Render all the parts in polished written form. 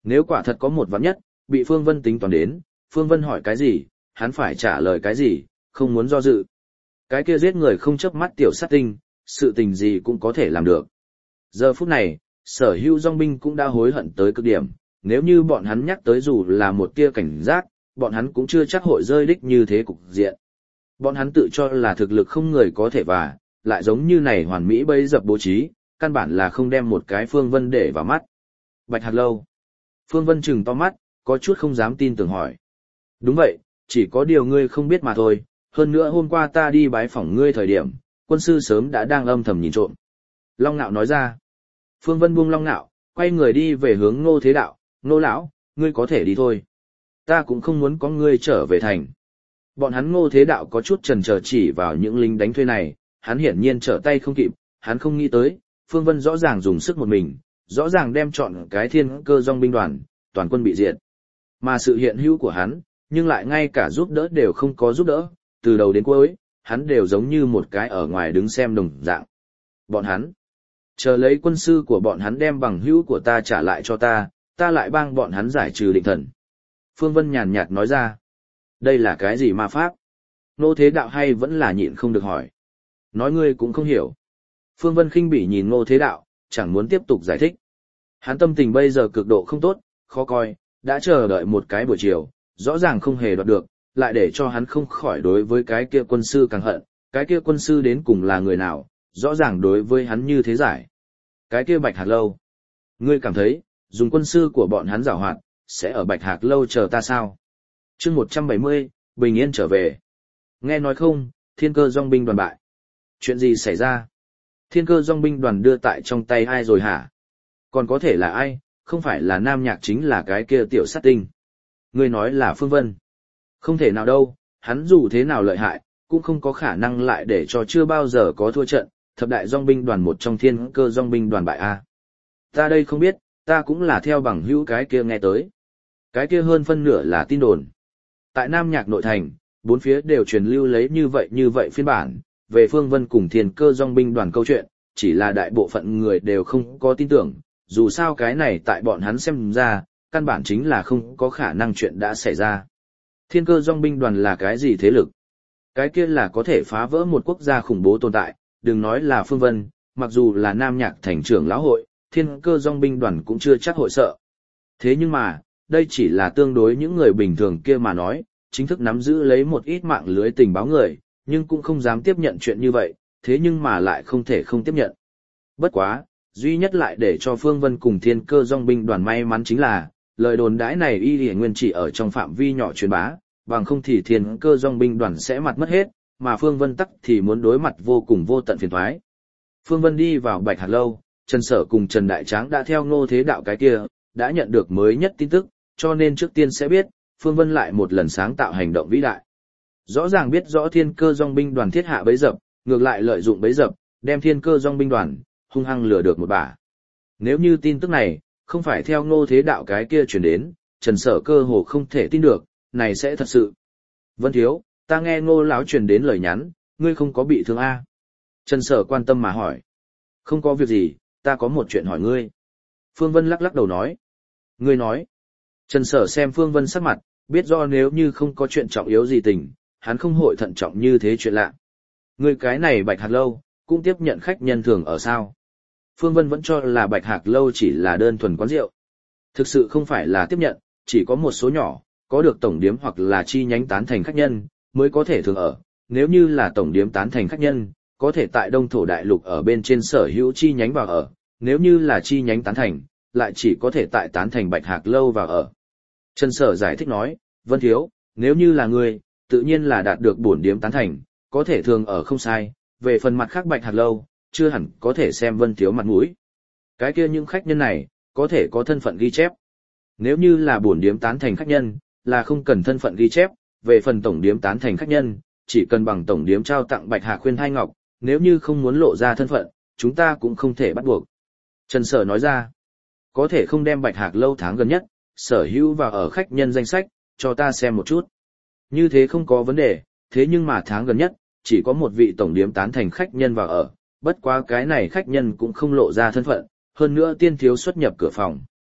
Nếu quả thật có một vạn nhất, bị Phương Vân tính toán đến, Phương Vân hỏi cái gì, hắn phải trả lời cái gì, không muốn do dự. Cái kia giết người không chớp mắt tiểu sát tinh, sự tình gì cũng có thể làm được. Giờ phút này, sở hữu dòng binh cũng đã hối hận tới cực điểm, nếu như bọn hắn nhắc tới dù là một tia cảnh giác, bọn hắn cũng chưa chắc hội rơi đích như thế cục diện. Bọn hắn tự cho là thực lực không người có thể và, lại giống như này hoàn mỹ bấy dập bố trí, căn bản là không đem một cái Phương Vân để vào mắt. Bạch Hạc Lâu. Phương Vân trừng to mắt, có chút không dám tin tưởng hỏi. Đúng vậy, chỉ có điều ngươi không biết mà thôi, hơn nữa hôm qua ta đi bái phỏng ngươi thời điểm, quân sư sớm đã đang âm thầm nhìn trộm. Long Nạo nói ra. Phương Vân buông Long Nạo, quay người đi về hướng Ngô Thế Đạo, Ngô lão, ngươi có thể đi thôi. Ta cũng không muốn có ngươi trở về thành. Bọn hắn Ngô Thế Đạo có chút chần chờ chỉ vào những lính đánh thuê này, hắn hiển nhiên trở tay không kịp, hắn không nghĩ tới, Phương Vân rõ ràng dùng sức một mình, rõ ràng đem chọn cái Thiên Cơ Dòng binh đoàn, toàn quân bị diệt. Mà sự hiện hữu của hắn, nhưng lại ngay cả giúp đỡ đều không có giúp đỡ, từ đầu đến cuối, hắn đều giống như một cái ở ngoài đứng xem đồng dạng. Bọn hắn, chờ lấy quân sư của bọn hắn đem bằng hữu của ta trả lại cho ta, ta lại bang bọn hắn giải trừ định thần. Phương Vân nhàn nhạt nói ra, đây là cái gì ma pháp? Ngô Thế Đạo hay vẫn là nhịn không được hỏi. Nói ngươi cũng không hiểu. Phương Vân khinh bỉ nhìn Ngô Thế Đạo, chẳng muốn tiếp tục giải thích. Hắn tâm tình bây giờ cực độ không tốt, khó coi, đã chờ đợi một cái buổi chiều, rõ ràng không hề đoạt được, lại để cho hắn không khỏi đối với cái kia quân sư càng hận, cái kia quân sư đến cùng là người nào, rõ ràng đối với hắn như thế giải. Cái kia Bạch Hạc Lâu. Ngươi cảm thấy, dùng quân sư của bọn hắn giảo hoạt, sẽ ở Bạch Hạc Lâu chờ ta sao? Chương 170, bình yên trở về. Nghe nói không, Thiên Cơ Dòng binh đoàn bại. Chuyện gì xảy ra? Thiên Cơ Dòng binh đoàn đưa tại trong tay ai rồi hả? Còn có thể là ai, không phải là Nam Nhạc chính là cái kia tiểu sát tinh. Ngươi nói là Phương Vân. Không thể nào đâu, hắn dù thế nào lợi hại, cũng không có khả năng lại để cho chưa bao giờ có thua trận, thập đại dòng binh đoàn một trong Thiên Cơ Dòng binh đoàn bại a. Ta đây không biết, ta cũng là theo bằng hữu cái kia nghe tới. Cái kia hơn phân nửa là tin đồn. Tại Nam Nhạc nội thành, bốn phía đều truyền lưu lấy như vậy phiên bản, về Phương Vân cùng Thiên Cơ Dòng binh đoàn câu chuyện, chỉ là đại bộ phận người đều không có tin tưởng, dù sao cái này tại bọn hắn xem ra, căn bản chính là không có khả năng chuyện đã xảy ra. Thiên Cơ Dòng binh đoàn là cái gì thế lực? Cái kia là có thể phá vỡ một quốc gia khủng bố tồn tại, đừng nói là Phương Vân, mặc dù là Nam Nhạc thành trưởng lão hội, Thiên Cơ Dòng binh đoàn cũng chưa chắc hội sợ. Thế nhưng mà, đây chỉ là tương đối những người bình thường kia mà nói, chính thức nắm giữ lấy một ít mạng lưới tình báo người, nhưng cũng không dám tiếp nhận chuyện như vậy, thế nhưng mà lại không thể không tiếp nhận. Bất quá, duy nhất lại để cho Phương Vân cùng Thiên Cơ Dòng binh đoàn may mắn chính là, lời đồn đãi này y nguyên chỉ ở trong phạm vi nhỏ truyền bá, bằng không thì Thiên Cơ Dòng binh đoàn sẽ mặt mất hết, mà Phương Vân tắc thì muốn đối mặt vô cùng vô tận phiền toái. Phương Vân đi vào Bạch Hạc Lâu, Trần Sở cùng Trần Đại Tráng đã theo Ngô Thế Đạo cái kia, đã nhận được mới nhất tin tức, cho nên trước tiên sẽ biết, Phương Vân lại một lần sáng tạo hành động vĩ đại. Rõ ràng biết rõ Thiên Cơ Dòng binh đoàn thiết hạ bẫy dập, ngược lại lợi dụng bẫy dập, đem Thiên Cơ Dòng binh đoàn hung hăng lừa được một bả. Nếu như tin tức này không phải theo Ngô Thế Đạo cái kia truyền đến, Trần Sở cơ hồ không thể tin được, này sẽ thật sự. Vân thiếu, ta nghe Ngô lão truyền đến lời nhắn, ngươi không có bị thương a? Trần Sở quan tâm mà hỏi. Không có việc gì, ta có một chuyện hỏi ngươi. Phương Vân lắc lắc đầu nói. Ngươi nói. Trần Sở xem Phương Vân sắc mặt, biết do nếu như không có chuyện trọng yếu gì tình, hắn không hội thận trọng như thế chuyện lạ. Ngươi cái này Bạch Hạc Lâu, cũng tiếp nhận khách nhân thường ở sao? Phương Vân vẫn cho là Bạch Hạc Lâu chỉ là đơn thuần quán rượu. Thực sự không phải là tiếp nhận, chỉ có một số nhỏ, có được tổng điếm hoặc là chi nhánh tán thành khách nhân, mới có thể thường ở. Nếu như là tổng điếm tán thành khách nhân, có thể tại Đông Thổ Đại Lục ở bên trên sở hữu chi nhánh vào ở. Nếu như là chi nhánh tán thành, lại chỉ có thể tại tán thành Bạch Hạc Lâu vào ở. Trần Sở giải thích nói, Vân thiếu, nếu như là người, tự nhiên là đạt được bổn điếm tán thành, có thể thường ở không sai, về phần mặt khác Bạch Hạc Lâu, chưa hẳn có thể xem Vân thiếu mặt mũi. Cái kia những khách nhân này, có thể có thân phận ghi chép. Nếu như là bổn điếm tán thành khách nhân, là không cần thân phận ghi chép, về phần tổng điếm tán thành khách nhân, chỉ cần bằng tổng điếm trao tặng Bạch Hạc khuyên thai ngọc, nếu như không muốn lộ ra thân phận, chúng ta cũng không thể bắt buộc. Trần Sở nói ra, có thể không đem Bạch Hạc Lâu tháng gần nhất, sở hữu vào ở khách nhân danh sách, cho ta xem một chút. Như thế không có vấn đề, thế nhưng mà tháng gần nhất, chỉ có một vị tổng điếm tán thành khách nhân vào ở, bất quá cái này khách nhân cũng không lộ ra thân phận, hơn nữa tiên thiếu xuất nhập cửa phòng.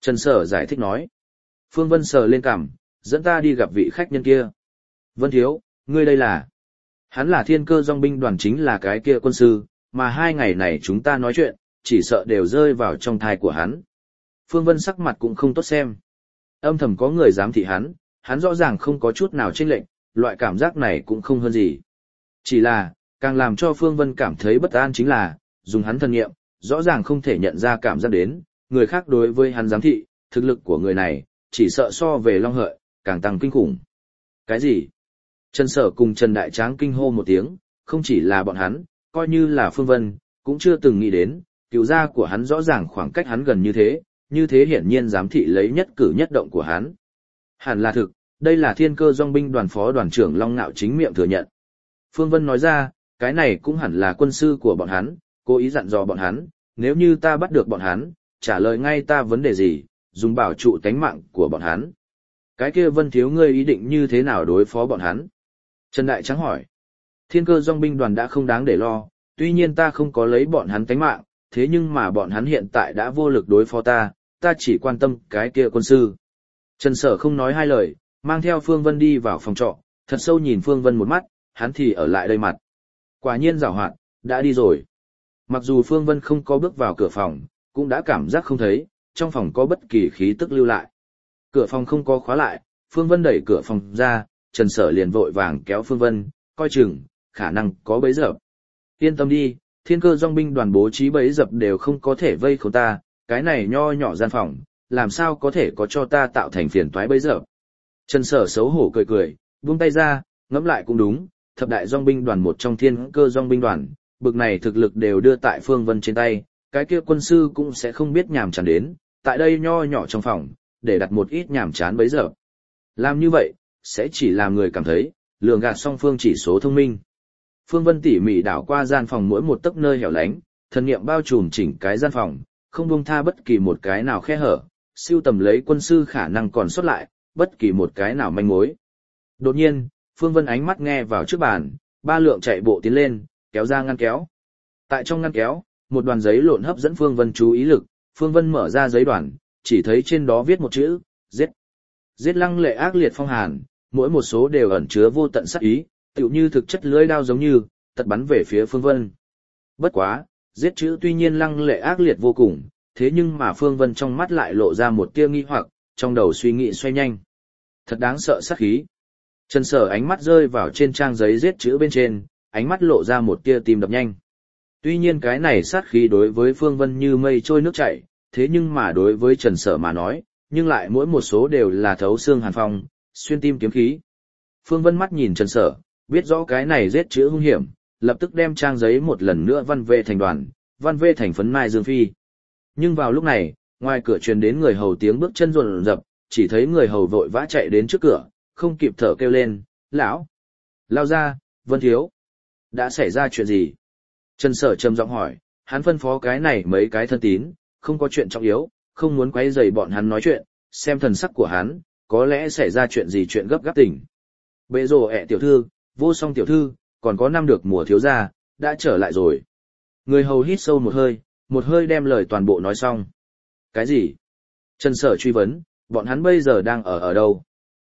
Trần Sở giải thích nói. Phương Vân sờ lên cằm, dẫn ta đi gặp vị khách nhân kia. Vân Thiếu, ngươi đây là... Hắn là Thiên Cơ Dòng binh đoàn, chính là cái kia quân sư, mà 2 ngày này chúng ta nói chuyện, chỉ sợ đều rơi vào trong thai của hắn. Phương Vân sắc mặt cũng không tốt xem. Âm thầm có người giám thị hắn rõ ràng không có chút nào chênh lệch, loại cảm giác này cũng không hơn gì. Chỉ là, càng làm cho Phương Vân cảm thấy bất an chính là, dùng hắn thân nghiệm, rõ ràng không thể nhận ra cảm giác đến, người khác đối với hắn giám thị, thực lực của người này, chỉ sợ so về Long Hợi, càng tăng kinh khủng. Cái gì? Trần Sở cùng Trần Đại Tráng kinh hô một tiếng, không chỉ là bọn hắn, coi như là Phương Vân, cũng chưa từng nghĩ đến, cựu gia của hắn rõ ràng khoảng cách hắn gần như thế hiển nhiên giám thị lấy nhất cử nhất động của hắn. Hẳn là thực, đây là Thiên Cơ Dòng binh đoàn phó đoàn trưởng Long Nạo chính miệng thừa nhận. Phương Vân nói ra, cái này cũng hẳn là quân sư của bọn hắn, cố ý dặn dò bọn hắn, nếu như ta bắt được bọn hắn, trả lời ngay ta vấn đề gì, dùng bảo trụ tánh mạng của bọn hắn. Cái kia Vân Thiếu ngươi ý định như thế nào đối phó bọn hắn? Trần Đại Tráng hỏi. Thiên Cơ Dòng binh đoàn đã không đáng để lo, tuy nhiên ta không có lấy bọn hắn tánh mạng, thế nhưng mà bọn hắn hiện tại đã vô lực đối phó ta chỉ quan tâm cái kia quân sư. Trần Sở không nói hai lời, mang theo Phương Vân đi vào phòng trọ, thật sâu nhìn Phương Vân một mắt, hắn thì ở lại đây mặt. Quả nhiên giảo hoạt, đã đi rồi. Mặc dù Phương Vân không có bước vào cửa phòng, cũng đã cảm giác không thấy, trong phòng có bất kỳ khí tức lưu lại. Cửa phòng không có khóa lại, Phương Vân đẩy cửa phòng ra, Trần Sở liền vội vàng kéo Phương Vân, coi chừng, khả năng có bẫy dập. Yên tâm đi, Thiên Cơ Dòng binh đoàn bố trí bẫy dập đều không có thể vây khốn ta, cái này nho nhỏ gian phòng, làm sao có thể có cho ta tạo thành phiền toái bẫy dập. Trần Sở xấu hổ cười cười, buông tay ra, ngẫm lại cũng đúng, thập đại dòng binh đoàn một trong Thiên Cơ Dòng binh đoàn, bực này thực lực đều đưa tại Phương Vân trên tay, cái kia quân sư cũng sẽ không biết nhàm chán đến, tại đây nho nhỏ trong phòng, để đặt một ít nhàm chán bấy giờ. Làm như vậy, sẽ chỉ làm người cảm thấy, lường gạt song phương chỉ số thông minh. Phương Vân tỉ mỉ đảo qua gian phòng mỗi một tấc nơi hẻo lánh, thần niệm bao trùm chỉnh cái gian phòng, không buông tha bất kỳ một cái nào khe hở, siêu tầm lấy quân sư khả năng còn sót lại, bất kỳ một cái nào manh mối. Đột nhiên, Phương Vân ánh mắt nghe vào trước bàn, 3 lượng chạy bộ tiến lên, kéo ra ngăn kéo. Tại trong ngăn kéo, một đoàn giấy lộn hấp dẫn Phương Vân chú ý lực, Phương Vân mở ra giấy đoàn, chỉ thấy trên đó viết một chữ, giết. Giết lăng lệ ác liệt phong hàn, mỗi một số đều ẩn chứa vô tận sát ý, tựu như thực chất lưỡi đao giống như, tật bắn về phía Phương Vân. Bất quá, giết chữ tuy nhiên lăng lệ ác liệt vô cùng, thế nhưng mà Phương Vân trong mắt lại lộ ra một tia nghi hoặc, trong đầu suy nghĩ xoay nhanh. Thật đáng sợ sát khí. Trần Sở ánh mắt rơi vào trên trang giấy giết chữ bên trên, ánh mắt lộ ra một tia tim đập nhanh. Tuy nhiên cái này sát khí đối với Phương Vân như mây trôi nước chảy, thế nhưng mà đối với Trần Sở mà nói, nhưng lại mỗi một số đều là thấu xương hàn phong, xuyên tim kiếm khí. Phương Vân mắt nhìn Trần Sở, biết rõ cái này giết chữ hung hiểm, lập tức đem trang giấy một lần nữa văn vê thành đoàn, văn vê thành phấn mai dương phi. Nhưng vào lúc này, ngoài cửa truyền đến người hầu tiếng bước chân rồn rập, chỉ thấy người hầu vội vã chạy đến trước cửa, không kịp thở kêu lên, lão, lao ra, Vân Thiếu. Đã xảy ra chuyện gì? Trần Sở trầm giọng hỏi, hắn phân phó cái này mấy cái thân tín, không có chuyện trọng yếu, không muốn quấy rầy bọn hắn nói chuyện, xem thần sắc của hắn, có lẽ xảy ra chuyện gì chuyện gấp gáp tỉnh. Bệ rồ ẹ tiểu thư, vô song tiểu thư, còn có năm được mùa thiếu gia, đã trở lại rồi. Người hầu hít sâu một hơi đem lời toàn bộ nói xong. Cái gì? Trần Sở truy vấn, bọn hắn bây giờ đang ở đâu?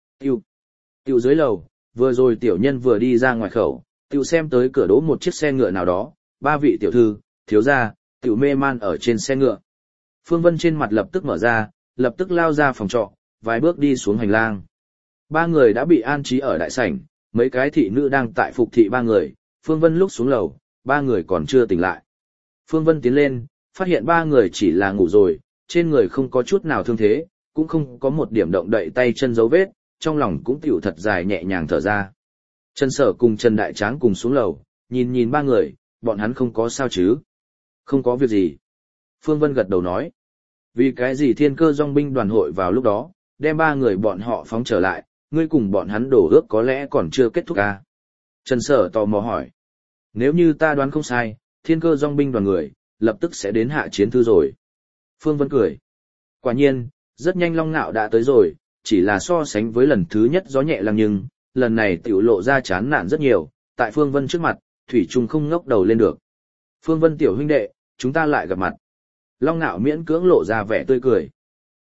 Tiểu dưới lầu, vừa rồi tiểu nhân vừa đi ra ngoài khẩu, tiểu xem tới cửa đỗ một chiếc xe ngựa nào đó, 3 vị tiểu thư, thiếu gia, tiểu mê man ở trên xe ngựa. Phương Vân trên mặt lập tức mở ra, lập tức lao ra phòng trọ, vài bước đi xuống hành lang. 3 người đã bị an trí ở đại sảnh, mấy cái thị nữ đang tại phục thị 3 người, Phương Vân lúc xuống lầu, 3 người còn chưa tỉnh lại. Phương Vân tiến lên, phát hiện 3 người chỉ là ngủ rồi, trên người không có chút nào thương thế, cũng không có một điểm động đậy tay chân dấu vết, trong lòng cũng tiểu thật dài nhẹ nhàng thở ra. Trần Sở cùng Trần Đại Tráng cùng xuống lầu, nhìn 3 người, bọn hắn không có sao chứ? Không có việc gì. Phương Vân gật đầu nói. Vì cái gì Thiên Cơ Dòng binh đoàn hội vào lúc đó, đem 3 người bọn họ phóng trở lại, ngươi cùng bọn hắn đổ ước có lẽ còn chưa kết thúc à? Trần Sở tò mò hỏi. Nếu như ta đoán không sai, Thiên Cơ Dòng binh đoàn người, lập tức sẽ đến hạ chiến thư rồi. Phương Vân cười. Quả nhiên, rất nhanh Long Nạo đã tới rồi, chỉ là so sánh với lần thứ nhất gió nhẹ lăng nhưng, lần này tiểu lộ ra chán nản rất nhiều, tại Phương Vân trước mặt, Thủy Trung không ngóc đầu lên được. Phương Vân tiểu huynh đệ, chúng ta lại gặp mặt. Long Nạo miễn cưỡng lộ ra vẻ tươi cười.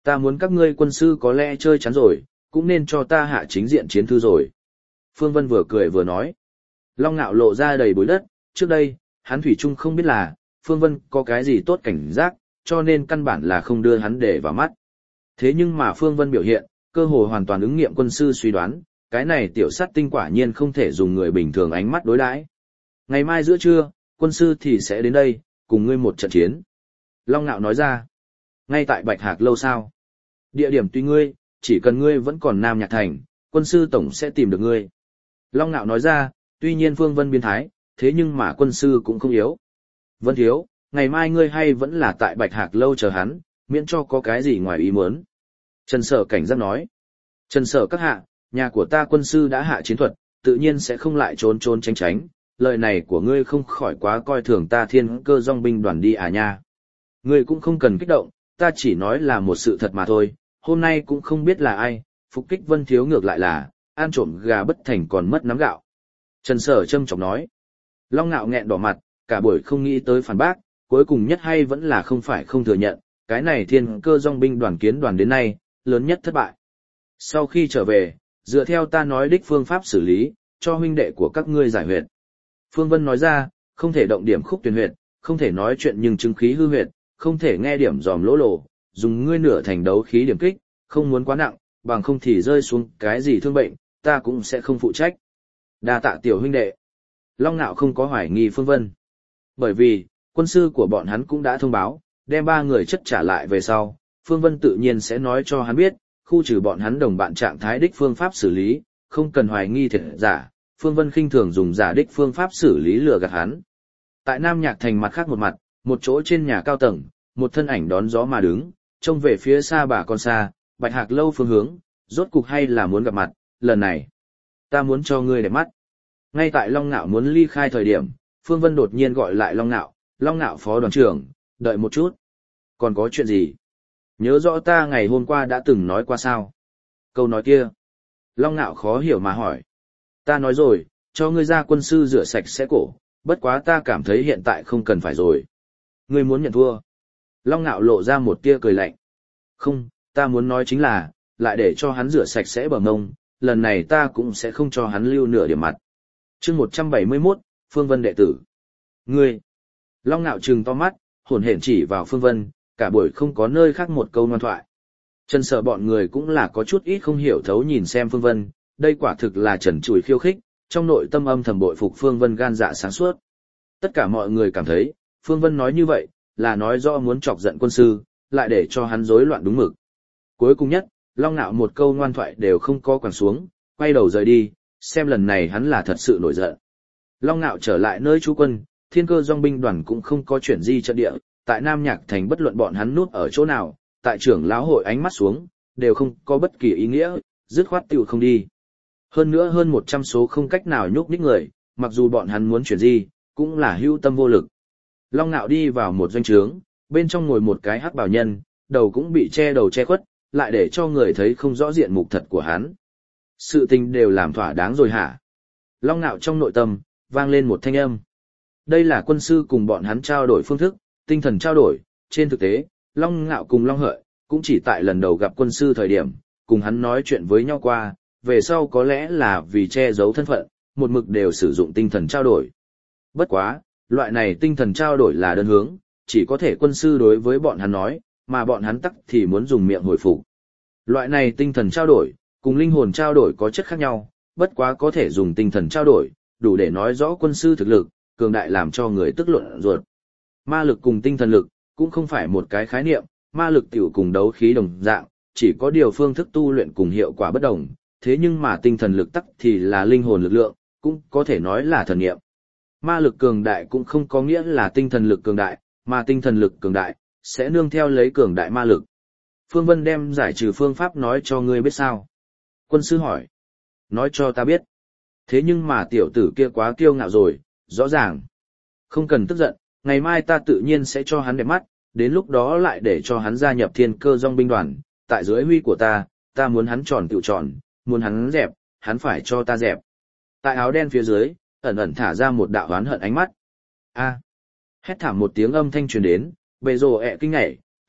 Ta muốn các ngươi quân sư có lẽ chơi chán rồi, cũng nên cho ta hạ chính diện chiến thư rồi. Phương Vân vừa cười vừa nói. Long Nạo lộ ra đầy bụi đất, trước đây, hắn thủy chung không biết là, Phương Vân có cái gì tốt cảnh giác, cho nên căn bản là không đưa hắn để vào mắt. Thế nhưng mà Phương Vân biểu hiện, cơ hồ hoàn toàn ứng nghiệm quân sư suy đoán, cái này tiểu sát tinh quả nhiên không thể dùng người bình thường ánh mắt đối đãi. Ngày mai giữa trưa, quân sư thì sẽ đến đây, cùng ngươi một trận chiến. Long Nạo nói ra, ngay tại Bạch Hạc lâu sao? Địa điểm tùy ngươi, chỉ cần ngươi vẫn còn Nam Nhạc Thành, quân sư tổng sẽ tìm được ngươi. Long Nạo nói ra, tuy nhiên Phương Vân biến thái, thế nhưng mà quân sư cũng không yếu. Vân thiếu, ngày mai ngươi hay vẫn là tại Bạch Hạc lâu chờ hắn, miễn cho có cái gì ngoài ý muốn. Trần Sở cảnh giác nói. Trần Sở các hạ, nhà của ta quân sư đã hạ chiến thuật, tự nhiên sẽ không lại trốn trốn tránh tránh, lời này của ngươi không khỏi quá coi thường ta Thiên Cơ Dòng binh đoàn đi à nha. Ngươi cũng không cần kích động, ta chỉ nói là một sự thật mà thôi, hôm nay cũng không biết là ai, phục kích Vân thiếu ngược lại là, ăn trộm gà bất thành còn mất nắm gạo. Trần Sở châm chọc nói. Long Nạo nghẹn đỏ mặt, cả buổi không nghĩ tới phản bác, cuối cùng nhất hay vẫn là không phải không thừa nhận, cái này Thiên Cơ Dòng binh đoàn kiến đoàn đến nay, lớn nhất thất bại. Sau khi trở về, dựa theo ta nói đích phương pháp xử lý, cho huynh đệ của các ngươi giải huyệt. Phương Vân nói ra, không thể động điểm khúc tuyển huyệt, không thể nói chuyện nhưng chứng khí hư huyệt, không thể nghe điểm dòm lỗ lỗ, dùng ngươi nửa thành đấu khí điểm kích, không muốn quá nặng, bằng không thì rơi xuống cái gì thương bệnh, ta cũng sẽ không phụ trách. Đa tạ tiểu huynh đệ. Long Nạo không có hoài nghi Phương Vân. Bởi vì, quân sư của bọn hắn cũng đã thông báo, đem 3 người chất trả lại về sau, Phương Vân tự nhiên sẽ nói cho hắn biết, khu trừ bọn hắn đồng bạn trạng thái đích phương pháp xử lý, không cần hoài nghi thiệt giả, Phương Vân khinh thường dùng giả đích phương pháp xử lý lừa gạt hắn. Tại Nam Nhạc Thành mặt khác một mặt, một chỗ trên nhà cao tầng, một thân ảnh đón gió mà đứng, trông về phía xa bà con xa, Bạch Hạc lâu phương hướng, rốt cục hay là muốn gặp mặt, lần này, ta muốn cho ngươi đẹp mắt. Ngay tại Long Nạo muốn ly khai thời điểm, Phương Vân đột nhiên gọi lại Long Nạo phó đoàn trưởng, đợi một chút. Còn có chuyện gì? Nhớ rõ ta ngày hôm qua đã từng nói qua sao? Câu nói kia. Long Nạo khó hiểu mà hỏi. Ta nói rồi, cho ngươi ra quân sư rửa sạch sẽ cổ, bất quá ta cảm thấy hiện tại không cần phải rồi. Ngươi muốn nhận thua. Long Nạo lộ ra một tia cười lạnh. Không, ta muốn nói chính là, lại để cho hắn rửa sạch sẽ bờ mông, lần này ta cũng sẽ không cho hắn lưu nửa điểm mặt. Chương 171, Phương Vân đệ tử. Ngươi. Long Nạo trừng to mắt, hổn hển chỉ vào Phương Vân, cả buổi không có nơi khác một câu ngoan thoại. Trần Sở bọn người cũng là có chút ít không hiểu thấu nhìn xem Phương Vân, đây quả thực là trần trụi khiêu khích, trong nội tâm âm thầm bội phục Phương Vân gan dạ sáng suốt. Tất cả mọi người cảm thấy, Phương Vân nói như vậy, là nói rõ muốn chọc giận quân sư, lại để cho hắn rối loạn đúng mực. Cuối cùng nhất, Long Nạo một câu ngoan thoại đều không có quẳng xuống, quay đầu rời đi, xem lần này hắn là thật sự nổi giận. Long Nạo trở lại nơi trú quân, Thiên Cơ Dòng binh đoàn cũng không có chuyển di trận địa, tại Nam Nhạc Thành bất luận bọn hắn núp ở chỗ nào, tại trưởng lão hội ánh mắt xuống, đều không có bất kỳ ý nghĩa, dứt khoát tiểu không đi. Hơn nữa hơn 100 số không cách nào nhúc nhích người, mặc dù bọn hắn muốn chuyển di, cũng là hữu tâm vô lực. Long Nạo đi vào một doanh trướng, bên trong ngồi một cái hắc bào nhân, đầu cũng bị che đầu che khuất, lại để cho người thấy không rõ diện mục thật của hắn. Sự tình đều làm thỏa đáng rồi hả? Long Nạo trong nội tâm, vang lên một thanh âm. Đây là quân sư cùng bọn hắn trao đổi phương thức, tinh thần trao đổi, trên thực tế, Long Nạo cùng Long Hợi, cũng chỉ tại lần đầu gặp quân sư thời điểm, cùng hắn nói chuyện với nhau qua, về sau có lẽ là vì che giấu thân phận, một mực đều sử dụng tinh thần trao đổi. Bất quá, loại này tinh thần trao đổi là đơn hướng, chỉ có thể quân sư đối với bọn hắn nói, mà bọn hắn tắc thì muốn dùng miệng hồi phục. Loại này tinh thần trao đổi, cùng linh hồn trao đổi có chất khác nhau, bất quá có thể dùng tinh thần trao đổi, đủ để nói rõ quân sư thực lực, cường đại làm cho người tức luận ruột. Ma lực cùng tinh thần lực, cũng không phải một cái khái niệm, ma lực tiểu cùng đấu khí đồng dạng, chỉ có điều phương thức tu luyện cùng hiệu quả bất đồng, thế nhưng mà tinh thần lực tắc thì là linh hồn lực lượng, cũng có thể nói là thần niệm. Ma lực cường đại cũng không có nghĩa là tinh thần lực cường đại, mà tinh thần lực cường đại, sẽ nương theo lấy cường đại ma lực. Phương Vân đem giải trừ phương pháp nói cho ngươi biết sao? Quân sư hỏi. Nói cho ta biết. Thế nhưng mà tiểu tử kia quá kiêu ngạo rồi, rõ ràng. Không cần tức giận, ngày mai ta tự nhiên sẽ cho hắn đẹp mắt, đến lúc đó lại để cho hắn gia nhập Thiên Cơ Dòng binh đoàn, tại dưới huy của ta muốn hắn tròn tựu tròn, muốn hắn dẹp, hắn phải cho ta dẹp. Tại áo đen phía dưới, ẩn ẩn thả ra một đạo oán hận ánh mắt. A! Hét thảm một tiếng âm thanh truyền đến, bề rồ ẹ kinh ngảy,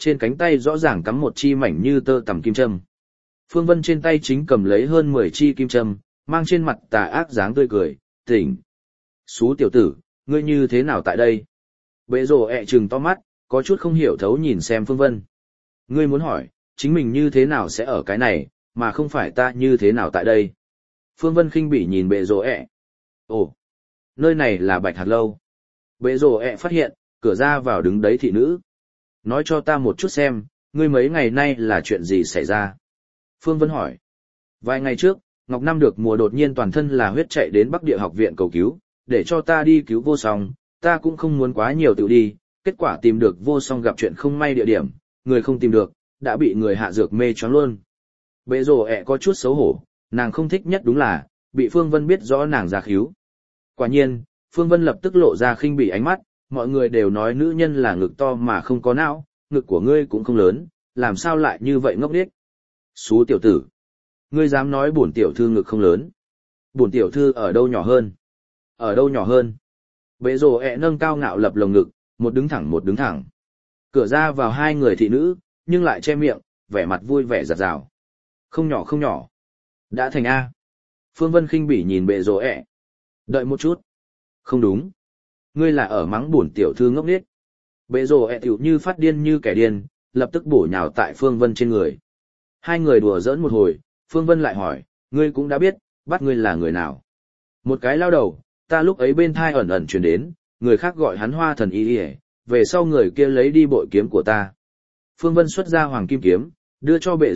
trên cánh tay rõ ràng cắm một chi mảnh như tơ tằm kim châm. Phương Vân trên tay chính cầm lấy hơn 10 chi kim châm, mang trên mặt tà ác dáng tươi cười, tỉnh. Xú tiểu tử, ngươi như thế nào tại đây? Bệ rồ ẹ trừng to mắt, có chút không hiểu thấu nhìn xem Phương Vân. Ngươi muốn hỏi, chính mình như thế nào sẽ ở cái này, mà không phải ta như thế nào tại đây? Phương Vân khinh bỉ nhìn bệ rồ ẹ. Ồ, nơi này là Bạch Hạc Lâu. Bệ rồ ẹ phát hiện, cửa ra vào đứng đấy thị nữ. Nói cho ta một chút xem, ngươi mấy ngày nay là chuyện gì xảy ra? Phương Vân hỏi. Vài ngày trước, Ngọc Năm được mùa đột nhiên toàn thân là huyết chạy đến Bắc Địa học viện cầu cứu, để cho ta đi cứu vô song, ta cũng không muốn quá nhiều tự đi, kết quả tìm được vô song gặp chuyện không may địa điểm, người không tìm được, đã bị người hạ dược mê choáng luôn. Bệ rồ ẹ có chút xấu hổ, nàng không thích nhất đúng là, bị Phương Vân biết rõ nàng ra khíu. Quả nhiên, Phương Vân lập tức lộ ra khinh bỉ ánh mắt, mọi người đều nói nữ nhân là ngực to mà không có não, ngực của ngươi cũng không lớn, làm sao lại như vậy ngốc điếc. Xú tiểu tử, ngươi dám nói bổn tiểu thư ngực không lớn. Bổn tiểu thư ở đâu nhỏ hơn? Ở đâu nhỏ hơn? Bệ rồ ẹ nâng cao ngạo lập lồng ngực, một đứng thẳng một đứng thẳng. Cửa ra vào hai người thị nữ, nhưng lại che miệng, vẻ mặt vui vẻ giặt rào. Không nhỏ không nhỏ. Đã thành A. Phương Vân khinh bỉ nhìn bệ rồ ẹ. Đợi một chút. Không đúng. Ngươi là ở mắng bổn tiểu thư ngốc nghếch. Bệ rồ ẹ tiểu như phát điên như kẻ điên, lập tức bổ nhào tại Phương Vân trên người. Hai người đùa giỡn một hồi, Phương Vân lại hỏi, ngươi cũng đã biết, bắt ngươi là người nào. Một cái lao đầu, ta lúc ấy bên thai ẩn ẩn truyền đến, người khác gọi hắn Hoa Thần Y Y, về sau người kia lấy đi bội kiếm của ta. Phương Vân xuất ra hoàng kim kiếm, đưa cho bệ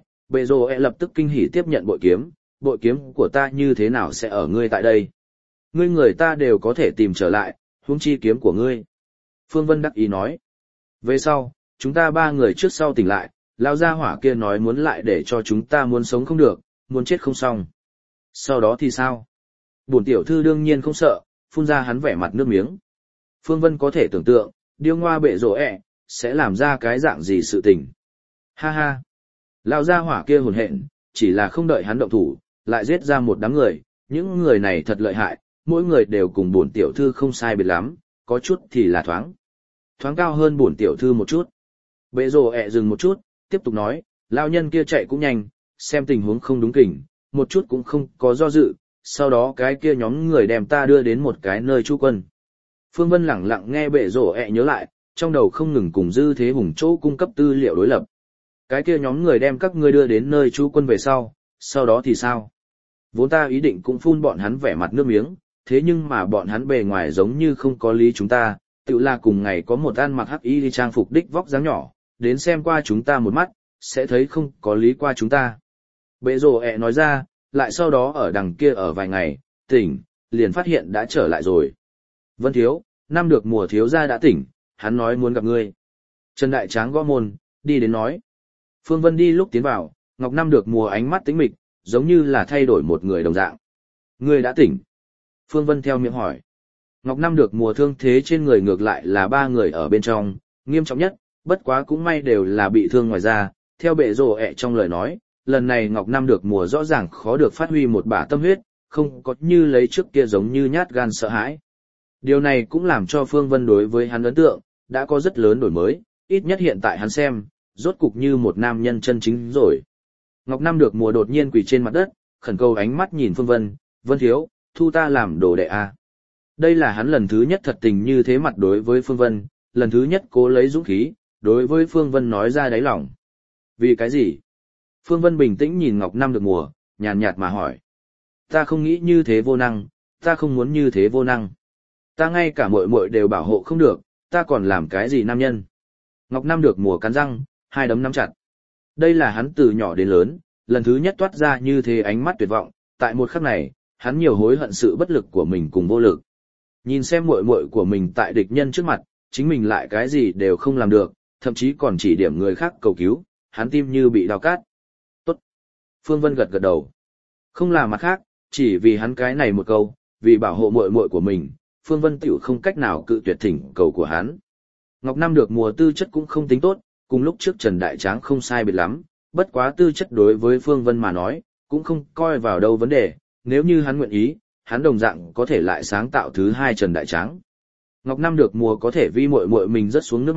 rồ ẹ lập tức kinh hỉ tiếp nhận bội kiếm của ta như thế nào sẽ ở ngươi tại đây. Ngươi người ta đều có thể tìm trở lại, huống chi kiếm của ngươi. Phương Vân đắc ý nói. Về sau, chúng ta ba người trước sau tỉnh lại, lao gia hỏa kia nói muốn lại để cho chúng ta muốn sống không được, muốn chết không xong. Sau đó thì sao? Bổn tiểu thư đương nhiên không sợ, phun ra hắn vẻ mặt nước miếng. Phương Vân có thể tưởng tượng, điêu ngoa bệ rồ ẹ, sẽ làm ra cái dạng gì sự tình. Ha ha! Lao gia hỏa kia hồn hện, chỉ là không đợi hắn động thủ, lại giết ra một đám người, những người này thật lợi hại, mỗi người đều cùng bổn tiểu thư không sai biệt lắm, có chút thì là thoáng cao hơn bổn tiểu thư một chút. Bệ rồ ẹ dừng một chút, tiếp tục nói, lao nhân kia chạy cũng nhanh, xem tình huống không đúng kỉnh, một chút cũng không có do dự, sau đó cái kia nhóm người đem ta đưa đến một cái nơi trú quân. Phương Vân lẳng lặng nghe bệ rồ ẹ nhớ lại, trong đầu không ngừng cùng Dư Thế Hùng chỗ cung cấp tư liệu đối lập. Cái kia nhóm người đem các ngươi đưa đến nơi trú quân về sau đó thì sao? Vốn ta ý định cũng phun bọn hắn vẻ mặt nước miếng, thế nhưng mà bọn hắn bề ngoài giống như không có lý chúng ta, tự là cùng ngày có một ăn mặc hắc y đi trang phục đích vóc dáng nhỏ, đến xem qua chúng ta một mắt, sẽ thấy không có lý qua chúng ta. Bệ rồ ẹ nói ra, lại sau đó ở đằng kia ở vài ngày, tỉnh, liền phát hiện đã trở lại rồi. Vân thiếu, năm được mùa thiếu gia đã tỉnh, hắn nói muốn gặp ngươi. Trần Đại Tráng gõ môn, đi đến nói. Phương Vân đi lúc tiến vào, Ngọc Năm được mùa ánh mắt tĩnh mịch, giống như là thay đổi một người đồng dạng. Ngươi đã tỉnh. Phương Vân theo miệng hỏi. Ngọc Năm được mùa thương thế trên người ngược lại là ba người ở bên trong, nghiêm trọng nhất, bất quá cũng may đều là bị thương ngoài da. Theo bệ rồ ẹ trong lời nói, lần này Ngọc Năm được mùa rõ ràng khó được phát huy một bả tâm huyết, không có như lấy trước kia giống như nhát gan sợ hãi. Điều này cũng làm cho Phương Vân đối với hắn ấn tượng, đã có rất lớn đổi mới, ít nhất hiện tại hắn xem, rốt cục như một nam nhân chân chính rồi. Ngọc Năm được mùa đột nhiên quỳ trên mặt đất, khẩn cầu ánh mắt nhìn Phương Vân, Vân thiếu, thu ta làm đồ đệ a. Đây là hắn lần thứ nhất thật tình như thế mặt đối với Phương Vân, lần thứ nhất cố lấy dũng khí, đối với Phương Vân nói ra đáy lòng. Vì cái gì? Phương Vân bình tĩnh nhìn Ngọc Năm được mùa, nhàn nhạt mà hỏi. Ta không nghĩ như thế vô năng, ta không muốn như thế vô năng. Ta ngay cả muội muội đều bảo hộ không được, ta còn làm cái gì nam nhân? Ngọc Năm được mùa cắn răng, hai đấm nắm chặt. Đây là hắn từ nhỏ đến lớn, lần thứ nhất toát ra như thế ánh mắt tuyệt vọng, tại một khắc này, hắn nhiều hối hận sự bất lực của mình cùng vô lực. Nhìn xem muội muội của mình tại địch nhân trước mặt, chính mình lại cái gì đều không làm được, thậm chí còn chỉ điểm người khác cầu cứu, hắn tim như bị đào cát. Tốt. Phương Vân gật gật đầu. Không là mặt khác, chỉ vì hắn cái này một câu, vì bảo hộ muội muội của mình, Phương Vân tiểu không cách nào cự tuyệt thỉnh cầu của hắn. Ngọc Năm được mùa tư chất cũng không tính tốt, cùng lúc trước Trần Đại Tráng không sai biệt lắm, bất quá tư chất đối với Phương Vân mà nói, cũng không coi vào đâu vấn đề, nếu như hắn nguyện ý, hắn đồng dạng có thể lại sáng tạo thứ hai Trần Đại Tráng. Ngọc Năm được mùa có thể vi muội muội mình rất xuống nước mắt,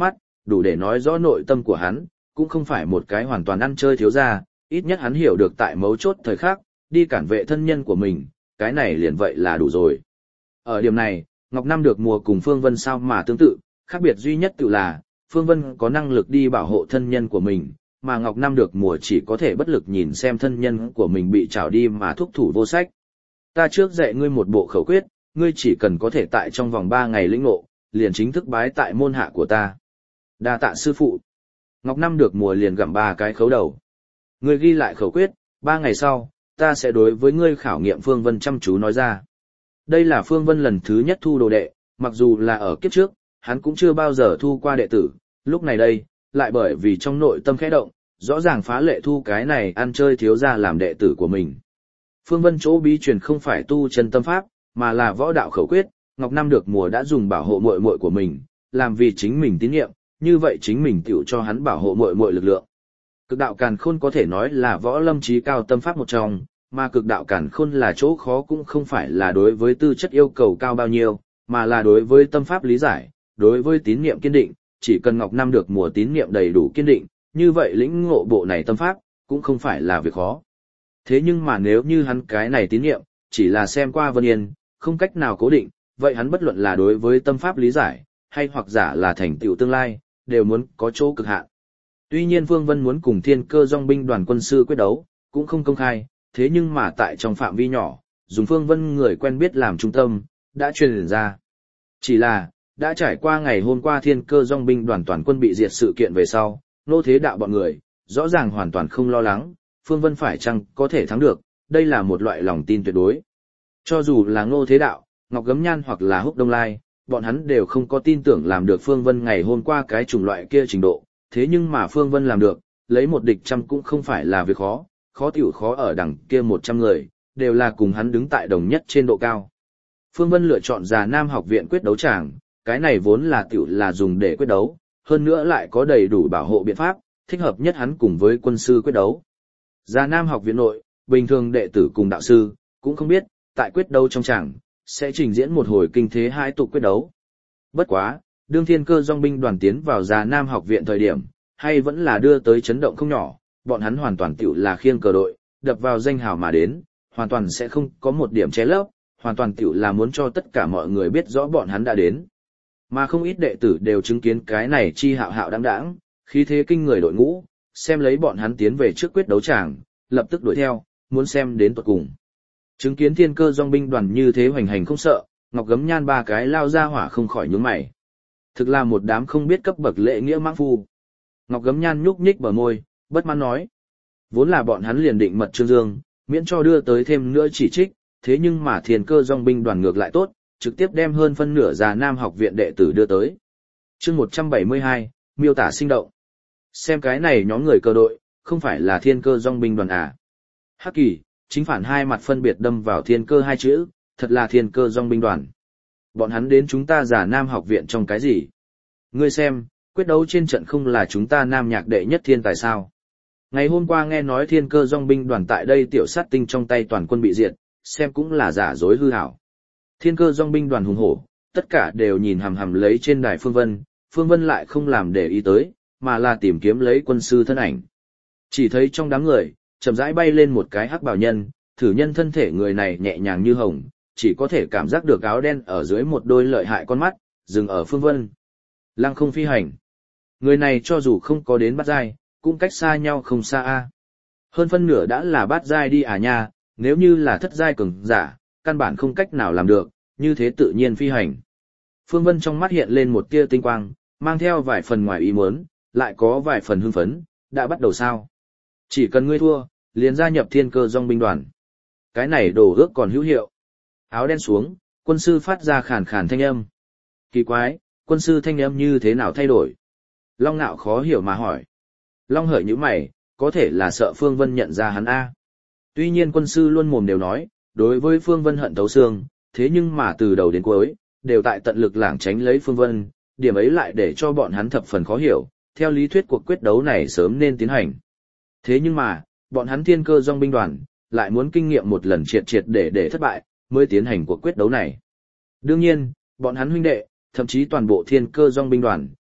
đủ để nói rõ nội tâm của hắn, cũng không phải một cái hoàn toàn ăn chơi thiếu gia, ít nhất hắn hiểu được tại mấu chốt thời khắc, đi cản vệ thân nhân của mình, cái này liền vậy là đủ rồi. Ở điểm này, Ngọc Nam được mùa cùng Phương Vân sao mà tương tự, khác biệt duy nhất tự là, Phương Vân có năng lực đi bảo hộ thân nhân của mình, mà Ngọc Nam được mùa chỉ có thể bất lực nhìn xem thân nhân của mình bị trảo đi mà thúc thủ vô sách. Ta trước dạy ngươi một bộ khẩu quyết, ngươi chỉ cần có thể tại trong vòng 3 ngày lĩnh ngộ, liền chính thức bái tại môn hạ của ta. Đa tạ sư phụ. Ngọc Nam được mùa liền gặm 3 cái khấu đầu. Ngươi ghi lại khẩu quyết, 3 ngày sau, ta sẽ đối với ngươi khảo nghiệm. Phương Vân chăm chú nói ra. Đây là Phương Vân lần thứ nhất thu đồ đệ, mặc dù là ở kiếp trước, hắn cũng chưa bao giờ thu qua đệ tử, lúc này đây, lại bởi vì trong nội tâm khẽ động, rõ ràng phá lệ thu cái này ăn chơi thiếu gia làm đệ tử của mình. Phương Vân chỗ bí truyền không phải tu chân tâm pháp, mà là võ đạo khẩu quyết, Ngọc Nam được mùa đã dùng bảo hộ muội muội của mình, làm vì chính mình tín nhiệm, như vậy chính mình tiểu cho hắn bảo hộ muội muội lực lượng. Cực đạo càn khôn có thể nói là võ lâm chí cao tâm pháp một trong, mà cực đạo càn khôn là chỗ khó cũng không phải là đối với tư chất yêu cầu cao bao nhiêu, mà là đối với tâm pháp lý giải, đối với tín niệm kiên định, chỉ cần Ngọc Nam được mùa tín niệm đầy đủ kiên định, như vậy lĩnh ngộ bộ này tâm pháp, cũng không phải là việc khó. Thế nhưng mà nếu như hắn cái này tín niệm, chỉ là xem qua Vân Yên, không cách nào cố định, vậy hắn bất luận là đối với tâm pháp lý giải, hay hoặc giả là thành tựu tương lai, đều muốn có chỗ cực hạn. Tuy nhiên Phương Vân muốn cùng Thiên Cơ Dòng binh đoàn quân sư quyết đấu, cũng không công khai, thế nhưng mà tại trong phạm vi nhỏ, dùng Phương Vân người quen biết làm trung tâm, đã truyền ra. Chỉ là, đã trải qua ngày hôm qua Thiên Cơ Dòng binh đoàn toàn quân bị diệt sự kiện về sau, Ngô Thế Đạo bọn người, rõ ràng hoàn toàn không lo lắng, Phương Vân phải chăng có thể thắng được, đây là một loại lòng tin tuyệt đối. Cho dù là Ngô Thế Đạo, Ngọc Gấm Nhan hoặc là Húc Đông Lai, bọn hắn đều không có tin tưởng làm được Phương Vân ngày hôm qua cái chủng loại kia trình độ, thế nhưng mà Phương Vân làm được, lấy một địch trăm cũng không phải là việc khó, khó tiểu khó ở đằng kia 100 người, đều là cùng hắn đứng tại đồng nhất trên độ cao. Phương Vân lựa chọn Già Nam học viện quyết đấu tràng, cái này vốn là tiểu là dùng để quyết đấu, hơn nữa lại có đầy đủ bảo hộ biện pháp, thích hợp nhất hắn cùng với quân sư quyết đấu. Già Nam học viện nội, bình thường đệ tử cùng đạo sư, cũng không biết, tại quyết đấu trong tràng, sẽ trình diễn một hồi kinh thế hai tục quyết đấu. Bất quá, đương Thiên Cơ Dòng binh đoàn tiến vào Già Nam học viện thời điểm, hay vẫn là đưa tới chấn động không nhỏ, bọn hắn hoàn toàn tiểu là khiêng cờ đội, đập vào danh hào mà đến, hoàn toàn sẽ không có một điểm che lấp, hoàn toàn tiểu là muốn cho tất cả mọi người biết rõ bọn hắn đã đến. Mà không ít đệ tử đều chứng kiến cái này chi hạo hạo đáng đáng, khí thế kinh người đội ngũ, xem lấy bọn hắn tiến về trước quyết đấu tràng, lập tức đuổi theo, muốn xem đến tuột cùng. Chứng kiến Thiên Cơ Dòng binh đoàn như thế hoành hành không sợ, Ngọc Gấm Nhan 3 cái lao ra hỏa không khỏi nhướng mày. Thực là một đám không biết cấp bậc lễ nghĩa mãng phu. Ngọc Gấm Nhan nhúc nhích bờ môi, bất mãn nói. Vốn là bọn hắn liền định mật Trương Dương, miễn cho đưa tới thêm nữa chỉ trích, thế nhưng mà Thiên Cơ Dòng binh đoàn ngược lại tốt, trực tiếp đem hơn phân nửa Già Nam học viện đệ tử đưa tới. Chương 172, miêu tả sinh động. Xem cái này nhóm người cơ đội, không phải là Thiên Cơ Dòng binh đoàn à? Hắc Kỳ, chính phản hai mặt phân biệt đâm vào Thiên Cơ hai chữ, thật là Thiên Cơ Dòng binh đoàn. Bọn hắn đến chúng ta Già Nam học viện trong cái gì? Ngươi xem, quyết đấu trên trận không là chúng ta Nam Nhạc đệ nhất thiên tài sao? Ngày hôm qua nghe nói Thiên Cơ Dòng binh đoàn tại đây tiểu sát tinh trong tay toàn quân bị diệt, xem cũng là giả dối hư hảo. Thiên Cơ Dòng binh đoàn hùng hổ, tất cả đều nhìn hằm hằm lấy trên đài Phương Vân lại không làm để ý tới, mà là tìm kiếm lấy quân sư thân ảnh. Chỉ thấy trong đám người, chậm rãi bay lên một cái hắc bào nhân, thử nhân thân thể người này nhẹ nhàng như hồng, chỉ có thể cảm giác được áo đen ở dưới một đôi lợi hại con mắt, dừng ở Phương Vân. Lăng không phi hành. Người này cho dù không có đến bát giai, cũng cách xa nhau không xa a. Hơn phân nửa đã là bát giai đi à nha, nếu như là thất giai cường giả, căn bản không cách nào làm được, như thế tự nhiên phi hành. Phương Vân trong mắt hiện lên một tia tinh quang, mang theo vài phần ngoài ý muốn, lại có vài phần hưng phấn, đã bắt đầu sao? Chỉ cần ngươi thua, liền gia nhập Thiên Cơ Dòng binh đoàn. Cái này đồ ước còn hữu hiệu. Áo đen xuống, quân sư phát ra khàn khàn thanh âm. Kỳ quái, quân sư thanh âm như thế nào thay đổi? Long Nạo khó hiểu mà hỏi. Long Hởi nhíu mày, có thể là sợ Phương Vân nhận ra hắn a. Tuy nhiên quân sư luôn mồm đều nói, đối với Phương Vân hận thấu xương, thế nhưng mà từ đầu đến cuối, đều tại tận lực lảng tránh lấy Phương Vân, điểm ấy lại để cho bọn hắn thập phần khó hiểu, theo lý thuyết cuộc quyết đấu này sớm nên tiến hành. Thế nhưng mà, bọn hắn Thiên Cơ Dòng binh đoàn, lại muốn kinh nghiệm một lần triệt triệt để thất bại, mới tiến hành cuộc quyết đấu này. Đương nhiên, bọn hắn huynh đệ, thậm chí toàn bộ Thiên Cơ Dòng binh đoàn,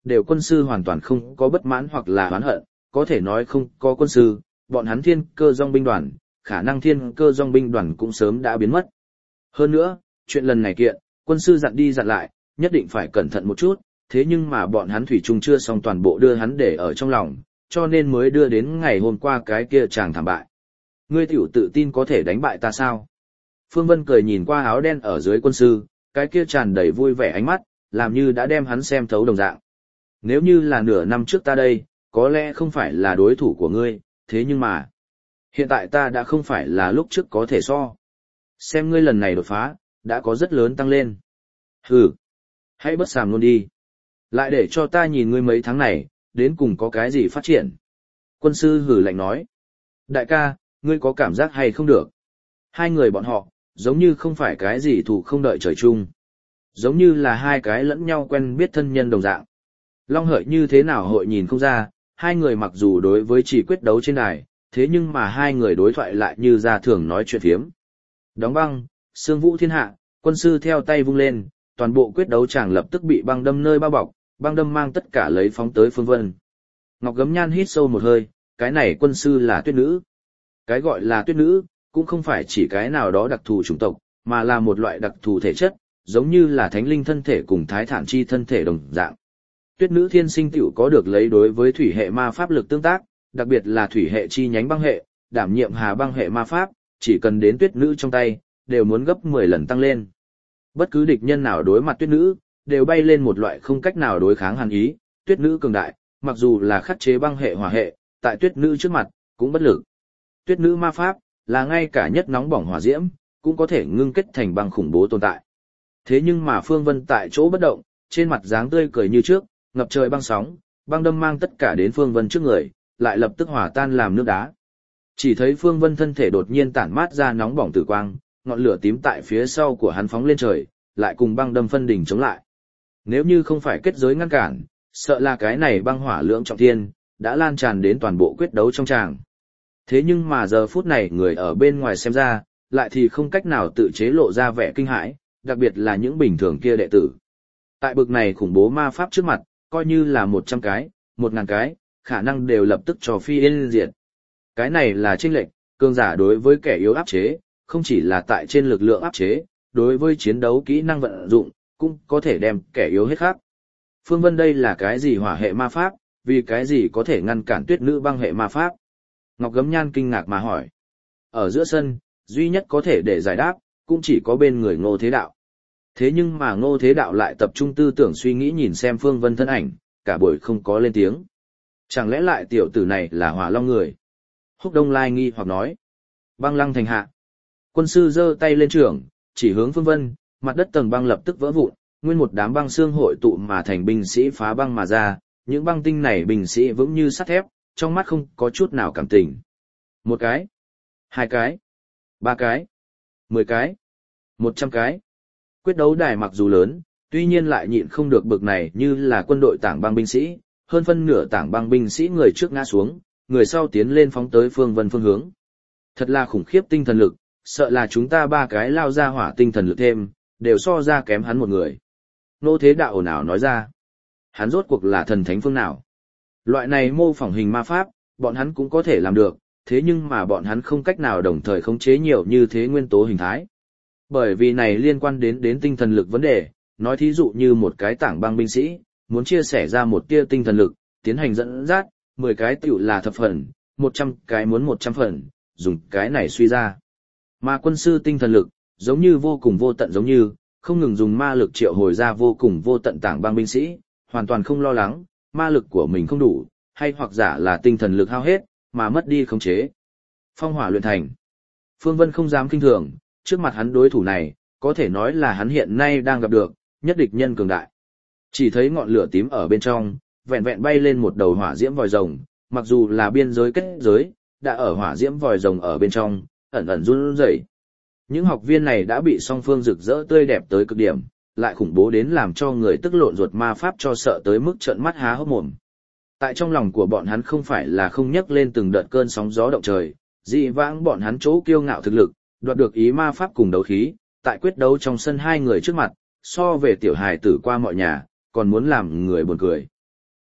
đều quân sư hoàn toàn không có bất mãn hoặc là oán hận, có thể nói không có quân sư, bọn hắn thiên cơ dòng binh đoàn, khả năng thiên cơ dòng binh đoàn cũng sớm đã biến mất. Hơn nữa, chuyện lần này kiện, quân sư dặn đi dặn lại, nhất định phải cẩn thận một chút, thế nhưng mà bọn hắn thủy chung chưa xong toàn bộ đưa hắn để ở trong lòng, cho nên mới đưa đến ngày hôm qua cái kia chàng thảm bại. Ngươi tiểu tự tin có thể đánh bại ta sao? Phương Vân cười nhìn qua áo đen ở dưới quân sư, cái kia tràn đầy vui vẻ ánh mắt, làm như đã đem hắn xem thấu đồng dạng. Nếu như là nửa năm trước ta đây, có lẽ không phải là đối thủ của ngươi, thế nhưng mà, hiện tại ta đã không phải là lúc trước có thể so. Xem ngươi lần này đột phá, đã có rất lớn tăng lên. Hừ, hãy bất sàm luôn đi. Lại để cho ta nhìn ngươi mấy tháng này, đến cùng có cái gì phát triển. Quân sư hừ lạnh nói. Đại ca, ngươi có cảm giác hay không được? Hai người bọn họ, giống như không phải cái gì thù không đợi trời chung. Giống như là hai cái lẫn nhau quen biết thân nhân đồng dạng. Long Hợi như thế nào hội nhìn không ra, hai người mặc dù đối với chỉ quyết đấu trên đài, thế nhưng mà hai người đối thoại lại như ra thường nói chuyện phiếm. Đóng băng, sương vũ thiên hạ, quân sư theo tay vung lên, toàn bộ quyết đấu chàng lập tức bị băng đâm nơi bao bọc, băng đâm mang tất cả lấy phóng tới Phương Vân. Ngọc Gấm Nhan hít sâu một hơi, cái này quân sư là tuyết nữ. Cái gọi là tuyết nữ, cũng không phải chỉ cái nào đó đặc thù chủng tộc, mà là một loại đặc thù thể chất, giống như là thánh linh thân thể cùng thái thản chi thân thể đồng dạng. Tuyết nữ thiên sinh tiểu có được lấy đối với thủy hệ ma pháp lực tương tác, đặc biệt là thủy hệ chi nhánh băng hệ, đảm nhiệm hà băng hệ ma pháp, chỉ cần đến tuyết nữ trong tay, đều muốn gấp 10 lần tăng lên. Bất cứ địch nhân nào đối mặt tuyết nữ, đều bay lên một loại không cách nào đối kháng hàn ý, tuyết nữ cường đại, mặc dù là khắc chế băng hệ hỏa hệ, tại tuyết nữ trước mặt, cũng bất lực. Tuyết nữ ma pháp, là ngay cả nhất nóng bỏng hỏa diễm, cũng có thể ngưng kết thành băng khủng bố tồn tại. Thế nhưng mà Phương Vân tại chỗ bất động, trên mặt dáng tươi cười như trước, ngập trời băng sóng, băng đâm mang tất cả đến Phương Vân trước người, lại lập tức hòa tan làm nước đá. Chỉ thấy Phương Vân thân thể đột nhiên tản mát ra nóng bỏng tử quang, ngọn lửa tím tại phía sau của hắn phóng lên trời, lại cùng băng đâm phân đỉnh chống lại. Nếu như không phải kết giới ngăn cản, sợ là cái này băng hỏa lưỡng trọng thiên, đã lan tràn đến toàn bộ quyết đấu trong tràng. Thế nhưng mà giờ phút này người ở bên ngoài xem ra, lại thì không cách nào tự chế lộ ra vẻ kinh hãi, đặc biệt là những bình thường kia đệ tử. Tại bực này khủng bố ma pháp trước mặt, coi như là 100 cái, 1000 cái, khả năng đều lập tức cho phi yên diệt. Cái này là chênh lệch, cường giả đối với kẻ yếu áp chế, không chỉ là tại trên lực lượng áp chế, đối với chiến đấu kỹ năng vận dụng, cũng có thể đem kẻ yếu hết khác. Phương Vân đây là cái gì hỏa hệ ma pháp, vì cái gì có thể ngăn cản tuyết nữ băng hệ ma pháp? Ngọc Gấm Nhan kinh ngạc mà hỏi. Ở giữa sân, duy nhất có thể để giải đáp, cũng chỉ có bên người Ngô Thế Đạo. Thế nhưng mà Ngô Thế Đạo lại tập trung tư tưởng suy nghĩ nhìn xem Phương Vân thân ảnh, cả buổi không có lên tiếng. Chẳng lẽ lại tiểu tử này là Hỏa Long người? Húc Đông Lai nghi hoặc nói. Băng lăng thành hạ. Quân sư giơ tay lên trường, chỉ hướng Phương Vân, mặt đất tầng băng lập tức vỡ vụn, nguyên một đám băng xương hội tụ mà thành binh sĩ phá băng mà ra, những băng tinh này binh sĩ vững như sắt thép, trong mắt không có chút nào cảm tình. 1 cái, 2 cái, 3 cái, 10 cái, 100 cái. Quyết đấu đài mặc dù lớn, tuy nhiên lại nhịn không được bực này như là quân đội tảng băng binh sĩ, hơn phân nửa tảng băng binh sĩ người trước ngã xuống, người sau tiến lên phóng tới Phương Vân phương hướng. Thật là khủng khiếp tinh thần lực, sợ là chúng ta 3 cái lao ra hỏa tinh thần lực thêm, đều so ra kém hắn một người. Nô Thế Đạo ồn ào nói ra. Hắn rốt cuộc là thần thánh phương nào? Loại này mô phỏng hình ma pháp, bọn hắn cũng có thể làm được, thế nhưng mà bọn hắn không cách nào đồng thời khống chế nhiều như thế nguyên tố hình thái. Bởi vì này liên quan đến tinh thần lực vấn đề, nói thí dụ như một cái tảng băng binh sĩ, muốn chia sẻ ra một tia tinh thần lực, tiến hành dẫn dắt, 10 cái tiểu là thập phần, 100 cái muốn 100 phần, dùng cái này suy ra. Mà quân sư tinh thần lực, giống như vô cùng vô tận giống như, không ngừng dùng ma lực triệu hồi ra vô cùng vô tận tảng băng binh sĩ, hoàn toàn không lo lắng, ma lực của mình không đủ, hay hoặc giả là tinh thần lực hao hết, mà mất đi khống chế. Phong hỏa luyện thành. Phương Vân không dám kinh thường, trước mặt hắn đối thủ này, có thể nói là hắn hiện nay đang gặp được, nhất địch nhân cường đại. Chỉ thấy ngọn lửa tím ở bên trong, vẹn vẹn bay lên một đầu hỏa diễm vòi rồng, mặc dù là biên giới kết giới, đã ở hỏa diễm vòi rồng ở bên trong, ẩn ẩn run rẩy. Những học viên này đã bị song phương rực rỡ tươi đẹp tới cực điểm, lại khủng bố đến làm cho người tức lộn ruột ma pháp cho sợ tới mức trợn mắt há hốc mồm. Tại trong lòng của bọn hắn không phải là không nhấc lên từng đợt cơn sóng gió động trời, dị vãng bọn hắn chỗ kiêu ngạo thực lực, đoạt được ý ma pháp cùng đấu khí, tại quyết đấu trong sân hai người trước mặt, so về tiểu hài tử qua mọi nhà, còn muốn làm người buồn cười.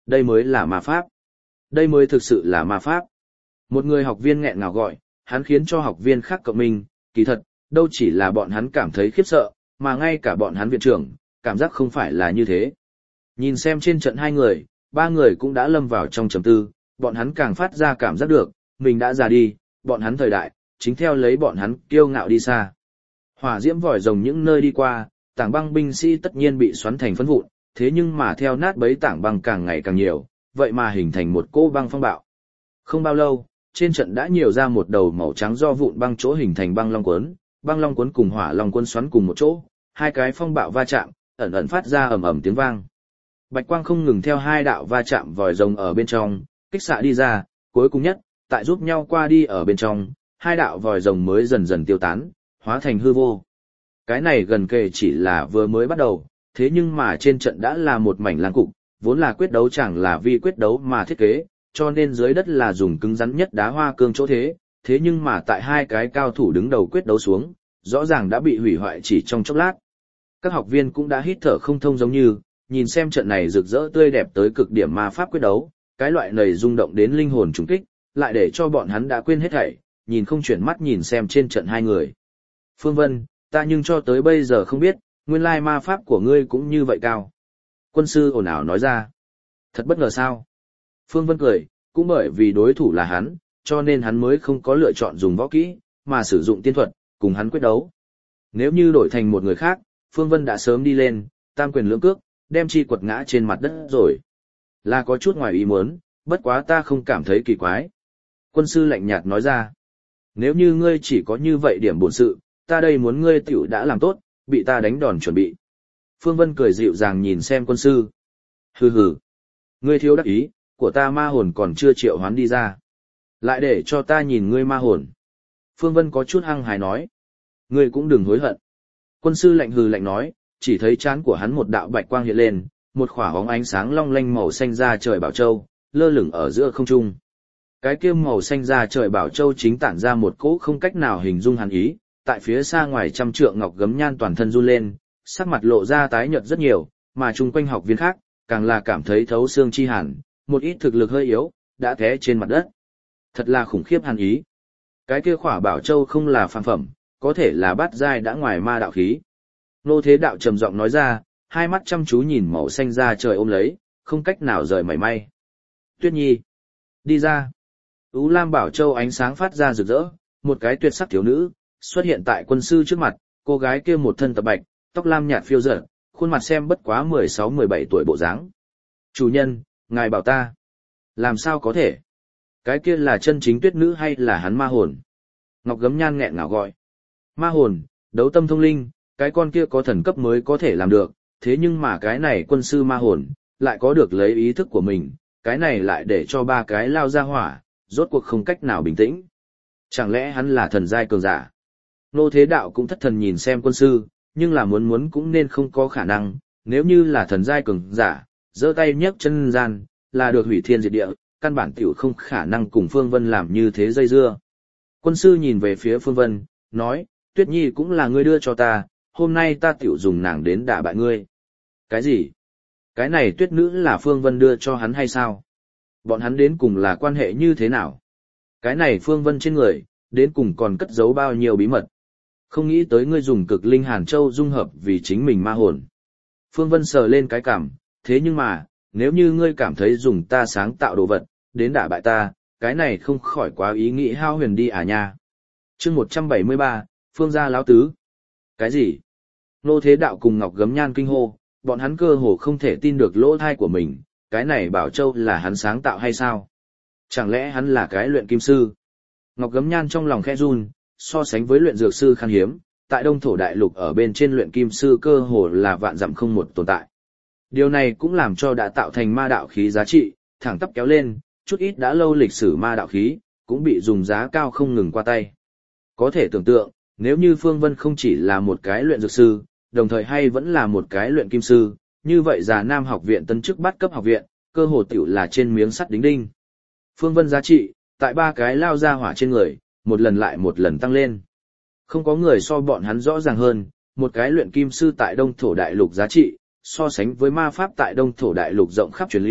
Đây mới là ma pháp. Đây mới thực sự là ma pháp. Một người học viên nghẹn ngào gọi, hắn khiến cho học viên khác cộng mình, kỳ thật, đâu chỉ là bọn hắn cảm thấy khiếp sợ, mà ngay cả bọn hắn viện trưởng, cảm giác không phải là như thế. Nhìn xem trên trận hai người, ba người cũng đã lâm vào trong trầm tư, bọn hắn càng phát ra cảm giác được, mình đã già đi, bọn hắn thời đại, chính theo lấy bọn hắn kiêu ngạo đi xa. Hỏa diễm vòi rồng những nơi đi qua, tảng băng binh sĩ tất nhiên bị xoắn thành phấn vụn, thế nhưng mà theo nát bấy tảng băng càng ngày càng nhiều, vậy mà hình thành một cỗ băng phong bạo. Không bao lâu, trên trận đã nhiều ra một đầu màu trắng do vụn băng chỗ hình thành băng long cuốn cùng hỏa long cuốn xoắn cùng một chỗ, hai cái phong bạo va chạm, ẩn ẩn phát ra ầm ầm tiếng vang. Bạch quang không ngừng theo hai đạo va chạm vòi rồng ở bên trong, kích xạ đi ra, cuối cùng nhất, tại giúp nhau qua đi ở bên trong, hai đạo vòi rồng mới dần dần tiêu tán, hóa thành hư vô. Cái này gần kề chỉ là vừa mới bắt đầu, thế nhưng mà trên trận đã là một mảnh lang cục, vốn là quyết đấu chẳng là vì quyết đấu mà thiết kế, cho nên dưới đất là dùng cứng rắn nhất đá hoa cương chỗ thế nhưng mà tại hai cái cao thủ đứng đầu quyết đấu xuống, rõ ràng đã bị hủy hoại chỉ trong chốc lát. Các học viên cũng đã hít thở không thông giống như, nhìn xem trận này rực rỡ tươi đẹp tới cực điểm ma pháp quyết đấu, cái loại này rung động đến linh hồn trùng kích, lại để cho bọn hắn đã quên hết thảy, nhìn không chuyển mắt nhìn xem trên trận hai người. Phương Vân, ta nhưng cho tới bây giờ không biết, nguyên lai ma pháp của ngươi cũng như vậy cao. Quân sư ồn ào nói ra. Thật bất ngờ sao? Phương Vân cười, cũng bởi vì đối thủ là hắn, cho nên hắn mới không có lựa chọn dùng võ kỹ, mà sử dụng tiên thuật, cùng hắn quyết đấu. Nếu như đổi thành một người khác, Phương Vân đã sớm đi lên, tam quyền lưỡng cước, đem chi quật ngã trên mặt đất rồi. Là có chút ngoài ý muốn, bất quá ta không cảm thấy kỳ quái. Quân sư lạnh nhạt nói ra. Nếu như ngươi chỉ có như vậy điểm bổn sự, ta đây muốn ngươi tiểu đã làm tốt, bị ta đánh đòn chuẩn bị. Phương Vân cười dịu dàng nhìn xem quân sư. Hừ hừ. Ngươi thiếu đắc ý, của ta ma hồn còn chưa triệu hoán đi ra. Lại để cho ta nhìn ngươi ma hồn. Phương Vân có chút hăng hài nói. Ngươi cũng đừng hối hận. Quân sư lạnh hừ lạnh nói, chỉ thấy trán của hắn một đạo bạch quang hiện lên, một khỏa bóng ánh sáng long lanh màu xanh da trời bảo châu, lơ lửng ở giữa không trung. Cái kia màu xanh da trời bảo châu chính tản ra một cỗ không cách nào hình dung hàn ý, tại phía xa ngoài trăm trượng ngọc gấm nhan toàn thân run lên, sắc mặt lộ ra tái nhợt rất nhiều, mà chung quanh học viên khác, càng là cảm thấy thấu xương chi hàn, một ít thực lực hơi yếu, đã té trên mặt đất. Thật là khủng khiếp hàn ý. Cái kia khỏa bảo châu không là phàm phẩm, có thể là bát giai đã ngoài ma đạo khí. Nô Thế Đạo trầm giọng nói ra, hai mắt chăm chú nhìn màu xanh da trời ôm lấy, không cách nào rời mảy may. Tuyết Nhi, đi ra. Ú Lam Bảo Châu ánh sáng phát ra rực rỡ, một cái tuyệt sắc thiếu nữ xuất hiện tại quân sư trước mặt, cô gái kia một thân tập bạch, tóc lam nhạt phiêu dở, khuôn mặt xem bất quá 16-17 tuổi bộ dáng. Chủ nhân, ngài bảo ta. Làm sao có thể? Cái kia là chân chính tuyết nữ hay là hắn ma hồn? Ngọc Gấm Nhan nghẹn ngào gọi. Ma hồn, đấu tâm thông linh, cái con kia có thần cấp mới có thể làm được, thế nhưng mà cái này quân sư ma hồn, lại có được lấy ý thức của mình, cái này lại để cho ba cái lao ra hỏa, rốt cuộc không cách nào bình tĩnh. Chẳng lẽ hắn là thần giai cường giả? Nô Thế Đạo cũng thất thần nhìn xem quân sư, nhưng là muốn cũng nên không có khả năng, nếu như là thần giai cường giả, giơ tay nhấc chân gian, là được hủy thiên diệt địa, căn bản tiểu không khả năng cùng Phương Vân làm như thế dây dưa. Quân sư nhìn về phía Phương Vân, nói, Tuyết Nhi cũng là ngươi đưa cho ta, hôm nay ta tiểu dùng nàng đến đả bại ngươi. Cái gì? Cái này tuyết nữ là Phương Vân đưa cho hắn hay sao? Bọn hắn đến cùng là quan hệ như thế nào? Cái này Phương Vân trên người, đến cùng còn cất giấu bao nhiêu bí mật? Không nghĩ tới ngươi dùng cực linh hàn châu dung hợp vì chính mình ma hồn. Phương Vân sờ lên cái cảm, thế nhưng mà, nếu như ngươi cảm thấy dùng ta sáng tạo đồ vật, đến đả bại ta, cái này không khỏi quá ý nghĩ hao huyền đi à nha. Chương 173, Phương gia lão tứ. Cái gì? Nô Thế Đạo cùng Ngọc Gấm Nhan kinh hô, bọn hắn cơ hồ không thể tin được lỗ thai của mình, cái này Bảo Châu là hắn sáng tạo hay sao? Chẳng lẽ hắn là cái luyện kim sư? Ngọc Gấm Nhan trong lòng khẽ run, so sánh với luyện dược sư khan hiếm, tại Đông Thổ Đại Lục ở bên trên luyện kim sư cơ hồ là vạn dặm không một tồn tại. Điều này cũng làm cho đã tạo thành ma đạo khí giá trị, thẳng tắp kéo lên, chút ít đã lâu lịch sử ma đạo khí, cũng bị dùng giá cao không ngừng qua tay. Có thể tưởng tượng, nếu như Phương Vân không chỉ là một cái luyện dược sư, đồng thời hay vẫn là một cái luyện kim sư, như vậy Già Nam học viện tân chức bắt cấp học viện, cơ hồ tiểu là trên miếng sắt đính đinh. Phương Vân giá trị, tại ba cái lao ra hỏa trên người, một lần lại một lần tăng lên. Không có người so bọn hắn rõ ràng hơn, một cái luyện kim sư tại Đông Thổ Đại Lục giá trị, so sánh với ma pháp tại Đông Thổ Đại Lục rộng khắp truyền lưu,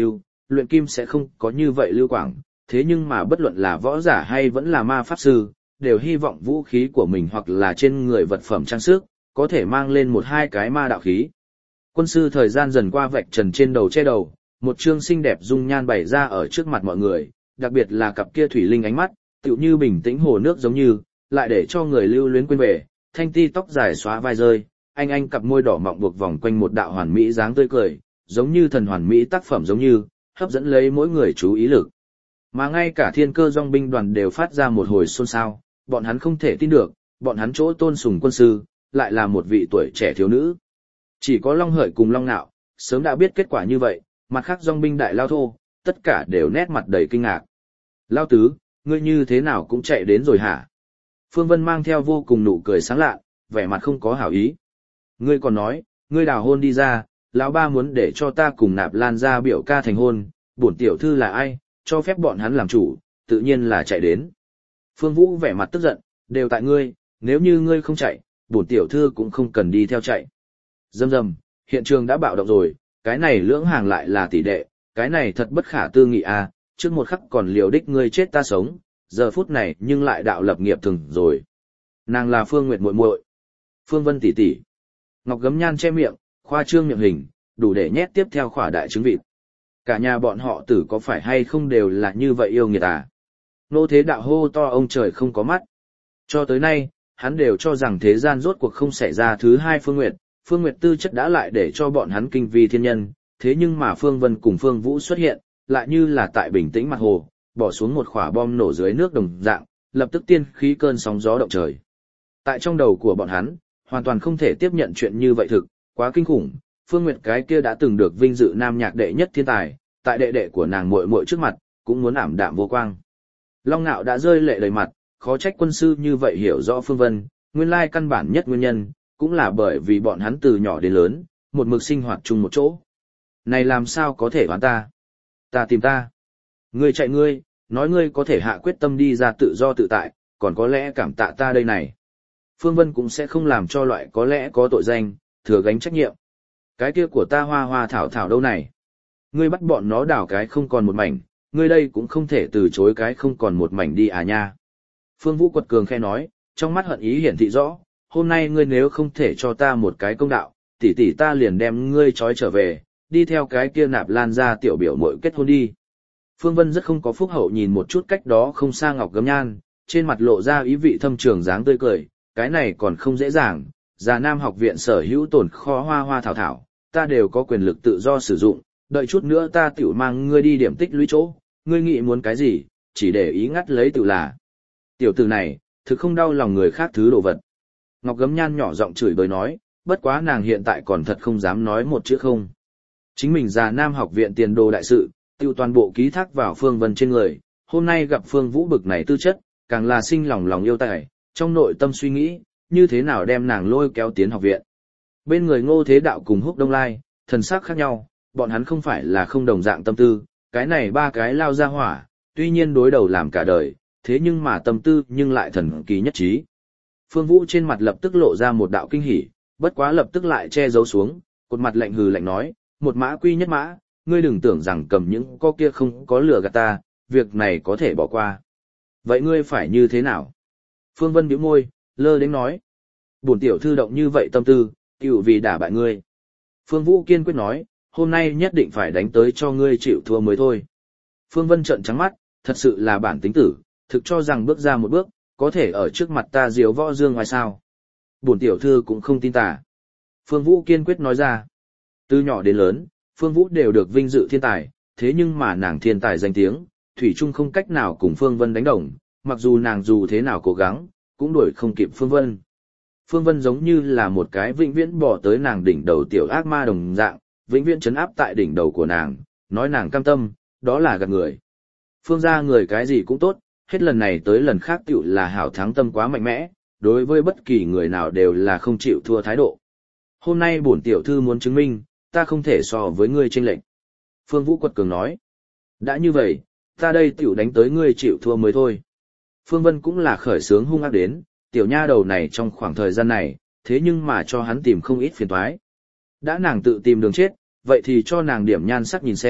luyện kim sẽ không có như vậy lưu quảng, thế nhưng mà bất luận là võ giả hay vẫn là ma pháp sư, đều hy vọng vũ khí của mình hoặc là trên người vật phẩm trang sức, có thể mang lên một hai cái ma đạo khí. Quân sư thời gian dần qua vạch trần trên đầu che đầu, một trương xinh đẹp dung nhan bày ra ở trước mặt mọi người, đặc biệt là cặp kia thủy linh ánh mắt, tựu như bình tĩnh hồ nước giống như, lại để cho người lưu luyến quên về, thanh ti tóc dài xóa vai rơi, anh cặp môi đỏ mọng buộc vòng quanh một đạo hoàn mỹ dáng tươi cười, giống như thần hoàn mỹ tác phẩm giống như, hấp dẫn lấy mỗi người chú ý lực. Mà ngay cả thiên cơ dòng binh đoàn đều phát ra một hồi xôn xao, bọn hắn không thể tin được, bọn hắn chỗ tôn sùng quân sư, lại là một vị tuổi trẻ thiếu nữ. Chỉ có Long Hợi cùng Long Nạo, sớm đã biết kết quả như vậy, mặt khác dòng binh đại lao thô, tất cả đều nét mặt đầy kinh ngạc. Lao tứ, ngươi như thế nào cũng chạy đến rồi hả? Phương Vân mang theo vô cùng nụ cười sáng lạ, vẻ mặt không có hảo ý. Ngươi còn nói, ngươi đào hôn đi ra, lão ba muốn để cho ta cùng Nạp Lan ra biểu ca thành hôn, bổn tiểu thư là ai, cho phép bọn hắn làm chủ, tự nhiên là chạy đến. Phương Vũ vẻ mặt tức giận, đều tại ngươi, nếu như ngươi không chạy, bổn tiểu thư cũng không cần đi theo chạy. Rầm rầm, hiện trường đã bạo động rồi, cái này lưỡng hàng lại là tỷ đệ, cái này thật bất khả tư nghị à, trước một khắc còn liều đích ngươi chết ta sống, giờ phút này nhưng lại đạo lập nghiệp thường rồi. Nàng là Phương Nguyệt muội muội, Phương Vân tỷ tỷ. Ngọc Gấm Nhan che miệng, khoa trương miệng hình, đủ để nhét tiếp theo khỏa đại trứng vịt. Cả nhà bọn họ tử có phải hay không đều là như vậy yêu nghiệt à? Nô Thế Đạo hô to ông trời không có mắt. Cho tới nay, hắn đều cho rằng thế gian rốt cuộc không xảy ra thứ hai Phương Nguyệt tư chất đã lại để cho bọn hắn kinh vi thiên nhân, thế nhưng mà Phương Vân cùng Phương Vũ xuất hiện, lại như là tại bình tĩnh mặt hồ, bỏ xuống một quả bom nổ dưới nước đồng dạng, lập tức tiên khí cơn sóng gió động trời. Tại trong đầu của bọn hắn, hoàn toàn không thể tiếp nhận chuyện như vậy thực, quá kinh khủng. Phương Nguyệt cái kia đã từng được vinh dự nam nhạc đệ nhất thiên tài, tại đệ đệ của nàng muội muội trước mặt, cũng muốn ảm đạm vô quang. Long Nạo đã rơi lệ đầy mặt, khó trách quân sư như vậy hiểu rõ Phương Vân, nguyên lai căn bản nhất nguyên nhân, cũng là bởi vì bọn hắn từ nhỏ đến lớn, một mực sinh hoạt chung một chỗ. Này làm sao có thể oán ta? Ta tìm ta. Ngươi chạy ngươi, nói ngươi có thể hạ quyết tâm đi ra tự do tự tại, còn có lẽ cảm tạ ta đây này. Phương Vân cũng sẽ không làm cho loại có lẽ có tội danh, thừa gánh trách nhiệm. Cái kia của ta hoa hoa thảo thảo đâu này? Ngươi bắt bọn nó đảo cái không còn một mảnh, ngươi đây cũng không thể từ chối cái không còn một mảnh đi à nha. Phương Vũ quật cường khe nói, trong mắt hận ý hiển thị rõ, hôm nay ngươi nếu không thể cho ta một cái công đạo, tỷ tỷ ta liền đem ngươi trói trở về, đi theo cái kia Nạp Lan ra tiểu biểu muội kết hôn đi. Phương Vân rất không có phúc hậu nhìn một chút cách đó không xa Ngọc Gấm Nhan, trên mặt lộ ra ý vị thâm trường dáng tươi cười, cái này còn không dễ dàng, Già Nam học viện sở hữu tồn kho hoa hoa thảo thảo, ta đều có quyền lực tự do sử dụng, đợi chút nữa ta tiểu mang ngươi đi điểm tích lũy chỗ, ngươi nghĩ muốn cái gì, chỉ để ý ngắt lấy tự là. Tiểu tử này, thực không đau lòng người khác thứ đồ vật. Ngọc Gấm Nhan nhỏ giọng chửi bới nói, bất quá nàng hiện tại còn thật không dám nói một chữ không. Chính mình Già Nam học viện tiền đồ đại sự, tiêu toàn bộ ký thác vào Phương Vân trên người, hôm nay gặp Phương Vũ bực này tư chất, càng là sinh lòng yêu tài, trong nội tâm suy nghĩ, như thế nào đem nàng lôi kéo tiến học viện. Bên người Ngô Thế Đạo cùng Húc Đông Lai, thần sắc khác nhau, bọn hắn không phải là không đồng dạng tâm tư, cái này ba cái lao ra hỏa, tuy nhiên đối đầu làm cả đời, thế nhưng mà tâm tư nhưng lại thần kỳ nhất trí. Phương Vũ trên mặt lập tức lộ ra một đạo kinh hỉ, bất quá lập tức lại che giấu xuống, cột mặt lạnh hừ lạnh nói, một mã quy nhất mã, ngươi đừng tưởng rằng cầm những có kia không có lừa gạt ta, việc này có thể bỏ qua. Vậy ngươi phải như thế nào? Phương Vân bĩu môi, lơ đến nói. Bổn tiểu thư động như vậy tâm tư, tiểu vì đả bại ngươi. Phương Vũ kiên quyết nói, hôm nay nhất định phải đánh tới cho ngươi chịu thua mới thôi. Phương Vân trợn trắng mắt, thật sự là bản tính tử, thực cho rằng bước ra một bước, có thể ở trước mặt ta diếu võ dương ngoài sao. Bổn tiểu thư cũng không tin ta. Phương Vũ kiên quyết nói ra. Từ nhỏ đến lớn, Phương Vũ đều được vinh dự thiên tài, thế nhưng mà nàng thiên tài danh tiếng, thủy chung không cách nào cùng Phương Vân đánh đồng, mặc dù nàng dù thế nào cố gắng, cũng đuổi không kịp Phương Vân. Phương Vân giống như là một cái vĩnh viễn bỏ tới nàng đỉnh đầu tiểu ác ma đồng dạng, vĩnh viễn trấn áp tại đỉnh đầu của nàng, nói nàng cam tâm, đó là gạt người. Phương gia người cái gì cũng tốt, hết lần này tới lần khác tiểu là hảo thắng tâm quá mạnh mẽ, đối với bất kỳ người nào đều là không chịu thua thái độ. Hôm nay bổn tiểu thư muốn chứng minh, ta không thể so với ngươi chênh lệch. Phương Vũ quật cường nói, đã như vậy, ta đây tiểu đánh tới ngươi chịu thua mới thôi. Phương Vân cũng là khởi sướng hung ác đến, tiểu nha đầu này trong khoảng thời gian này, thế nhưng mà cho hắn tìm không ít phiền toái. Đã nàng tự tìm đường chết, vậy thì cho nàng điểm nhan sắc nhìn xem,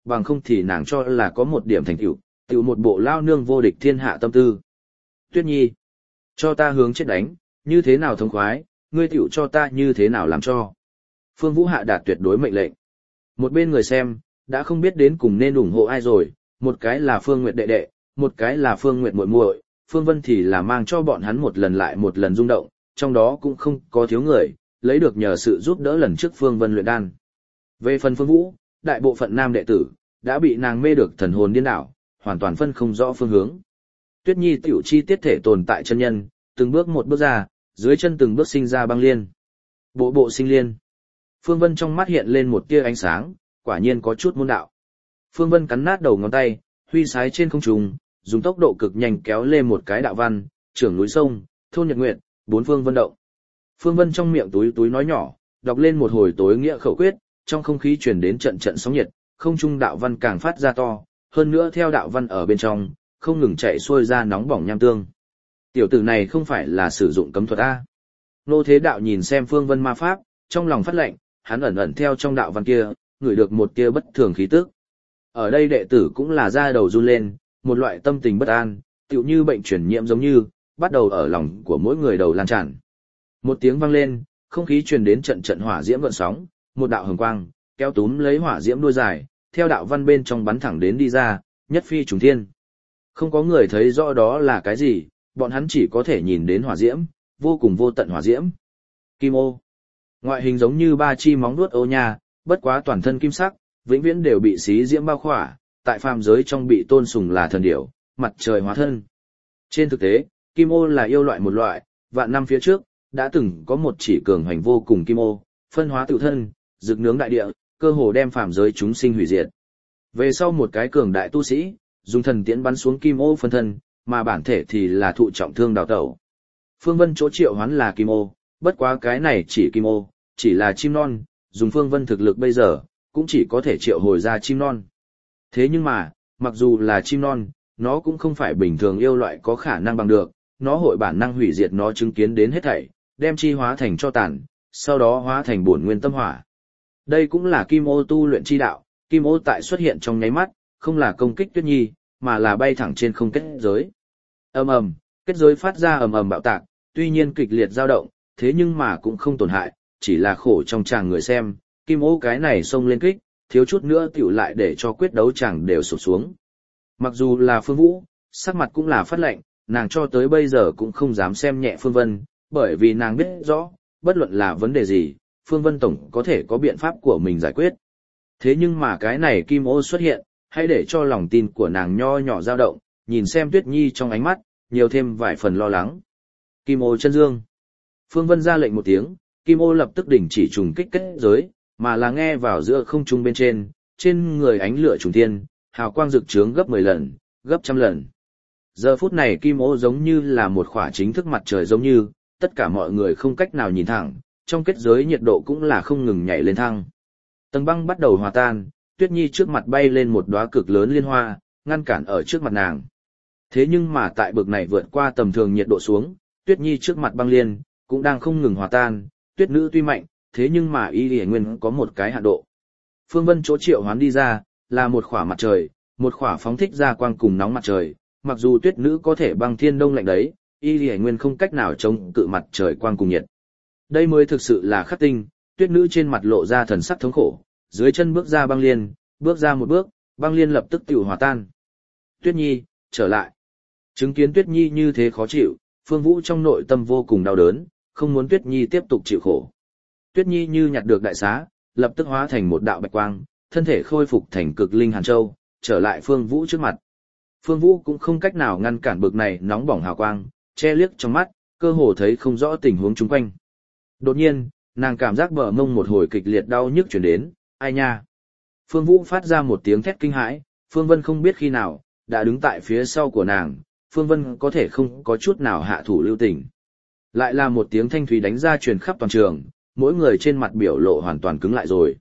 bằng không thì nàng cho là có một điểm thành tựu, tựu một bộ lao nương vô địch thiên hạ tâm tư. Tuyết Nhi, cho ta hướng chết đánh, như thế nào thống khoái, ngươi tựu cho ta như thế nào làm cho. Phương Vũ hạ đạt tuyệt đối mệnh lệnh. Một bên người xem, đã không biết đến cùng nên ủng hộ ai rồi, một cái là Phương Nguyệt đệ đệ, một cái là Phương Nguyệt muội muội, Phương Vân thì là mang cho bọn hắn một lần lại một lần rung động, trong đó cũng không có thiếu người, lấy được nhờ sự giúp đỡ lần trước Phương Vân luyện đan. Về phần Phương Vũ, đại bộ phận nam đệ tử, đã bị nàng mê được thần hồn điên đảo, hoàn toàn phân không rõ phương hướng. Tuyết Nhi tiểu chi tiết thể tồn tại chân nhân, từng bước một bước ra, dưới chân từng bước sinh ra băng liên. Bộ bộ sinh liên. Phương Vân trong mắt hiện lên một tia ánh sáng, quả nhiên có chút môn đạo. Phương Vân cắn nát đầu ngón tay, huy sái trên không trung, dùng tốc độ cực nhanh kéo lên một cái đạo văn, trưởng núi sông, thôn nhật nguyệt, bốn phương vân động. Phương Vân trong miệng túi túi nói nhỏ, đọc lên một hồi tối nghĩa khẩu quyết, trong không khí truyền đến trận trận sóng nhiệt, không trung đạo văn càng phát ra to, hơn nữa theo đạo văn ở bên trong, không ngừng chạy xuôi ra nóng bỏng nham tương. Tiểu tử này không phải là sử dụng cấm thuật A. Nô Thế Đạo nhìn xem Phương Vân ma pháp, trong lòng phát lệnh, hắn ẩn ẩn theo trong đạo văn kia, ngửi được một tia bất thường khí tức. Ở đây đệ tử cũng là da đầu run lên, một loại tâm tình bất an, tựu như bệnh truyền nhiễm giống như, bắt đầu ở lòng của mỗi người đầu lan tràn. Một tiếng vang lên, không khí truyền đến trận trận hỏa diễm gợn sóng, một đạo hồng quang, kéo túm lấy hỏa diễm đuôi dài, theo đạo văn bên trong bắn thẳng đến đi ra, nhất phi trùng thiên. Không có người thấy rõ đó là cái gì, bọn hắn chỉ có thể nhìn đến hỏa diễm, vô cùng vô tận hỏa diễm. Kim ô. Ngoại hình giống như ba chi móng vuốt ô nha, bất quá toàn thân kim sắc, vĩnh viễn đều bị xí diễm bao khỏa, tại phàm giới trong bị tôn sùng là thần điểu, mặt trời hóa thân. Trên thực tế, kim ô là yêu loại một loại, vạn năm phía trước, đã từng có một chỉ cường hành vô cùng kim ô, phân hóa tự thân, rực nướng đại địa, cơ hồ đem phàm giới chúng sinh hủy diệt. Về sau một cái cường đại tu sĩ, dùng thần tiễn bắn xuống kim ô phân thân, mà bản thể thì là thụ trọng thương đào tẩu. Phương Vân chỗ triệu hoán là kim ô, bất quá cái này chỉ kim ô, chỉ là chim non, dùng Phương Vân thực lực bây giờ, cũng chỉ có thể triệu hồi ra chim non. Thế nhưng mà, mặc dù là chim non, nó cũng không phải bình thường yêu loại có khả năng bằng được, nó hội bản năng hủy diệt nó chứng kiến đến hết thảy, đem chi hóa thành cho tàn, sau đó hóa thành bổn nguyên tâm hỏa. Đây cũng là kim ô tu luyện chi đạo, kim ô tại xuất hiện trong nháy mắt, không là công kích Tuyết Nhi, mà là bay thẳng trên không kết giới. Ầm ầm, kết giới phát ra ầm ầm bạo tạc, tuy nhiên kịch liệt dao động, thế nhưng mà cũng không tổn hại, chỉ là khổ trong chàng người xem, kim ô cái này xông lên kích, thiếu chút nữa tiểu lại để cho quyết đấu chàng đều sụp xuống. Mặc dù là Phương Vũ, sắc mặt cũng là phát lạnh, nàng cho tới bây giờ cũng không dám xem nhẹ Phương Vân, bởi vì nàng biết rõ, bất luận là vấn đề gì, Phương Vân tổng có thể có biện pháp của mình giải quyết. Thế nhưng mà cái này kim ô xuất hiện, hãy để cho lòng tin của nàng nho nhỏ dao động, nhìn xem Tuyết Nhi trong ánh mắt, nhiều thêm vài phần lo lắng. Kim ô chân dương. Phương Vân ra lệnh một tiếng, kim ô lập tức đình chỉ trùng kích kết giới, mà là nghe vào giữa không trung bên trên người ánh lửa trùng thiên, hào quang rực chướng gấp 10 lần, gấp trăm lần. Giờ phút này kim ô giống như là một khỏa chính thức mặt trời giống như, tất cả mọi người không cách nào nhìn thẳng, trong kết giới nhiệt độ cũng là không ngừng nhảy lên thăng. Tầng băng bắt đầu hòa tan, Tuyết Nhi trước mặt bay lên một đóa cực lớn liên hoa, ngăn cản ở trước mặt nàng. Thế nhưng mà tại bực này vượt qua tầm thường nhiệt độ xuống, Tuyết Nhi trước mặt băng liên, cũng đang không ngừng hòa tan, tuyết nữ tuy mạnh, thế nhưng mà y lìa nguyên có một cái hạn độ. Phương Vân chỗ triệu hoán đi ra, là một khỏa mặt trời, một khỏa phóng thích ra quang cùng nóng mặt trời, mặc dù tuyết nữ có thể băng thiên đông lạnh đấy, y lìa nguyên không cách nào chống cự mặt trời quang cùng nhiệt. Đây mới thực sự là khắc tinh, tuyết nữ trên mặt lộ ra thần sắc thống khổ, dưới chân bước ra băng liên, bước ra một bước, băng liên lập tức tiểu hòa tan. Tuyết Nhi, trở lại. Chứng kiến Tuyết Nhi như thế khó chịu, Phương Vũ trong nội tâm vô cùng đau đớn, không muốn Tuyết Nhi tiếp tục chịu khổ. Tuyết Nhi như nhặt được đại xá, lập tức hóa thành một đạo bạch quang, thân thể khôi phục thành cực linh hàn châu, trở lại Phương Vũ trước mặt. Phương Vũ cũng không cách nào ngăn cản bực này nóng bỏng hào quang, che liếc trong mắt, cơ hồ thấy không rõ tình huống chung quanh. Đột nhiên, nàng cảm giác bờ mông một hồi kịch liệt đau nhức chuyển đến, ai nha. Phương Vũ phát ra một tiếng thét kinh hãi, Phương Vân không biết khi nào, đã đứng tại phía sau của nàng, Phương Vân có thể không có chút nào hạ thủ lưu tình. Lại là một tiếng thanh thúy đánh ra truyền khắp toàn trường, mỗi người trên mặt biểu lộ hoàn toàn cứng lại rồi.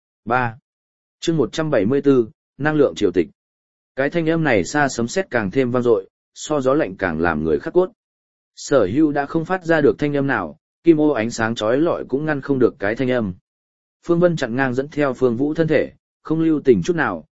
3. Chương 174, năng lượng triều tịch. Cái thanh âm này xa sấm sét càng thêm vang dội, so gió lạnh càng làm người khắc cốt. Sở Hưu đã không phát ra được thanh âm nào, kim ô ánh sáng chói lọi cũng ngăn không được cái thanh âm. Phương Vân chặn ngang dẫn theo Phương Vũ thân thể, không lưu tình chút nào,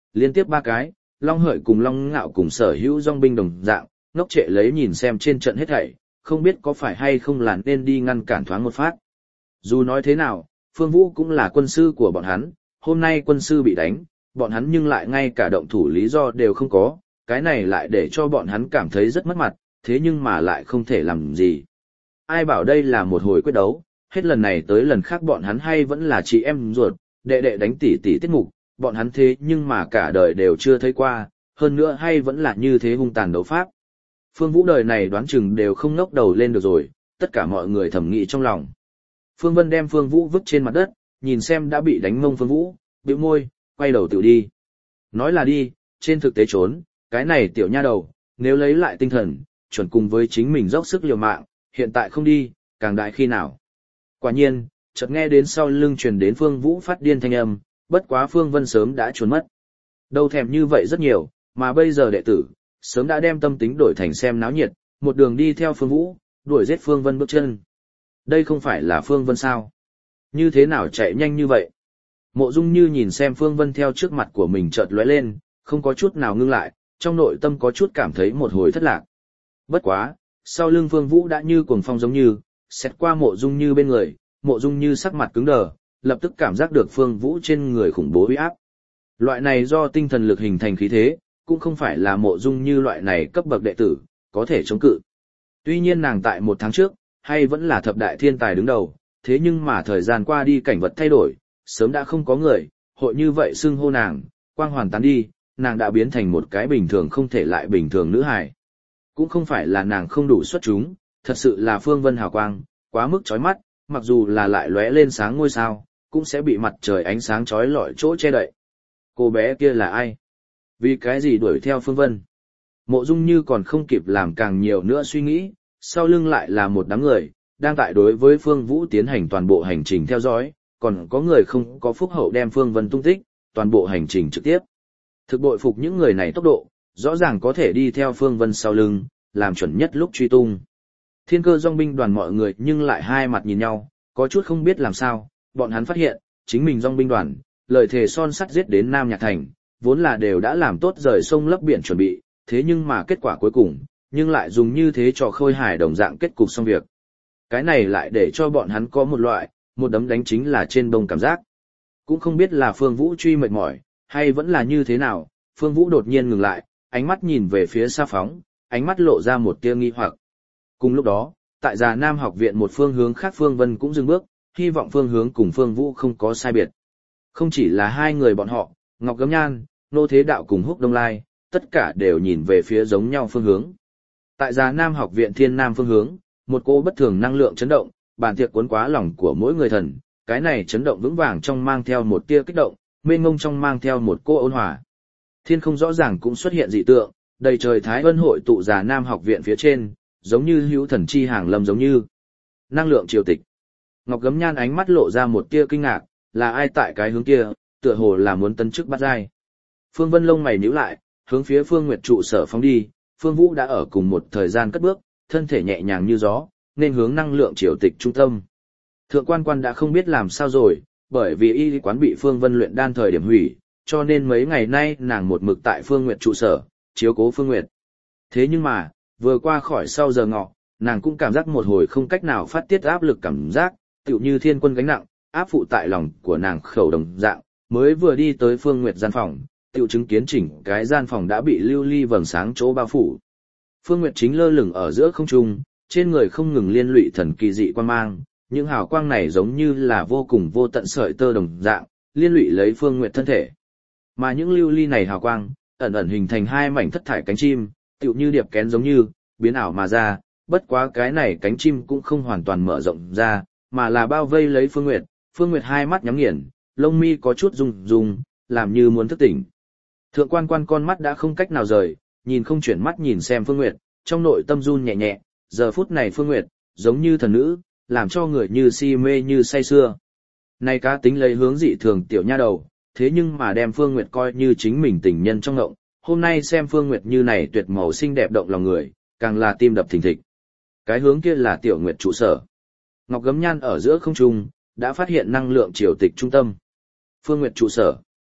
liên tiếp 3 cái, Long Hợi cùng Long Ngạo cùng sở hữu dòng binh đồng dạng, ngốc trệ lấy nhìn xem trên trận hết thảy, không biết có phải hay không là nên đi ngăn cản thoáng một phát. Dù nói thế nào, Phương Vũ cũng là quân sư của bọn hắn, hôm nay quân sư bị đánh, bọn hắn nhưng lại ngay cả động thủ lý do đều không có, cái này lại để cho bọn hắn cảm thấy rất mất mặt, thế nhưng mà lại không thể làm gì. Ai bảo đây là một hồi quyết đấu, hết lần này tới lần khác bọn hắn hay vẫn là chị em ruột, đệ đệ đánh tỷ tỷ tiết mục, bọn hắn thế nhưng mà cả đời đều chưa thấy qua, hơn nữa hay vẫn là như thế hung tàn đấu pháp. Phương Vũ đời này đoán chừng đều không ngóc đầu lên được rồi, tất cả mọi người thầm nghĩ trong lòng. Phương Vân đem Phương Vũ vứt trên mặt đất, nhìn xem đã bị đánh mông Phương Vũ, bĩu môi, quay đầu tự đi. Nói là đi, trên thực tế trốn, cái này tiểu nha đầu, nếu lấy lại tinh thần, chuẩn cùng với chính mình dốc sức liều mạng, hiện tại không đi, càng đại khi nào. Quả nhiên, chợt nghe đến sau lưng truyền đến Phương Vũ phát điên thanh âm, bất quá Phương Vân sớm đã trốn mất. Đâu thèm như vậy rất nhiều, mà bây giờ đệ tử, sớm đã đem tâm tính đổi thành xem náo nhiệt, một đường đi theo Phương Vũ, đuổi giết Phương Vân bước chân. Đây không phải là Phương Vân sao? Như thế nào chạy nhanh như vậy? Mộ Dung Như nhìn xem Phương Vân theo trước mặt của mình chợt lóe lên, không có chút nào ngưng lại, trong nội tâm có chút cảm thấy một hồi thất lạc. Bất quá, sau lưng Phương Vũ đã như cuồng phong giống như, xét qua Mộ Dung Như bên người, Mộ Dung Như sắc mặt cứng đờ, lập tức cảm giác được Phương Vũ trên người khủng bố uy áp. Loại này do tinh thần lực hình thành khí thế, cũng không phải là Mộ Dung Như loại này cấp bậc đệ tử, có thể chống cự. Tuy nhiên nàng tại 1 tháng trước, hay vẫn là thập đại thiên tài đứng đầu, thế nhưng mà thời gian qua đi cảnh vật thay đổi, sớm đã không có người, hội như vậy xưng hô nàng, quang hoàn tán đi, nàng đã biến thành một cái bình thường không thể lại bình thường nữ hài. Cũng không phải là nàng không đủ xuất chúng, thật sự là Phương Vân hào quang, quá mức chói mắt, mặc dù là lại lóe lên sáng ngôi sao, cũng sẽ bị mặt trời ánh sáng chói lọi chỗ che đậy. Cô bé kia là ai? Vì cái gì đuổi theo Phương Vân? Mộ Dung Như còn không kịp làm càng nhiều nữa suy nghĩ, sau lưng lại là một đám người, đang tại đối với Phương Vũ tiến hành toàn bộ hành trình theo dõi, còn có người không có phúc hậu đem Phương Vân tung tích, toàn bộ hành trình trực tiếp. Thực bội phục những người này tốc độ, rõ ràng có thể đi theo Phương Vân sau lưng, làm chuẩn nhất lúc truy tung. Thiên Cơ Dòng binh đoàn mọi người nhưng lại hai mặt nhìn nhau, có chút không biết làm sao, bọn hắn phát hiện, chính mình Dòng binh đoàn, lời thề son sắt giết đến Nam Nhạc Thành, vốn là đều đã làm tốt rời sông lấp biển chuẩn bị, thế nhưng mà kết quả cuối cùng, nhưng lại dùng như thế trò khôi hài đồng dạng kết cục xong việc. Cái này lại để cho bọn hắn có một loại, một đấm đánh chính là trên bông cảm giác. Cũng không biết là Phương Vũ truy mệt mỏi, hay vẫn là như thế nào, Phương Vũ đột nhiên ngừng lại, ánh mắt nhìn về phía xa phóng, ánh mắt lộ ra một tia nghi hoặc. Cùng lúc đó, tại Già Nam học viện một phương hướng khác Phương Vân cũng dừng bước, hy vọng phương hướng cùng Phương Vũ không có sai biệt. Không chỉ là hai người bọn họ, Ngọc Gấm Nhan, Nô Thế Đạo cùng Húc Đông Lai, tất cả đều nhìn về phía giống nhau phương hướng. Tại Già Nam học viện Thiên Nam phương hướng, một cô bất thường năng lượng chấn động, bản tiệc cuốn quá lòng của mỗi người thần, cái này chấn động vững vàng trong mang theo một tia kích động, mênh mông trong mang theo một cô ôn hòa. Thiên không rõ ràng cũng xuất hiện dị tượng, đầy trời thái ân hội tụ Già Nam học viện phía trên, giống như hữu thần chi hàng lâm giống như năng lượng triều tịch. Ngọc Gấm Nhan ánh mắt lộ ra một tia kinh ngạc, là ai tại cái hướng kia, tựa hồ là muốn tấn chức bắt giai. Phương Vân lông mày nhíu lại, hướng phía Phương Nguyệt trụ sở phóng đi, Phương Vũ đã ở cùng một thời gian cất bước, thân thể nhẹ nhàng như gió, nên hướng năng lượng triều tịch trung tâm. Thượng quan quan đã không biết làm sao rồi, bởi vì y quán bị Phương Vân luyện đan thời điểm hủy, cho nên mấy ngày nay nàng một mực tại Phương Nguyệt trụ sở, chiếu cố Phương Nguyệt. Thế nhưng mà, vừa qua khỏi sau giờ ngọ, nàng cũng cảm giác một hồi không cách nào phát tiết áp lực cảm giác, tựu như thiên quân gánh nặng, áp phụ tại lòng của nàng khẩu đồng dạng, mới vừa đi tới Phương Nguyệt gian phòng, tựu chứng kiến chỉnh cái gian phòng đã bị lưu ly vầng sáng chỗ bao phủ. Phương Nguyệt chính lơ lửng ở giữa không trung, trên người không ngừng liên lụy thần kỳ dị quang mang, những hào quang này giống như là vô cùng vô tận sợi tơ đồng dạng, liên lụy lấy Phương Nguyệt thân thể. Mà những lưu ly này hào quang, ẩn ẩn hình thành hai mảnh thất thải cánh chim, tựu như điệp kén giống như, biến ảo mà ra, bất quá cái này cánh chim cũng không hoàn toàn mở rộng ra, mà là bao vây lấy Phương Nguyệt. Phương Nguyệt hai mắt nhắm nghiền, lông mi có chút rung rung, làm như muốn thức tỉnh. Thượng quan quan con mắt đã không cách nào rời, nhìn không chuyển mắt nhìn xem Phương Nguyệt, trong nội tâm run nhẹ nhẹ, giờ phút này Phương Nguyệt, giống như thần nữ, làm cho người như si mê như say sưa. Này cá tính lấy hướng dị thường tiểu nha đầu, thế nhưng mà đem Phương Nguyệt coi như chính mình tình nhân trong ngộng, hôm nay xem Phương Nguyệt như này tuyệt màu xinh đẹp động lòng người, càng là tim đập thình thịch. Cái hướng kia là Tiểu Nguyệt trụ sở. Ngọc Gấm Nhan ở giữa không trung, đã phát hiện năng lượng triều tịch trung tâm. Phương Nguyệt trụ sở.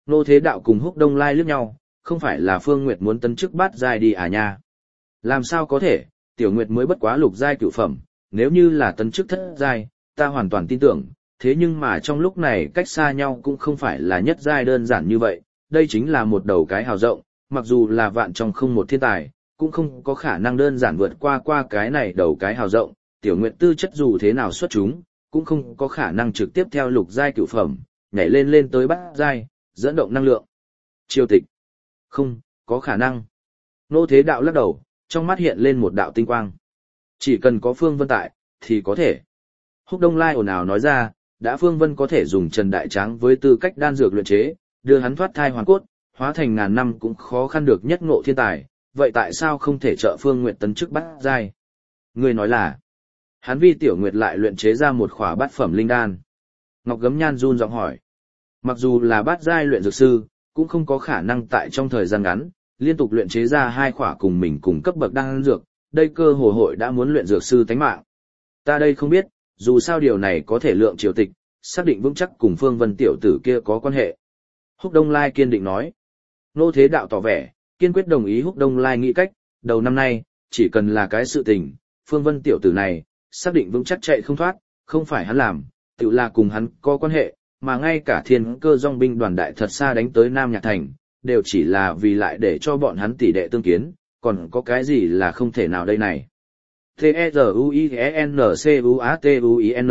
Nô Thế Đạo cùng Húc Đông Lai liếc nhau, không phải là Phương Nguyệt muốn tấn chức bát giai đi à nha. Làm sao có thể, Tiểu Nguyệt mới bất quá lục giai cửu phẩm, nếu như là tấn chức thất giai, ta hoàn toàn tin tưởng, thế nhưng mà trong lúc này cách xa nhau cũng không phải là nhất giai đơn giản như vậy, đây chính là một đầu cái hào rộng, mặc dù là vạn trong không một thiên tài, cũng không có khả năng đơn giản vượt qua cái này đầu cái hào rộng, Tiểu Nguyệt tư chất dù thế nào xuất chúng, cũng không có khả năng trực tiếp theo lục giai cửu phẩm, nhảy lên tới bát giai, dẫn động năng lượng. Triều tịch. Không, có khả năng. Nô Thế Đạo lắc đầu, trong mắt hiện lên một đạo tinh quang. Chỉ cần có Phương Vân tại, thì có thể. Húc Đông Lai ồn ào nói ra, đã Phương Vân có thể dùng Trần Đại Tráng với tư cách đan dược luyện chế, đưa hắn thoát thai hoàn cốt, hóa thành ngàn năm cũng khó khăn được nhất ngộ thiên tài, vậy tại sao không thể trợ Phương Nguyệt tấn chức bát giai? Người nói là, hắn vi Tiểu Nguyệt lại luyện chế ra một khỏa bát phẩm linh đan. Ngọc Gấm Nhan run giọng hỏi. Mặc dù là bát giai luyện dược sư, cũng không có khả năng tại trong thời gian ngắn, liên tục luyện chế ra 2 khỏa cùng mình cùng cấp bậc đan dược, đây cơ hồ hội đã muốn luyện dược sư tánh mạng. Ta đây không biết, dù sao điều này có thể lượng triều tịch, xác định vững chắc cùng Phương Vân tiểu tử kia có quan hệ. Húc Đông Lai kiên định nói. Nô Thế Đạo tỏ vẻ, kiên quyết đồng ý Húc Đông Lai nghĩ cách, đầu năm nay, chỉ cần là cái sự tình, Phương Vân tiểu tử này, xác định vững chắc chạy không thoát, không phải hắn làm, tự là cùng hắn có quan hệ, mà ngay cả Thiên Cơ Dòng binh đoàn đại thật xa đánh tới Nam Nhạc Thành, đều chỉ là vì lại để cho bọn hắn tỷ đệ tương kiến, còn có cái gì là không thể nào đây này. T-E-Z-U-I-E-N-C-U-A-T-U-I-N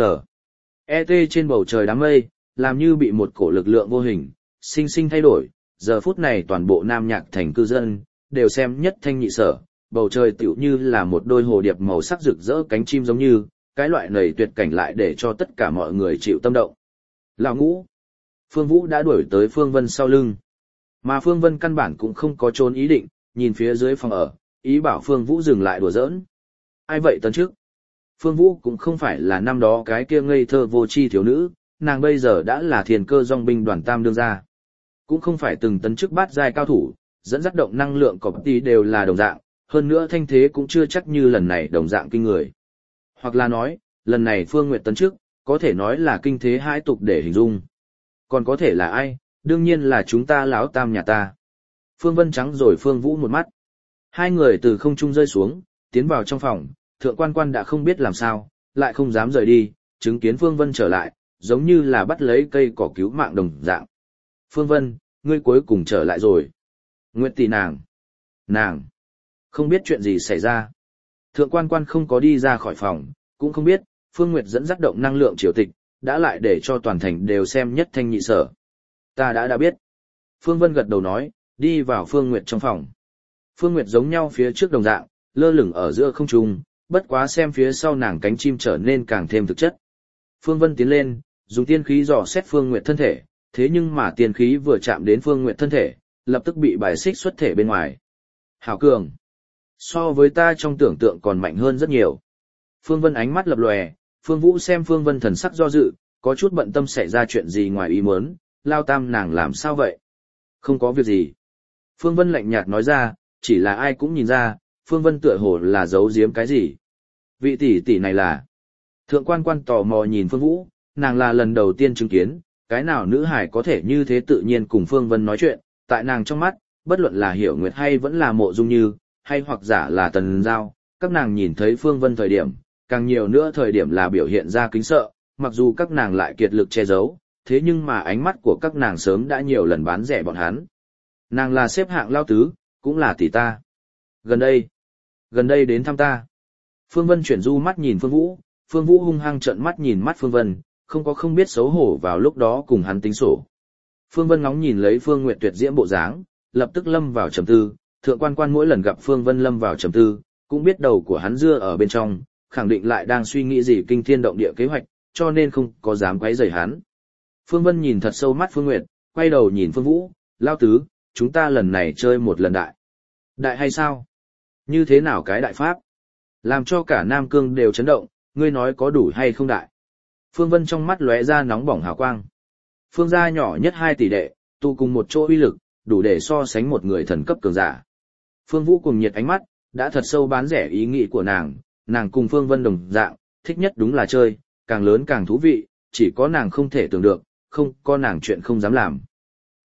E.T. trên bầu trời đám mây, làm như bị một cổ lực lượng vô hình, sinh sinh thay đổi, giờ phút này toàn bộ Nam Nhạc Thành cư dân, đều xem nhất thanh nhị sở, bầu trời tựu như là một đôi hồ điệp màu sắc rực rỡ cánh chim giống như, cái loại nầy tuyệt cảnh lại để cho tất cả mọi người chịu tâm động. Lão Ngũ, Phương Vũ đã đuổi tới Phương Vân sau lưng, mà Phương Vân căn bản cũng không có trốn ý định, nhìn phía dưới phòng ở, ý bảo Phương Vũ dừng lại đùa giỡn. Ai vậy tấn trước? Phương Vũ cũng không phải là năm đó cái kia ngây thơ vô tri thiếu nữ, nàng bây giờ đã là Thiên Cơ Dòng binh đoàn tam đương gia. Cũng không phải từng tấn chức bát giai cao thủ, dẫn dắt động năng lượng cọp tí đều là đồng dạng, hơn nữa thanh thế cũng chưa chắc như lần này đồng dạng kinh người. Hoặc là nói, lần này Phương Nguyệt tấn chức, có thể nói là kinh thế hai tục để hình dung. Còn có thể là ai? Đương nhiên là chúng ta lão tam nhà ta. Phương Vân trắng rồi Phương Vũ một mắt. Hai người từ không trung rơi xuống, tiến vào trong phòng, Thượng Quan Quan đã không biết làm sao, lại không dám rời đi, chứng kiến Phương Vân trở lại, giống như là bắt lấy cây cỏ cứu mạng đồng dạng. Phương Vân, ngươi cuối cùng trở lại rồi. Nguyệt tỷ nàng, không biết chuyện gì xảy ra. Thượng Quan Quan không có đi ra khỏi phòng, cũng không biết, Phương Nguyệt dẫn dắt động năng lượng triều tịch, đã lại để cho toàn thành đều xem nhất thanh nhị sở. Ta đã biết. Phương Vân gật đầu nói, đi vào Phương Nguyệt trong phòng. Phương Nguyệt giống nhau phía trước đồng dạng, lơ lửng ở giữa không trung, bất quá xem phía sau nàng cánh chim trở nên càng thêm thực chất. Phương Vân tiến lên, dùng tiên khí dò xét Phương Nguyệt thân thể, thế nhưng mà tiên khí vừa chạm đến Phương Nguyệt thân thể, lập tức bị bài xích xuất thể bên ngoài. Hảo cường! So với ta trong tưởng tượng còn mạnh hơn rất nhiều. Phương Vân ánh mắt lập lòe, Phương Vũ xem Phương Vân thần sắc do dự, có chút bận tâm xảy ra chuyện gì ngoài ý muốn, lao tam nàng làm sao vậy? Không có việc gì. Phương Vân lạnh nhạt nói ra, chỉ là ai cũng nhìn ra, Phương Vân tựa hồ là giấu giếm cái gì. Vị tỷ tỷ này là... Thượng Quan Quan tò mò nhìn Phương Vũ, nàng là lần đầu tiên chứng kiến, cái nào nữ hải có thể như thế tự nhiên cùng Phương Vân nói chuyện, tại nàng trong mắt, bất luận là Hiểu Nguyệt hay vẫn là Mộ Dung Như, hay hoặc giả là Tần Giao, các nàng nhìn thấy Phương Vân thời điểm, càng nhiều nữa thời điểm là biểu hiện ra kính sợ, mặc dù các nàng lại kiệt lực che giấu, thế nhưng mà ánh mắt của các nàng sớm đã nhiều lần bán rẻ bọn hắn. Nàng là xếp hạng lao tứ, cũng là tỷ ta. Gần đây đến thăm ta. Phương Vân chuyển du mắt nhìn Phương Vũ, Phương Vũ hung hăng trợn mắt nhìn mắt Phương Vân, không biết xấu hổ vào lúc đó cùng hắn tính sổ. Phương Vân ngóng nhìn lấy Phương Nguyệt tuyệt diễm bộ dáng, lập tức lâm vào trầm tư, Thượng Quan Quan mỗi lần gặp Phương Vân lâm vào trầm tư, cũng biết đầu của hắn dưa ở bên trong, khẳng định lại đang suy nghĩ gì kinh thiên động địa kế hoạch, cho nên không có dám quấy rầy hắn. Phương Vân nhìn thật sâu mắt Phương Nguyệt, quay đầu nhìn Phương Vũ, lao tứ, chúng ta lần này chơi một lần đại. Đại hay sao? Như thế nào cái đại pháp? Làm cho cả Nam Cương đều chấn động, ngươi nói có đủ hay không đại? Phương Vân trong mắt lóe ra nóng bỏng hào quang. Phương gia nhỏ nhất 2 tỷ đệ, tụ cùng một chỗ uy lực, đủ để so sánh một người thần cấp cường giả. Phương Vũ cùng nhiệt ánh mắt, đã thật sâu bán rẻ ý nghĩ của nàng cùng Phương Vân đồng dạng, thích nhất đúng là chơi, càng lớn càng thú vị, chỉ có nàng không thể tưởng được, không có nàng chuyện không dám làm.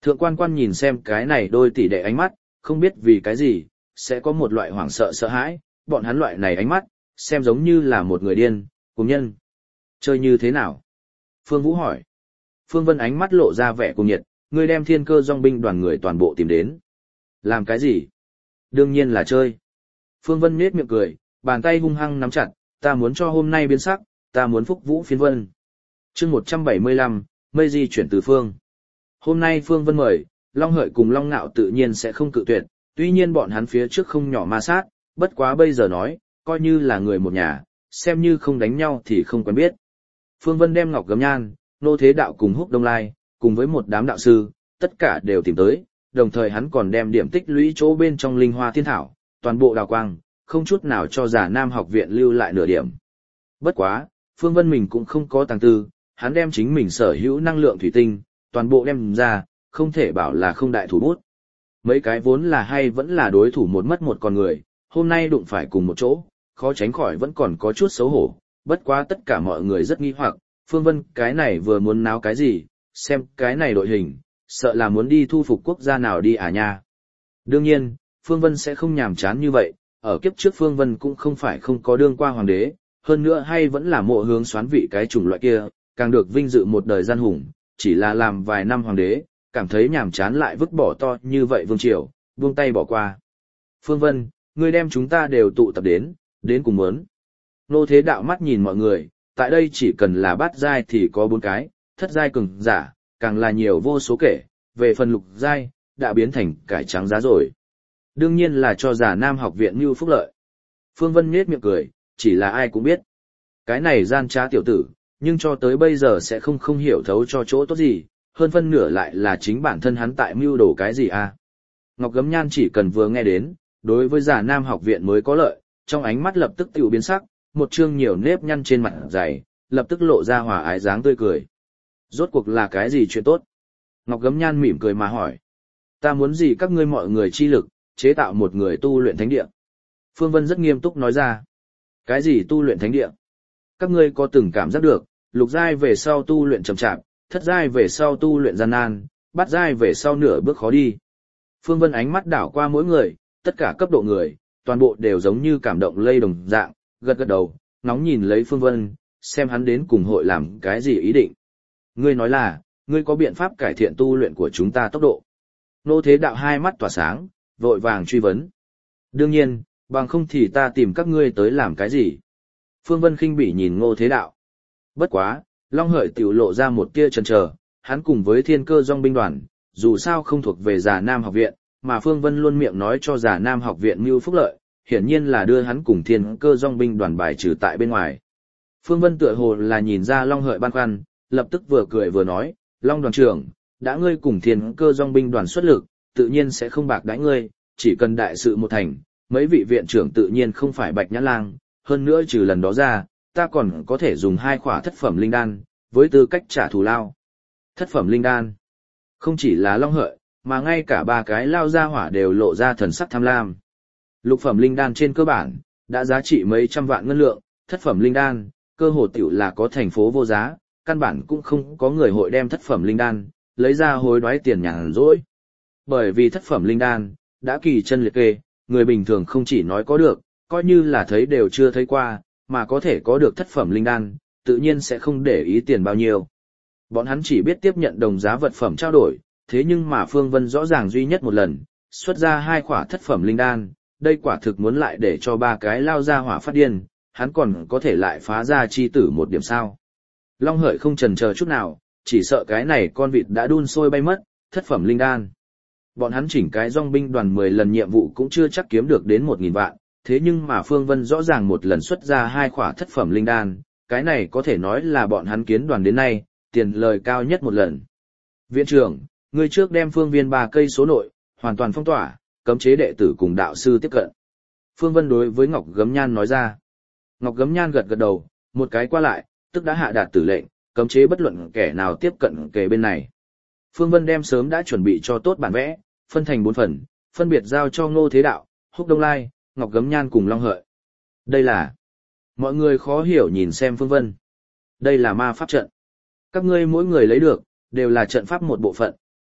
Thượng quan quan nhìn xem cái này đôi tỷ đệ ánh mắt, không biết vì cái gì, sẽ có một loại hoảng sợ sợ hãi, bọn hắn loại này ánh mắt, xem giống như là một người điên, cùng nhân. Chơi như thế nào? Phương Vũ hỏi. Phương Vân ánh mắt lộ ra vẻ cuồng nhiệt, ngươi đem thiên cơ dòng binh đoàn người toàn bộ tìm đến. Làm cái gì? Đương nhiên là chơi. Phương Vân nhếch miệng cười, bàn tay hung hăng nắm chặt, ta muốn cho hôm nay biến sắc, ta muốn phúc vũ phiên vân. Chương 175, mây di chuyển từ phương. Hôm nay Phương Vân mời, Long Hợi cùng Long Nạo tự nhiên sẽ không cự tuyệt, tuy nhiên bọn hắn phía trước không nhỏ ma sát, bất quá bây giờ nói, coi như là người một nhà, xem như không đánh nhau thì không quen biết. Phương Vân đem Ngọc Gấm Nhan, Nô Thế Đạo cùng Húc Đông Lai, cùng với một đám đạo sư, tất cả đều tìm tới, đồng thời hắn còn đem điểm tích lũy chỗ bên trong linh hoa thiên thảo, toàn bộ đào quang, không chút nào cho giả Nam học viện lưu lại nửa điểm. Bất quá, Phương Vân mình cũng không có tàng tư, hắn đem chính mình sở hữu năng lượng thủy tinh, toàn bộ đem ra, không thể bảo là không đại thủ bút. Mấy cái vốn là hay vẫn là đối thủ một mất một con người, hôm nay đụng phải cùng một chỗ, khó tránh khỏi vẫn còn có chút xấu hổ, bất quá tất cả mọi người rất nghi hoặc, Phương Vân cái này vừa muốn náo cái gì, xem cái này đội hình, sợ là muốn đi thu phục quốc gia nào đi à nha. Đương nhiên, Phương Vân sẽ không nhàm chán như vậy, ở kiếp trước Phương Vân cũng không phải không có đương qua hoàng đế, hơn nữa hay vẫn là mộ hướng xoán vị cái chủng loại kia, càng được vinh dự một đời gian hùng, chỉ là làm vài năm hoàng đế, cảm thấy nhàm chán lại vứt bỏ to như vậy vương triều, buông tay bỏ qua. Phương Vân, ngươi đem chúng ta đều tụ tập đến cùng muốn. Nô Thế Đạo mắt nhìn mọi người, tại đây chỉ cần là bát giai thì có 4 cái, thất giai cường giả, càng là nhiều vô số kể, về phần lục giai, đã biến thành cải trắng giá rồi. Đương nhiên là cho giả Nam học viện mưu phúc lợi. Phương Vân nhếch miệng cười, chỉ là ai cũng biết. Cái này gian trá tiểu tử, nhưng cho tới bây giờ sẽ không hiểu thấu cho chỗ tốt gì, hơn phân nửa lại là chính bản thân hắn tại mưu đồ cái gì à. Ngọc Gấm Nhan chỉ cần vừa nghe đến, đối với giả Nam học viện mới có lợi, trong ánh mắt lập tức tiểu biến sắc, một trương nhiều nếp nhăn trên mặt dày, lập tức lộ ra hòa ái dáng tươi cười. Rốt cuộc là cái gì chuyện tốt? Ngọc Gấm Nhan mỉm cười mà hỏi. Ta muốn gì các ngươi mọi người chi lực, chế tạo một người tu luyện thánh địa. Phương Vân rất nghiêm túc nói ra. Cái gì tu luyện thánh địa? Các ngươi có từng cảm giác được, lục giai về sau tu luyện chậm chạp, thất giai về sau tu luyện gian nan, bát giai về sau nửa bước khó đi. Phương Vân ánh mắt đảo qua mỗi người, tất cả cấp độ người, toàn bộ đều giống như cảm động lây đồng dạng, gật gật đầu, ngóng nhìn lấy Phương Vân, xem hắn đến cùng hội làm cái gì ý định. Ngươi nói là, ngươi có biện pháp cải thiện tu luyện của chúng ta tốc độ. Nô Thế Đạo hai mắt tỏa sáng, vội vàng truy vấn. Đương nhiên, bằng không thì ta tìm các ngươi tới làm cái gì. Phương Vân khinh bỉ nhìn Ngô Thế Đạo. Bất quá, Long Hợi tiểu lộ ra một tia chần chờ, hắn cùng với thiên cơ dòng binh đoàn, dù sao không thuộc về giả Nam học viện, mà Phương Vân luôn miệng nói cho giả Nam học viện mưu phúc lợi, hiển nhiên là đưa hắn cùng thiên cơ dòng binh đoàn bài trừ tại bên ngoài. Phương Vân tựa hồ là nhìn ra Long Hợi băn khoăn, lập tức vừa cười vừa nói, Long đoàn trưởng, đã ngươi cùng thiên cơ dòng binh đoàn xuất lực, tự nhiên sẽ không bạc đãi ngươi, chỉ cần đại sự một thành, mấy vị viện trưởng tự nhiên không phải Bạch Nhã Lang, hơn nữa trừ lần đó ra, ta còn có thể dùng 2 khỏa thất phẩm linh đan, với tư cách trả thù lao. Thất phẩm linh đan, không chỉ là Long Hợi, mà ngay cả 3 cái lao ra hỏa đều lộ ra thần sắc tham lam. Lục phẩm linh đan trên cơ bản, đã giá trị mấy trăm vạn ngân lượng, thất phẩm linh đan, cơ hồ tiểu là có thành phố vô giá, căn bản cũng không có người hội đem thất phẩm linh đan, lấy ra hối đoái tiền nhàn rỗi. Bởi vì thất phẩm linh đan, đã kỳ chân liệt kê, người bình thường không chỉ nói có được, coi như là thấy đều chưa thấy qua, mà có thể có được thất phẩm linh đan, tự nhiên sẽ không để ý tiền bao nhiêu. Bọn hắn chỉ biết tiếp nhận đồng giá vật phẩm trao đổi, thế nhưng mà Phương Vân rõ ràng duy nhất một lần, xuất ra 2 khỏa thất phẩm linh đan, đây quả thực muốn lại để cho 3 cái lao ra hỏa phát điên, hắn còn có thể lại phá ra chi tử một điểm sao. Long Hợi không chần chờ chút nào, chỉ sợ cái này con vịt đã đun sôi bay mất, thất phẩm linh đan. Bọn hắn chỉnh cái dòng binh đoàn 10 lần nhiệm vụ cũng chưa chắc kiếm được đến 1.000 vạn, thế nhưng mà Phương Vân rõ ràng một lần xuất ra 2 khỏa thất phẩm linh đan, cái này có thể nói là bọn hắn kiến đoàn đến nay, tiền lời cao nhất một lần. Viện trưởng, người trước đem phương viên 3 cây số nội, hoàn toàn phong tỏa, cấm chế đệ tử cùng đạo sư tiếp cận. Phương Vân đối với Ngọc Gấm Nhan nói ra. Ngọc Gấm Nhan gật gật đầu, một cái qua lại, tức đã hạ đạt tử lệnh, cấm chế bất luận kẻ nào tiếp cận kề bên này. Phương Vân đem sớm đã chuẩn bị cho tốt bản vẽ, phân thành 4 phần, phân biệt giao cho Ngô Thế Đạo, Húc Đông Lai, Ngọc Gấm Nhan cùng Long Hợi. Đây là... Mọi người khó hiểu nhìn xem Phương Vân. Đây là ma pháp trận. Các ngươi mỗi người lấy được, đều là trận pháp một bộ phận,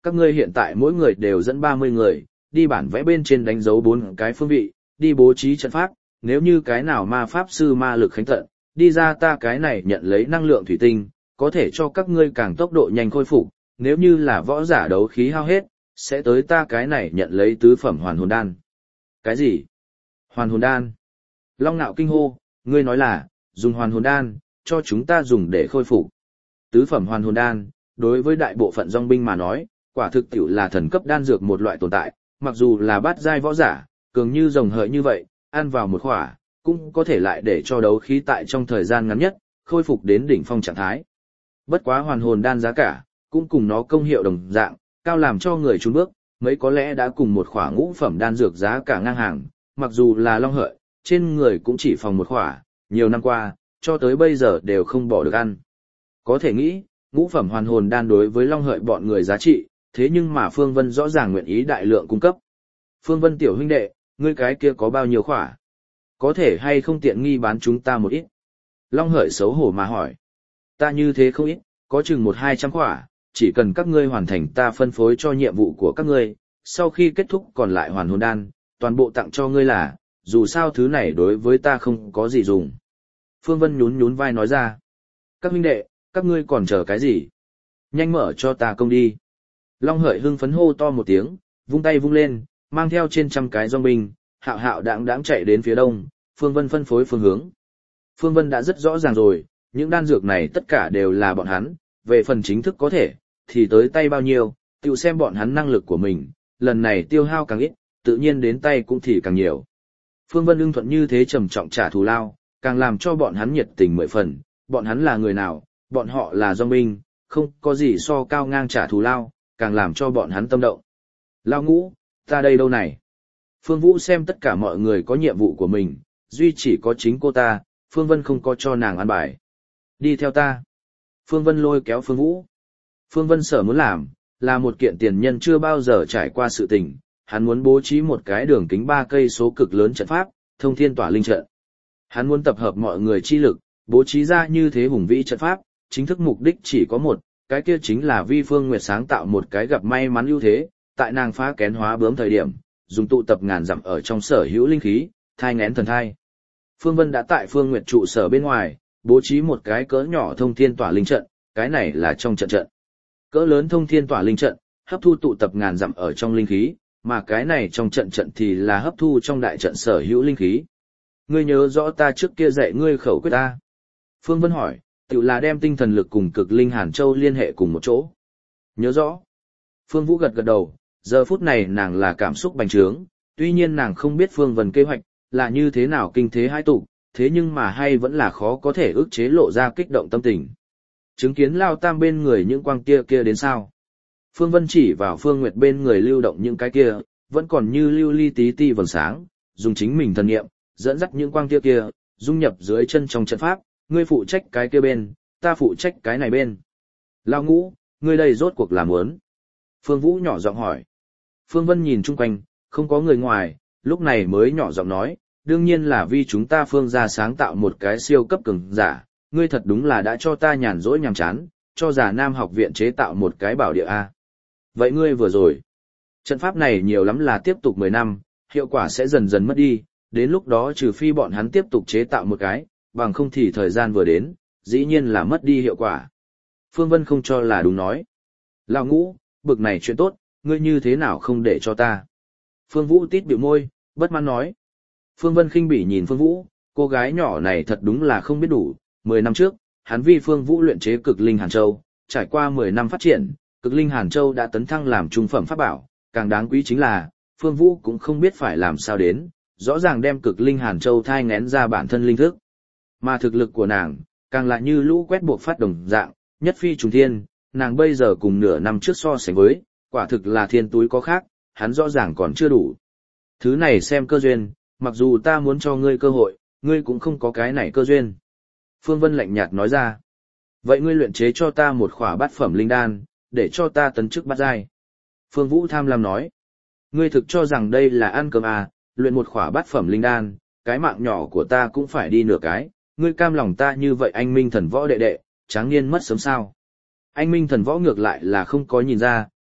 các ngươi hiện tại mỗi người đều dẫn 30 người, đi bản vẽ bên trên đánh dấu 4 cái phương vị, đi bố trí trận pháp, nếu như cái nào ma pháp sư ma lực khánh tận, đi ra ta cái này nhận lấy năng lượng thủy tinh, có thể cho các ngươi càng tốc độ nhanh khôi phục, nếu như là võ giả đấu khí hao hết, sẽ tới ta cái này nhận lấy tứ phẩm hoàn hồn đan. Cái gì? Hoàn hồn đan? Long Nạo kinh hô, ngươi nói là, dùng hoàn hồn đan, cho chúng ta dùng để khôi phục. Tứ phẩm hoàn hồn đan, đối với đại bộ phận dòng binh mà nói, quả thực tiểu là thần cấp đan dược một loại tồn tại, mặc dù là bát giai võ giả, cường như rồng hợi như vậy, ăn vào một khỏa, cũng có thể lại để cho đấu khí tại trong thời gian ngắn nhất, khôi phục đến đỉnh phong trạng thái. Bất quá hoàn hồn đan giá cả, cũng cùng nó công hiệu đồng dạng, cao làm cho người chùn bước, mấy có lẽ đã cùng một khỏa ngũ phẩm đan dược giá cả ngang hàng, mặc dù là long hợi, trên người cũng chỉ phòng một khỏa, nhiều năm qua, cho tới bây giờ đều không bỏ được ăn. Có thể nghĩ, ngũ phẩm hoàn hồn đan đối với long hợi bọn người giá trị, thế nhưng mà Phương Vân rõ ràng nguyện ý đại lượng cung cấp. Phương Vân tiểu huynh đệ, ngươi cái kia có bao nhiêu khỏa? Có thể hay không tiện nghi bán chúng ta một ít? Long hợi xấu hổ mà hỏi. Ta như thế không ít, có chừng 100-200 khỏa, chỉ cần các ngươi hoàn thành ta phân phối cho nhiệm vụ của các ngươi, sau khi kết thúc còn lại hoàn hồn đan, toàn bộ tặng cho ngươi là, dù sao thứ này đối với ta không có gì dùng. Phương Vân nhún nhún vai nói ra. Các huynh đệ, các ngươi còn chờ cái gì? Nhanh mở cho ta công đi. Long hợi hưng phấn hô to một tiếng, vung tay vung lên, mang theo trên trăm cái dòng binh, hạo hạo đãng đãng chạy đến phía đông, Phương Vân phân phối phương hướng. Phương Vân đã rất rõ ràng rồi, những đan dược này tất cả đều là bọn hắn, về phần chính thức có thể, thì tới tay bao nhiêu, tự xem bọn hắn năng lực của mình, lần này tiêu hao càng ít, tự nhiên đến tay cũng thì càng nhiều. Phương Vân ưng thuận như thế trầm trọng trả thù lao, càng làm cho bọn hắn nhiệt tình 10 phần, bọn hắn là người nào, bọn họ là dòng binh, không có gì so cao ngang trả thù lao, càng làm cho bọn hắn tâm động. Lao Ngũ, ta đây đâu này? Phương Vũ xem tất cả mọi người có nhiệm vụ của mình, duy chỉ có chính cô ta, Phương Vân không có cho nàng ăn bài. Đi theo ta. Phương Vân lôi kéo Phương Vũ. Phương Vân sở muốn làm, là một kiện tiền nhân chưa bao giờ trải qua sự tình, hắn muốn bố trí một cái đường kính 3 cây số cực lớn trận pháp, thông thiên tỏa linh trận. Hắn muốn tập hợp mọi người chi lực, bố trí ra như thế hùng vĩ trận pháp, chính thức mục đích chỉ có một, cái kia chính là vi Phương Nguyệt sáng tạo một cái gặp may mắn ưu thế, tại nàng phá kén hóa bướm thời điểm, dùng tụ tập ngàn dặm ở trong sở hữu linh khí, thai nghén thần thai. Phương Vân đã tại Phương Nguyệt trụ sở bên ngoài, bố trí một cái cỡ nhỏ thông thiên tỏa linh trận, cái này là trong trận trận. Cỡ lớn thông thiên tỏa linh trận, hấp thu tụ tập ngàn dặm ở trong linh khí, mà cái này trong trận trận thì là hấp thu trong đại trận sở hữu linh khí. Ngươi nhớ rõ ta trước kia dạy ngươi khẩu quyết ta? Phương Vân hỏi, tự là đem tinh thần lực cùng cực linh Hàn Châu liên hệ cùng một chỗ. Nhớ rõ. Phương Vũ gật gật đầu, giờ phút này nàng là cảm xúc bành trướng, tuy nhiên nàng không biết Phương Vân kế hoạch là như thế nào kinh thế hai tục, thế nhưng mà hay vẫn là khó có thể ức chế lộ ra kích động tâm tình. Chứng kiến Lao Tam bên người những quang kia kia đến sao? Phương Vân chỉ vào Phương Nguyệt bên người lưu động những cái kia, vẫn còn như lưu ly tí ti vầng sáng, dùng chính mình thần niệm, dẫn dắt những quang kia kia, dung nhập dưới chân trong trận pháp, ngươi phụ trách cái kia bên, ta phụ trách cái này bên. Lao Ngũ, ngươi đây rốt cuộc làm muốn? Phương Vũ nhỏ giọng hỏi. Phương Vân nhìn chung quanh, không có người ngoài, lúc này mới nhỏ giọng nói, đương nhiên là vì chúng ta Phương gia sáng tạo một cái siêu cấp cường giả, ngươi thật đúng là đã cho ta nhàn rỗi nhàm chán, cho Già Nam học viện chế tạo một cái bảo địa A. Vậy ngươi vừa rồi, trận pháp này nhiều lắm là tiếp tục 10 năm, hiệu quả sẽ dần dần mất đi, đến lúc đó trừ phi bọn hắn tiếp tục chế tạo một cái, bằng không thì thời gian vừa đến, dĩ nhiên là mất đi hiệu quả. Phương Vân không cho là đúng nói. Lão Ngũ, bực này chuyện tốt, ngươi như thế nào không để cho ta? Phương Vũ tít bĩu môi, bất mãn nói. Phương Vân khinh bỉ nhìn Phương Vũ, cô gái nhỏ này thật đúng là không biết đủ. 10 năm trước, hắn vì Phương Vũ luyện chế cực linh Hàn Châu, trải qua 10 năm phát triển, cực linh Hàn Châu đã tấn thăng làm trung phẩm pháp bảo, càng đáng quý chính là, Phương Vũ cũng không biết phải làm sao đến, rõ ràng đem cực linh Hàn Châu thai ngén ra bản thân linh thức. Mà thực lực của nàng, càng lại như lũ quét buộc phát đồng dạng, nhất phi trùng thiên, nàng bây giờ cùng nửa năm trước so sánh với, quả thực là thiên túi có khác, hắn rõ ràng còn chưa đủ. Thứ này xem cơ duyên, mặc dù ta muốn cho ngươi cơ hội, ngươi cũng không có cái này cơ duyên. Phương Vân lạnh nhạt nói ra. Vậy ngươi luyện chế cho ta một khỏa bát phẩm linh đan, để cho ta tấn chức bát giai. Phương Vũ tham lam nói. Ngươi thực cho rằng đây là ăn cơm à, luyện một khỏa bát phẩm linh đan, cái mạng nhỏ của ta cũng phải đi nửa cái, ngươi cam lòng ta như vậy anh minh thần võ đệ đệ, tráng niên mất sớm sao. Anh minh thần võ ngược lại là không có nhìn ra,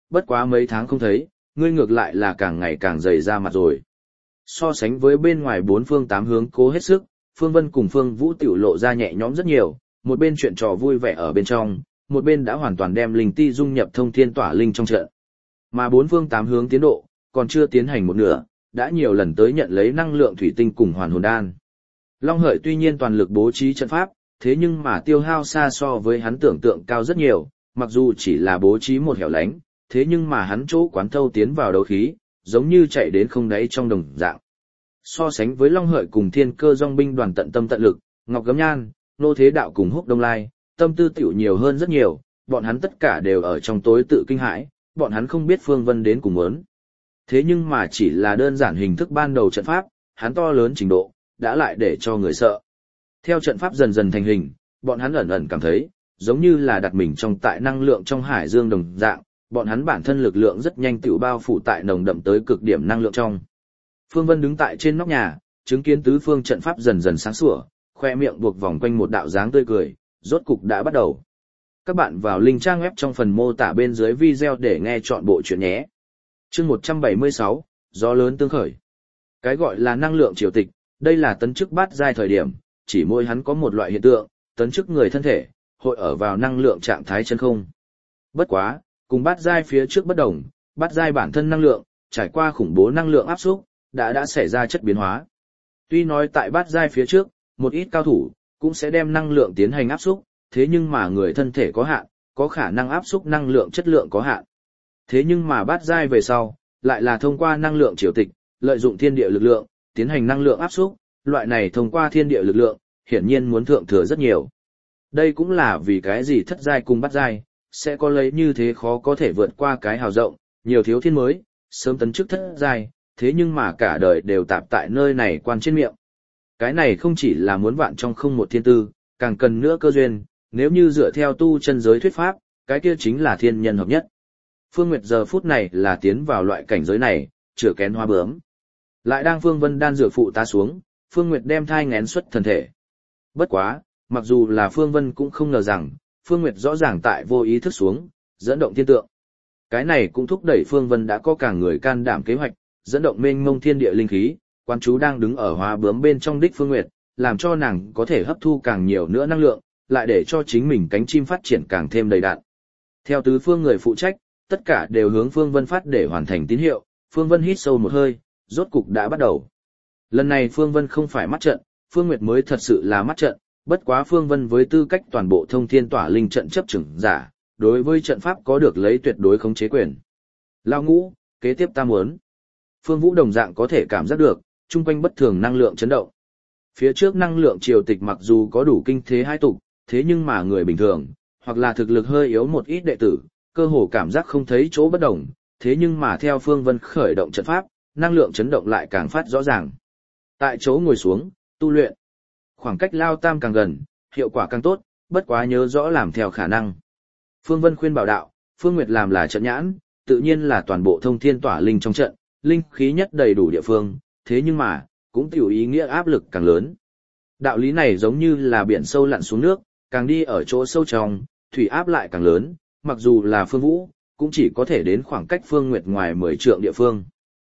bất quá mấy tháng không thấy, ngươi ngược lại là càng ngày càng dày ra mặt rồi. So sánh với bên ngoài bốn phương tám hướng cố hết sức, Phương Vân cùng Phương Vũ tiểu lộ ra nhẹ nhõm rất nhiều, một bên chuyện trò vui vẻ ở bên trong, một bên đã hoàn toàn đem linh ti dung nhập thông thiên tỏa linh trong trận. Mà bốn phương tám hướng tiến độ, còn chưa tiến hành một nửa, đã nhiều lần tới nhận lấy năng lượng thủy tinh cùng hoàn hồn đan. Long Hợi tuy nhiên toàn lực bố trí trận pháp, thế nhưng mà tiêu hao xa so với hắn tưởng tượng cao rất nhiều, mặc dù chỉ là bố trí một hẻo lánh, thế nhưng mà hắn chỗ quán thâu tiến vào đấu khí, giống như chạy đến không đáy trong đồng dạng. So sánh với Long Hợi cùng Thiên Cơ Dòng binh đoàn tận tâm tận lực, Ngọc Gấm Nhan, Nô Thế Đạo cùng Húc Đông Lai, tâm tư tiểu nhiều hơn rất nhiều, bọn hắn tất cả đều ở trong tối tự kinh hãi, bọn hắn không biết Phương Vân đến cùng muốn. Thế nhưng mà chỉ là đơn giản hình thức ban đầu trận pháp, hắn to lớn trình độ, đã lại để cho người sợ. Theo trận pháp dần dần thành hình, bọn hắn ẩn ẩn cảm thấy, giống như là đặt mình trong tại năng lượng trong hải dương đồng dạng, bọn hắn bản thân lực lượng rất nhanh tự bao phủ tại nồng đậm tới cực điểm năng lượng trong. Phương Vân đứng tại trên nóc nhà, chứng kiến tứ phương trận pháp dần dần sáng sủa, khoe miệng buộc vòng quanh một đạo dáng tươi cười, rốt cục đã bắt đầu. Các bạn vào link trang web trong phần mô tả bên dưới video để nghe chọn bộ chuyện nhé. Chương 176, gió lớn tương khởi. Cái gọi là năng lượng triều tịch, đây là tấn chức bát giai thời điểm, chỉ mỗi hắn có một loại hiện tượng, tấn chức người thân thể, hội ở vào năng lượng trạng thái chân không. Bất quá, cùng bát giai phía trước bất đồng, bát giai bản thân năng lượng, trải qua khủng bố năng lượng áp xúc, đã xảy ra chất biến hóa. Tuy nói tại bát giai phía trước, một ít cao thủ cũng sẽ đem năng lượng tiến hành áp xúc, thế nhưng mà người thân thể có hạn, có khả năng áp xúc năng lượng chất lượng có hạn. Thế nhưng mà bát giai về sau, lại là thông qua năng lượng triều tịch, lợi dụng thiên địa lực lượng, tiến hành năng lượng áp xúc, loại này thông qua thiên địa lực lượng, hiển nhiên muốn thượng thừa rất nhiều. Đây cũng là vì cái gì thất giai cùng bát giai, sẽ có lấy như thế khó có thể vượt qua cái hào rộng, nhiều thiếu thiên mới, sớm tấn chức thất giai, thế nhưng mà cả đời đều tạp tại nơi này quan trên miệng. Cái này không chỉ là muốn vạn trong không một thiên tư, càng cần nữa cơ duyên, nếu như dựa theo tu chân giới thuyết pháp, cái kia chính là thiên nhân hợp nhất. Phương Nguyệt giờ phút này là tiến vào loại cảnh giới này, chữa kén hoa bướm. Lại đang Phương Vân đan dược phụ tá xuống, Phương Nguyệt đem thai nghén xuất thần thể. Bất quá, mặc dù là Phương Vân cũng không ngờ rằng, Phương Nguyệt rõ ràng tại vô ý thức xuống, dẫn động thiên tượng. Cái này cũng thúc đẩy Phương Vân đã có cả người can đảm kế hoạch, dẫn động mênh mông thiên địa linh khí, quan chú đang đứng ở hoa bướm bên trong đích Phương Nguyệt, làm cho nàng có thể hấp thu càng nhiều nữa năng lượng, lại để cho chính mình cánh chim phát triển càng thêm đầy đặn. Theo tứ phương người phụ trách, tất cả đều hướng Phương Vân phát để hoàn thành tín hiệu, Phương Vân hít sâu một hơi, rốt cục đã bắt đầu. Lần này Phương Vân không phải mắt trận, Phương Nguyệt mới thật sự là mắt trận, bất quá Phương Vân với tư cách toàn bộ thông thiên tỏa linh trận chấp trưởng giả, đối với trận pháp có được lấy tuyệt đối khống chế quyền. Lao Ngũ, kế tiếp ta muốn. Phương Vũ đồng dạng có thể cảm giác được, chung quanh bất thường năng lượng chấn động. Phía trước năng lượng triều tịch mặc dù có đủ kinh thế hai tục, thế nhưng mà người bình thường, hoặc là thực lực hơi yếu một ít đệ tử, cơ hồ cảm giác không thấy chỗ bất đồng, thế nhưng mà theo Phương Vân khởi động trận pháp, năng lượng chấn động lại càng phát rõ ràng. Tại chỗ ngồi xuống, tu luyện. Khoảng cách lao tam càng gần, hiệu quả càng tốt, bất quá nhớ rõ làm theo khả năng. Phương Vân khuyên bảo đạo, Phương Nguyệt làm là trận nhãn, tự nhiên là toàn bộ thông thiên tỏa linh trong trận, linh khí nhất đầy đủ địa phương, thế nhưng mà, cũng tiểu ý nghĩa áp lực càng lớn. Đạo lý này giống như là biển sâu lặn xuống nước, càng đi ở chỗ sâu trong, thủy áp lại càng lớn, mặc dù là Phương Vũ, cũng chỉ có thể đến khoảng cách Phương Nguyệt ngoài 10 trượng địa phương.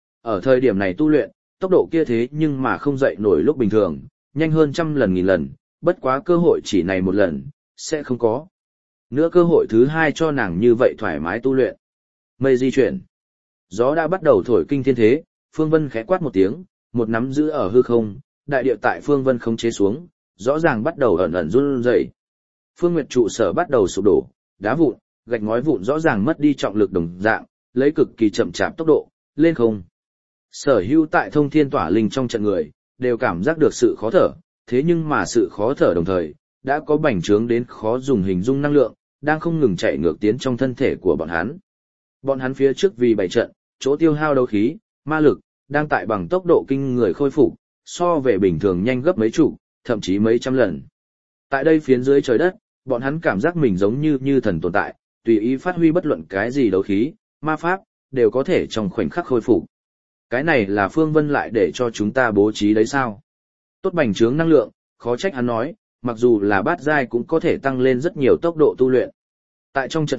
Ở thời điểm này tu luyện, tốc độ kia thế nhưng mà không dậy nổi lúc bình thường, nhanh hơn trăm lần nghìn lần, bất quá cơ hội chỉ này một lần, sẽ không có. Nữa cơ hội thứ hai cho nàng như vậy thoải mái tu luyện. Mây di chuyển. Gió đã bắt đầu thổi kinh thiên thế, Phương Vân khẽ quát một tiếng, một nắm giữ ở hư không, đại địa tại Phương Vân khống chế xuống, rõ ràng bắt đầu ẩn ẩn run rẩy. Phương Nguyệt trụ sở bắt đầu sụp đổ, đá vụn, gạch ngói vụn rõ ràng mất đi trọng lực đồng dạng, lấy cực kỳ chậm chạp tốc độ lên không. Sở hữu tại thông thiên tỏa linh trong trận người, đều cảm giác được sự khó thở, thế nhưng mà sự khó thở đồng thời, đã có bành trướng đến khó dùng hình dung năng lượng, đang không ngừng chạy ngược tiến trong thân thể của bọn hắn. Bọn hắn phía trước vì bày trận, chỗ tiêu hao đấu khí, ma lực, đang tại bằng tốc độ kinh người khôi phục, so về bình thường nhanh gấp mấy chục, thậm chí mấy trăm lần. Tại đây phiến dưới trời đất, bọn hắn cảm giác mình giống như thần tồn tại, tùy ý phát huy bất luận cái gì đấu khí, ma pháp, đều có thể trong khoảnh khắc khôi phục. Cái này là Phương Vân lại để cho chúng ta bố trí đấy sao? Tốt bành trướng năng lượng, khó trách hắn nói, mặc dù là bát giai cũng có thể tăng lên rất nhiều tốc độ tu luyện. Tại trong trận pháp,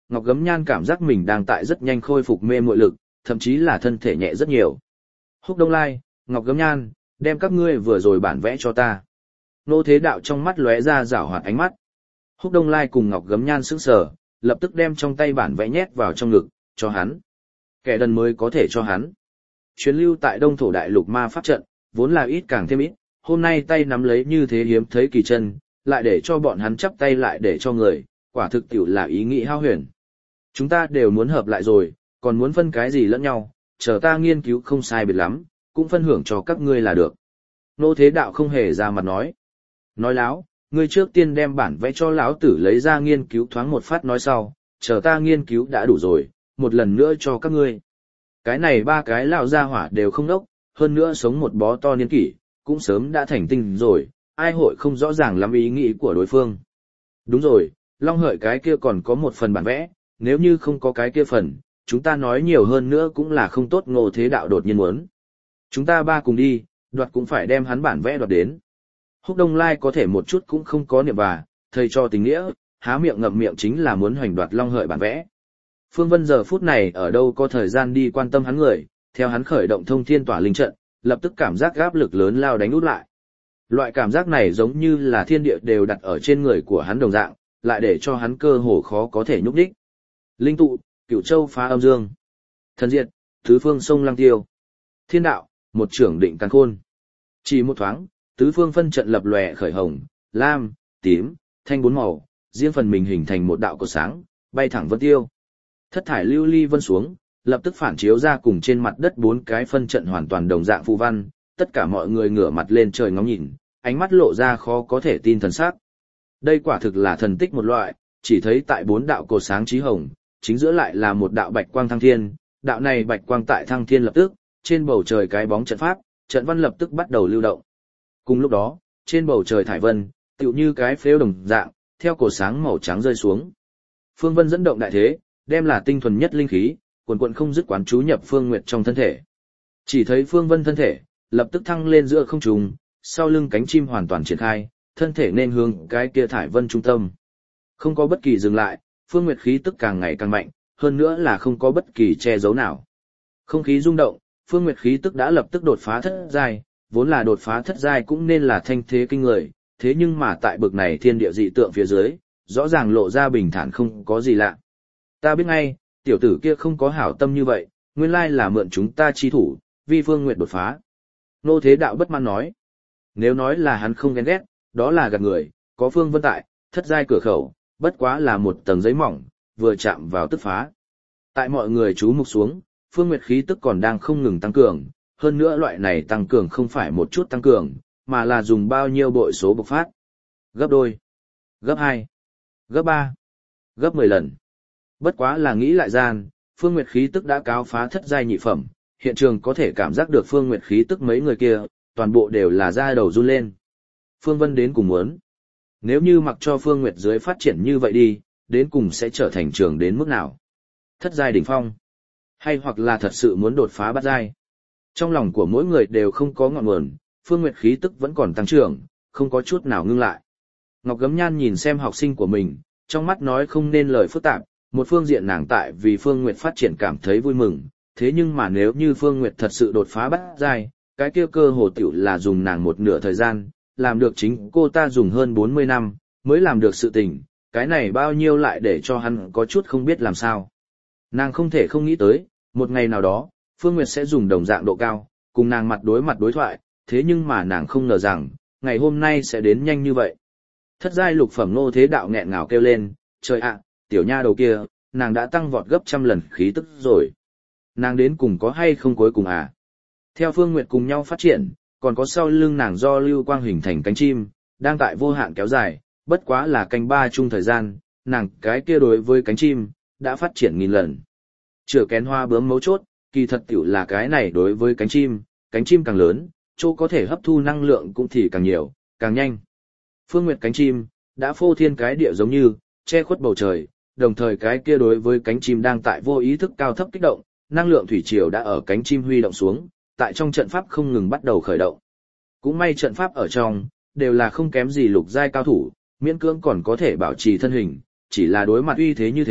Ngọc Gấm Nhan cảm giác mình đang tại rất nhanh khôi phục mê muội lực, thậm chí là thân thể nhẹ rất nhiều. Húc Đông Lai, Ngọc Gấm Nhan, đem các ngươi vừa rồi bản vẽ cho ta. Nô Thế Đạo trong mắt lóe ra giảo hoạt ánh mắt. Húc Đông Lai cùng Ngọc Gấm Nhan sững sờ, lập tức đem trong tay bản vẽ nhét vào trong ngực, cho hắn. Kẻ đần mới có thể cho hắn. Chuyến lưu tại Đông Thổ Đại Lục ma pháp trận, vốn là ít càng thêm ít, hôm nay tay nắm lấy như thế hiếm thấy kỳ chân, lại để cho bọn hắn chắp tay lại để cho người, quả thực tiểu là ý nghĩ hao huyền. Chúng ta đều muốn hợp lại rồi, còn muốn phân cái gì lẫn nhau, chờ ta nghiên cứu không sai biệt lắm, cũng phân hưởng cho các ngươi là được. Nô Thế Đạo không hề ra mặt nói. Nói láo, ngươi trước tiên đem bản vẽ cho lão tử lấy ra nghiên cứu thoáng một phát nói sau, chờ ta nghiên cứu đã đủ rồi, một lần nữa cho các ngươi. Cái này ba cái lão gia hỏa đều không đốc, hơn nữa sống một bó to niên kỷ, cũng sớm đã thành tinh rồi, ai hội không rõ ràng lắm ý nghĩ của đối phương. Đúng rồi, Long Hợi cái kia còn có một phần bản vẽ, nếu như không có cái kia phần, chúng ta nói nhiều hơn nữa cũng là không tốt. Ngô Thế Đạo đột nhiên muốn. Chúng ta ba cùng đi, đoạt cũng phải đem hắn bản vẽ đoạt đến. Húc Đông Lai có thể một chút cũng không có niệm bà, thầy cho tình nghĩa, há miệng ngậm miệng chính là muốn hoành đoạt Long Hợi bản vẽ. Phương Vân giờ phút này ở đâu có thời gian đi quan tâm hắn người, theo hắn khởi động thông thiên tỏa linh trận, lập tức cảm giác áp lực lớn lao đánh út lại. Loại cảm giác này giống như là thiên địa đều đặt ở trên người của hắn đồng dạng, lại để cho hắn cơ hồ khó có thể nhúc đích. Linh tụ, Cửu Châu phá âm dương. Thần diệt, tứ phương sông lăng tiêu. Thiên đạo, một trưởng định càn khôn. Chỉ một thoáng, tứ phương phân trận lập lòe khởi hồng, lam, tím, thanh bốn màu, riêng phần mình hình thành một đạo cột sáng, bay thẳng vân tiêu. Thất thải lưu ly vân xuống, lập tức phản chiếu ra cùng trên mặt đất bốn cái phân trận hoàn toàn đồng dạng phù văn, tất cả mọi người ngửa mặt lên trời ngóng nhìn, ánh mắt lộ ra khó có thể tin thần sắc. Đây quả thực là thần tích một loại, chỉ thấy tại bốn đạo cột sáng chí hồng, chính giữa lại là một đạo bạch quang thăng thiên, đạo này bạch quang tại thăng thiên lập tức, trên bầu trời cái bóng trận pháp, trận văn lập tức bắt đầu lưu động. Cùng lúc đó, trên bầu trời thải vân, tựu như cái phếu đồng dạng, theo cột sáng màu trắng rơi xuống. Phương Vân dẫn động đại thế, đem là tinh thuần nhất linh khí, quần quần không dứt quán chú nhập Phương Nguyệt trong thân thể. Chỉ thấy Phương Vân thân thể, lập tức thăng lên giữa không trung, sau lưng cánh chim hoàn toàn triển khai, thân thể nên hướng cái kia thải vân trung tâm. Không có bất kỳ dừng lại, Phương Nguyệt khí tức càng ngày càng mạnh, hơn nữa là không có bất kỳ che giấu nào. Không khí rung động, Phương Nguyệt khí tức đã lập tức đột phá thất giai, vốn là đột phá thất giai cũng nên là thanh thế kinh người, thế nhưng mà tại bực này thiên địa dị tượng phía dưới, rõ ràng lộ ra bình thản không có gì lạ. Ta biết ngay, tiểu tử kia không có hảo tâm như vậy, nguyên lai là mượn chúng ta chi thủ, vi Phương Nguyệt đột phá. Nô Thế Đạo bất mãn nói. Nếu nói là hắn không ghen ghét, đó là gạt người, có Phương Vân tại, thất giai cửa khẩu, bất quá là một tầng giấy mỏng, vừa chạm vào tức phá. Tại mọi người chú mục xuống, Phương Nguyệt khí tức còn đang không ngừng tăng cường, hơn nữa loại này tăng cường không phải một chút tăng cường, mà là dùng bao nhiêu bội số bộc phát. Gấp đôi, gấp 2, gấp 3, gấp 10 lần. Bất quá là nghĩ lại gian, Phương Nguyệt khí tức đã cáo phá thất giai nhị phẩm, hiện trường có thể cảm giác được Phương Nguyệt khí tức mấy người kia, toàn bộ đều là da đầu run lên. Phương Vân đến cùng muốn. Nếu như mặc cho Phương Nguyệt dưới phát triển như vậy đi, đến cùng sẽ trở thành trường đến mức nào? Thất giai đỉnh phong? Hay hoặc là thật sự muốn đột phá bát giai? Trong lòng của mỗi người đều không có ngọn nguồn, Phương Nguyệt khí tức vẫn còn tăng trưởng, không có chút nào ngưng lại. Ngọc Gấm Nhan nhìn xem học sinh của mình, trong mắt nói không nên lời phức tạp, một phương diện nàng tại vì Phương Nguyệt phát triển cảm thấy vui mừng, thế nhưng mà nếu như Phương Nguyệt thật sự đột phá bát giai, cái kia cơ hồ tiểu là dùng nàng một nửa thời gian, làm được chính cô ta dùng hơn 40 năm, mới làm được sự tình, cái này bao nhiêu lại để cho hắn có chút không biết làm sao. Nàng không thể không nghĩ tới, một ngày nào đó, Phương Nguyệt sẽ dùng đồng dạng độ cao, cùng nàng mặt đối thoại, thế nhưng mà nàng không ngờ rằng, ngày hôm nay sẽ đến nhanh như vậy. Thất giai lục phẩm Nô Thế Đạo nghẹn ngào kêu lên, trời ạ, tiểu nha đầu kia, nàng đã tăng vọt gấp trăm lần khí tức rồi. Nàng đến cùng có hay không cuối cùng à? Theo Phương Nguyệt cùng nhau phát triển, còn có sau lưng nàng do lưu quang hình thành cánh chim, đang tại vô hạn kéo dài, bất quá là canh ba chung thời gian, nàng cái kia đối với cánh chim, đã phát triển nghìn lần. Chữa kén hoa bướm mấu chốt, kỳ thật tiểu là cái này đối với cánh chim càng lớn, chỗ có thể hấp thu năng lượng cũng thì càng nhiều, càng nhanh. Phương Nguyệt cánh chim, đã phô thiên cái địa giống như, che khuất bầu trời, đồng thời cái kia đối với cánh chim đang tại vô ý thức cao thấp kích động, năng lượng thủy triều đã ở cánh chim huy động xuống, tại trong trận pháp không ngừng bắt đầu khởi động. Cũng may trận pháp ở trong, đều là không kém gì lục giai cao thủ, miễn cưỡng còn có thể bảo trì thân hình, chỉ là đối mặt uy thế như thế,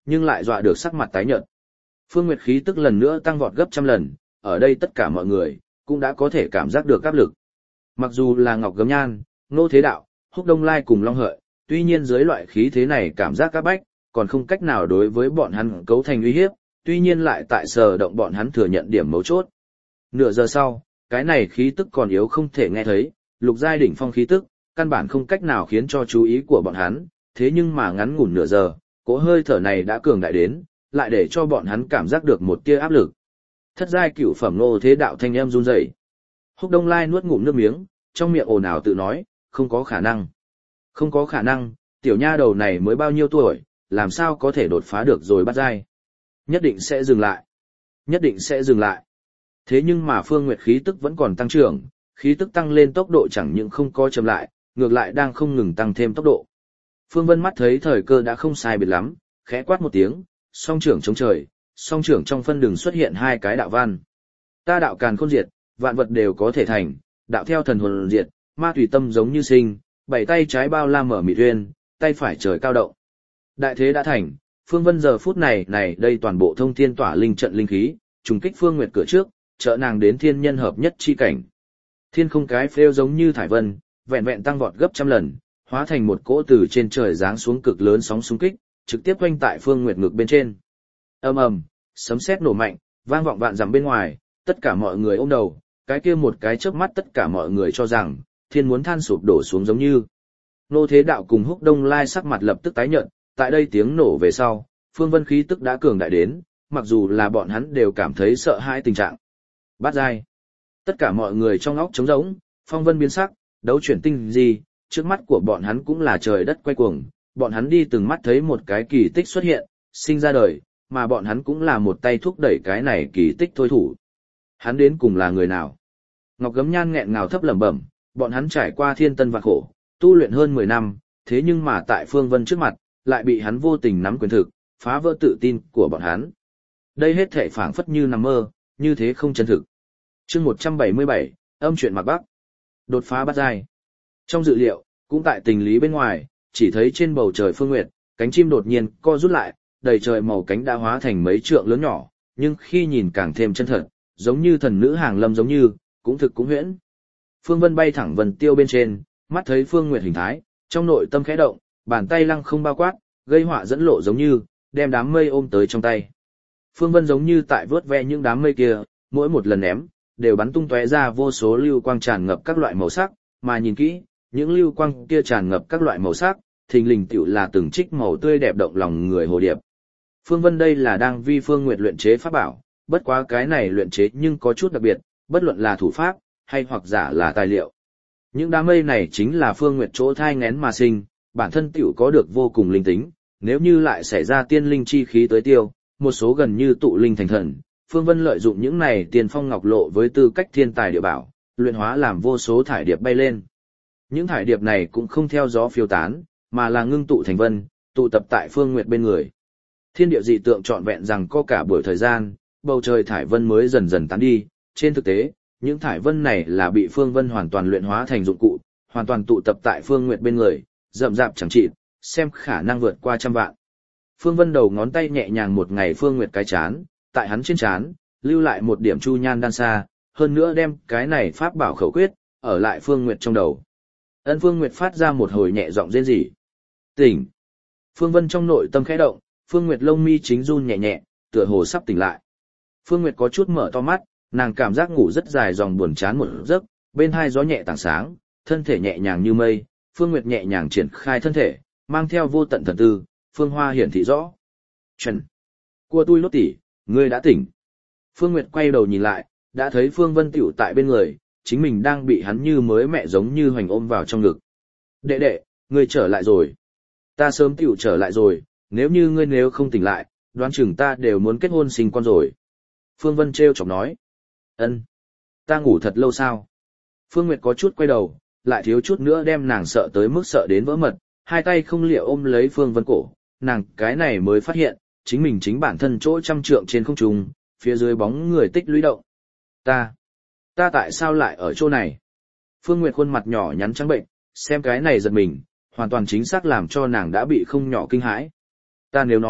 nhưng lại dọa được sắc mặt tái nhợt. Phương Nguyệt khí tức lần nữa tăng vọt gấp trăm lần, ở đây tất cả mọi người cũng đã có thể cảm giác được áp lực. Mặc dù là Ngọc Gấm Nhan, Ngô Thế Đạo, Húc Đông Lai cùng Long Hợi, tuy nhiên dưới loại khí thế này cảm giác áp bách, còn không cách nào đối với bọn hắn cấu thành uy hiếp, tuy nhiên lại tại sở động bọn hắn thừa nhận điểm mấu chốt. Nửa giờ sau, cái này khí tức còn yếu không thể nghe thấy, lục giai đỉnh phong khí tức, căn bản không cách nào khiến cho chú ý của bọn hắn, thế nhưng mà ngắn ngủn nửa giờ, cỗ hơi thở này đã cường đại đến, lại để cho bọn hắn cảm giác được một tia áp lực. Thất giai cửu phẩm Ngô Thế Đạo thanh em run rẩy. Húc Đông Lai nuốt ngụm nước miếng, trong miệng ồn ào tự nói, không có khả năng. Không có khả năng, tiểu nha đầu này mới bao nhiêu tuổi, làm sao có thể đột phá được rồi bắt giai. Nhất định sẽ dừng lại. Nhất định sẽ dừng lại. Thế nhưng mà Phương Nguyệt khí tức vẫn còn tăng trưởng, khí tức tăng lên tốc độ chẳng những không có chậm lại, ngược lại đang không ngừng tăng thêm tốc độ. Phương Vân mắt thấy thời cơ đã không sai biệt lắm, khẽ quát một tiếng, song trưởng chống trời, song trưởng trong phân đường xuất hiện hai cái đạo văn. Ta đạo càn khôn diệt, vạn vật đều có thể thành, đạo theo thần hồn diệt, ma tùy tâm giống như sinh, bảy tay trái bao la mở mịt uyên, tay phải trời cao động. Đại thế đã thành, Phương Vân giờ phút này đây toàn bộ thông thiên tỏa linh trận linh khí, trùng kích Phương Nguyệt cửa trước, trợ nàng đến thiên nhân hợp nhất chi cảnh. Thiên không cái phêu giống như thải vân, vẹn vẹn tăng vọt gấp trăm lần, hóa thành một cỗ từ trên trời giáng xuống cực lớn sóng xung kích, trực tiếp quanh tại Phương Nguyệt ngực bên trên. Ầm ầm, sấm sét nổ mạnh, vang vọng vạn dặm bên ngoài, tất cả mọi người ôm đầu, cái kia một cái chớp mắt tất cả mọi người cho rằng thiên muốn than sụp đổ xuống giống như. Ngô Thế Đạo cùng Húc Đông Lai sắc mặt lập tức tái nhợt, tại đây tiếng nổ về sau, Phương Vân khí tức đã cường đại đến, mặc dù là bọn hắn đều cảm thấy sợ hãi tình trạng. Bát giai. Tất cả mọi người trong óc trống rỗng, phong vân biến sắc, đấu chuyển tinh gì, trước mắt của bọn hắn cũng là trời đất quay cuồng, bọn hắn đi từng mắt thấy một cái kỳ tích xuất hiện, sinh ra đời, mà bọn hắn cũng là một tay thúc đẩy cái này kỳ tích thôi thủ. Hắn đến cùng là người nào? Ngọc Gấm Nhan nghẹn ngào thấp lẩm bẩm, bọn hắn trải qua thiên tân vạn khổ, tu luyện hơn 10 năm, thế nhưng mà tại Phương Vân trước mặt, lại bị hắn vô tình nắm quyền thực, phá vỡ tự tin của bọn hắn. Đây hết thảy phảng phất như nằm mơ, như thế không chân thực. Chương 177, âm chuyện Mạc Bắc. Đột phá bát giai. Trong dự liệu, cũng tại tình lý bên ngoài, chỉ thấy trên bầu trời Phương Nguyệt, cánh chim đột nhiên co rút lại, đầy trời màu cánh đã hóa thành mấy trượng lớn nhỏ, nhưng khi nhìn càng thêm chân thật, giống như thần nữ hàng lâm giống như, cũng thực cũng huyễn. Phương Vân bay thẳng vần tiêu bên trên, mắt thấy Phương Nguyệt hình thái, trong nội tâm khẽ động, bàn tay lăng không bao quát, gây họa dẫn lộ giống như, đem đám mây ôm tới trong tay. Phương Vân giống như tại vớt ve những đám mây kia, mỗi một lần ném, đều bắn tung tóe ra vô số lưu quang tràn ngập các loại màu sắc, mà nhìn kỹ, những lưu quang kia tràn ngập các loại màu sắc, thình lình tựu là từng trích màu tươi đẹp động lòng người hồ điệp. Phương Vân đây là đang vi Phương Nguyệt luyện chế pháp bảo, bất quá cái này luyện chế nhưng có chút đặc biệt, bất luận là thủ pháp, hay hoặc giả là tài liệu. Những đám mây này chính là Phương Nguyệt chỗ thai nghén mà sinh, bản thân tiểu có được vô cùng linh tính, nếu như lại xảy ra tiên linh chi khí tới tiêu, một số gần như tụ linh thành thần, Phương Vân lợi dụng những này tiền phong ngọc lộ với tư cách thiên tài địa bảo, luyện hóa làm vô số thải điệp bay lên. Những thải điệp này cũng không theo gió phiêu tán, mà là ngưng tụ thành vân, tụ tập tại Phương Nguyệt bên người. Thiên địa dị tượng trọn vẹn rằng có cả buổi thời gian, bầu trời thải vân mới dần dần tán đi, trên thực tế, những thải vân này là bị Phương Vân hoàn toàn luyện hóa thành dụng cụ, hoàn toàn tụ tập tại Phương Nguyệt bên người, rậm rạp chẳng trị, xem khả năng vượt qua 100 vạn. Phương Vân đầu ngón tay nhẹ nhàng một ngày Phương Nguyệt cái chán, tại hắn trên chán, lưu lại một điểm chu nhan đan xa, hơn nữa đem cái này pháp bảo khẩu quyết, ở lại Phương Nguyệt trong đầu. Ân Phương Nguyệt phát ra một hồi nhẹ giọng rên rỉ. Tỉnh. Phương Vân trong nội tâm khẽ động, Phương Nguyệt lông mi chính run nhẹ nhẹ, tựa hồ sắp tỉnh lại. Phương Nguyệt có chút mở to mắt, nàng cảm giác ngủ rất dài dòng buồn chán một giấc, bên hai gió nhẹ tảng sáng, thân thể nhẹ nhàng như mây, Phương Nguyệt nhẹ nhàng triển khai thân thể, mang theo vô tận thần tư, phương hoa hiển thị rõ. Chuẩn. Cua tui lốt tỉ, ngươi đã tỉnh. Phương Nguyệt quay đầu nhìn lại, đã thấy Phương Vân tiểu tại bên người, chính mình đang bị hắn như mới mẹ giống như hoành ôm vào trong ngực. Đệ đệ, ngươi trở lại rồi. Ta sớm tiểu trở lại rồi, nếu như ngươi nếu không tỉnh lại, đoán chừng ta đều muốn kết hôn sinh con rồi. Phương Vân trêu chọc nói. Ân, ta ngủ thật lâu sao? Phương Nguyệt có chút quay đầu, lại thiếu chút nữa đem nàng sợ tới mức sợ đến vỡ mật, hai tay không liệu ôm lấy Phương Vân cổ, nàng cái này mới phát hiện, chính mình chính bản thân chỗ trăm trượng trên không trung, phía dưới bóng người tích lũy động. Ta tại sao lại ở chỗ này? Phương Nguyệt khuôn mặt nhỏ nhắn trắng bệnh, xem cái này giật mình, hoàn toàn chính xác làm cho nàng đã bị không nhỏ kinh hãi. Ta nếu nói,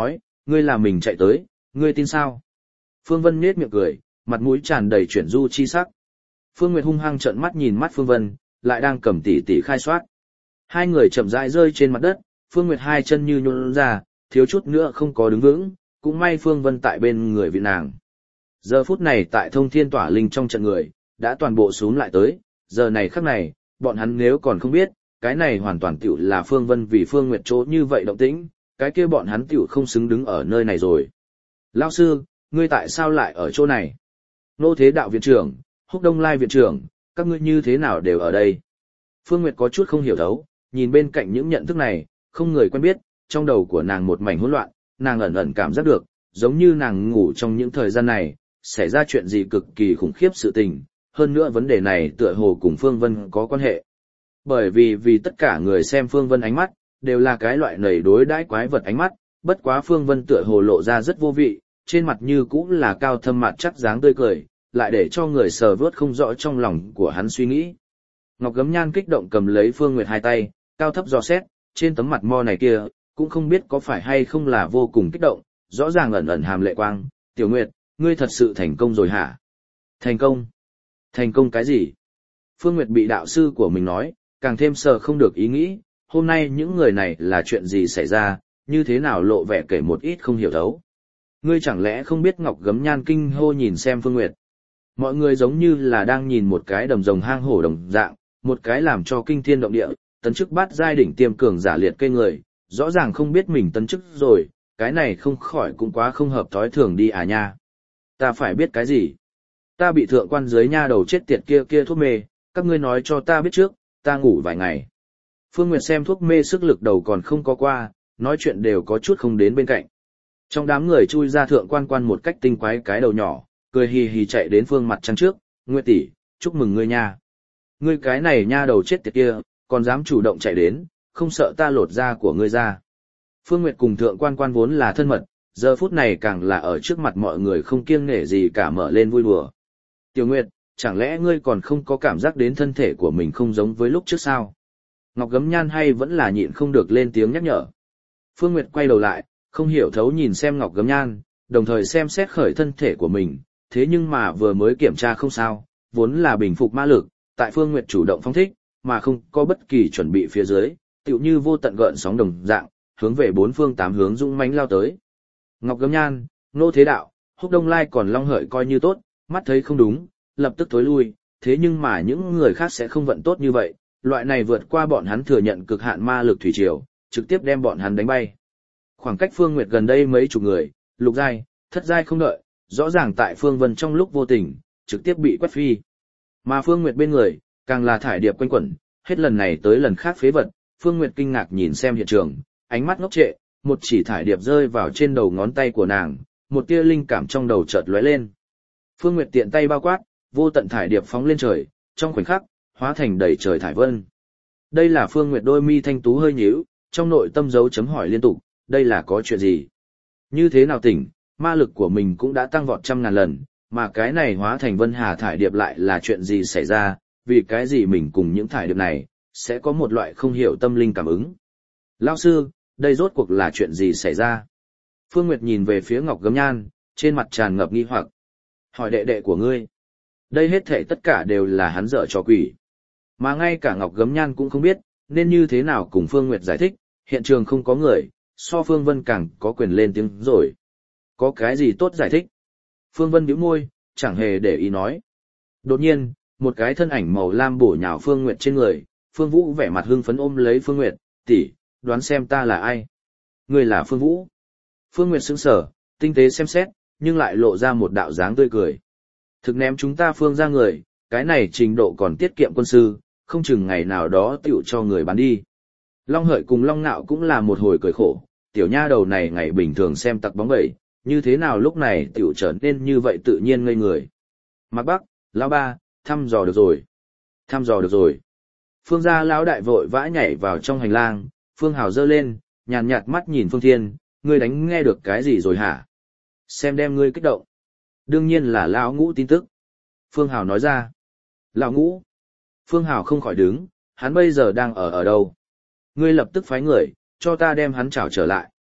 ngươi là mình chạy tới, ngươi tin sao? Phương Vân nhếch miệng cười, mặt mũi tràn đầy chuyển du chi sắc. Phương Nguyệt hung hăng trợn mắt nhìn mắt Phương Vân, lại đang cầm tỉ tỉ khai soát. Hai người chậm rãi rơi trên mặt đất, Phương Nguyệt hai chân như nhũn ra, thiếu chút nữa không có đứng vững, cũng may Phương Vân tại bên người vị nàng. Giờ phút này tại Thông Thiên Tỏa Linh trong trận người, đã toàn bộ xuống lại tới, giờ này khắc này, bọn hắn nếu còn không biết, cái này hoàn toàn tiểu là Phương Vân vì Phương Nguyệt chỗ như vậy động tĩnh, cái kia bọn hắn tiểu không xứng đứng ở nơi này rồi. Lão sư, ngươi tại sao lại ở chỗ này? Nô Thế Đạo viện trưởng, Húc Đông Lai viện trưởng, các ngươi như thế nào đều ở đây? Phương Nguyệt có chút không hiểu thấu, nhìn bên cạnh những nhận thức này, không người quen biết, trong đầu của nàng một mảnh hỗn loạn, nàng ẩn ẩn cảm giác được, giống như nàng ngủ trong những thời gian này, xảy ra chuyện gì cực kỳ khủng khiếp sự tình, hơn nữa vấn đề này tựa hồ cùng Phương Vân có quan hệ. Bởi vì tất cả người xem Phương Vân ánh mắt, đều là cái loại nầy đối đãi quái vật ánh mắt, bất quá Phương Vân tựa hồ lộ ra rất vô vị, trên mặt như cũng là cao thâm mặt chắc dáng tươi cười, lại để cho người sờ vớt không rõ trong lòng của hắn suy nghĩ. Ngọc Gấm Nhan kích động cầm lấy Phương Nguyệt hai tay, cao thấp dò xét, trên tấm mặt mo này kia, cũng không biết có phải hay không là vô cùng kích động, rõ ràng ẩn ẩn hàm lệ quang, "Tiểu Nguyệt, ngươi thật sự thành công rồi hả?" "Thành công? Thành công cái gì?" Phương Nguyệt bị đạo sư của mình nói, càng thêm sợ không được ý nghĩ, hôm nay những người này là chuyện gì xảy ra, như thế nào lộ vẻ kể một ít không hiểu thấu. Ngươi chẳng lẽ không biết? Ngọc Gấm Nhan kinh hô nhìn xem Phương Nguyệt. Mọi người giống như là đang nhìn một cái đầm rồng hang hổ đồng dạng, một cái làm cho kinh thiên động địa, tấn chức bát giai đỉnh tiêm cường giả liệt kê người, rõ ràng không biết mình tấn chức rồi, cái này không khỏi cũng quá không hợp thói thường đi à nha. Ta phải biết cái gì? Ta bị thượng quan dưới nha đầu chết tiệt kia thuốc mê, các ngươi nói cho ta biết trước, ta ngủ vài ngày. Phương Nguyệt xem thuốc mê sức lực đầu còn không có qua, nói chuyện đều có chút không đến bên cạnh. Trong đám người chui ra thượng quan một cách tinh quái cái đầu nhỏ, cười hì hì chạy đến Phương Mặt Trăng trước, "Nguyệt tỷ, chúc mừng ngươi nha. Ngươi cái này nha đầu chết tiệt kia, còn dám chủ động chạy đến, không sợ ta lột da của ngươi ra." Phương Nguyệt cùng thượng quan vốn là thân mật, giờ phút này càng là ở trước mặt mọi người không kiêng nể gì cả mở lên vui đùa. "Tiểu Nguyệt, chẳng lẽ ngươi còn không có cảm giác đến thân thể của mình không giống với lúc trước sao?" Ngọc Gấm Nhan hay vẫn là nhịn không được lên tiếng nhắc nhở. Phương Nguyệt quay đầu lại, không hiểu thấu nhìn xem Ngọc Gấm Nhan, đồng thời xem xét khởi thân thể của mình, thế nhưng mà vừa mới kiểm tra không sao, vốn là bình phục ma lực, tại Phương Nguyệt chủ động phóng thích, mà không có bất kỳ chuẩn bị phía dưới, tựu như vô tận gợn sóng đồng dạng, hướng về bốn phương tám hướng dũng mãnh lao tới. Ngọc Gấm Nhan, Nô Thế Đạo, Húc Đông Lai còn Long Hợi coi như tốt, mắt thấy không đúng, lập tức thối lui, thế nhưng mà những người khác sẽ không vận tốt như vậy, loại này vượt qua bọn hắn thừa nhận cực hạn ma lực thủy triều, trực tiếp đem bọn hắn đánh bay. Khoảng cách Phương Nguyệt gần đây mấy chục người, lục giai, thất giai không đợi, rõ ràng tại Phương Vân trong lúc vô tình, trực tiếp bị quét phi. Mà Phương Nguyệt bên người, càng là thải điệp quanh quẩn, hết lần này tới lần khác phế vật, Phương Nguyệt kinh ngạc nhìn xem hiện trường, ánh mắt ngốc trệ, một chỉ thải điệp rơi vào trên đầu ngón tay của nàng, một tia linh cảm trong đầu chợt lóe lên. Phương Nguyệt tiện tay bao quát, vô tận thải điệp phóng lên trời, trong khoảnh khắc, hóa thành đầy trời thải vân. Đây là Phương Nguyệt đôi mi thanh tú hơi nhíu, trong nội tâm dấu chấm hỏi liên tục, đây là có chuyện gì? Như thế nào tỉnh, ma lực của mình cũng đã tăng vọt 100.000 lần, mà cái này hóa thành vân hà thải điệp lại là chuyện gì xảy ra, vì cái gì mình cùng những thải điệp này, sẽ có một loại không hiểu tâm linh cảm ứng. Lão sư, đây rốt cuộc là chuyện gì xảy ra? Phương Nguyệt nhìn về phía Ngọc Gấm Nhan, trên mặt tràn ngập nghi hoặc. Hỏi đệ đệ của ngươi. Đây hết thảy tất cả đều là hắn dở trò quỷ. Mà ngay cả Ngọc Gấm Nhan cũng không biết, nên như thế nào cùng Phương Nguyệt giải thích, hiện trường không có người, so Phương Vân càng có quyền lên tiếng rồi. Có cái gì tốt giải thích? Phương Vân bĩu môi, chẳng hề để ý nói. Đột nhiên, một cái thân ảnh màu lam bổ nhào Phương Nguyệt trên người, Phương Vũ vẻ mặt hưng phấn ôm lấy Phương Nguyệt, "Tỷ, đoán xem ta là ai?" "Ngươi là Phương Vũ." Phương Nguyệt sững sờ, tinh tế xem xét, nhưng lại lộ ra một đạo dáng tươi cười. "Thực ném chúng ta Phương ra người, cái này trình độ còn tiết kiệm quân sư, không chừng ngày nào đó tiểu cho người bán đi." Long Hợi cùng Long Nạo cũng là một hồi cười khổ, tiểu nha đầu này ngày bình thường xem tặc bóng bẩy, như thế nào lúc này tiểu trở nên như vậy tự nhiên ngây người. Mạc Bắc, lão ba, thăm dò được rồi. Thăm dò được rồi. Phương gia lão đại vội vã nhảy vào trong hành lang, Phương Hào giơ lên, nhàn nhạt mắt nhìn Phương Thiên, ngươi đánh nghe được cái gì rồi hả? Xem đem ngươi kích động. Đương nhiên là lão Ngũ tin tức. Phương Hào nói ra. Lão Ngũ. Phương Hào không khỏi đứng, hắn bây giờ đang ở đâu? Ngươi lập tức phái người, cho ta đem hắn trảo trở lại.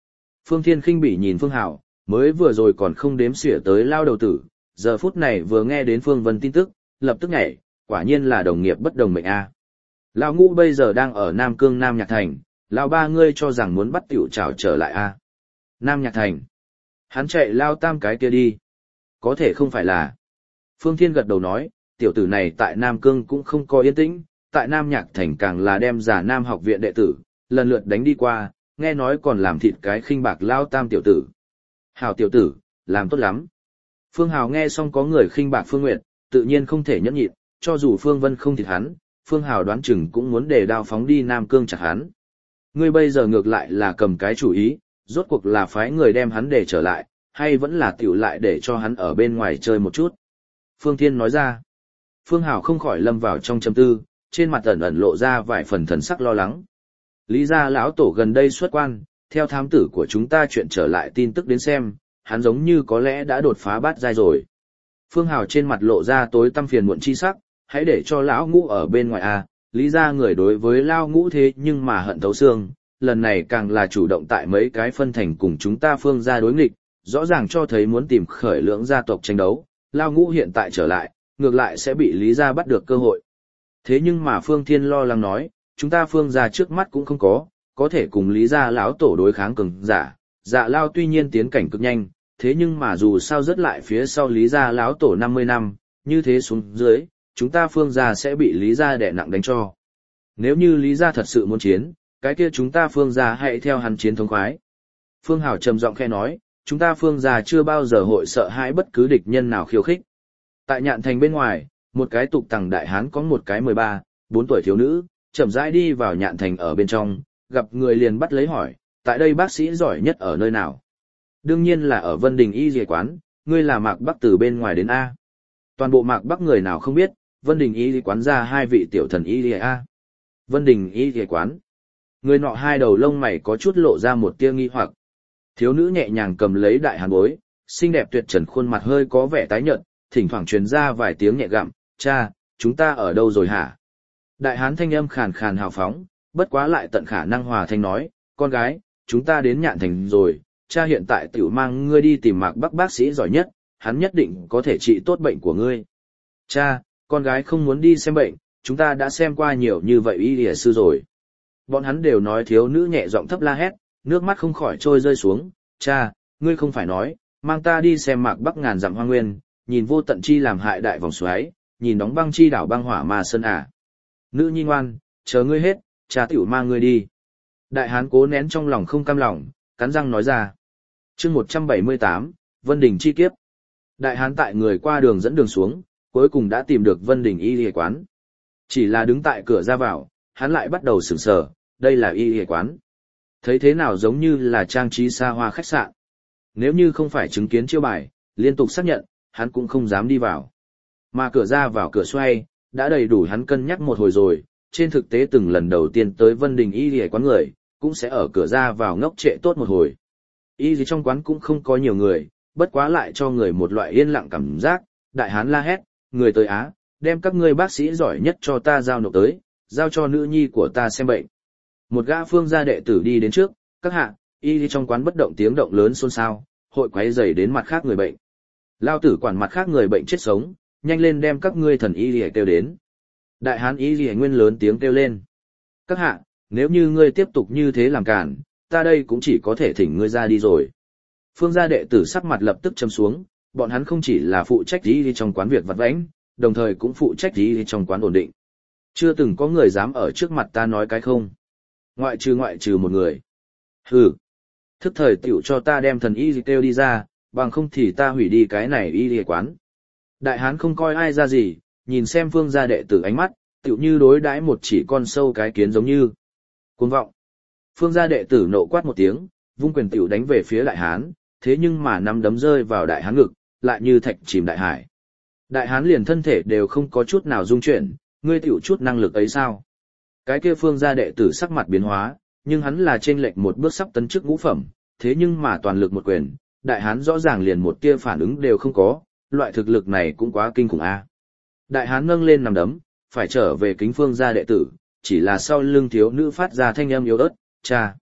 Phương Thiên khinh bỉ nhìn Phương Hảo, mới vừa rồi còn không đếm xỉa tới lao đầu tử, giờ phút này vừa nghe đến Phương Vân tin tức, lập tức nhảy, quả nhiên là đồng nghiệp bất đồng mệnh a. Lão Ngũ bây giờ đang ở Nam Cương Nam Nhạc Thành, lão ba ngươi cho rằng muốn bắt tiểu trảo trở lại a. Nam Nhạc Thành. Hắn chạy lao tam cái kia đi. Có thể không phải là. Phương Thiên gật đầu nói, tiểu tử này tại Nam Cương cũng không có yên tĩnh, tại Nam Nhạc Thành càng là đem giả Nam học viện đệ tử, lần lượt đánh đi qua, nghe nói còn làm thịt cái khinh bạc lao tam tiểu tử. Hào tiểu tử, làm tốt lắm. Phương Hào nghe xong có người khinh bạc Phương Nguyệt, tự nhiên không thể nhẫn nhịn, cho dù Phương Vân không thịt hắn, Phương Hào đoán chừng cũng muốn để đao phóng đi Nam Cương chặt hắn. Ngươi bây giờ ngược lại là cầm cái chủ ý, rốt cuộc là phái người đem hắn để trở lại, hay vẫn là tiểu lại để cho hắn ở bên ngoài chơi một chút. Phương Thiên nói ra. Phương Hào không khỏi lâm vào trong trầm tư, trên mặt ẩn ẩn lộ ra vài phần thần sắc lo lắng. Lý gia lão tổ gần đây xuất quan, theo thám tử của chúng ta chuyện trở lại tin tức đến xem, hắn giống như có lẽ đã đột phá bát giai rồi. Phương Hào trên mặt lộ ra tối tăm phiền muộn chi sắc, hãy để cho lão Ngũ ở bên ngoài a. Lý gia người đối với lão Ngũ thế nhưng mà hận thấu xương, lần này càng là chủ động tại mấy cái phân thành cùng chúng ta Phương gia đối nghịch, rõ ràng cho thấy muốn tìm khởi lưỡng gia tộc tranh đấu, lão Ngũ hiện tại trở lại, ngược lại sẽ bị Lý gia bắt được cơ hội. Thế nhưng mà Phương Thiên lo lắng nói, chúng ta Phương gia trước mắt cũng không có thể cùng Lý gia lão tổ đối kháng cường giả. Dạ Lao tuy nhiên tiến cảnh cực nhanh, thế nhưng mà dù sao rất lại phía sau Lý gia lão tổ 50 năm, như thế xuống dưới, chúng ta Phương gia sẽ bị Lý gia đè nặng đánh cho. Nếu như Lý gia thật sự muốn chiến, cái kia chúng ta Phương gia hãy theo hắn chiến thống khoái. Phương Hảo trầm giọng khẽ nói, chúng ta Phương gia chưa bao giờ hội sợ hãi bất cứ địch nhân nào khiêu khích. Tại Nhạn Thành bên ngoài, một cái tục tằng đại hán có một cái 13, 4 tuổi thiếu nữ, chậm rãi đi vào Nhạn Thành ở bên trong, gặp người liền bắt lấy hỏi, tại đây bác sĩ giỏi nhất ở nơi nào? Đương nhiên là ở Vân Đình Y Y quán, ngươi là Mạc Bắc từ bên ngoài đến A. Toàn bộ Mạc Bắc người nào không biết, Vân Đình Y Y quán ra hai vị tiểu thần Y Y A. Vân Đình Y Y quán. Người nọ hai đầu lông mày có chút lộ ra một tia nghi hoặc. Thiếu nữ nhẹ nhàng cầm lấy đại hán bối, xinh đẹp tuyệt trần khuôn mặt hơi có vẻ tái nhợt, thỉnh thoảng truyền ra vài tiếng nhẹ gặm, cha, chúng ta ở đâu rồi hả? Đại hán thanh âm khàn khàn hào phóng, bất quá lại tận khả năng hòa thanh nói, con gái, chúng ta đến Nhạn Thành rồi, cha hiện tại tiểu mang ngươi đi tìm Mạc Bắc bác sĩ giỏi nhất, hắn nhất định có thể trị tốt bệnh của ngươi. Cha, con gái không muốn đi xem bệnh, chúng ta đã xem qua nhiều như vậy y y sư rồi. Bọn hắn đều nói thiếu nữ nhẹ giọng thấp la hét, nước mắt không khỏi trôi rơi xuống, cha, ngươi không phải nói, mang ta đi xem Mạc Bắc ngàn dặm hoang nguyên, nhìn vô tận chi làm hại đại vòng xoáy, nhìn đóng băng chi đảo băng hỏa mà sơn à. Nữ nhi ngoan, chờ ngươi hết, cha tiểu mang ngươi đi. Đại hán cố nén trong lòng không cam lòng, cắn răng nói ra. Chương 178, Vân Đình chi kiếp. Đại hán tại người qua đường dẫn đường xuống, cuối cùng đã tìm được Vân Đình y y quán. Chỉ là đứng tại cửa ra vào, hắn lại bắt đầu sửng sở, đây là y y quán. Thấy thế nào giống như là trang trí xa hoa khách sạn. Nếu như không phải chứng kiến chiêu bài, liên tục xác nhận, hắn cũng không dám đi vào. Mà cửa ra vào cửa xoay, đã đầy đủ hắn cân nhắc một hồi rồi, trên thực tế từng lần đầu tiên tới Vân Đình y y quán người, cũng sẽ ở cửa ra vào ngốc trệ tốt một hồi. Y gì trong quán cũng không có nhiều người, bất quá lại cho người một loại yên lặng cảm giác, đại hán la hét, người tới Á, đem các ngươi bác sĩ giỏi nhất cho ta giao nộp tới, giao cho nữ nhi của ta xem bệnh. Một gã Phương gia đệ tử đi đến trước, các hạ, y gì trong quán bất động tiếng động lớn xôn xao, hội quấy rầy đến mặt khác người bệnh. Lao tử quản mặt khác người bệnh chết sống, nhanh lên đem các ngươi thần y lìa kêu đến. Đại hán y lìa nguyên lớn tiếng kêu lên. Các hạ, nếu như ngươi tiếp tục như thế làm cản, ta đây cũng chỉ có thể thỉnh ngươi ra đi rồi. Phương gia đệ tử sắc mặt lập tức châm xuống, bọn hắn không chỉ là phụ trách y trong quán việc vặt vãnh, đồng thời cũng phụ trách y trong quán ổn định. Chưa từng có người dám ở trước mặt ta nói cái không. Ngoại trừ một người. Hừ. Thức thời tiểu cho ta đem thần y kêu đi ra, bằng không thì ta hủy đi cái này y quán. Đại hán không coi ai ra gì, nhìn xem Phương gia đệ tử ánh mắt, tiểu như đối đãi một chỉ con sâu cái kiến giống như. Cuồng vọng. Phương gia đệ tử nộ quát một tiếng, vung quyền tiểu đánh về phía đại hán, thế nhưng mà nắm đấm rơi vào đại hán ngực, lại như thạch chìm đại hải. Đại hán liền thân thể đều không có chút nào rung chuyển, ngươi tiểu chút năng lực ấy sao? Cái kia Phương gia đệ tử sắc mặt biến hóa, nhưng hắn là trên lệch một bước sắp tấn chức ngũ phẩm, thế nhưng mà toàn lực một quyền, đại hán rõ ràng liền một tia phản ứng đều không có, loại thực lực này cũng quá kinh khủng a. Đại hán nâng lên nằm đấm, phải trở về kính Phương gia đệ tử, chỉ là sau lưng thiếu nữ phát ra thanh âm yếu ớt, cha.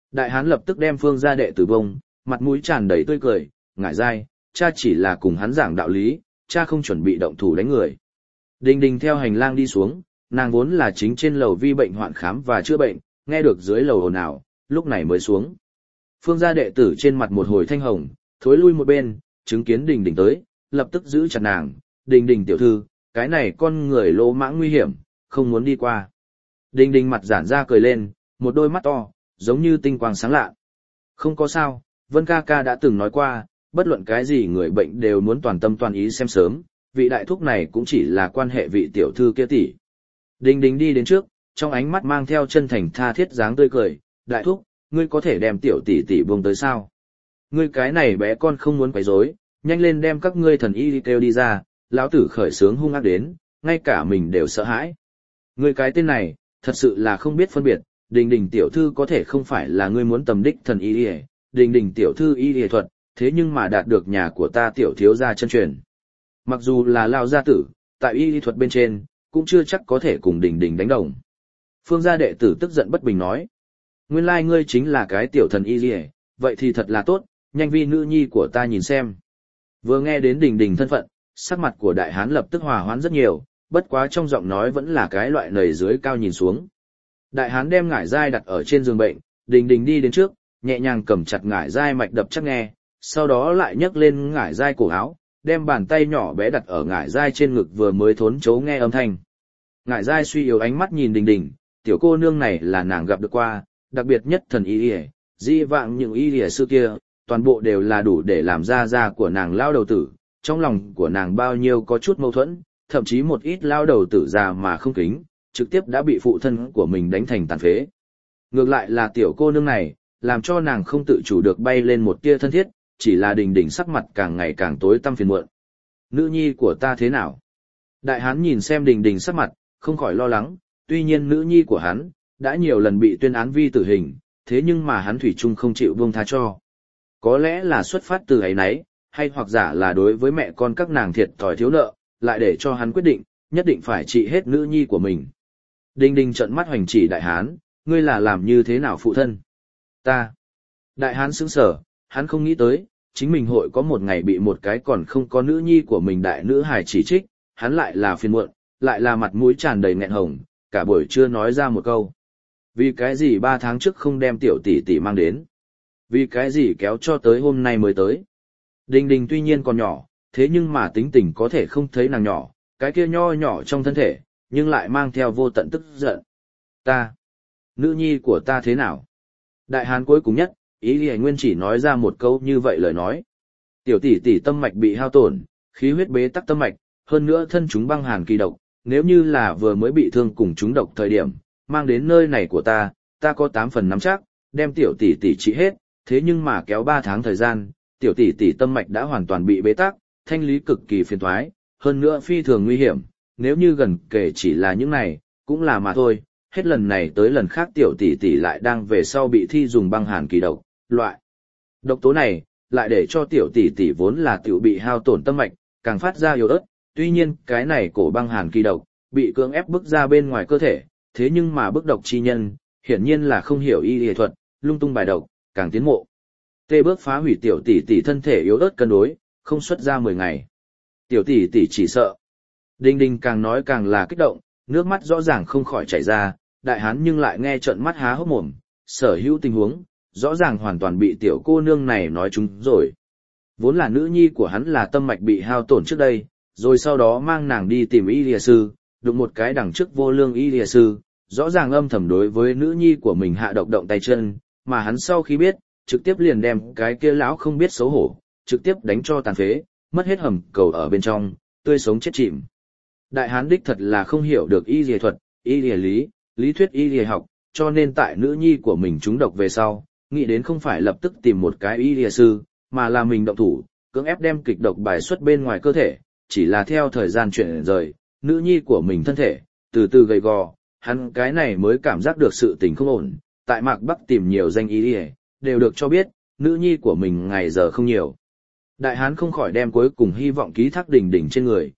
Đại hán lập tức đem Phương gia đệ tử bông, mặt mũi tràn đầy tươi cười, ngải dai, cha chỉ là cùng hắn giảng đạo lý, cha không chuẩn bị động thủ đánh người. Đình đình theo hành lang đi xuống, nàng vốn là chính trên lầu vi bệnh hoạn khám và chữa bệnh, nghe được dưới lầu ồn ào, lúc này mới xuống. Phương gia đệ tử trên mặt một hồi thanh hồng, thối lui một bên, chứng kiến đình đình tới, lập tức giữ chặt nàng, đình đình tiểu thư, cái này con người lỗ mãng nguy hiểm, không muốn đi qua. Đình đình mặt giãn ra cười lên, một đôi mắt to, giống như tinh quang sáng lạ. Không có sao, Vân ca ca đã từng nói qua, bất luận cái gì người bệnh đều muốn toàn tâm toàn ý xem sớm, vị đại thúc này cũng chỉ là quan hệ vị tiểu thư kia tỷ. Đình đình đi đến trước, trong ánh mắt mang theo chân thành tha thiết dáng tươi cười, đại thúc, ngươi có thể đem tiểu tỷ tỷ buông tới sao? Ngươi cái này bé con không muốn quấy rối, nhanh lên đem các ngươi thần y kêu đi ra, lão tử khởi sướng hung ác đến, ngay cả mình đều sợ hãi. Ngươi cái tên này, thật sự là không biết phân biệt, đình đình tiểu thư có thể không phải là ngươi muốn tầm đích thần y, đình đình tiểu thư y thuật, thế nhưng mà đạt được nhà của ta tiểu thiếu gia chân truyền. Mặc dù là lao gia tử, tại y thuật bên trên, cũng chưa chắc có thể cùng đình đình đánh đồng. Phương gia đệ tử tức giận bất bình nói, nguyên lai ngươi chính là cái tiểu thần y vậy thì thật là tốt, nhanh vi nữ nhi của ta nhìn xem. Vừa nghe đến đình đình thân phận, sắc mặt của đại hán lập tức hòa hoãn rất nhiều, bất quá trong giọng nói vẫn là cái loại nầy dưới cao nhìn xuống. Đại hán đem ngải dai đặt ở trên giường bệnh, đình đình đi đến trước, nhẹ nhàng cầm chặt ngải dai mạch đập chắc nghe, sau đó lại nhấc lên ngải dai cổ áo, đem bàn tay nhỏ bé đặt ở ngải dai trên ngực vừa mới thốn chấu nghe âm thanh. Ngải dai suy yếu ánh mắt nhìn đình đình, tiểu cô nương này là nàng gặp được qua, đặc biệt nhất thần y lìa, di vạng những y lìa xưa kia, toàn bộ đều là đủ để làm da của nàng lao đầu tử, trong lòng của nàng bao nhiêu có chút mâu thuẫn, thậm chí một ít lao đầu tử già mà không kính, trực tiếp đã bị phụ thân của mình đánh thành tàn phế. Ngược lại là tiểu cô nương này, làm cho nàng không tự chủ được bay lên một tia thân thiết, chỉ là đình đình sắc mặt càng ngày càng tối tăm phiền muộn. Nữ nhi của ta thế nào? Đại hán nhìn xem đình đình sắc mặt, không khỏi lo lắng, tuy nhiên nữ nhi của hắn, đã nhiều lần bị tuyên án vi tử hình, thế nhưng mà hắn thủy chung không chịu buông tha cho. Có lẽ là xuất phát từ ấy nấy, hay hoặc giả là đối với mẹ con các nàng thiệt thòi thiếu nợ, lại để cho hắn quyết định, nhất định phải trị hết nữ nhi của mình. Đình đình trợn mắt hoành chỉ đại hán, ngươi là làm như thế nào phụ thân? Ta. Đại hán sững sờ, hắn không nghĩ tới, chính mình hội có một ngày bị một cái còn không có nữ nhi của mình đại nữ hài chỉ trích, hắn lại là phiền muộn, lại là mặt mũi tràn đầy nghẹn hồng, cả buổi chưa nói ra một câu. Vì cái gì 3 tháng trước không đem tiểu tỷ tỷ mang đến? Vì cái gì kéo cho tới hôm nay mới tới? Đình đình tuy nhiên còn nhỏ, thế nhưng mà tính tình có thể không thấy nàng nhỏ, cái kia nho nhỏ trong thân thể, nhưng lại mang theo vô tận tức giận. Ta, nữ nhi của ta thế nào? Đại hán cuối cùng nhất, ý Lý Nguyên chỉ nói ra một câu như vậy lời nói. Tiểu tỷ tỷ tâm mạch bị hao tổn, khí huyết bế tắc tâm mạch, hơn nữa thân chúng băng hàn kỳ độc, nếu như là vừa mới bị thương cùng chúng độc thời điểm, mang đến nơi này của ta có 8 phần nắm chắc, đem tiểu tỷ tỷ trị hết, thế nhưng mà kéo 3 tháng thời gian, tiểu tỷ tỷ tâm mạch đã hoàn toàn bị bế tắc, thanh lý cực kỳ phiền toái, hơn nữa phi thường nguy hiểm, nếu như gần kể chỉ là những này, cũng là mà thôi, hết lần này tới lần khác tiểu tỷ tỷ lại đang về sau bị thi dùng băng hàn kỳ độc, loại độc tố này, lại để cho tiểu tỷ tỷ vốn là tiểu bị hao tổn tâm mạch, càng phát ra yếu ớt, tuy nhiên cái này cổ băng hàn kỳ độc, bị cưỡng ép bức ra bên ngoài cơ thể, thế nhưng mà bức độc chi nhân, hiển nhiên là không hiểu y y thuật, lung tung bài độc, càng tiến mộ. Tê bước phá hủy tiểu tỷ tỷ thân thể yếu ớt cân đối, không xuất ra 10 ngày. Tiểu tỷ tỷ chỉ sợ. Đinh Đinh càng nói càng là kích động, nước mắt rõ ràng không khỏi chảy ra, đại hán nhưng lại nghe trợn mắt há hốc mồm, sở hữu tình huống, rõ ràng hoàn toàn bị tiểu cô nương này nói trúng rồi. Vốn là nữ nhi của hắn là tâm mạch bị hao tổn trước đây, rồi sau đó mang nàng đi tìm y lìa sư, đụng một cái đằng trước vô lương y lìa sư, rõ ràng âm thầm đối với nữ nhi của mình hạ độc động tay chân, mà hắn sau khi biết, trực tiếp liền đem cái kia lão không biết xấu hổ, trực tiếp đánh cho tàn phế, mất hết hầm cầu ở bên trong, tươi sống chết chìm. Đại hán đích thật là không hiểu được y lìa thuật, y lìa lý, lý thuyết y lìa học, cho nên tại nữ nhi của mình trúng độc về sau, nghĩ đến không phải lập tức tìm một cái y lìa sư, mà là mình động thủ, cưỡng ép đem kịch độc bài xuất bên ngoài cơ thể, chỉ là theo thời gian chuyển rời, nữ nhi của mình thân thể, từ từ gầy gò, hắn cái này mới cảm giác được sự tình không ổn, tại Mạc Bắc tìm nhiều danh y lìa, đều được cho biết, nữ nhi của mình ngày giờ không nhiều. Đại hán không khỏi đem cuối cùng hy vọng ký thác đỉnh đỉnh trên người,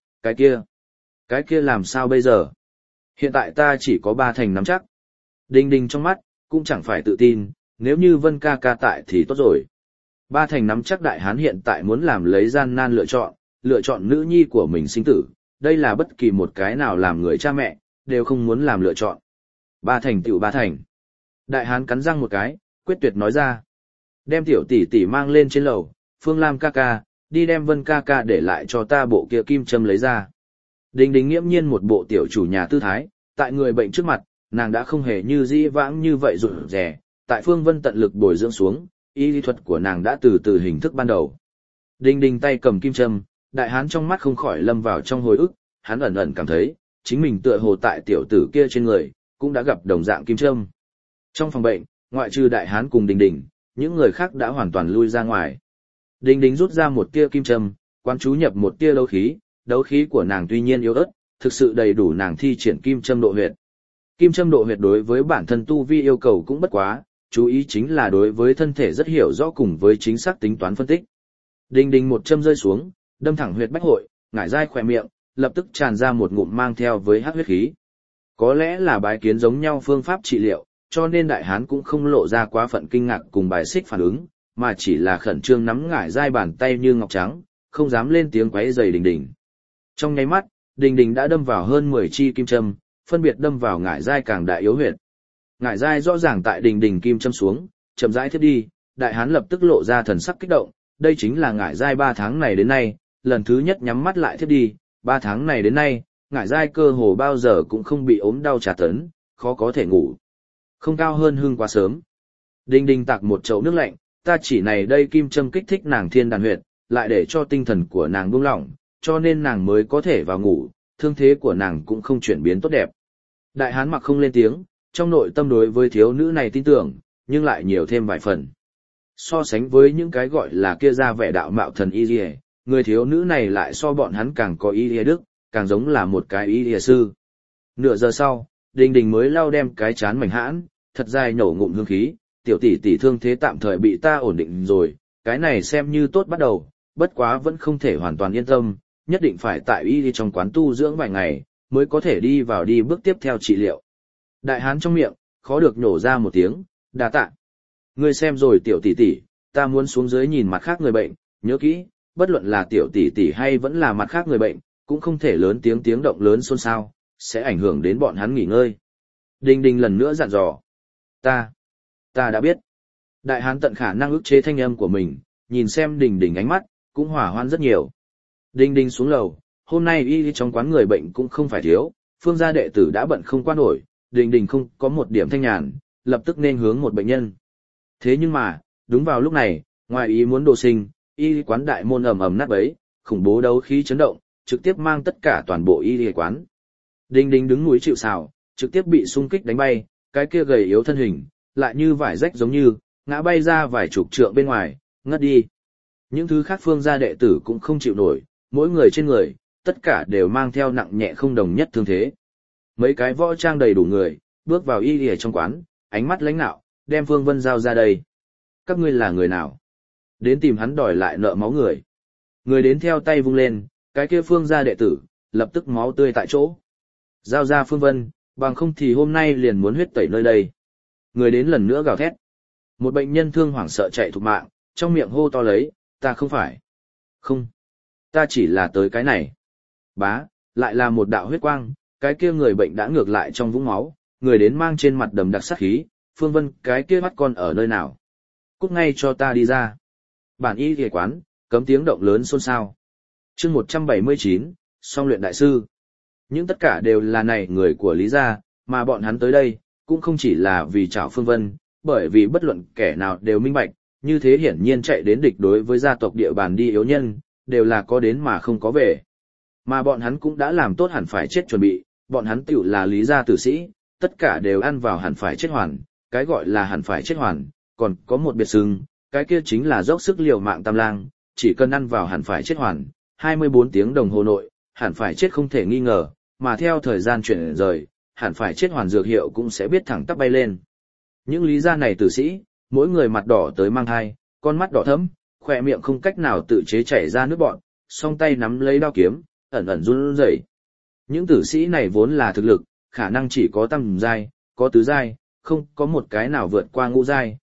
cái kia làm sao bây giờ? Hiện tại ta chỉ có 3 thành nắm chắc. Đinh Đinh trong mắt, cũng chẳng phải tự tin, Nếu như Vân ca ca tại thì tốt rồi. Ba Thành nắm chắc đại hán hiện tại muốn làm lấy gian nan lựa chọn nữ nhi của mình sinh tử, đây là bất kỳ một cái nào làm người cha mẹ, đều không muốn làm lựa chọn. Ba Thành tiểu Ba Thành. Đại hán cắn răng một cái, quyết tuyệt nói ra. Đem tiểu tỷ tỷ mang lên trên lầu, Phương Lam ca ca, đi đem Vân ca ca để lại cho ta bộ kia kim châm lấy ra. Đình Đình nghiễm nhiên một bộ tiểu chủ nhà tư thái, tại người bệnh trước mặt, nàng đã không hề như dĩ vãng như vậy rụt rè, tại Phương Vân tận lực bồi dưỡng xuống, y lý thuật của nàng đã từ từ hình thức ban đầu. Đình Đình tay cầm kim châm, đại hán trong mắt không khỏi lâm vào trong hồi ức, hắn ẩn ẩn cảm thấy, chính mình tựa hồ tại tiểu tử kia trên người, cũng đã gặp đồng dạng kim châm. Trong phòng bệnh, ngoại trừ đại hán cùng Đình Đình, những người khác đã hoàn toàn lui ra ngoài. Đình Đình rút ra một tia kim châm, quán chú nhập một tia đấu khí của nàng tuy nhiên yếu ớt, thực sự đầy đủ nàng thi triển kim châm độ huyệt. Kim châm độ huyệt đối với bản thân tu vi yêu cầu cũng bất quá, chú ý chính là đối với thân thể rất hiểu rõ cùng với chính xác tính toán phân tích. Đình Đình một châm rơi xuống, đâm thẳng huyệt bách hội, ngải dai khỏe miệng, lập tức tràn ra một ngụm mang theo với hắc huyết khí. Có lẽ là bái kiến giống nhau phương pháp trị liệu, cho nên đại hán cũng không lộ ra quá phận kinh ngạc cùng bài xích phản ứng, mà chỉ là khẩn trương nắm ngải dai bàn tay như ngọc trắng, không dám lên tiếng quấy rầy Đình Đình. Trong nháy mắt, Đình Đình đã đâm vào hơn 10 chi kim châm, phân biệt đâm vào ngải dai càng đại yếu huyệt. Ngải dai rõ ràng tại Đình Đình kim châm xuống, chậm rãi thiếp đi, đại hán lập tức lộ ra thần sắc kích động, đây chính là ngải dai 3 tháng này đến nay, lần thứ nhất nhắm mắt lại thiếp đi, 3 tháng này đến nay, ngải dai cơ hồ bao giờ cũng không bị ốm đau tra tấn, khó có thể ngủ. Không cao hơn hưng quá sớm. Đình Đình tạc một chậu nước lạnh, ta chỉ này đây kim châm kích thích nàng thiên đàn huyệt, lại để cho tinh thần của nàng buông lỏng, cho nên nàng mới có thể vào ngủ, thương thế của nàng cũng không chuyển biến tốt đẹp. Đại hán mặc không lên tiếng, trong nội tâm đối với thiếu nữ này tin tưởng, nhưng lại nhiều thêm vài phần. So sánh với những cái gọi là kia ra vẻ đạo mạo thần y liề, người thiếu nữ này lại so bọn hắn càng có y liề đức, càng giống là một cái y liề sư. Nửa giờ sau, Đình Đình mới lau đem cái chán mảnh hãn, thật dài nổ ngụm hương khí, tiểu tỷ tỷ thương thế tạm thời bị ta ổn định rồi, cái này xem như tốt bắt đầu, bất quá vẫn không thể hoàn toàn yên tâm, nhất định phải tại y trong quán tu dưỡng vài ngày, mới có thể đi vào đi bước tiếp theo trị liệu. Đại hán trong miệng, khó được nhổ ra một tiếng, đa tạ. Ngươi xem rồi tiểu tỷ tỷ, ta muốn xuống dưới nhìn mặt khác người bệnh, nhớ kỹ, bất luận là tiểu tỷ tỷ hay vẫn là mặt khác người bệnh, cũng không thể lớn tiếng động lớn xôn xao, sẽ ảnh hưởng đến bọn hắn nghỉ ngơi. Đình Đình lần nữa dặn dò. Ta đã biết. Đại hán tận khả năng ức chế thanh âm của mình, nhìn xem Đình Đình ánh mắt, cũng hỏa hoan rất nhiều. Đình Đình xuống lầu, hôm nay y trong quán người bệnh cũng không phải thiếu, Phương gia đệ tử đã bận không qua nổi, Đình Đình không có một điểm thanh nhàn, lập tức nên hướng một bệnh nhân. Thế nhưng mà, đúng vào lúc này, ngoài ý muốn đồ sinh, y quán đại môn ầm ầm nát bấy, khủng bố đấu khí chấn động, trực tiếp mang tất cả toàn bộ y quán. Đình Đình đứng núi chịu sào, trực tiếp bị xung kích đánh bay, cái kia gầy yếu thân hình, lại như vải rách giống như, ngã bay ra vài chục trượng bên ngoài, ngất đi. Những thứ khác Phương gia đệ tử cũng không chịu nổi, mỗi người trên người, tất cả đều mang theo nặng nhẹ không đồng nhất thương thế. Mấy cái võ trang đầy đủ người, bước vào y lìa trong quán, ánh mắt lãnh nạo, đem Phương Vân giao ra đây. Các ngươi là người nào? Đến tìm hắn đòi lại nợ máu người. Người đến theo tay vung lên, cái kia Phương gia đệ tử, lập tức máu tươi tại chỗ. Giao ra Phương Vân, bằng không thì hôm nay liền muốn huyết tẩy nơi đây. Người đến lần nữa gào thét. Một bệnh nhân thương hoảng sợ chạy thục mạng, trong miệng hô to lấy, ta không phải. Không. Ta chỉ là tới cái này. Bá, lại là một đạo huyết quang, cái kia người bệnh đã ngược lại trong vũng máu, người đến mang trên mặt đầm đặc sát khí, Phương Vân cái kia mắt con ở nơi nào. Cút ngay cho ta đi ra. Bản y ghề quán, cấm tiếng động lớn xôn xao. Chương 179, song luyện đại sư. Những tất cả đều là này người của Lý gia, mà bọn hắn tới đây, cũng không chỉ là vì trảo Phương Vân, bởi vì bất luận kẻ nào đều minh bạch, như thế hiển nhiên chạy đến địch đối với gia tộc địa bàn đi yếu nhân, đều là có đến mà không có về. Mà bọn hắn cũng đã làm tốt hẳn phải chết chuẩn bị, bọn hắn tiểu là Lý gia tử sĩ, tất cả đều ăn vào hẳn phải chết hoàn, cái gọi là hẳn phải chết hoàn, còn có một biệt xưng, cái kia chính là dốc sức liều mạng tam lang, chỉ cần ăn vào hẳn phải chết hoàn, 24 tiếng đồng hồ nội, hẳn phải chết không thể nghi ngờ, mà theo thời gian chuyển rời, hẳn phải chết hoàn dược hiệu cũng sẽ biết thẳng tắp bay lên. Những Lý gia này tử sĩ, mỗi người mặt đỏ tới mang thai, con mắt đỏ thẫm, khỏe miệng không cách nào tự chế chảy ra nước bọn, song tay nắm lấy đao kiếm, ẩn ẩn run rẩy. Những tử sĩ này vốn là thực lực, khả năng chỉ có tam giai, có tứ giai, không có một cái nào vượt qua ngũ giai,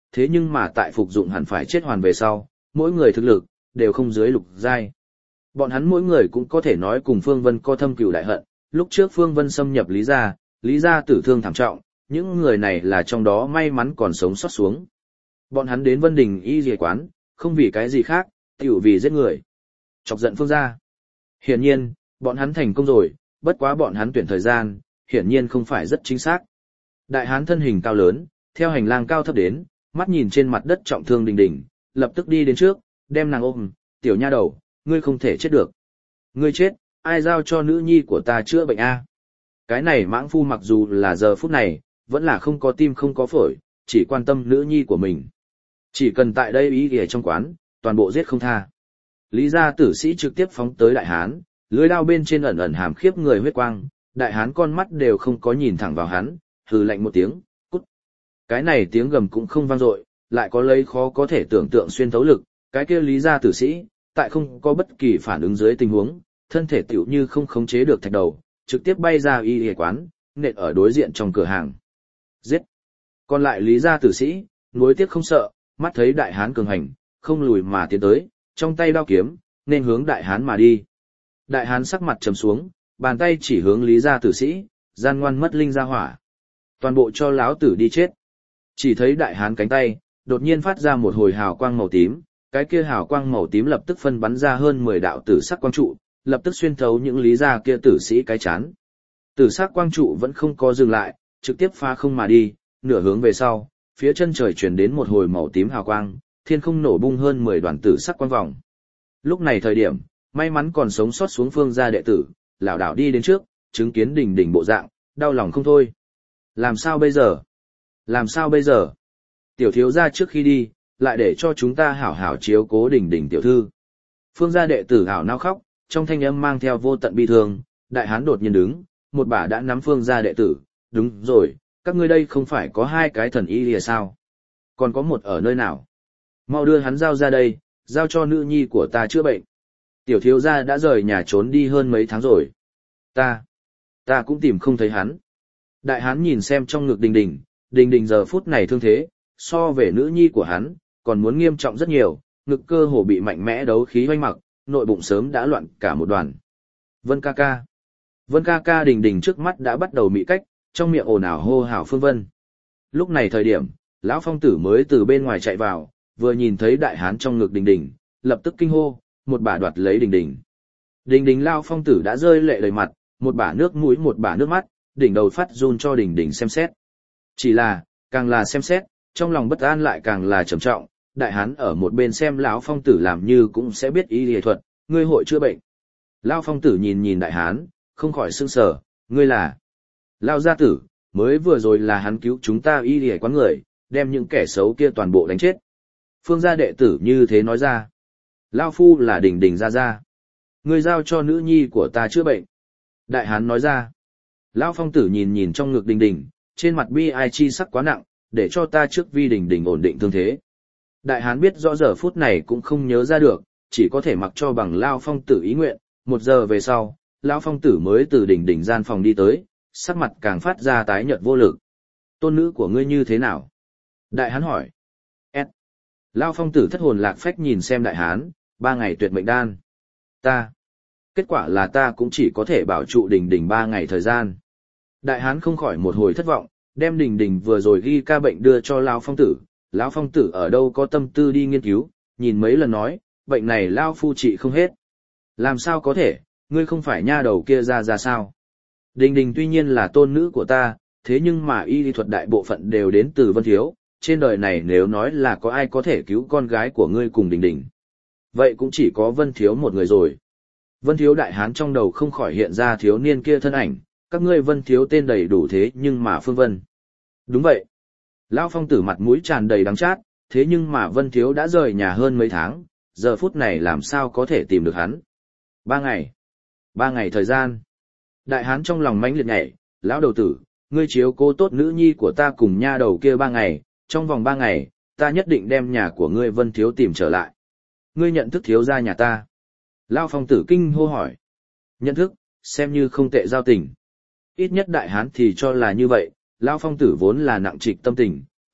thế nhưng mà tại phục dụng hẳn phải chết hoàn về sau, mỗi người thực lực đều không dưới lục giai. Bọn hắn mỗi người cũng có thể nói cùng Phương Vân có thâm cừu đại hận, lúc trước Phương Vân xâm nhập Lý gia tử thương thảm trọng, những người này là trong đó may mắn còn sống sót xuống. Bọn hắn đến Vân Đình y y quán, không vì cái gì khác, tiểu vì giết người. Chọc giận Phương gia. Hiển nhiên, bọn hắn thành công rồi, bất quá bọn hắn tuyển thời gian, hiển nhiên không phải rất chính xác. Đại hán thân hình cao lớn, theo hành lang cao thấp đến, mắt nhìn trên mặt đất trọng thương Đình Đình, lập tức đi đến trước, đem nàng ôm, tiểu nha đầu, ngươi không thể chết được. Ngươi chết, ai giao cho nữ nhi của ta chữa bệnh a? Cái này mãng phu mặc dù là giờ phút này, vẫn là không có tim không có phổi, chỉ quan tâm nữ nhi của mình. Chỉ cần tại đây ý ghề trong quán, toàn bộ giết không tha. Lý gia tử sĩ trực tiếp phóng tới đại hán, lưỡi đao bên trên ẩn ẩn hàm khiếp người huyết quang, đại hán con mắt đều không có nhìn thẳng vào hắn, hừ lạnh một tiếng, cút. Cái này tiếng gầm cũng không vang dội, lại có lấy khó có thể tưởng tượng xuyên thấu lực, cái kia Lý gia tử sĩ, tại không có bất kỳ phản ứng dưới tình huống, thân thể tiểu như không khống chế được thạch đầu, trực tiếp bay ra y y quán, nện ở đối diện trong cửa hàng. Giết. Còn lại Lý gia tử sĩ, nuối tiếc không sợ, mắt thấy đại hán cường hành, không lùi mà tiến tới, trong tay đao kiếm, nên hướng đại hán mà đi. Đại hán sắc mặt trầm xuống, bàn tay chỉ hướng Lý gia tử sĩ, gian ngoan mất linh ra hỏa. Toàn bộ cho láo tử đi chết. Chỉ thấy đại hán cánh tay, đột nhiên phát ra một hồi hào quang màu tím, cái kia hào quang màu tím lập tức phân bắn ra hơn 10 đạo tử sắc quang trụ, lập tức xuyên thấu những Lý gia kia tử sĩ cái chán. Tử sắc quang trụ vẫn không có dừng lại, trực tiếp phá không mà đi, nửa hướng về sau, phía chân trời chuyển đến một hồi màu tím hào quang, thiên không nổ bung hơn 10 đoàn tử sắc quang vòng. Lúc này thời điểm, may mắn còn sống sót xuống Phương gia đệ tử, lảo đảo đi đến trước, chứng kiến Đình Đình bộ dạng, đau lòng không thôi. Làm sao bây giờ? Làm sao bây giờ? Tiểu thiếu gia trước khi đi, lại để cho chúng ta hảo hảo chiếu cố Đình Đình tiểu thư. Phương gia đệ tử hảo nao khóc, trong thanh âm mang theo vô tận bi thương, đại hán đột nhiên đứng, một bà đã nắm Phương gia đệ tử, đúng rồi, các ngươi đây không phải có 2 cái thần y lìa sao? Còn có một ở nơi nào? Mau đưa hắn giao ra đây, giao cho nữ nhi của ta chữa bệnh. Tiểu thiếu gia đã rời nhà trốn đi hơn mấy tháng rồi. Ta cũng tìm không thấy hắn. Đại hán nhìn xem trong ngực Đình Đình, Đình Đình giờ phút này thương thế, so về nữ nhi của hắn, còn muốn nghiêm trọng rất nhiều, ngực cơ hồ bị mạnh mẽ đấu khí hoanh mặc, nội bụng sớm đã loạn cả một đoàn. Vân ca ca. Vân ca ca. Đình Đình trước mắt đã bắt đầu mị cách, trong miệng ồn ào hô hào Phương Vân. Lúc này thời điểm, lão phong tử mới từ bên ngoài chạy vào, vừa nhìn thấy đại hán trong ngực Đình Đình, lập tức kinh hô, một bà đoạt lấy Đình Đình. Đình Đình lao phong tử đã rơi lệ đầy mặt, một bả nước mũi một bả nước mắt, đỉnh đầu phát run cho Đình Đình xem xét. Chỉ là, càng là xem xét, trong lòng bất an lại càng là trầm trọng, đại hán ở một bên xem lão phong tử làm như cũng sẽ biết y y thuật, ngươi hội chữa bệnh. Lão phong tử nhìn nhìn đại hán, không khỏi sững sờ, ngươi là Lão gia tử, mới vừa rồi là hắn cứu chúng ta y y quán người, đem những kẻ xấu kia toàn bộ đánh chết. Phương gia đệ tử như thế nói ra. Lão phu là Đình Đình gia gia. Ngươi giao cho nữ nhi của ta chữa bệnh. Đại hán nói ra. Lão phong tử nhìn nhìn trong ngực Đình Đình, trên mặt bi ai chi sắc quá nặng, để cho ta trước vi Đình Đình ổn định thương thế. Đại hán biết rõ giờ phút này cũng không nhớ ra được, chỉ có thể mặc cho bằng Lão phong tử ý nguyện. 1 giờ về sau, Lão phong tử mới từ Đình Đình gian phòng đi tới, sắc mặt càng phát ra tái nhợt vô lực. Tôn nữ của ngươi như thế nào? Đại hán hỏi. Lão phong tử thất hồn lạc phách nhìn xem đại hán, 3 ngày tuyệt mệnh đan. Kết quả là ta cũng chỉ có thể bảo trụ Đình Đình 3 ngày thời gian. Đại hán không khỏi một hồi thất vọng, đem Đình Đình vừa rồi ghi ca bệnh đưa cho Lão phong tử. Lão phong tử ở đâu có tâm tư đi nghiên cứu, nhìn mấy lần nói, bệnh này Lão phu trị không hết. Làm sao có thể, ngươi không phải nha đầu kia ra sao? Đình Đình tuy nhiên là tôn nữ của ta, thế nhưng mà y lý thuật đại bộ phận đều đến từ Vân Thiếu, trên đời này nếu nói là có ai có thể cứu con gái của ngươi cùng Đình Đình. Vậy cũng chỉ có Vân Thiếu một người rồi. Vân Thiếu đại hán trong đầu không khỏi hiện ra thiếu niên kia thân ảnh, các ngươi Vân Thiếu tên đầy đủ thế nhưng mà Phương Vân. Đúng vậy. Lão phong tử mặt mũi tràn đầy đắng chát, thế nhưng mà Vân Thiếu đã rời nhà hơn mấy tháng, giờ phút này làm sao có thể tìm được hắn. 3 ngày. 3 ngày thời gian. Đại hán trong lòng mãnh liệt nhảy, lão đầu tử, ngươi chiếu cố tốt nữ nhi của ta cùng nha đầu kia 3 ngày, trong vòng 3 ngày, ta nhất định đem nhà của ngươi Vân Thiếu tìm trở lại. Ngươi nhận thức thiếu gia nhà ta. Lão phong tử kinh hô hỏi. Nhận thức, xem như không tệ giao tình. Ít nhất đại hán thì cho là như vậy, Lão phong tử vốn là nặng trịch tâm tình,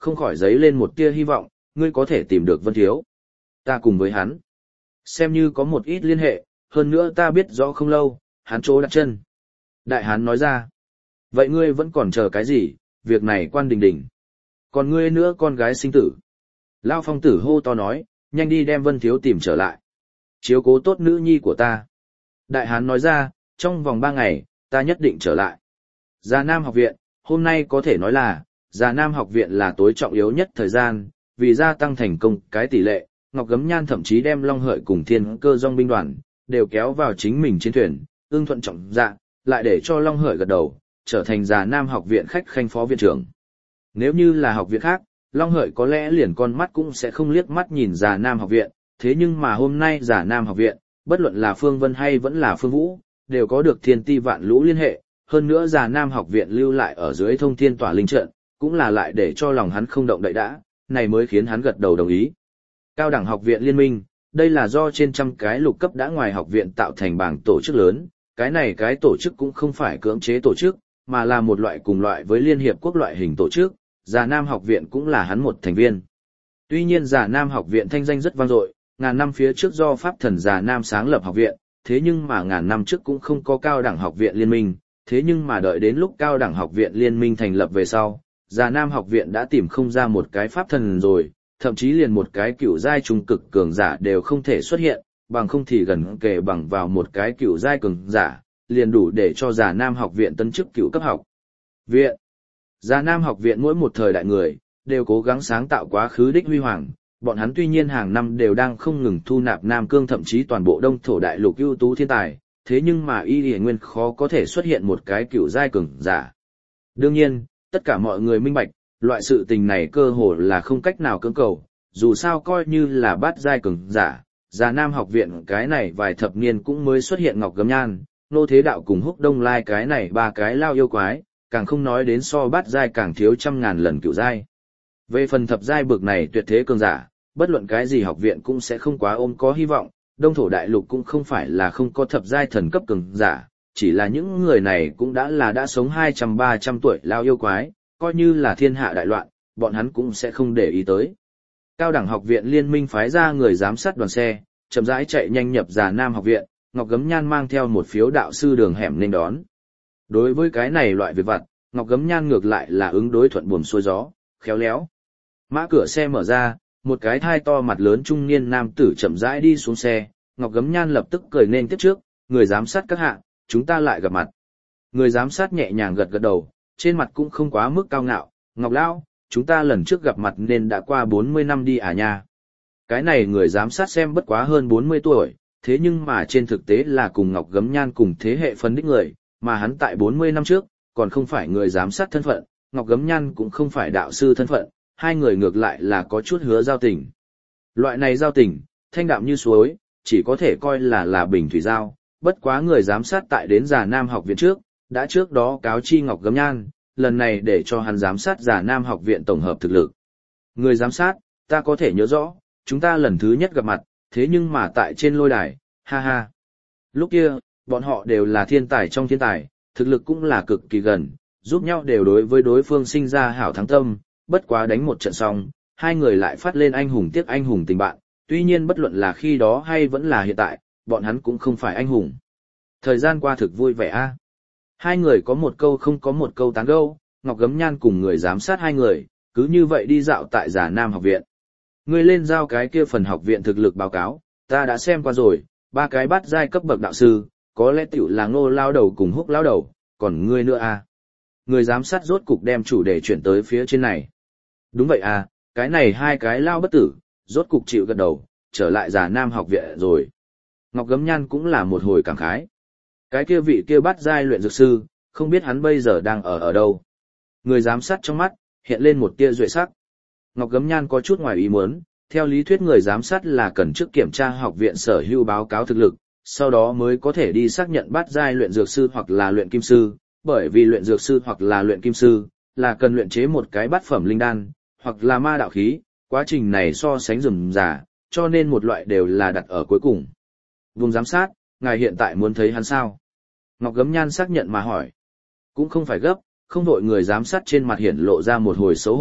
không khỏi dấy lên một tia hy vọng, ngươi có thể tìm được Vân Thiếu. Ta cùng với hắn. Xem như có một ít liên hệ, hơn nữa ta biết rõ không lâu, hắn chỗ đặt chân. Đại hán nói ra. Vậy ngươi vẫn còn chờ cái gì, việc này quan đình đình. Còn ngươi nữa con gái sinh tử. Lao Phong tử hô to nói, nhanh đi đem Vân Thiếu tìm trở lại. Chiếu cố tốt nữ nhi của ta. Đại hán nói ra, trong vòng 3 ngày, ta nhất định trở lại. Già Nam học viện, hôm nay có thể nói là, Già Nam học viện là tối trọng yếu nhất thời gian, vì gia tăng thành công cái tỷ lệ, Ngọc Gấm Nhan thậm chí đem Long Hợi cùng Thiên Cơ Dòng binh đoàn, đều kéo vào chính mình chiến thuyền, ưng thuận trọng dạ, lại để cho Long Hợi gật đầu, trở thành Già Nam học viện khách khanh phó viện trưởng. Nếu như là học viện khác, Long Hợi có lẽ liền con mắt cũng sẽ không liếc mắt nhìn Già Nam học viện, thế nhưng mà hôm nay Già Nam học viện, bất luận là Phương Vân hay vẫn là Phương Vũ, đều có được thiên ti vạn lũ liên hệ, hơn nữa Già Nam học viện lưu lại ở dưới thông thiên tỏa linh trận, cũng là lại để cho lòng hắn không động đậy đã, này mới khiến hắn gật đầu đồng ý. Cao đẳng học viện liên minh, đây là do trên trăm cái lục cấp đã ngoài học viện tạo thành bảng tổ chức lớn, cái này cái tổ chức cũng không phải cưỡng chế tổ chức, mà là một loại cùng loại với Liên Hiệp Quốc loại hình tổ chức, Già Nam học viện cũng là hắn một thành viên. Tuy nhiên Già Nam học viện thanh danh rất vang dội, ngàn năm phía trước do Pháp thần Già Nam sáng lập học viện, thế nhưng mà ngàn năm trước cũng không có cao đẳng học viện liên minh, thế nhưng mà đợi đến lúc cao đẳng học viện liên minh thành lập về sau, Già Nam học viện đã tìm không ra một cái Pháp thần rồi, thậm chí liền một cái cựu giai trung cực cường giả đều không thể xuất hiện, bằng không thì gần kề bằng vào một cái cựu giai cường giả, liền đủ để cho Già Nam học viện tấn chức cựu cấp học viện. Già Nam học viện mỗi một thời đại người, đều cố gắng sáng tạo quá khứ đích huy hoàng, bọn hắn tuy nhiên hàng năm đều đang không ngừng thu nạp Nam Cương thậm chí toàn bộ Đông thổ đại lục ưu tú thiên tài, thế nhưng mà y hiển nguyên khó có thể xuất hiện một cái cựu giai cường giả. Đương nhiên, tất cả mọi người minh bạch, loại sự tình này cơ hồ là không cách nào cưỡng cầu, dù sao coi như là bát giai cường giả, Già Nam học viện cái này vài thập niên cũng mới xuất hiện Ngọc Gấm Nhan, Nô Thế Đạo cùng Húc Đông Lai cái này 3 cái lao yêu quái, càng không nói đến so bát giai càng thiếu trăm ngàn lần cựu giai. Về phần thập giai bực này tuyệt thế cường giả, bất luận cái gì học viện cũng sẽ không quá ôm có hy vọng, Đông thổ đại lục cũng không phải là không có thập giai thần cấp cường giả, chỉ là những người này cũng đã sống 200-300 tuổi lao yêu quái, coi như là thiên hạ đại loạn, bọn hắn cũng sẽ không để ý tới. Cao đẳng học viện liên minh phái ra người giám sát đoàn xe, chậm rãi chạy nhanh nhập Già Nam học viện, Ngọc Gấm Nhan mang theo một phiếu đạo sư đường hẻm nên đón. Đối với cái này loại việc vặt, Ngọc Gấm Nhan ngược lại là ứng đối thuận buồm xuôi gió, khéo léo. Mã cửa xe mở ra, một cái thai to mặt lớn trung niên nam tử chậm rãi đi xuống xe, Ngọc Gấm Nhan lập tức cười nên tiếp trước, người giám sát các hạ, chúng ta lại gặp mặt. Người giám sát nhẹ nhàng gật gật đầu, trên mặt cũng không quá mức cao ngạo, Ngọc Lão, chúng ta lần trước gặp mặt nên đã qua 40 năm đi à nha. Cái này người giám sát xem bất quá hơn 40 tuổi, thế nhưng mà trên thực tế là cùng Ngọc Gấm Nhan cùng thế hệ phân đích người, mà hắn tại 40 năm trước, còn không phải người giám sát thân phận, Ngọc Gấm Nhan cũng không phải đạo sư thân phận, hai người ngược lại là có chút hứa giao tình. Loại này giao tình, thanh đạm như suối, chỉ có thể coi là bình thủy giao, bất quá người giám sát tại đến Già Nam học viện trước, đã trước đó cáo chi Ngọc Gấm Nhan, lần này để cho hắn giám sát Già Nam học viện tổng hợp thực lực. Người giám sát, ta có thể nhớ rõ, chúng ta lần thứ nhất gặp mặt, thế nhưng mà tại trên lôi đài, ha ha. Lúc kia, bọn họ đều là thiên tài trong thiên tài, thực lực cũng là cực kỳ gần, giúp nhau đều đối với đối phương sinh ra hảo thắng tâm, bất quá đánh một trận xong, hai người lại phát lên anh hùng tiếc anh hùng tình bạn, tuy nhiên bất luận là khi đó hay vẫn là hiện tại, bọn hắn cũng không phải anh hùng. Thời gian qua thực vui vẻ a. Hai người có một câu không có một câu tán gẫu, Ngọc Gấm Nhan cùng người giám sát hai người, cứ như vậy đi dạo tại Già Nam học viện. Ngươi lên giao cái kia phần học viện thực lực báo cáo, ta đã xem qua rồi, 3 cái bát giai cấp bậc đạo sư, có lẽ tiểu là Ngô lao đầu cùng Húc lao đầu, còn ngươi nữa à. Người giám sát rốt cục đem chủ đề chuyển tới phía trên này. Đúng vậy à, cái này 2 cái lao bất tử, rốt cục chịu gật đầu, trở lại Già Nam học viện rồi. Ngọc Gấm Nhan cũng là một hồi cảm khái. Cái kia vị kia bát giai luyện dược sư, không biết hắn bây giờ đang ở đâu. Người giám sát trong mắt, hiện lên một tia duệ sắc. Ngọc Gấm Nhan có chút ngoài ý muốn, theo lý thuyết người giám sát là cần trước kiểm tra học viện sở hữu báo cáo thực lực, sau đó mới có thể đi xác nhận bát giai luyện dược sư hoặc là luyện kim sư, bởi vì luyện dược sư hoặc là luyện kim sư, là cần luyện chế một cái bát phẩm linh đan, hoặc là ma đạo khí, quá trình này so sánh rườm rà, cho nên một loại đều là đặt ở cuối cùng. Vùng giám sát, ngài hiện tại muốn thấy hắn sao? Ngọc Gấm Nhan xác nhận mà hỏi. Cũng không phải gấp, không đội người giám sát trên mặt hiển lộ ra một hồi xấu hổ,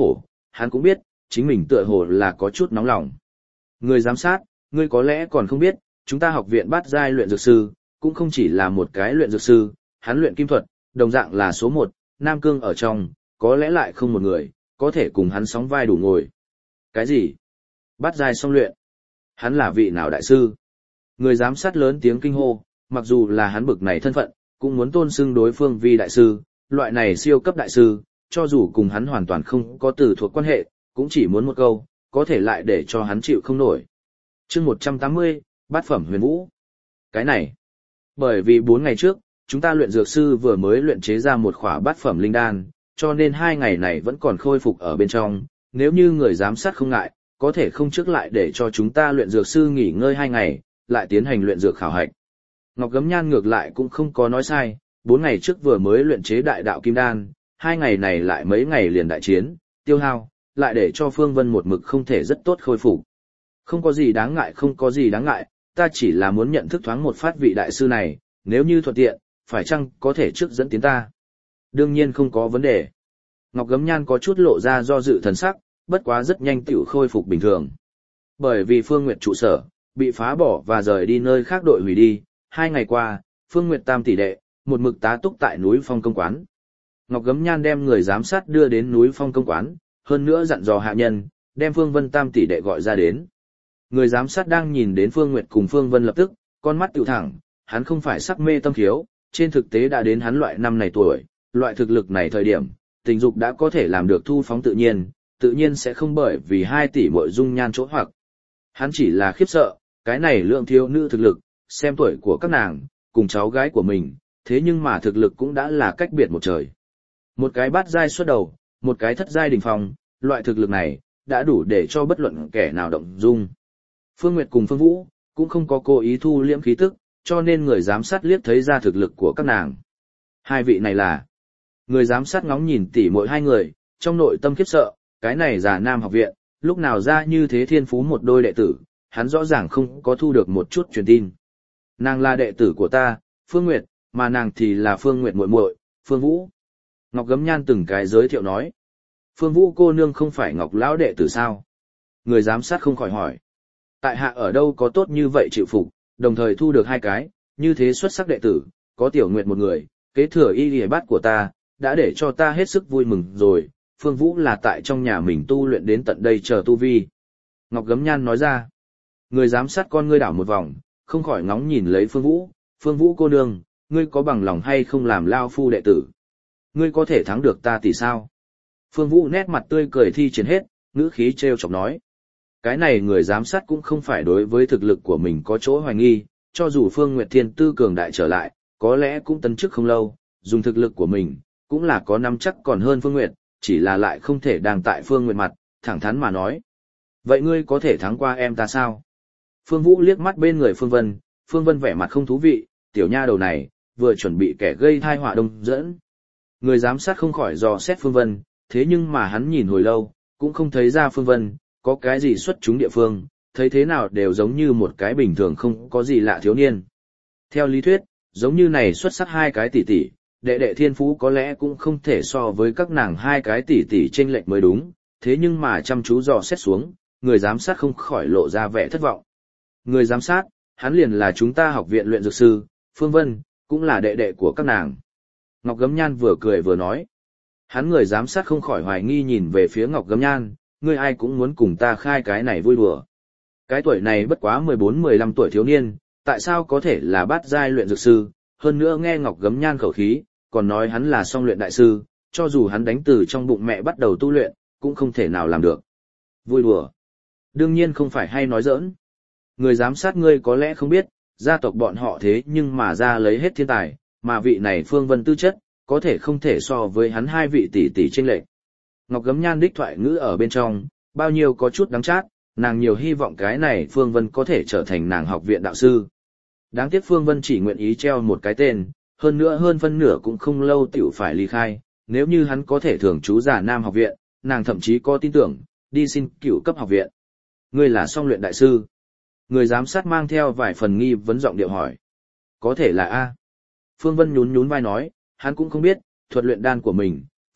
hắn cũng biết, chính mình tựa hồ là có chút nóng lòng. Người giám sát, ngươi có lẽ còn không biết, chúng ta học viện bát giai luyện dược sư, cũng không chỉ là một cái luyện dược sư, hắn luyện kim thuật, đồng dạng là số 1, Nam Cương ở trong, có lẽ lại không một người, có thể cùng hắn sóng vai đủ ngồi. Cái gì? Bát giai song luyện? Hắn là vị nào đại sư? Người giám sát lớn tiếng kinh hô, mặc dù là hắn bực này thân phận, cũng muốn tôn xưng đối phương vì đại sư, loại này siêu cấp đại sư, cho dù cùng hắn hoàn toàn không có từ thuộc quan hệ, cũng chỉ muốn một câu, có thể lại để cho hắn chịu không nổi. Chương 180, bát phẩm huyền vũ. Cái này, bởi vì 4 ngày trước, chúng ta luyện dược sư vừa mới luyện chế ra một khỏa bát phẩm linh đan, cho nên 2 ngày này vẫn còn khôi phục ở bên trong, nếu như người giám sát không ngại, có thể không trước lại để cho chúng ta luyện dược sư nghỉ ngơi 2 ngày, lại tiến hành luyện dược khảo hạch. Ngọc Gấm Nhan ngược lại cũng không có nói sai, 4 ngày trước vừa mới luyện chế đại đạo kim đan, 2 ngày này lại mấy ngày liền đại chiến, tiêu hao, lại để cho Phương Vân một mực không thể rất tốt khôi phục. Không có gì đáng ngại, không có gì đáng ngại, ta chỉ là muốn nhận thức thoáng một phát vị đại sư này, nếu như thuận tiện, phải chăng có thể trước dẫn tiến ta? Đương nhiên không có vấn đề. Ngọc Gấm Nhan có chút lộ ra do dự thần sắc, bất quá rất nhanh tiểu khôi phục bình thường. Bởi vì Phương Nguyệt trụ sở, bị phá bỏ và rời đi nơi khác đội hủy đi, 2 ngày qua, Phương Nguyệt tam tỷ đệ, một mực tá túc tại núi Phong Công Quán. Ngọc Gấm Nhan đem người giám sát đưa đến núi Phong Công Quán, hơn nữa dặn dò hạ nhân, đem Phương Vân tam tỷ đệ gọi ra đến. Người giám sát đang nhìn đến Phương Nguyệt cùng Phương Vân lập tức, con mắt tiểu thẳng, hắn không phải sắc mê tâm khiếu, trên thực tế đã đến hắn loại năm này tuổi, loại thực lực này thời điểm, tình dục đã có thể làm được thu phóng tự nhiên sẽ không bởi vì 2 tỷ muội dung nhan chỗ hoặc. Hắn chỉ là khiếp sợ, cái này lượng thiếu nữ thực lực, xem tuổi của các nàng, cùng cháu gái của mình, thế nhưng mà thực lực cũng đã là cách biệt một trời. Một cái bát giai xuất đầu, một cái thất giai đỉnh phong, loại thực lực này, đã đủ để cho bất luận kẻ nào động dung. Phương Nguyệt cùng Phương Vũ, cũng không có cố ý thu liễm khí tức, cho nên người giám sát liếc thấy ra thực lực của các nàng. 2 vị này là, người giám sát ngóng nhìn tỉ mỗi 2 người, trong nội tâm khiếp sợ, cái này già nam học viện, lúc nào ra như thế thiên phú một đôi đệ tử, hắn rõ ràng không có thu được một chút truyền tin. Nàng là đệ tử của ta, Phương Nguyệt, mà nàng thì là Phương Nguyệt muội muội, Phương Vũ. Ngọc Gấm Nhan từng cái giới thiệu nói. Phương Vũ cô nương không phải Ngọc lão đệ tử sao? Người giám sát không khỏi hỏi. Tại hạ ở đâu có tốt như vậy chịu phục, đồng thời thu được 2 cái, như thế xuất sắc đệ tử, có Tiểu Nguyệt một người, kế thừa y lìa bát của ta, đã để cho ta hết sức vui mừng rồi. Phương Vũ là tại trong nhà mình tu luyện đến tận đây chờ tu vi. Ngọc Gấm Nhan nói ra. Người giám sát con ngươi đảo một vòng, không khỏi ngóng nhìn lấy Phương Vũ. Phương Vũ cô nương, ngươi có bằng lòng hay không làm lao phu đệ tử? Ngươi có thể thắng được ta tỷ sao? Phương Vũ nét mặt tươi cười thi triển hết, ngữ khí trêu chọc nói. Cái này người giám sát cũng không phải đối với thực lực của mình có chỗ hoài nghi, cho dù Phương Nguyệt Thiên Tư cường đại trở lại, có lẽ cũng tấn chức không lâu, dùng thực lực của mình, cũng là có nắm chắc còn hơn Phương Nguyệt, chỉ là lại không thể đang tại Phương Nguyệt mặt, thẳng thắn mà nói. Vậy ngươi có thể thắng qua em ta sao? Phương Vũ liếc mắt bên người Phương Vân vẻ mặt không thú vị, tiểu nha đầu này, vừa chuẩn bị kẻ gây thai họa đông dẫn. Người giám sát không khỏi dò xét Phương Vân, thế nhưng mà hắn nhìn hồi lâu, cũng không thấy ra Phương Vân, có cái gì xuất chúng địa phương, thấy thế nào đều giống như một cái bình thường không có gì lạ thiếu niên. Theo lý thuyết, giống như này xuất sắc 2 cái tỷ tỷ, đệ đệ thiên phú có lẽ cũng không thể so với các nàng 2 cái tỷ tỷ chênh lệch mới đúng, thế nhưng mà chăm chú dò xét xuống, người giám sát không khỏi lộ ra vẻ thất vọng. Người giám sát, hắn liền là chúng ta học viện luyện dược sư, Phương Vân, cũng là đệ đệ của các nàng. Ngọc Gấm Nhan vừa cười vừa nói. Hắn người giám sát không khỏi hoài nghi nhìn về phía Ngọc Gấm Nhan, ngươi ai cũng muốn cùng ta khai cái này vui đùa. Cái tuổi này bất quá 14-15 tuổi thiếu niên, tại sao có thể là bát giai luyện dược sư, hơn nữa nghe Ngọc Gấm Nhan khẩu khí, còn nói hắn là song luyện đại sư, cho dù hắn đánh từ trong bụng mẹ bắt đầu tu luyện, cũng không thể nào làm được. Vui đùa. Đương nhiên không phải hay nói giỡn. Người giám sát ngươi có lẽ không biết, gia tộc bọn họ thế nhưng mà ra lấy hết thiên tài, mà vị này Phương Vân tư chất, có thể không thể so với hắn 2 vị tỷ tỷ chênh lệch. Ngọc Gấm Nhan đích thoại ngữ ở bên trong, bao nhiêu có chút đắng chát, nàng nhiều hy vọng cái này Phương Vân có thể trở thành nàng học viện đạo sư. Đáng tiếc Phương Vân chỉ nguyện ý treo một cái tên, hơn nữa hơn phân nửa cũng không lâu tiểu phải ly khai, nếu như hắn có thể thường trú giả Nam học viện, nàng thậm chí có tin tưởng, đi xin cửu cấp học viện. Ngươi là song luyện đại sư. Người giám sát mang theo vài phần nghi vấn giọng điệu hỏi. Có thể là A. Phương Vân nhún nhún vai nói, hắn cũng không biết, thuật luyện đan của mình,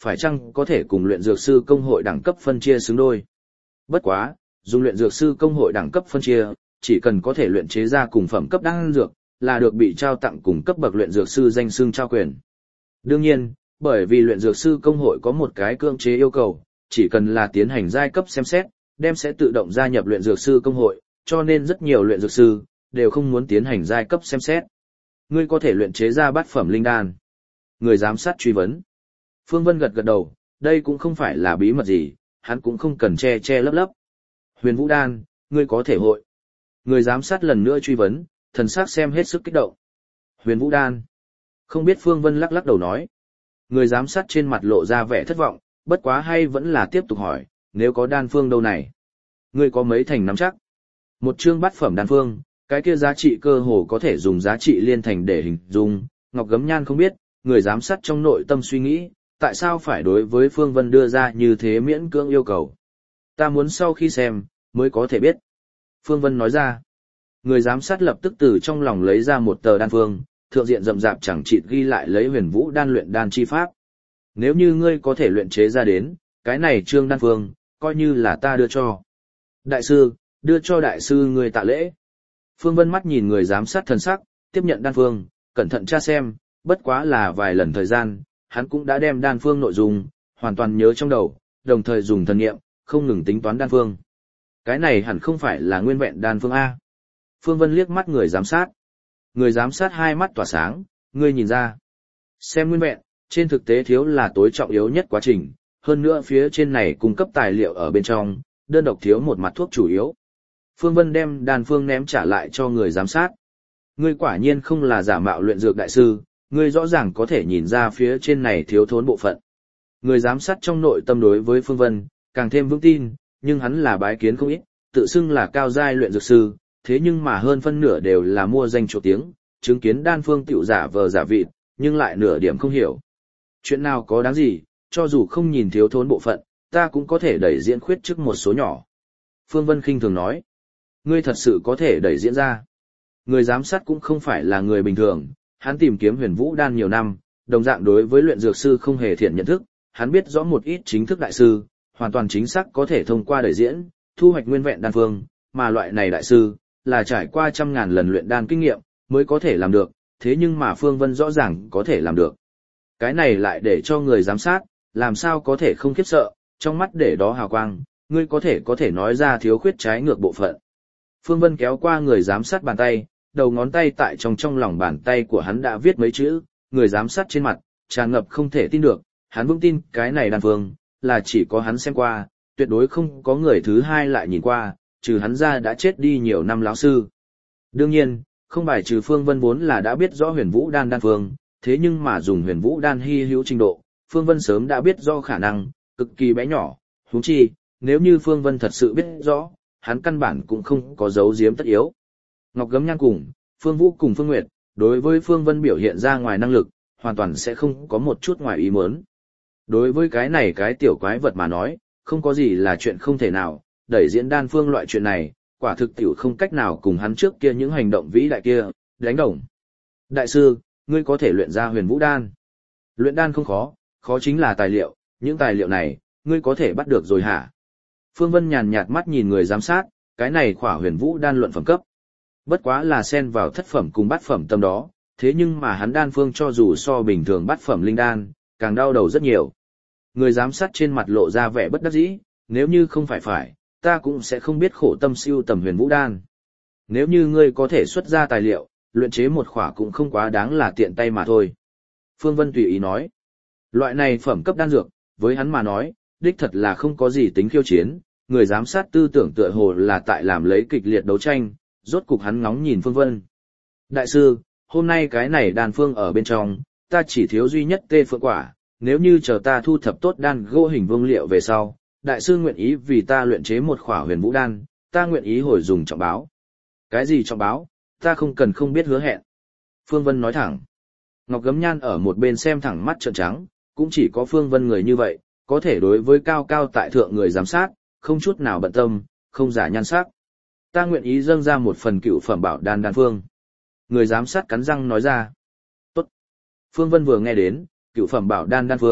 phải chăng có thể cùng luyện dược sư công hội đẳng cấp phân chia xứng đôi. Bất quá, dùng luyện dược sư công hội đẳng cấp phân chia, chỉ cần có thể luyện chế ra cùng phẩm cấp đan dược, là được bị trao tặng cùng cấp bậc luyện dược sư danh xưng trao quyền. Đương nhiên, bởi vì luyện dược sư công hội có một cái cưỡng chế yêu cầu, chỉ cần là tiến hành giai cấp xem xét, đem sẽ tự động gia nhập luyện dược sư công hội, cho nên rất nhiều luyện dược sư đều không muốn tiến hành giai cấp xem xét. Ngươi có thể luyện chế ra bát phẩm linh đan. Người giám sát truy vấn. Phương Vân gật gật đầu, đây cũng không phải là bí mật gì, hắn cũng không cần che che lấp lấp. Huyền Vũ đan, ngươi có thể hội. Người giám sát lần nữa truy vấn, thần sắc xem hết sức kích động. Huyền Vũ đan. Không biết Phương Vân lắc lắc đầu nói. Người giám sát trên mặt lộ ra vẻ thất vọng, bất quá hay vẫn là tiếp tục hỏi, nếu có đan phương đâu này? Ngươi có mấy thành nắm chắc? Một chương bát phẩm đan phương, cái kia giá trị cơ hồ có thể dùng giá trị liên thành để hình dung. Ngọc Gấm Nhan không biết, người giám sát trong nội tâm suy nghĩ, tại sao phải đối với Phương Vân đưa ra như thế miễn cưỡng yêu cầu. Ta muốn sau khi xem, mới có thể biết. Phương Vân nói ra. Người giám sát lập tức từ trong lòng lấy ra một tờ đan phương, thượng diện rậm rạp chẳng chịt ghi lại lấy Huyền Vũ đan luyện đan chi pháp. Nếu như ngươi có thể luyện chế ra đến, cái này trương đan phương, coi như là ta đưa cho. Đại sư, đưa cho đại sư người tạ lễ. Phương Vân mắt nhìn người giám sát thần sắc, tiếp nhận đan phương, cẩn thận tra xem, bất quá là vài lần thời gian, hắn cũng đã đem đan phương nội dung, hoàn toàn nhớ trong đầu, đồng thời dùng thần nghiệm, không ngừng tính toán đan phương. Cái này hẳn không phải là nguyên vẹn đan phương A. Phương Vân liếc mắt người giám sát. Người giám sát hai mắt tỏa sáng, ngươi nhìn ra. Xem nguyên vẹn, trên thực tế thiếu là tối trọng yếu nhất quá trình, hơn nữa phía trên này cung cấp tài liệu ở bên trong, đơn độc thiếu một mặt thuốc chủ yếu. Phương Vân đem đan phương ném trả lại cho người giám sát. Ngươi quả nhiên không là giả mạo luyện dược đại sư, ngươi rõ ràng có thể nhìn ra phía trên này thiếu thốn bộ phận. Người giám sát trong nội tâm đối với Phương Vân, càng thêm vững tin, nhưng hắn là bái kiến không ít, tự xưng là cao giai luyện dược sư, thế nhưng mà hơn phân nửa đều là mua danh chỗ tiếng, chứng kiến đan phương tiểu giả vờ giả vịt, nhưng lại nửa điểm không hiểu. Chuyện nào có đáng gì, cho dù không nhìn thiếu thốn bộ phận, ta cũng có thể đẩy diễn khuyết trước một số nhỏ. Phương Vân khinh thường nói, ngươi thật sự có thể đẩy diễn ra. Người giám sát cũng không phải là người bình thường, hắn tìm kiếm Huyền Vũ đan nhiều năm, đồng dạng đối với luyện dược sư không hề thiện nhận thức, hắn biết rõ một ít chính thức đại sư, hoàn toàn chính xác có thể thông qua đẩy diễn, thu hoạch nguyên vẹn đan phương, mà loại này đại sư, là trải qua trăm ngàn lần luyện đan kinh nghiệm, mới có thể làm được, thế nhưng mà Phương Vân rõ ràng có thể làm được. Cái này lại để cho người giám sát, làm sao có thể không khiếp sợ, trong mắt để đó hào quang, ngươi có thể nói ra thiếu khuyết trái ngược bộ phận. Phương Vân kéo qua người giám sát bàn tay, đầu ngón tay tại trong lòng bàn tay của hắn đã viết mấy chữ, người giám sát trên mặt, tràn ngập không thể tin được, hắn vững tin cái này đan phương, là chỉ có hắn xem qua, tuyệt đối không có người thứ hai lại nhìn qua, trừ hắn ra đã chết đi nhiều năm lão sư. Đương nhiên, không bài trừ Phương Vân vốn là đã biết rõ Huyền Vũ đan đan phương, thế nhưng mà dùng Huyền Vũ đan hy hữu trình độ, Phương Vân sớm đã biết do khả năng, cực kỳ bé nhỏ, huống chi, nếu như Phương Vân thật sự biết rõ, hắn căn bản cũng không có giấu giếm tất yếu. Ngọc Gấm Nhan cùng, Phương Vũ cùng Phương Nguyệt, đối với Phương Vân biểu hiện ra ngoài năng lực, hoàn toàn sẽ không có một chút ngoài ý muốn. Đối với cái này cái tiểu quái vật mà nói, không có gì là chuyện không thể nào, đẩy diễn đan phương loại chuyện này, quả thực tiểu không cách nào cùng hắn trước kia những hành động vĩ đại kia, đánh đồng. Đại sư, ngươi có thể luyện ra Huyền Vũ đan. Luyện đan không khó, khó chính là tài liệu, những tài liệu này, ngươi có thể bắt được rồi hả? Phương Vân nhàn nhạt mắt nhìn người giám sát, cái này khỏa Huyền Vũ đan luận phẩm cấp. Bất quá là xen vào thất phẩm cùng bát phẩm tâm đó, thế nhưng mà hắn đan phương cho dù so bình thường bát phẩm linh đan, càng đau đầu rất nhiều. Người giám sát trên mặt lộ ra vẻ bất đắc dĩ, nếu như không phải, ta cũng sẽ không biết khổ tâm siêu tầm Huyền Vũ đan. Nếu như ngươi có thể xuất ra tài liệu, luyện chế một khỏa cũng không quá đáng là tiện tay mà thôi. Phương Vân tùy ý nói, loại này phẩm cấp đan dược, với hắn mà nói, đích thật là không có gì tính khiêu chiến, người giám sát tư tưởng tựa hồ là tại làm lấy kịch liệt đấu tranh, rốt cục hắn ngóng nhìn Phương Vân. Đại sư, hôm nay cái này đan phương ở bên trong, ta chỉ thiếu duy nhất tê phượng quả, nếu như chờ ta thu thập tốt đan gỗ hình vương liệu về sau, đại sư nguyện ý vì ta luyện chế một khỏa Huyền Vũ đan, ta nguyện ý hồi dùng trọng báo. Cái gì trọng báo, ta không cần không biết hứa hẹn. Phương Vân nói thẳng. Ngọc Gấm Nhan ở một bên xem thẳng mắt trợn trắng, cũng chỉ có Phương Vân người như vậy, có thể đối với cao cao tại thượng người giám sát, không chút nào bận tâm, không giả nhan sắc. Ta nguyện ý dâng ra một phần cựu phẩm bảo đan đan phương. Người giám sát cắn răng nói ra. Tốt. Phương Vân vừa nghe đến, cựu phẩm bảo đan đan phương,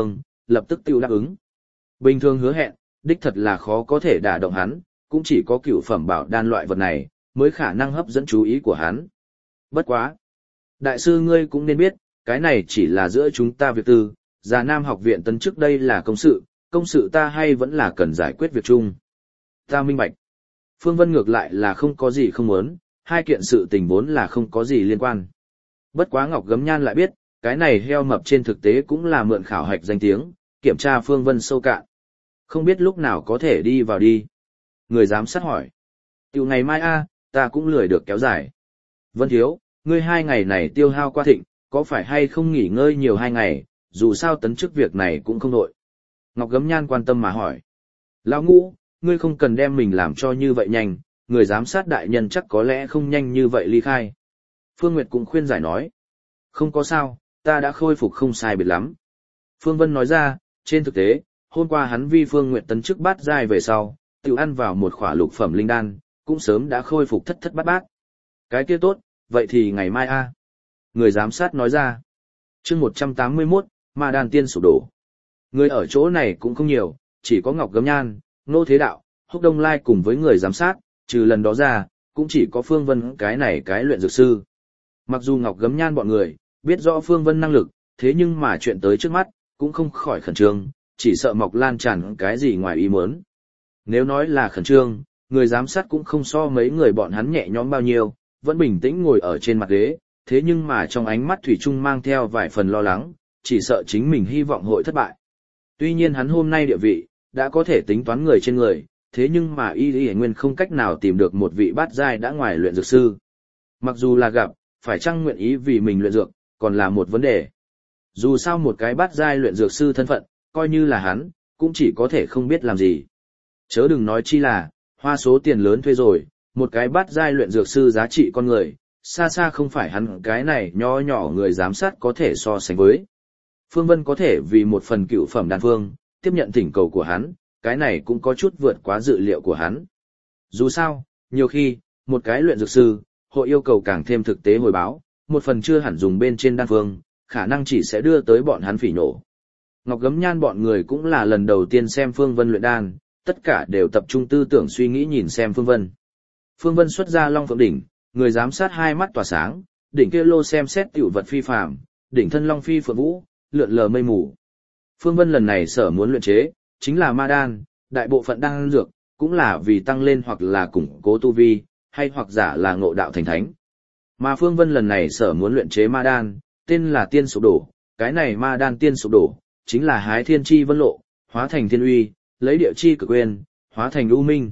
lập tức tiêu đáp ứng. Bình thường hứa hẹn, đích thật là khó có thể đả động hắn, cũng chỉ có cựu phẩm bảo đan loại vật này, mới khả năng hấp dẫn chú ý của hắn. Bất quá. Đại sư ngươi cũng nên biết, cái này chỉ là giữa chúng ta việc tư, Già Nam học viện tấn chức đây là công sự ta hay vẫn là cần giải quyết việc chung. Ta minh bạch. Phương Vân ngược lại là không có gì không muốn, hai kiện sự tình vốn là không có gì liên quan. Bất quá Ngọc Gấm Nhan lại biết, cái này heo mập trên thực tế cũng là mượn khảo hạch danh tiếng, kiểm tra Phương Vân sâu cạn. Không biết lúc nào có thể đi vào đi. Người giám sát hỏi. Tiểu ngày mai ta cũng lười được kéo dài. Vân thiếu, ngươi 2 ngày này tiêu hao qua thịnh, có phải hay không nghỉ ngơi nhiều 2 ngày, dù sao tấn chức việc này cũng không nội. Ngọc Gấm Nhan quan tâm mà hỏi. Lão Ngũ, ngươi không cần đem mình làm cho như vậy nhanh, người giám sát đại nhân chắc có lẽ không nhanh như vậy ly khai. Phương Nguyệt cũng khuyên giải nói. Không có sao, ta đã khôi phục không sai biệt lắm. Phương Vân nói ra, trên thực tế, hôm qua hắn vi Phương Nguyệt tấn chức bát giai về sau, tự ăn vào một khỏa lục phẩm linh đan, cũng sớm đã khôi phục thất thất bát bát. Cái kia tốt, vậy thì ngày mai Người giám sát nói ra. Chương 181, Ma Đan Tiên sụp đổ. Người ở chỗ này cũng không nhiều, chỉ có Ngọc Gấm Nhan, Nô Thế Đạo, Húc Đông Lai cùng với người giám sát, trừ lần đó ra, cũng chỉ có Phương Vân cái này cái luyện dược sư. Mặc dù Ngọc Gấm Nhan bọn người, biết rõ Phương Vân năng lực, thế nhưng mà chuyện tới trước mắt, cũng không khỏi khẩn trương, chỉ sợ mọc lan tràn cái gì ngoài ý muốn. Nếu nói là khẩn trương, người giám sát cũng không so mấy người bọn hắn nhẹ nhõm bao nhiêu, vẫn bình tĩnh ngồi ở trên mặt ghế, thế nhưng mà trong ánh mắt Thủy Trung mang theo vài phần lo lắng, chỉ sợ chính mình hy vọng hội thất bại. Tuy nhiên hắn hôm nay địa vị, đã có thể tính toán người trên người, thế nhưng mà y nguyên không cách nào tìm được một vị bát giai đã ngoài luyện dược sư. Mặc dù là gặp, phải chăng nguyện ý vì mình luyện dược, còn là một vấn đề. Dù sao một cái bát giai luyện dược sư thân phận, coi như là hắn, cũng chỉ có thể không biết làm gì. Chớ đừng nói chi là, hoa số tiền lớn thuê rồi, một cái bát giai luyện dược sư giá trị con người, xa xa không phải hắn cái này nho nhỏ người giám sát có thể so sánh với. Phương Vân có thể vì một phần cựu phẩm đan phương, tiếp nhận thỉnh cầu của hắn, cái này cũng có chút vượt quá dự liệu của hắn. Dù sao, nhiều khi, một cái luyện dược sư, hội yêu cầu càng thêm thực tế hồi báo, một phần chưa hẳn dùng bên trên đan phương, khả năng chỉ sẽ đưa tới bọn hắn phỉ nổ. Ngọc Gấm Nhan bọn người cũng là lần đầu tiên xem Phương Vân luyện đan, tất cả đều tập trung tư tưởng suy nghĩ nhìn xem Phương Vân. Phương Vân xuất ra Long Phượng đỉnh, người giám sát hai mắt tỏa sáng, đỉnh kia lô xem xét tiểu vật phi phàm, đỉnh thân Long Phi Phượng Vũ, lượn lờ mây mù. Phương Vân lần này sở muốn luyện chế, chính là ma đan, đại bộ phận đan dược, cũng là vì tăng lên hoặc là củng cố tu vi, hay hoặc giả là ngộ đạo thành thánh. Mà Phương Vân lần này sở muốn luyện chế ma đan, tên là Tiên Sụp Đổ, cái này ma đan Tiên Sụp Đổ, chính là hái thiên chi vân lộ, hóa thành thiên uy, lấy địa chi cực quên, hóa thành u minh.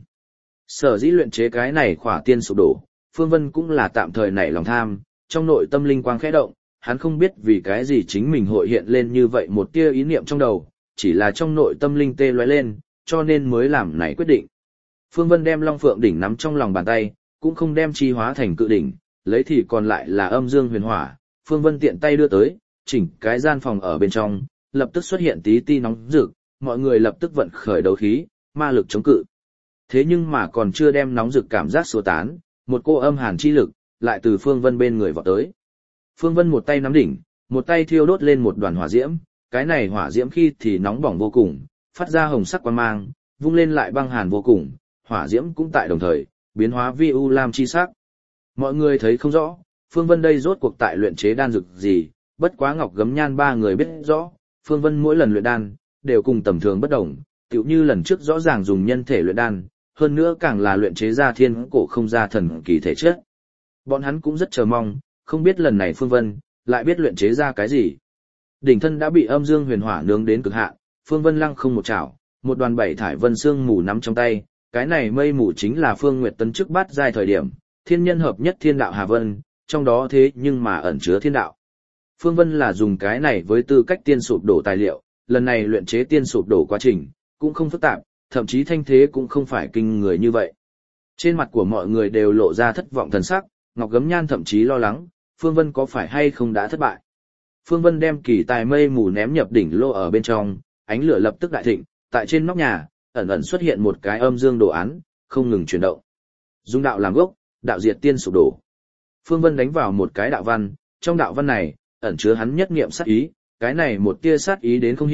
Sở dĩ luyện chế cái này khỏa Tiên Sụp Đổ, Phương Vân cũng là tạm thời nảy lòng tham, trong nội tâm linh quang khẽ động, hắn không biết vì cái gì chính mình hội hiện lên như vậy một tia ý niệm trong đầu, chỉ là trong nội tâm linh tê lóe lên, cho nên mới làm này quyết định. Phương Vân đem Long Phượng đỉnh nắm trong lòng bàn tay, cũng không đem chi hóa thành cự đỉnh, lấy thì còn lại là âm dương huyền hỏa, Phương Vân tiện tay đưa tới, chỉnh cái gian phòng ở bên trong, lập tức xuất hiện tí ti nóng rực, mọi người lập tức vận khởi đấu khí, ma lực chống cự. Thế nhưng mà còn chưa đem nóng rực cảm giác xua tán, một cô âm hàn chi lực, lại từ Phương Vân bên người vọt tới. Phương Vân một tay nắm đỉnh, một tay thiêu đốt lên một đoàn hỏa diễm, cái này hỏa diễm khi thì nóng bỏng vô cùng, phát ra hồng sắc quang mang, vung lên lại băng hàn vô cùng, hỏa diễm cũng tại đồng thời, biến hóa vi u lam chi sắc. Mọi người thấy không rõ, Phương Vân đây rốt cuộc tại luyện chế đan dược gì, bất quá Ngọc Gấm Nhan ba người biết rõ, Phương Vân mỗi lần luyện đan, đều cùng tầm thường bất đồng, tựu như lần trước rõ ràng dùng nhân thể luyện đan, hơn nữa càng là luyện chế ra thiên cổ không ra thần kỳ thể chất. Bọn hắn cũng rất chờ mong, không biết lần này Phương Vân lại biết luyện chế ra cái gì. Đỉnh thân đã bị âm dương huyền hỏa nướng đến cực hạn, Phương Vân lăng không một chảo, một đoàn bảy thải vân xương mù nắm trong tay, cái này mây mù chính là Phương Nguyệt tấn chức bát giai thời điểm, thiên nhân hợp nhất thiên đạo Hà Vân, trong đó thế nhưng mà ẩn chứa thiên đạo. Phương Vân là dùng cái này với tư cách tiên sụp đổ tài liệu, lần này luyện chế tiên sụp đổ quá trình, cũng không phức tạp, thậm chí thanh thế cũng không phải kinh người như vậy. Trên mặt của mọi người đều lộ ra thất vọng thần sắc, Ngọc Gấm Nhan thậm chí lo lắng, Phương Vân có phải hay không đã thất bại. Phương Vân đem kỳ tài mây mù ném nhập đỉnh lô ở bên trong, ánh lửa lập tức đại thịnh, tại trên nóc nhà, ẩn ẩn xuất hiện một cái âm dương đồ án, không ngừng chuyển động. Dung đạo làm gốc, đạo diệt tiên sụp đổ. Phương Vân đánh vào một cái đạo văn, trong đạo văn này, ẩn chứa hắn nhất niệm sát ý, cái này một tia sát ý đến không hiểu,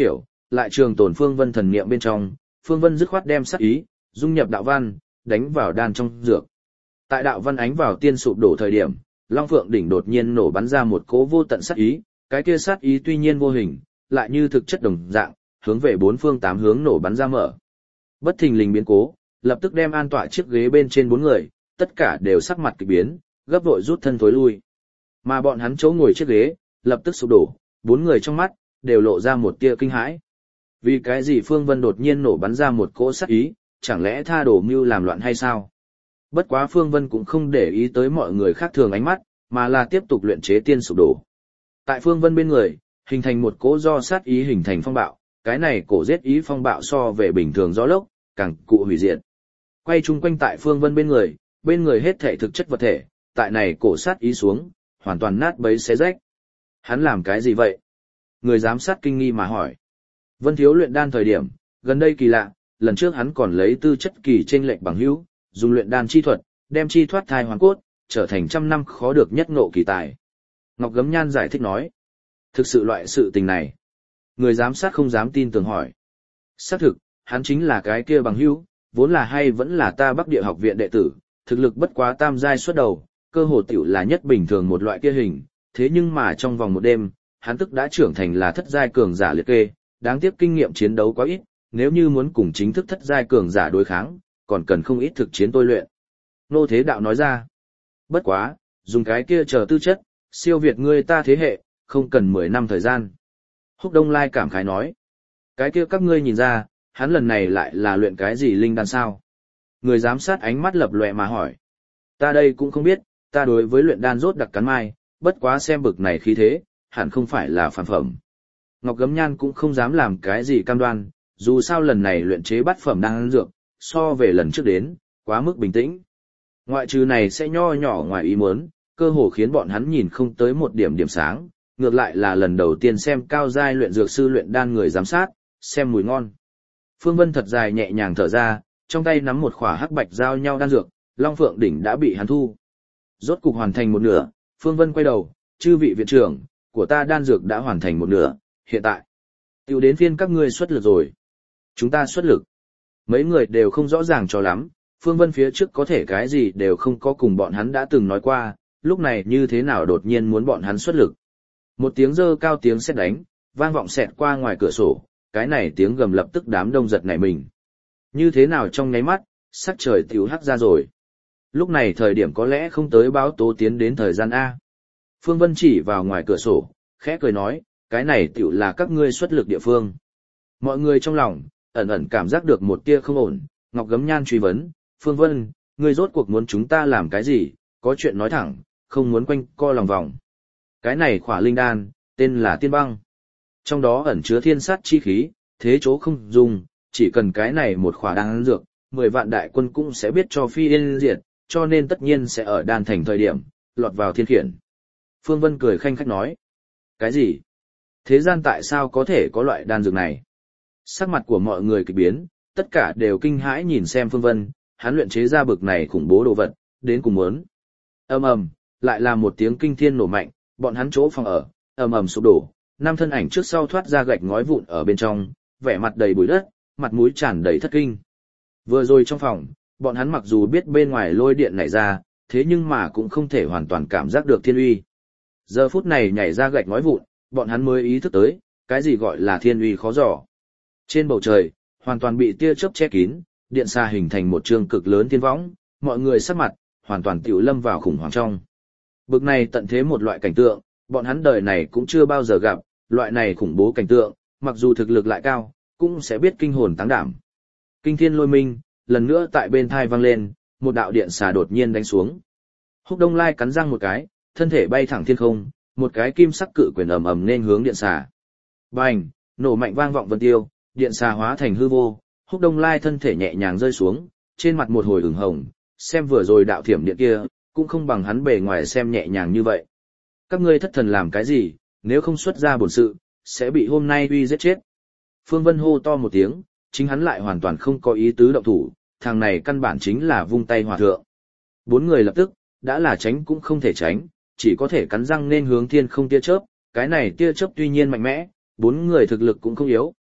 lại trường tồn Phương Vân thần niệm bên trong, Phương Vân dứt khoát đem sát ý dung nhập đạo văn, đánh vào đan trong dược. Tại đạo văn ánh vào tiên sụp đổ thời điểm, Long Phượng đỉnh đột nhiên nổ bắn ra một cỗ vô tận sát ý, cái kia sát ý tuy nhiên vô hình, lại như thực chất đồng dạng, hướng về bốn phương tám hướng nổ bắn ra mở. Bất thình lình biến cố, lập tức đem an tọa chiếc ghế bên trên bốn người, tất cả đều sắc mặt kỳ biến, gấp vội rút thân thối lui. Mà bọn hắn chỗ ngồi chiếc ghế, lập tức sụp đổ, bốn người trong mắt đều lộ ra một tia kinh hãi. Vì cái gì Phương Vân đột nhiên nổ bắn ra một cỗ sát ý, chẳng lẽ tha đổ mưu làm loạn hay sao? Bất quá Phương Vân cũng không để ý tới mọi người khác thường ánh mắt, mà là tiếp tục luyện chế tiên sụp đổ. Tại Phương Vân bên người, hình thành một cỗ do sát ý hình thành phong bạo, cái này cổ giết ý phong bạo so về bình thường gió lốc, càng cụ hủy diệt. Quay chung quanh tại Phương Vân bên người hết thể thực chất vật thể, tại này cổ sát ý xuống, hoàn toàn nát bấy xé rách. Hắn làm cái gì vậy? Người giám sát kinh nghi mà hỏi. Vân Thiếu luyện đan thời điểm, gần đây kỳ lạ, lần trước hắn còn lấy tư chất kỳ chênh lệch bằng hữu, dùng luyện đan chi thuật, đem chi thoát thai hoàn cốt, trở thành trăm năm khó được nhất ngộ kỳ tài. Ngọc Gấm Nhan giải thích nói. Thực sự loại sự tình này. Người giám sát không dám tin tưởng hỏi. Xác thực, hắn chính là cái kia bằng hữu, vốn là hay vẫn là ta Bắc Địa học viện đệ tử, thực lực bất quá tam giai xuất đầu, cơ hồ tiểu là nhất bình thường một loại kia hình, thế nhưng mà trong vòng một đêm, hắn tức đã trưởng thành là thất giai cường giả liệt kê, đáng tiếc kinh nghiệm chiến đấu quá ít, nếu như muốn cùng chính thức thất giai cường giả đối kháng, còn cần không ít thực chiến tôi luyện. Nô Thế Đạo nói ra. Bất quá, dùng cái kia chờ tư chất, siêu việt ngươi ta thế hệ, không cần 10 năm thời gian. Húc Đông Lai cảm khái nói. Cái kia các ngươi nhìn ra, hắn lần này lại là luyện cái gì linh đan sao? Người giám sát ánh mắt lập lòe mà hỏi. Ta đây cũng không biết, ta đối với luyện đan rốt đặc cắn mai, bất quá xem bực này khí thế, hẳn không phải là phản phẩm. Ngọc Gấm Nhan cũng không dám làm cái gì cam đoan, dù sao lần này luyện chế bát phẩm đan dược, so về lần trước đến, quá mức bình tĩnh. Ngoại trừ này sẽ nho nhỏ ngoài ý muốn, cơ hồ khiến bọn hắn nhìn không tới một điểm sáng, ngược lại là lần đầu tiên xem cao giai luyện dược sư luyện đan người giám sát, xem mùi ngon. Phương Vân thật dài nhẹ nhàng thở ra, trong tay nắm một khỏa hắc bạch giao nhau đan dược, Long Phượng đỉnh đã bị hắn thu. Rốt cục hoàn thành một nửa, Phương Vân quay đầu, chư vị viện trưởng, của ta đan dược đã hoàn thành một nửa, hiện tại. Tiểu đến phiên các ngươi xuất lực rồi. Chúng ta xuất lực. Mấy người đều không rõ ràng cho lắm, Phương Vân phía trước có thể cái gì đều không có cùng bọn hắn đã từng nói qua, lúc này như thế nào đột nhiên muốn bọn hắn xuất lực. Một tiếng dơ cao tiếng sét đánh, vang vọng xẹt qua ngoài cửa sổ, cái này tiếng gầm lập tức đám đông giật nảy mình. Như thế nào trong nháy mắt, sắc trời tiểu hắc ra rồi. Lúc này thời điểm có lẽ không tới báo tố tiến đến thời gian A. Phương Vân chỉ vào ngoài cửa sổ, khẽ cười nói, cái này tiểu là các ngươi xuất lực địa phương. Mọi người trong lòng, ẩn ẩn cảm giác được một tia không ổn, Ngọc Gấm Nhan truy vấn, Phương Vân, ngươi rốt cuộc muốn chúng ta làm cái gì, có chuyện nói thẳng, không muốn quanh co lòng vòng. Cái này khỏa linh đan, tên là tiên băng. Trong đó ẩn chứa thiên sát chi khí, thế chỗ không dùng, chỉ cần cái này một khỏa đan dược, 10 vạn đại quân cũng sẽ biết cho phi yên diệt, cho nên tất nhiên sẽ ở đan thành thời điểm, lọt vào thiên khiển. Phương Vân cười khanh khách nói. Cái gì? Thế gian tại sao có thể có loại đan dược này? Sắc mặt của mọi người kỳ biến, tất cả đều kinh hãi nhìn xem Phương Vân, hắn luyện chế ra bực này khủng bố đồ vật, đến cùng muốn. Ầm ầm, lại là một tiếng kinh thiên nổ mạnh, bọn hắn chỗ phòng ở, ầm ầm sụp đổ, năm thân ảnh trước sau thoát ra gạch ngói vụn ở bên trong, vẻ mặt đầy bụi đất, mặt mũi tràn đầy thất kinh. Vừa rồi trong phòng, bọn hắn mặc dù biết bên ngoài lôi điện nảy ra, thế nhưng mà cũng không thể hoàn toàn cảm giác được thiên uy. Giờ phút này nhảy ra gạch ngói vụn, bọn hắn mới ý thức tới, cái gì gọi là thiên uy khó dò. Trên bầu trời, hoàn toàn bị tia chớp che kín, điện xa hình thành một trường cực lớn thiên võng, mọi người sắc mặt, hoàn toàn tiểu lâm vào khủng hoảng trong. Bực này tận thế một loại cảnh tượng, bọn hắn đời này cũng chưa bao giờ gặp, loại này khủng bố cảnh tượng, mặc dù thực lực lại cao, cũng sẽ biết kinh hồn táng đảm. Kinh thiên lôi minh, lần nữa tại bên thai vang lên, một đạo điện xà đột nhiên đánh xuống. Húc Đông Lai cắn răng một cái, thân thể bay thẳng thiên không, một cái kim sắc cự quyền ầm ầm nên hướng điện xà. Bành, nổ mạnh vang vọng vân tiêu, điện xà hóa thành hư vô, Húc Đông Lai thân thể nhẹ nhàng rơi xuống, trên mặt một hồi ửng hồng, xem vừa rồi đạo thiểm điện kia, cũng không bằng hắn bề ngoài xem nhẹ nhàng như vậy. Các ngươi thất thần làm cái gì, nếu không xuất ra bổn sự, sẽ bị hôm nay uy giết chết. Phương Vân hô to một tiếng, chính hắn lại hoàn toàn không có ý tứ động thủ, thằng này căn bản chính là vung tay hòa thượng. Bốn người lập tức, đã là tránh cũng không thể tránh, chỉ có thể cắn răng nên hướng thiên không tia chớp, cái này tia chớp tuy nhiên mạnh mẽ, bốn người thực lực cũng không yếu,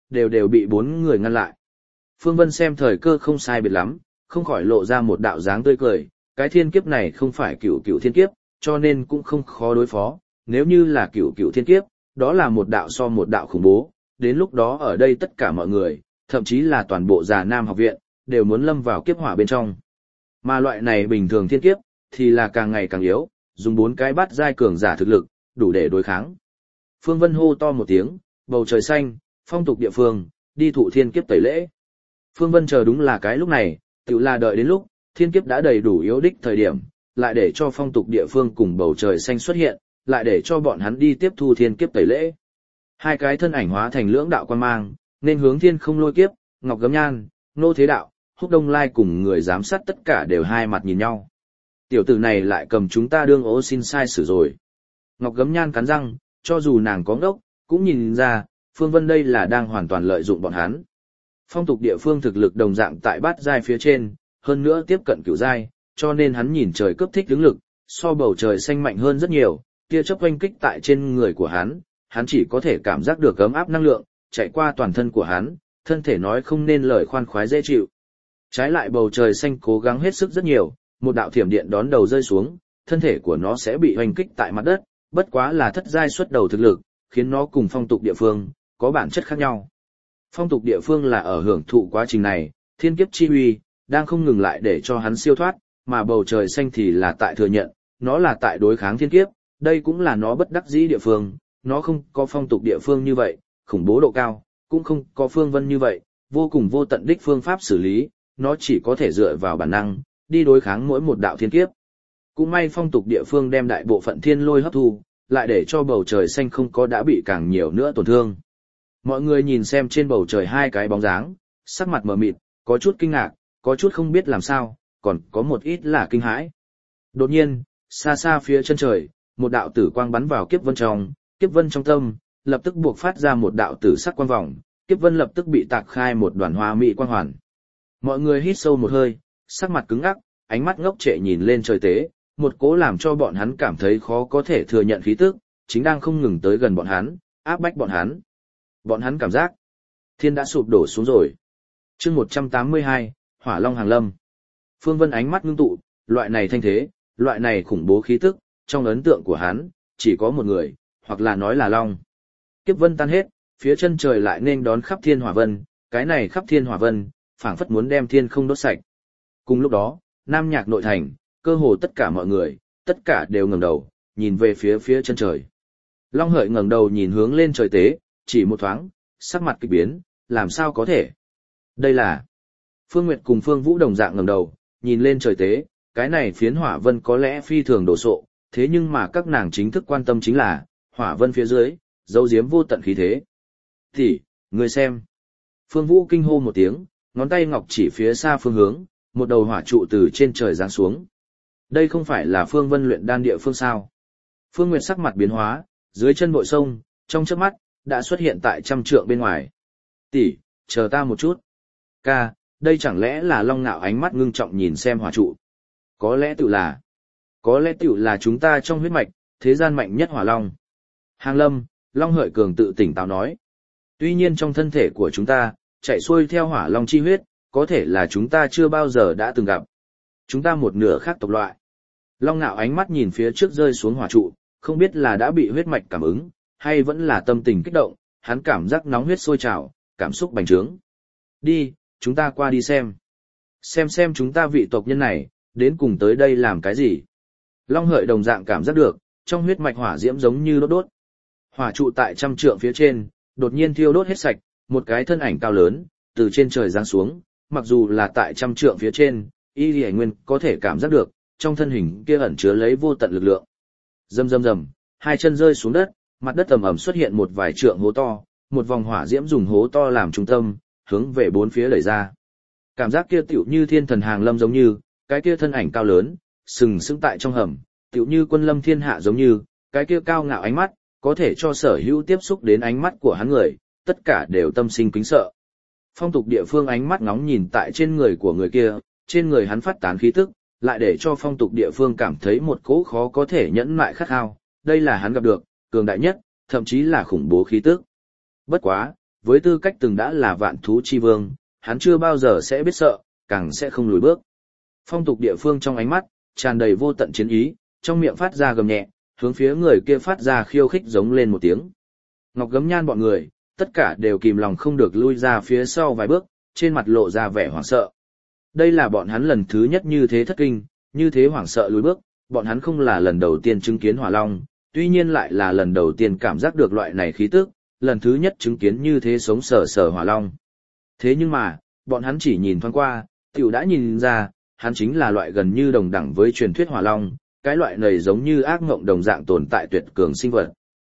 đều bị 4 người ngăn lại. Phương Vân xem thời cơ không sai biệt lắm, không khỏi lộ ra một đạo dáng tươi cười, cái thiên kiếp này không phải cửu cửu thiên kiếp, cho nên cũng không khó đối phó, nếu như là cửu cửu thiên kiếp, đó là một đạo so một đạo khủng bố, đến lúc đó ở đây tất cả mọi người, thậm chí là toàn bộ Già Nam học viện, đều muốn lâm vào kiếp hỏa bên trong. Mà loại này bình thường thiên kiếp, thì là càng ngày càng yếu, dùng 4 cái bát giai cường giả thực lực, đủ để đối kháng. Phương Vân hô to một tiếng, bầu trời xanh, phong tục địa phương, đi thụ thiên kiếp tẩy lễ. Phương Vân chờ đúng là cái lúc này, tự là đợi đến lúc, thiên kiếp đã đầy đủ yếu đích thời điểm, lại để cho phong tục địa phương cùng bầu trời xanh xuất hiện, lại để cho bọn hắn đi tiếp thu thiên kiếp tẩy lễ. Hai cái thân ảnh hóa thành lưỡng đạo quan mang, nên hướng thiên không lôi kiếp, Ngọc Gấm Nhan, Nô Thế Đạo, Húc Đông Lai cùng người giám sát tất cả đều hai mặt nhìn nhau. Tiểu tử này lại cầm chúng ta đương ố xin sai xử rồi. Ngọc Gấm Nhan cắn răng, cho dù nàng có ngốc, cũng nhìn ra, Phương Vân đây là đang hoàn toàn lợi dụng bọn hắn. Phong tục địa phương thực lực đồng dạng tại bát giai phía trên, hơn nữa tiếp cận cửu giai, cho nên hắn nhìn trời cấp thích ứng lực, so bầu trời xanh mạnh hơn rất nhiều, tia chớp oanh kích tại trên người của hắn chỉ có thể cảm giác được ấm áp năng lượng, chạy qua toàn thân của hắn, thân thể nói không nên lời khoan khoái dễ chịu. Trái lại bầu trời xanh cố gắng hết sức rất nhiều, một đạo thiểm điện đón đầu rơi xuống, thân thể của nó sẽ bị oanh kích tại mặt đất, bất quá là thất giai xuất đầu thực lực, khiến nó cùng phong tục địa phương có bản chất khác nhau. Phong tục địa phương là ở hưởng thụ quá trình này, thiên kiếp chi uy đang không ngừng lại để cho hắn siêu thoát, mà bầu trời xanh thì là tại thừa nhận, nó là tại đối kháng thiên kiếp, đây cũng là nó bất đắc dĩ địa phương, nó không có phong tục địa phương như vậy, khủng bố độ cao, cũng không có Phương Vân như vậy, vô cùng vô tận đích phương pháp xử lý, nó chỉ có thể dựa vào bản năng, đi đối kháng mỗi một đạo thiên kiếp. Cũng may phong tục địa phương đem đại bộ phận thiên lôi hấp thu, lại để cho bầu trời xanh không có đã bị càng nhiều nữa tổn thương. Mọi người nhìn xem trên bầu trời hai cái bóng dáng, sắc mặt mờ mịt, có chút kinh ngạc, có chút không biết làm sao, còn có một ít là kinh hãi. Đột nhiên, xa xa phía chân trời, một đạo tử quang bắn vào kiếp vân trong tâm, lập tức buộc phát ra một đạo tử sắc quang vòng, kiếp vân lập tức bị tạc khai một đoàn hoa mỹ quang hoàn. Mọi người hít sâu một hơi, sắc mặt cứng ngắc, ánh mắt ngốc trệ nhìn lên trời tế, một cố làm cho bọn hắn cảm thấy khó có thể thừa nhận khí tức, chính đang không ngừng tới gần bọn hắn, áp bách bọn hắn. Bọn hắn cảm giác, thiên đã sụp đổ xuống rồi. Chương 182, Hỏa Long hàng lâm. Phương Vân ánh mắt ngưng tụ, loại này thanh thế, loại này khủng bố khí tức, trong ấn tượng của hắn, chỉ có một người, hoặc là nói là Long. Kiếp vân tan hết, phía chân trời lại nên đón khắp thiên hỏa vân, cái này khắp thiên hỏa vân, phảng phất muốn đem thiên không đốt sạch. Cùng lúc đó, Nam Nhạc nội thành, cơ hồ tất cả mọi người, tất cả đều ngẩng đầu, nhìn về phía chân trời. Long Hợi ngẩng đầu nhìn hướng lên trời tế, chỉ một thoáng, sắc mặt kịch biến, làm sao có thể? Đây là... Phương Nguyệt cùng Phương Vũ đồng dạng ngẩng đầu, nhìn lên trời tế, cái này phiến hỏa vân có lẽ phi thường đồ sộ, thế nhưng mà các nàng chính thức quan tâm chính là, hỏa vân phía dưới, giấu giếm vô tận khí thế. Thì, người xem. Phương Vũ kinh hô một tiếng, ngón tay ngọc chỉ phía xa phương hướng, một đầu hỏa trụ từ trên trời giáng xuống. Đây không phải là Phương Vân luyện đan địa phương sao? Phương Nguyệt sắc mặt biến hóa, dưới chân bội sông, trong chớp mắt, đã xuất hiện tại trăm trượng bên ngoài. Tỷ, chờ ta một chút. Ca, đây chẳng lẽ là Long Nạo ánh mắt ngưng trọng nhìn xem hỏa trụ. Có lẽ tự là chúng ta trong huyết mạch, thế gian mạnh nhất hỏa long. Hàng lâm, Long Hợi Cường tự tỉnh táo nói. Tuy nhiên trong thân thể của chúng ta, chạy xuôi theo hỏa long chi huyết, có thể là chúng ta chưa bao giờ đã từng gặp. Chúng ta một nửa khác tộc loại. Long Nạo ánh mắt nhìn phía trước rơi xuống hỏa trụ, không biết là đã bị huyết mạch cảm ứng, hay vẫn là tâm tình kích động, hắn cảm giác nóng huyết sôi trào, cảm xúc bành trướng. Đi, chúng ta qua đi xem. Xem chúng ta vị tộc nhân này, đến cùng tới đây làm cái gì. Long Hợi đồng dạng cảm giác được, trong huyết mạch hỏa diễm giống như đốt đốt. Hỏa trụ tại trăm trượng phía trên, đột nhiên thiêu đốt hết sạch, một cái thân ảnh cao lớn, từ trên trời giáng xuống, mặc dù là tại trăm trượng phía trên, Y Lì Nguyên có thể cảm giác được, trong thân hình kia ẩn chứa lấy vô tận lực lượng. Rầm rầm rầm, hai chân rơi xuống đất, mặt đất ầm ầm xuất hiện một vài trượng hố to, một vòng hỏa diễm dùng hố to làm trung tâm, hướng về bốn phía đẩy ra. Cảm giác kia tựu như thiên thần hàng lâm giống như, cái kia thân ảnh cao lớn, sừng sững tại trong hầm, tựu như quân lâm thiên hạ giống như, cái kia cao ngạo ánh mắt, có thể cho sở hữu tiếp xúc đến ánh mắt của hắn người, tất cả đều tâm sinh kính sợ. Phong tục địa phương ánh mắt ngóng nhìn tại trên người của người kia, trên người hắn phát tán khí tức, lại để cho phong tục địa phương cảm thấy một cỗ khó có thể nhẫn nại khát khao, đây là hắn gặp được, cường đại nhất, thậm chí là khủng bố khí tức. Bất quá, với tư cách từng đã là vạn thú chi vương, hắn chưa bao giờ sẽ biết sợ, càng sẽ không lùi bước. Phong tục địa phương trong ánh mắt, tràn đầy vô tận chiến ý, trong miệng phát ra gầm nhẹ, hướng phía người kia phát ra khiêu khích giống lên một tiếng. Ngọc Gấm Nhan bọn người, tất cả đều kìm lòng không được lui ra phía sau vài bước, trên mặt lộ ra vẻ hoảng sợ. Đây là bọn hắn lần thứ nhất như thế thất kinh, như thế hoảng sợ lùi bước, bọn hắn không là lần đầu tiên chứng kiến hỏa long, tuy nhiên lại là lần đầu tiên cảm giác được loại này khí tức, lần thứ nhất chứng kiến như thế sống sờ sờ hỏa long. Thế nhưng mà, bọn hắn chỉ nhìn thoáng qua, tiểu đã nhìn ra, hắn chính là loại gần như đồng đẳng với truyền thuyết hỏa long, cái loại này giống như ác ngộng đồng dạng tồn tại tuyệt cường sinh vật.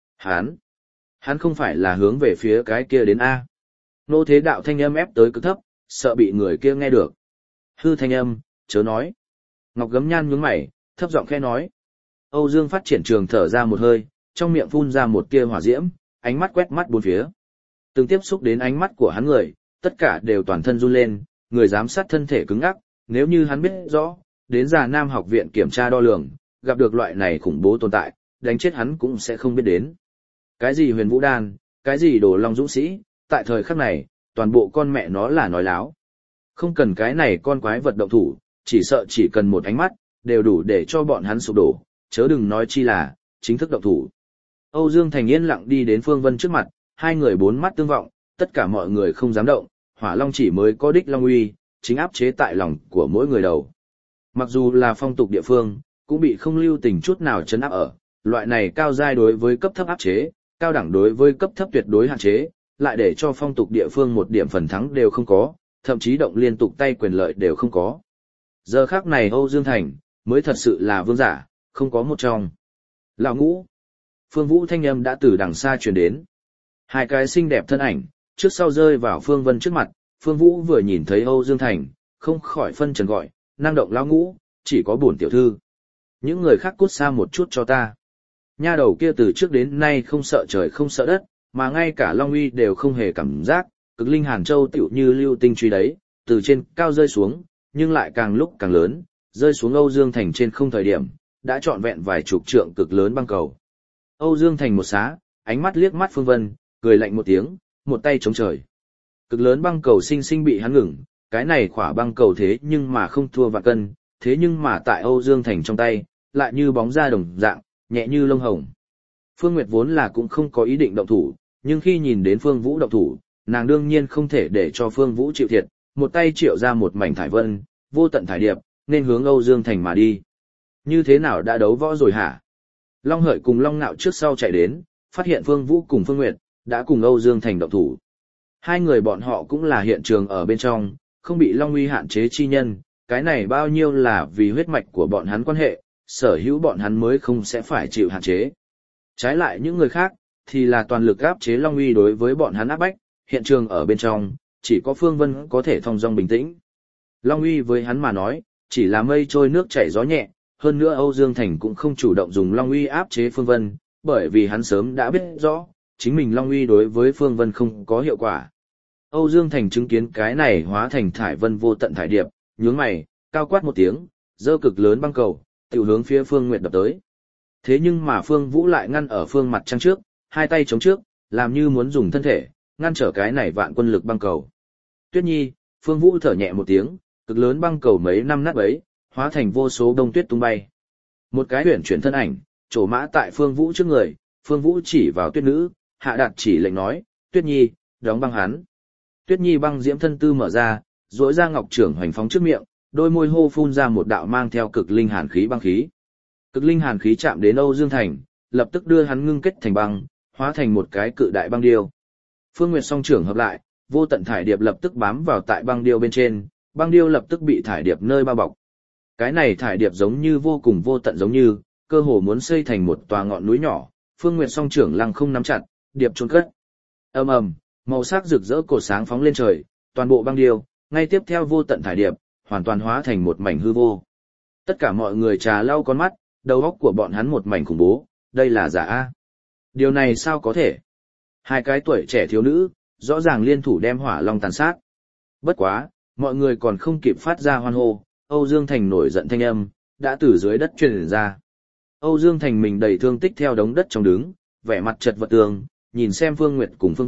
Hắn không phải là hướng về phía cái kia đến A. Nô Thế Đạo thanh âm ép tới cực thấp, sợ bị người kia nghe được. Hư thanh âm, chớ nói. Ngọc Gấm Nhan nhướng mày, thấp giọng khẽ nói. Âu Dương Phát Triển trường thở ra một hơi, trong miệng phun ra một tia hỏa diễm, ánh mắt quét mắt bốn phía. Từng tiếp xúc đến ánh mắt của hắn người, tất cả đều toàn thân run lên, người giám sát thân thể cứng ngắc, nếu như hắn biết rõ, đến Già Nam học viện kiểm tra đo lường, gặp được loại này khủng bố tồn tại, đánh chết hắn cũng sẽ không biết đến. Cái gì Huyền Vũ Đan, cái gì Đồ Long Dũng Sĩ, tại thời khắc này, toàn bộ con mẹ nó là nói láo. Không cần cái này con quái vật động thủ, chỉ sợ chỉ cần một ánh mắt, đều đủ để cho bọn hắn sụp đổ, chớ đừng nói chi là, chính thức động thủ. Âu Dương Thành yên lặng đi đến Phương Vân trước mặt, hai người bốn mắt tương vọng, tất cả mọi người không dám động, Hỏa Long chỉ mới có đích Long uy, chính áp chế tại lòng của mỗi người đầu. Mặc dù là phong tục địa phương, cũng bị không lưu tình chút nào chấn áp ở, loại này cao giai đối với cấp thấp áp chế, cao đẳng đối với cấp thấp tuyệt đối hạn chế, lại để cho phong tục địa phương một điểm phần thắng đều không có, thậm chí động liên tục tay quyền lợi đều không có. Giờ khắc này Âu Dương Thành, mới thật sự là vương giả, không có một trong. Lão Ngũ. Phương Vũ thanh âm đã từ đằng xa truyền đến. Hai cái xinh đẹp thân ảnh, trước sau rơi vào Phương Vân trước mặt, Phương Vũ vừa nhìn thấy Âu Dương Thành, không khỏi phân trần gọi, năng động Lão Ngũ, chỉ có bổn tiểu thư. Những người khác cút xa một chút cho ta. Nha đầu kia từ trước đến nay không sợ trời không sợ đất, mà ngay cả Long uy đều không hề cảm giác, cực linh Hàn Châu tựu như lưu tinh truy đấy, từ trên cao rơi xuống, nhưng lại càng lúc càng lớn, rơi xuống Âu Dương Thành trên không thời điểm, đã trọn vẹn vài chục trượng cực lớn băng cầu. Âu Dương Thành một xá, ánh mắt liếc mắt Phương Vân, cười lạnh một tiếng, một tay chống trời. Cực lớn băng cầu sinh sinh bị hắn ngừng, cái này khỏa băng cầu thế nhưng mà không thua vạn cân, thế nhưng mà tại Âu Dương Thành trong tay, lại như bóng da đồng dạng, nhẹ như lông hồng. Phương Nguyệt vốn là cũng không có ý định động thủ, nhưng khi nhìn đến Phương Vũ động thủ, nàng đương nhiên không thể để cho Phương Vũ chịu thiệt, một tay triệu ra một mảnh thải vân, vô tận thải điệp, nên hướng Âu Dương Thành mà đi. Như thế nào đã đấu võ rồi hả? Long Hợi cùng Long Nạo trước sau chạy đến, phát hiện Phương Vũ cùng Phương Nguyệt đã cùng Âu Dương Thành động thủ. Hai người bọn họ cũng là hiện trường ở bên trong, không bị Long uy hạn chế chi nhân, cái này bao nhiêu là vì huyết mạch của bọn hắn quan hệ, sở hữu bọn hắn mới không sẽ phải chịu hạn chế. Trái lại những người khác, thì là toàn lực áp chế Long uy đối với bọn hắn áp bách, hiện trường ở bên trong, chỉ có Phương Vân có thể thong dong bình tĩnh. Long uy với hắn mà nói, chỉ là mây trôi nước chảy gió nhẹ, hơn nữa Âu Dương Thành cũng không chủ động dùng Long uy áp chế Phương Vân, bởi vì hắn sớm đã biết rõ, chính mình Long uy đối với Phương Vân không có hiệu quả. Âu Dương Thành chứng kiến cái này hóa thành thải vân vô tận thải điệp, nhướng mày, cao quát một tiếng, giơ cực lớn băng cầu, tiểu hướng phía Phương Nguyệt đập tới. Thế nhưng mà Phương Vũ lại ngăn ở Phương mặt trăng trước, hai tay chống trước, làm như muốn dùng thân thể, ngăn trở cái này vạn quân lực băng cầu. Tuyết Nhi, Phương Vũ thở nhẹ một tiếng, cực lớn băng cầu mấy năm nát bấy, hóa thành vô số đông tuyết tung bay. Một cái huyền chuyển thân ảnh, trổ mã tại Phương Vũ trước người, Phương Vũ chỉ vào Tuyết Nữ, hạ đạt chỉ lệnh nói, Tuyết Nhi, đóng băng hắn. Tuyết Nhi băng diễm thân tư mở ra, duỗi ra ngọc trưởng hoành phóng trước miệng, đôi môi hô phun ra một đạo mang theo cực linh hàn khí băng khí. Cực linh hàn khí chạm đến Âu Dương Thành, lập tức đưa hắn ngưng kết thành băng, hóa thành một cái cự đại băng điêu. Phương Nguyệt song trưởng hợp lại, vô tận thải điệp lập tức bám vào tại băng điêu bên trên, băng điêu lập tức bị thải điệp nơi bao bọc. Cái này thải điệp giống như vô cùng vô tận giống như, cơ hồ muốn xây thành một tòa ngọn núi nhỏ. Phương Nguyệt song trưởng lăng không nắm chặt, điệp chôn cất. Ầm ầm, màu sắc rực rỡ cột sáng phóng lên trời, toàn bộ băng điêu, ngay tiếp theo vô tận thải điệp, hoàn toàn hóa thành một mảnh hư vô. Tất cả mọi người trà lau con mắt, đầu óc của bọn hắn một mảnh khủng bố, đây là giả a. Điều này sao có thể? Hai cái tuổi trẻ thiếu nữ, rõ ràng liên thủ đem Hỏa Long tàn sát. Bất quá, mọi người còn không kịp phát ra hoan hô, Âu Dương Thành nổi giận thanh âm, đã từ dưới đất truyền ra. Âu Dương Thành mình đầy thương tích theo đống đất trong đứng, vẻ mặt chật vật tường, nhìn xem Phương Nguyệt cùng Phương Vũ,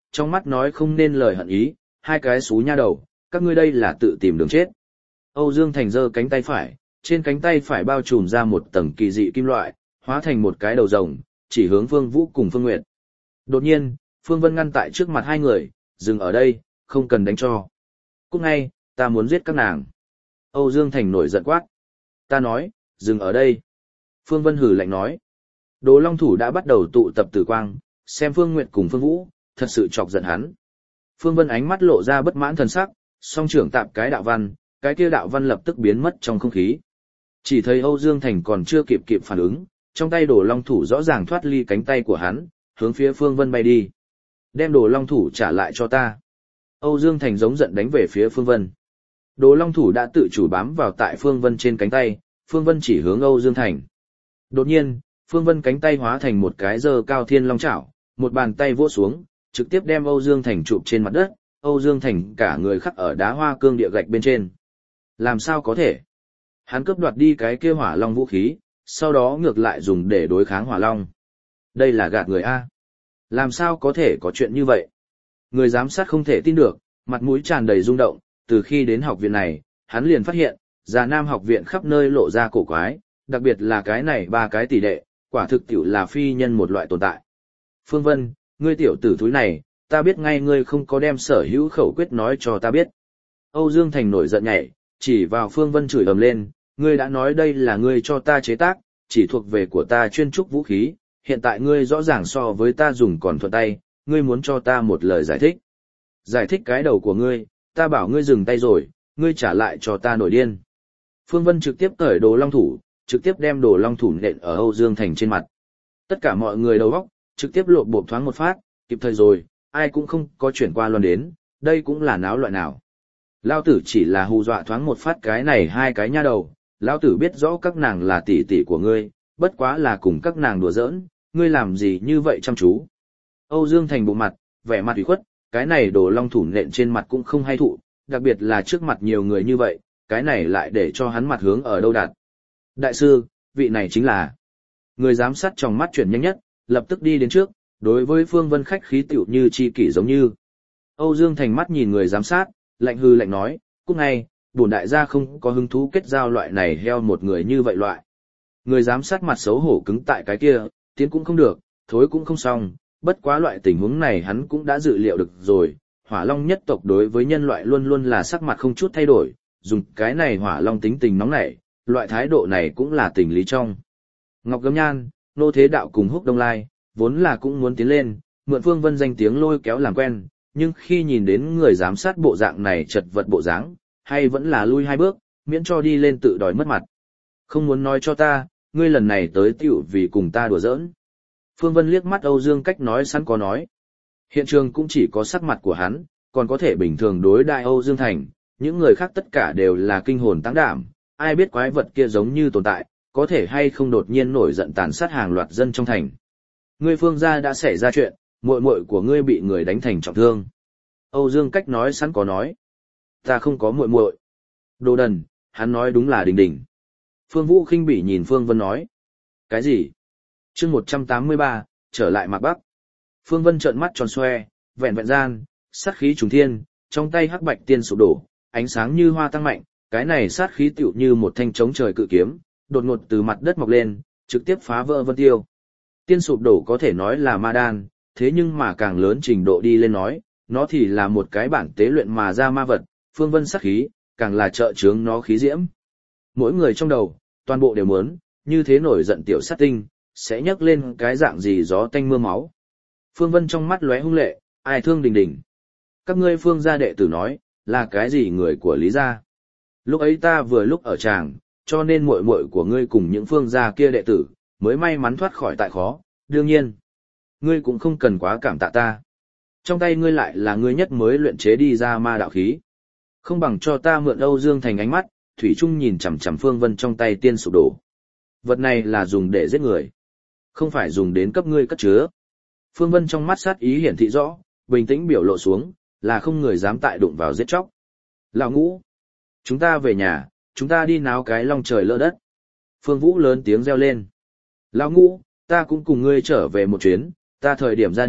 trong mắt nói không nên lời hận ý, hai cái xú nha đầu, các ngươi đây là tự tìm đường chết. Âu Dương Thành giơ cánh tay phải, trên cánh tay phải bao trùm ra một tầng kỳ dị kim loại, hóa thành một cái đầu rồng, chỉ hướng Phương Vũ cùng Phương Nguyệt. Đột nhiên, Phương Vân ngăn tại trước mặt hai người, dừng ở đây, không cần đánh cho. Cút ngay, ta muốn giết các nàng. Âu Dương Thành nổi giận quát. Ta nói, dừng ở đây. Phương Vân hừ lạnh nói. Đồ Long Thủ đã bắt đầu tụ tập tử quang, xem Phương Nguyệt cùng Phương Vũ, thật sự chọc giận hắn. Phương Vân ánh mắt lộ ra bất mãn thần sắc, song trưởng tạp cái đạo văn, cái kia đạo văn lập tức biến mất trong không khí. Chỉ thấy Âu Dương Thành còn chưa kịp phản ứng, trong tay Đồ Long Thủ rõ ràng thoát ly cánh tay của hắn, hướng phía Phương Vân bay đi. Đem Đồ Long Thủ trả lại cho ta. Âu Dương Thành giống giận đánh về phía Phương Vân. Đồ Long Thủ đã tự chủ bám vào tại Phương Vân trên cánh tay, Phương Vân chỉ hướng Âu Dương Thành. Đột nhiên, Phương Vân cánh tay hóa thành một cái giơ cao thiên long chảo, một bàn tay vỗ xuống, trực tiếp đem Âu Dương Thành chụp trên mặt đất, Âu Dương Thành cả người khắc ở đá hoa cương địa gạch bên trên. Làm sao có thể? Hắn cướp đoạt đi cái kia hỏa long vũ khí, sau đó ngược lại dùng để đối kháng hỏa long. Đây là gạt người A. Làm sao có thể có chuyện như vậy? Người giám sát không thể tin được, mặt mũi tràn đầy rung động, từ khi đến học viện này, hắn liền phát hiện, Già Nam học viện khắp nơi lộ ra cổ quái, đặc biệt là cái này ba cái tỷ đệ, quả thực tiểu là phi nhân một loại tồn tại. Phương Vân, ngươi tiểu tử thúi này, ta biết ngay ngươi không có đem sở hữu khẩu quyết nói cho ta biết. Âu Dương Thành nổi giận nhảy, chỉ vào Phương Vân chửi ầm lên, ngươi đã nói đây là ngươi cho ta chế tác, chỉ thuộc về của ta chuyên trúc vũ khí, hiện tại ngươi rõ ràng so với ta dùng còn thuận tay, ngươi muốn cho ta một lời giải thích. Giải thích cái đầu của ngươi, ta bảo ngươi dừng tay rồi, ngươi trả lại cho ta nổi điên. Phương Vân trực tiếp cởi Đồ Long Thủ, trực tiếp đem Đồ Long Thủ nện ở Âu Dương Thành trên mặt. Tất cả mọi người đầu óc trực tiếp lộn bộp thoáng một phát, kịp thời rồi, ai cũng không có chuyển qua loan đến, đây cũng là náo loại nào. Lao tử chỉ là hù dọa thoáng một phát cái này hai cái nha đầu, Lao tử biết rõ các nàng là tỷ tỷ của ngươi, bất quá là cùng các nàng đùa giỡn, ngươi làm gì như vậy chăm chú. Âu Dương Thành bộ mặt, vẻ mặt ủy khuất, cái này Đồ Long Thủ nện trên mặt cũng không hay thụ, đặc biệt là trước mặt nhiều người như vậy, cái này lại để cho hắn mặt hướng ở đâu đặt. Đại sư, vị này chính là... Người giám sát trong mắt chuyển nhanh nhất, lập tức đi đến trước, đối với Phương Vân khách khí tiểu như chi kỷ giống như. Âu Dương Thành mắt nhìn người giám sát, lạnh hư lạnh nói, cút ngay, bổn đại gia không có hứng thú kết giao loại này heo một người như vậy loại. Người giám sát mặt xấu hổ cứng tại cái kia, tiến cũng không được, thối cũng không xong, bất quá loại tình huống này hắn cũng đã dự liệu được rồi, Hỏa Long nhất tộc đối với nhân loại luôn luôn là sắc mặt không chút thay đổi, dùng cái này Hỏa Long tính tình nóng nảy, loại thái độ này cũng là tình lý trong. Ngọc Gấm Nhan, Nô Thế Đạo cùng Húc Đông Lai, vốn là cũng muốn tiến lên, mượn Phương Vân danh tiếng lôi kéo làm quen, nhưng khi nhìn đến người giám sát bộ dạng này chật vật bộ dáng, hay vẫn là lui hai bước, miễn cho đi lên tự đòi mất mặt. Không muốn nói cho ta, ngươi lần này tới tiểu vì cùng ta đùa giỡn. Phương Vân liếc mắt Âu Dương Cách nói sẵn có nói. Hiện trường cũng chỉ có sắc mặt của hắn, còn có thể bình thường đối đại Âu Dương Thành, những người khác tất cả đều là kinh hồn táng đảm, ai biết quái vật kia giống như tồn tại, có thể hay không đột nhiên nổi giận tàn sát hàng loạt dân trong thành. Ngươi Phương gia đã xảy ra chuyện, muội muội của ngươi bị người đánh thành trọng thương. Âu Dương Cách nói sẵn có nói. Ta không có muội muội. Đồ đần, hắn nói đúng là Đình Đình. Phương Vũ khinh bỉ nhìn Phương Vân nói. Cái gì? Chương 183, trở lại Mạc Bắc. Phương Vân trợn mắt tròn xoe, vẹn vẹn gian, sát khí trùng thiên, trong tay hắc bạch tiên sụp đổ, ánh sáng như hoa tăng mạnh, cái này sát khí tựu như một thanh chống trời cự kiếm, đột ngột từ mặt đất mọc lên, trực tiếp phá vỡ vân tiêu. Tiên sụp đổ có thể nói là ma đan, thế nhưng mà càng lớn trình độ đi lên nói, nó thì là một cái bản tế luyện mà ra ma vật, Phương Vân sát khí, càng là trợ chướng nó khí diễm. Mỗi người trong đầu, toàn bộ đều muốn, như thế nổi giận tiểu sát tinh, sẽ nhấc lên cái dạng gì gió tanh mưa máu. Phương Vân trong mắt lóe hung lệ, ai thương Đình Đình. Các ngươi Phương gia đệ tử nói, là cái gì người của Lý gia. Lúc ấy ta vừa lúc ở tràng, cho nên muội muội của ngươi cùng những Phương gia kia đệ tử, mới may mắn thoát khỏi tại khó, đương nhiên. Ngươi cũng không cần quá cảm tạ ta. Trong tay ngươi lại là ngươi nhất mới luyện chế đi ra ma đạo khí. Không bằng cho ta mượn Âu Dương Thành ánh mắt, Thủy Trung nhìn chằm chằm Phương Vân trong tay tiên sụp đổ. Vật này là dùng để giết người, không phải dùng đến cấp ngươi cất chứa. Phương Vân trong mắt sát ý hiển thị rõ, bình tĩnh biểu lộ xuống, là không người dám tại đụng vào giết chóc. Lão Ngũ, chúng ta về nhà, chúng ta đi náo cái long trời lỡ đất. Phương Vũ lớn tiếng reo lên. Lão Ngũ, ta cũng cùng ngươi trở về một chuyến, ta thời điểm ra đi,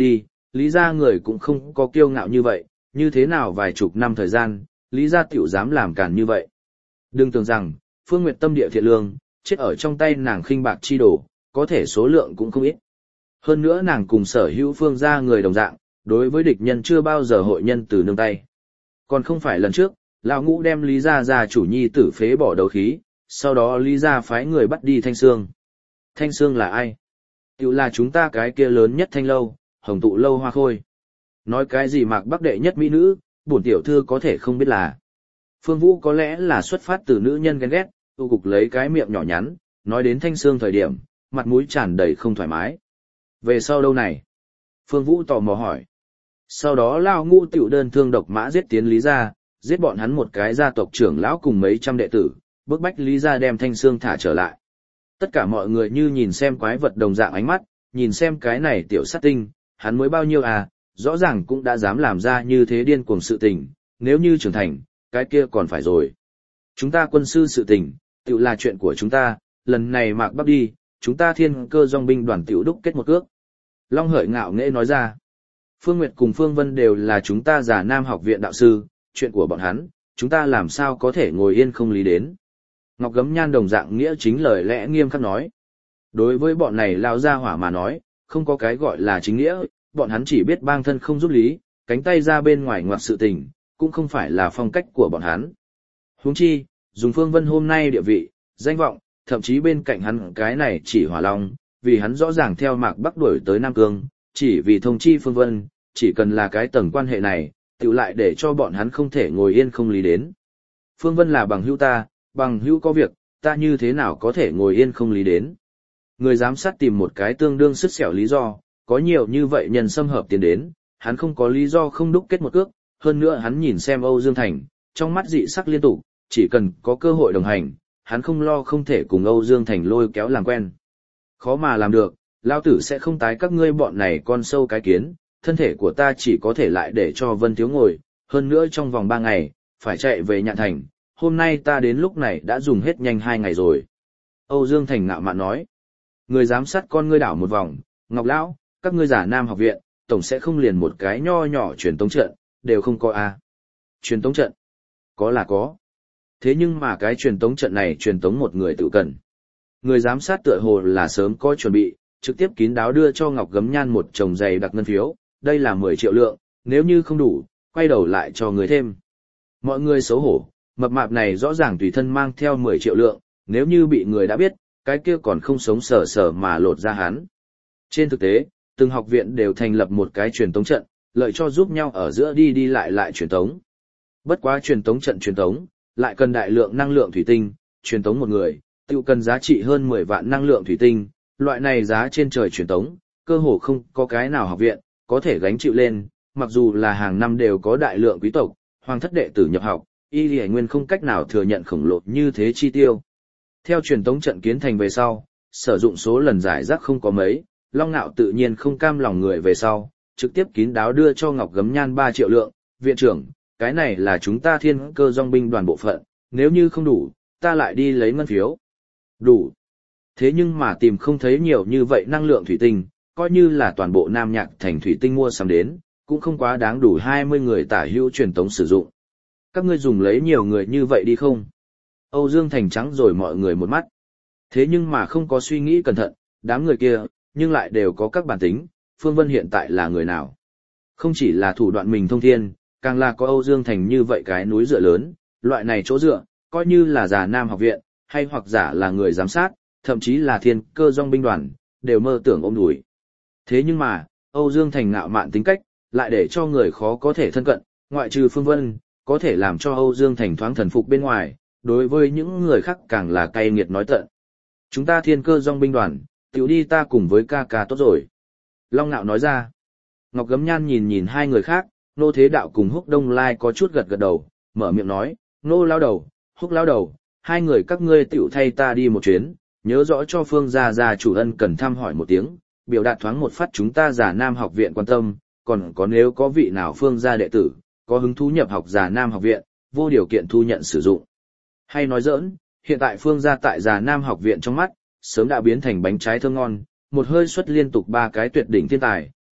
Lý gia người cũng không có kiêu ngạo như vậy, như thế nào vài chục năm thời gian, Lý gia tiểu dám làm càn như vậy. Đừng tưởng rằng, Phương Nguyệt tâm địa thiện lương, chết ở trong tay nàng khinh bạc chi đổ, có thể số lượng cũng không ít. Hơn nữa nàng cùng sở hữu Phương gia người đồng dạng, đối với địch nhân chưa bao giờ hội nhân từ nương tay. Còn không phải lần trước, lão Ngũ đem Lý gia gia chủ nhi tử phế bỏ đấu khí, sau đó Lý gia phái người bắt đi Thanh Sương. Thanh Sương là ai? Tiểu là chúng ta cái kia lớn nhất Thanh lâu, Hồng Tụ lâu Hoa Khôi. Nói cái gì Mạc Bắc đệ nhất mỹ nữ, bổn tiểu thư có thể không biết là. Phương Vũ có lẽ là xuất phát từ nữ nhân ghen ghét, tu cục lấy cái miệng nhỏ nhắn, nói đến Thanh Sương thời điểm, mặt mũi tràn đầy không thoải mái. Về sau đâu này? Phương Vũ tò mò hỏi. Sau đó Lao Ngũ tiểu đơn thương độc mã giết tiến Lý gia, giết bọn hắn một cái gia tộc trưởng lão cùng mấy trăm đệ tử, bức bách Lý gia đem Thanh Sương thả trở lại. Tất cả mọi người như nhìn xem quái vật đồng dạng ánh mắt, nhìn xem cái này tiểu sát tinh, hắn mới bao nhiêu à, rõ ràng cũng đã dám làm ra như thế điên cuồng sự tình, nếu như trưởng thành, cái kia còn phải rồi. Chúng ta quân sư sự tình, tiểu là chuyện của chúng ta, lần này Mạc Bắc đi, chúng ta Thiên Cơ Dòng binh đoàn tiểu đúc kết một cước. Long Hợi ngạo nghễ nói ra, Phương Nguyệt cùng Phương Vân đều là chúng ta Già Nam học viện đạo sư, chuyện của bọn hắn, chúng ta làm sao có thể ngồi yên không lý đến. Ngọc Gấm Nhan đồng dạng nghĩa chính lời lẽ nghiêm khắc nói. Đối với bọn này lao ra hỏa mà nói, không có cái gọi là chính nghĩa, bọn hắn chỉ biết bang thân không giúp lý, cánh tay ra bên ngoài ngoặt sự tình, cũng không phải là phong cách của bọn hắn. Huống chi, dùng Phương Vân hôm nay địa vị, danh vọng, thậm chí bên cạnh hắn cái này chỉ Hỏa Long, vì hắn rõ ràng theo Mạc Bắc đuổi tới Nam Cương, chỉ vì thông chi Phương Vân, chỉ cần là cái tầng quan hệ này, tự lại để cho bọn hắn không thể ngồi yên không lý đến. Phương Vân là bằng hữu ta, bằng hữu có việc, ta như thế nào có thể ngồi yên không lý đến. Người giám sát tìm một cái tương đương sứt xẻo lý do, có nhiều như vậy nhân xâm hợp tiến đến, hắn không có lý do không đúc kết một cước, hơn nữa hắn nhìn xem Âu Dương Thành, trong mắt dị sắc liên tục, chỉ cần có cơ hội đồng hành, hắn không lo không thể cùng Âu Dương Thành lôi kéo làm quen. Khó mà làm được, lao tử sẽ không tái các ngươi bọn này con sâu cái kiến, thân thể của ta chỉ có thể lại để cho Vân Thiếu ngồi, hơn nữa trong vòng 3 ngày, phải chạy về Nhạn Thành, hôm nay ta đến lúc này đã dùng hết nhanh 2 ngày rồi. Âu Dương Thành ngạo mạn nói, người giám sát con ngươi đảo một vòng, Ngọc Lão, các ngươi Giả Nam học viện, tổng sẽ không liền một cái nho nhỏ truyền tống trận, đều không có à. Truyền tống trận? Có là có. Thế nhưng mà cái truyền tống trận này truyền tống một người tự cần. Người giám sát tựa hồ là sớm có chuẩn bị, trực tiếp kín đáo đưa cho Ngọc Gấm Nhan một chồng dày đặc ngân phiếu, đây là 10 triệu lượng, nếu như không đủ, quay đầu lại cho người thêm. Mọi người xấu hổ, mập mạp này rõ ràng tùy thân mang theo 10 triệu lượng, nếu như bị người đã biết, cái kia còn không sống sờ sờ mà lột ra hắn. Trên thực tế, từng học viện đều thành lập một cái truyền tống trận, lợi cho giúp nhau ở giữa đi đi lại truyền tống. Bất quá truyền tống trận truyền tống, lại cần đại lượng năng lượng thủy tinh, truyền tống một người, tiêu cần giá trị hơn 10 vạn năng lượng thủy tinh, loại này giá trên trời truyền tống, cơ hồ không có cái nào học viện có thể gánh chịu lên, mặc dù là hàng năm đều có đại lượng quý tộc, hoàng thất đệ tử nhập học, y lì nguyên không cách nào thừa nhận khổng lồ như thế chi tiêu. Theo truyền tống trận kiến thành về sau, sử dụng số lần giải rác không có mấy, Long Nạo tự nhiên không cam lòng người về sau, trực tiếp kín đáo đưa cho Ngọc Gấm Nhan 3 triệu lượng, viện trưởng, cái này là chúng ta Thiên Cơ Dòng binh đoàn bộ phận, nếu như không đủ, ta lại đi lấy ngân phiếu. Đủ. Thế nhưng mà tìm không thấy nhiều như vậy năng lượng thủy tinh, coi như là toàn bộ Nam Nhạc thành thủy tinh mua sắm đến, cũng không quá đáng đủ 20 người tả hữu truyền tống sử dụng. Các ngươi dùng lấy nhiều người như vậy đi không? Âu Dương Thành trắng rồi mọi người một mắt. Thế nhưng mà không có suy nghĩ cẩn thận, đám người kia, nhưng lại đều có các bản tính, Phương Vân hiện tại là người nào? Không chỉ là thủ đoạn mình thông thiên, càng là có Âu Dương Thành như vậy cái núi dựa lớn, loại này chỗ dựa, coi như là Già Nam học viện, hay hoặc giả là người giám sát, thậm chí là Thiên Cơ Dòng binh đoàn, đều mơ tưởng ôm đùi. Thế nhưng mà, Âu Dương Thành ngạo mạn tính cách, lại để cho người khó có thể thân cận, ngoại trừ Phương Vân, có thể làm cho Âu Dương Thành thoáng thần phục bên ngoài, đối với những người khác càng là cay nghiệt nói tận. Chúng ta Thiên Cơ Dòng binh đoàn, tiểu đi ta cùng với ca ca tốt rồi. Long Nạo nói ra. Ngọc Gấm Nhan nhìn nhìn hai người khác, Nô Thế Đạo cùng Húc Đông Lai có chút gật gật đầu, mở miệng nói, Nô lao đầu, Húc lao đầu, hai người các ngươi tiểu thay ta đi một chuyến, nhớ rõ cho Phương gia chủ ân cần thăm hỏi một tiếng, biểu đạt thoáng một phát chúng ta Già Nam học viện quan tâm, còn có nếu có vị nào Phương gia đệ tử, có hứng thú nhập học Già Nam học viện, vô điều kiện thu nhận sử dụng. Hay nói giỡn, hiện tại Phương gia tại Già Nam học viện trong mắt, sớm đã biến thành bánh trái thơm ngon, một hơi xuất liên tục 3 cái tuyệt đỉnh thiên tài,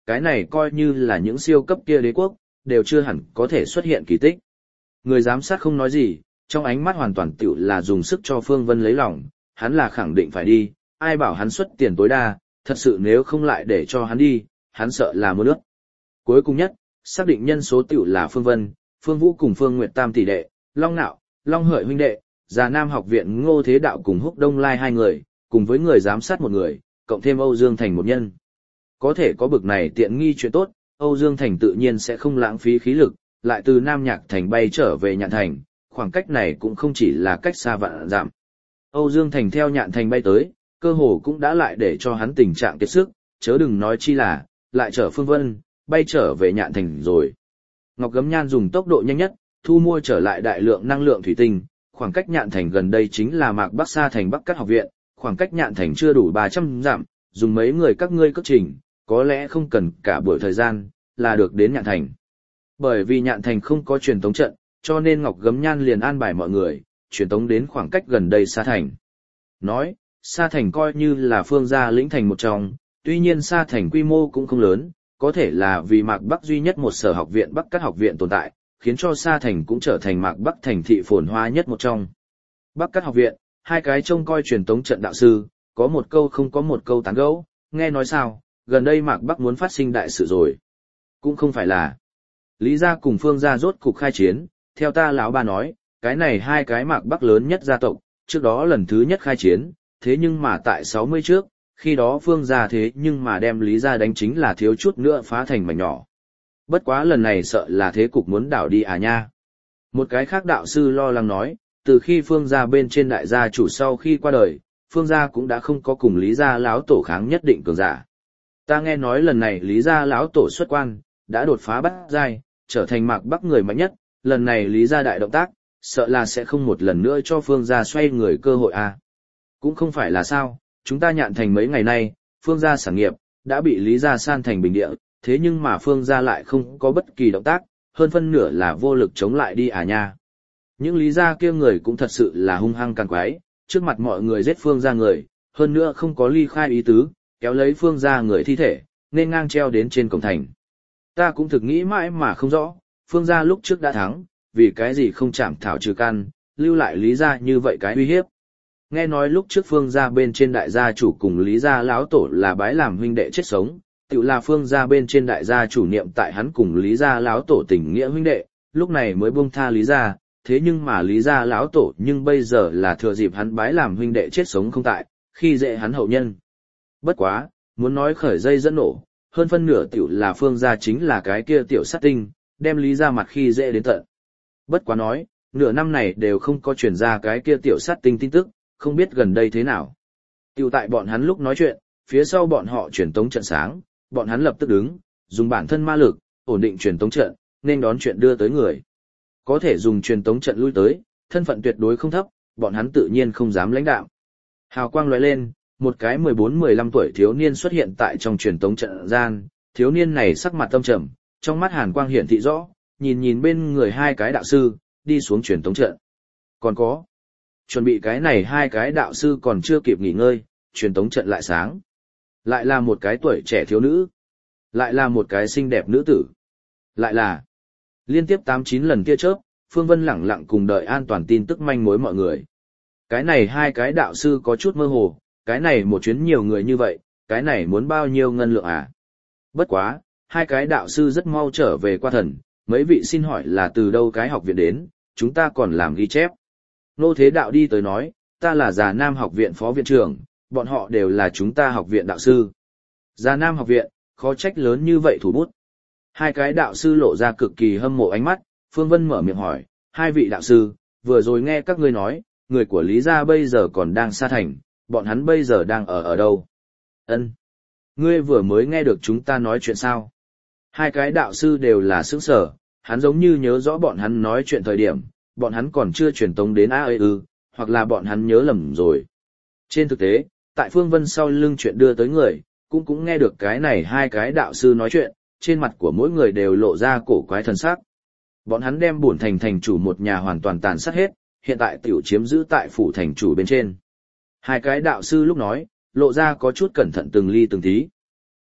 cái này coi như là những siêu cấp kia đế quốc, đều chưa hẳn có thể xuất hiện kỳ tích. Người giám sát không nói gì, trong ánh mắt hoàn toàn tiểu là dùng sức cho Phương Vân lấy lòng, hắn là khẳng định phải đi, ai bảo hắn xuất tiền tối đa, thật sự nếu không lại để cho hắn đi, hắn sợ là muốn nước. Cuối cùng nhất, xác định nhân số tiểu là Phương Vân, Phương Vũ cùng Phương Nguyệt Tam tỷ đệ, Long Nạo, Long Hợi huynh đệ, Già Nam học viện Ngô Thế Đạo cùng Húc Đông Lai hai người, cùng với người giám sát một người, cộng thêm Âu Dương Thành một nhân. Có thể có bực này tiện nghi chuyện tốt, Âu Dương Thành tự nhiên sẽ không lãng phí khí lực, lại từ Nam Nhạc Thành bay trở về Nhạn Thành, khoảng cách này cũng không chỉ là cách xa vạn dặm. Âu Dương Thành theo Nhạn Thành bay tới, cơ hồ cũng đã lại để cho hắn tình trạng kiệt sức, chớ đừng nói chi là, lại chở Phương Vân, bay trở về Nhạn Thành rồi. Ngọc Gấm Nhan dùng tốc độ nhanh nhất, thu mua trở lại đại lượng năng lượng thủy tinh, khoảng cách Nhạn Thành gần đây chính là Mạc Bắc Sa Thành Bắc Cát học viện, khoảng cách Nhạn Thành chưa đủ 300 dặm, dùng mấy người các ngươi cất trình, có lẽ không cần cả buổi thời gian, là được đến Nhạn Thành. Bởi vì Nhạn Thành không có truyền tống trận, cho nên Ngọc Gấm Nhan liền an bài mọi người, truyền tống đến khoảng cách gần đây Sa Thành. Nói, Sa Thành coi như là phương gia lĩnh thành một trong, tuy nhiên Sa Thành quy mô cũng không lớn, có thể là vì Mạc Bắc duy nhất một sở học viện Bắc Cát học viện tồn tại, khiến cho Sa Thành cũng trở thành Mạc Bắc thành thị phồn hoa nhất một trong. Bắc Cát học viện, hai cái trông coi truyền tống trận đạo sư, có một câu không có một câu tán gẫu, nghe nói sao, gần đây Mạc Bắc muốn phát sinh đại sự rồi. Cũng không phải là. Lý gia cùng Phương gia rốt cục khai chiến, theo ta lão bà nói, cái này hai cái Mạc Bắc lớn nhất gia tộc, trước đó lần thứ nhất khai chiến, thế nhưng mà tại 60 trước, khi đó Phương gia thế nhưng mà đem Lý gia đánh chính là thiếu chút nữa phá thành mảnh nhỏ. Bất quá lần này sợ là thế cục muốn đảo đi à nha. Một cái khác đạo sư lo lắng nói, từ khi Phương gia bên trên đại gia chủ sau khi qua đời, Phương gia cũng đã không có cùng Lý gia lão tổ kháng nhất định cường giả. Ta nghe nói lần này Lý gia lão tổ xuất quan, đã đột phá bát giai, trở thành Mạc Bắc người mạnh nhất, lần này Lý gia đại động tác, sợ là sẽ không một lần nữa cho Phương gia xoay người cơ hội à. Cũng không phải là sao, chúng ta Nhạn Thành mấy ngày nay, Phương gia sản nghiệp, đã bị Lý gia san thành bình địa, thế nhưng mà Phương gia lại không có bất kỳ động tác, hơn phân nửa là vô lực chống lại đi à nha. Những Lý gia kia người cũng thật sự là hung hăng càng quái, trước mặt mọi người giết Phương gia người, hơn nữa không có ly khai ý tứ, kéo lấy Phương gia người thi thể, nên ngang treo đến trên cổng thành. Ta cũng thực nghĩ mãi mà không rõ, Phương gia lúc trước đã thắng, vì cái gì không chạm thảo trừ căn, lưu lại Lý gia như vậy cái uy hiếp. Nghe nói lúc trước Phương gia bên trên đại gia chủ cùng Lý gia lão tổ là bái làm huynh đệ chết sống, tự là Phương gia bên trên đại gia chủ niệm tại hắn cùng Lý gia lão tổ tình nghĩa huynh đệ, lúc này mới buông tha Lý gia, thế nhưng mà Lý gia lão tổ nhưng bây giờ là thừa dịp hắn bái làm huynh đệ chết sống không tại, khi dễ hắn hậu nhân. Bất quá, muốn nói khởi dây dẫn nổ, hơn phân nửa tiểu là Phương gia chính là cái kia tiểu sát tinh, đem Lý gia mặt khi dễ đến tận. Bất quá nói, nửa năm này đều không có truyền ra cái kia tiểu sát tinh tin tức, không biết gần đây thế nào. Tiểu tại bọn hắn lúc nói chuyện, phía sau bọn họ truyền tống trận sáng, bọn hắn lập tức đứng, dùng bản thân ma lực, ổn định truyền tống trận, nên đón chuyện đưa tới người. Có thể dùng truyền tống trận lui tới, thân phận tuyệt đối không thấp, bọn hắn tự nhiên không dám lãnh đạo. Hào quang lóe lên, một cái 14-15 tuổi thiếu niên xuất hiện tại trong truyền tống trận gian, thiếu niên này sắc mặt tâm trầm, trong mắt hàn quang hiển thị rõ, nhìn bên người hai cái đạo sư, đi xuống truyền tống trận. Còn có, chuẩn bị cái này hai cái đạo sư còn chưa kịp nghỉ ngơi, truyền tống trận lại sáng. Lại là một cái tuổi trẻ thiếu nữ, lại là một cái xinh đẹp nữ tử, lại là liên tiếp 8-9 lần kia chớp, Phương Vân lẳng lặng cùng đợi an toàn tin tức manh mối mọi người. Cái này hai cái đạo sư có chút mơ hồ, cái này một chuyến nhiều người như vậy, cái này muốn bao nhiêu ngân lượng à? Bất quá, hai cái đạo sư rất mau trở về qua thần, mấy vị xin hỏi là từ đâu cái học viện đến, chúng ta còn làm ghi chép. Nô Thế Đạo đi tới nói, ta là Già Nam học viện phó viện trưởng, bọn họ đều là chúng ta học viện đạo sư. Già Nam học viện, khó trách lớn như vậy thủ bút. Hai cái đạo sư lộ ra cực kỳ hâm mộ ánh mắt, Phương Vân mở miệng hỏi, hai vị đạo sư, vừa rồi nghe các ngươi nói, người của Lý gia bây giờ còn đang xa thành, bọn hắn bây giờ đang ở đâu? Ân, ngươi vừa mới nghe được chúng ta nói chuyện sao? Hai cái đạo sư đều là sững sờ, hắn giống như nhớ rõ bọn hắn nói chuyện thời điểm, bọn hắn còn chưa truyền tống đến hoặc là bọn hắn nhớ lầm rồi. Trên thực tế, tại Phương Vân sau lưng chuyện đưa tới người, cũng nghe được cái này hai cái đạo sư nói chuyện, trên mặt của mỗi người đều lộ ra cổ quái thần sắc. Bọn hắn đem bổn thành chủ một nhà hoàn toàn tàn sát hết, hiện tại tiểu chiếm giữ tại phủ thành chủ bên trên. Hai cái đạo sư lúc nói, lộ ra có chút cẩn thận từng ly từng tí.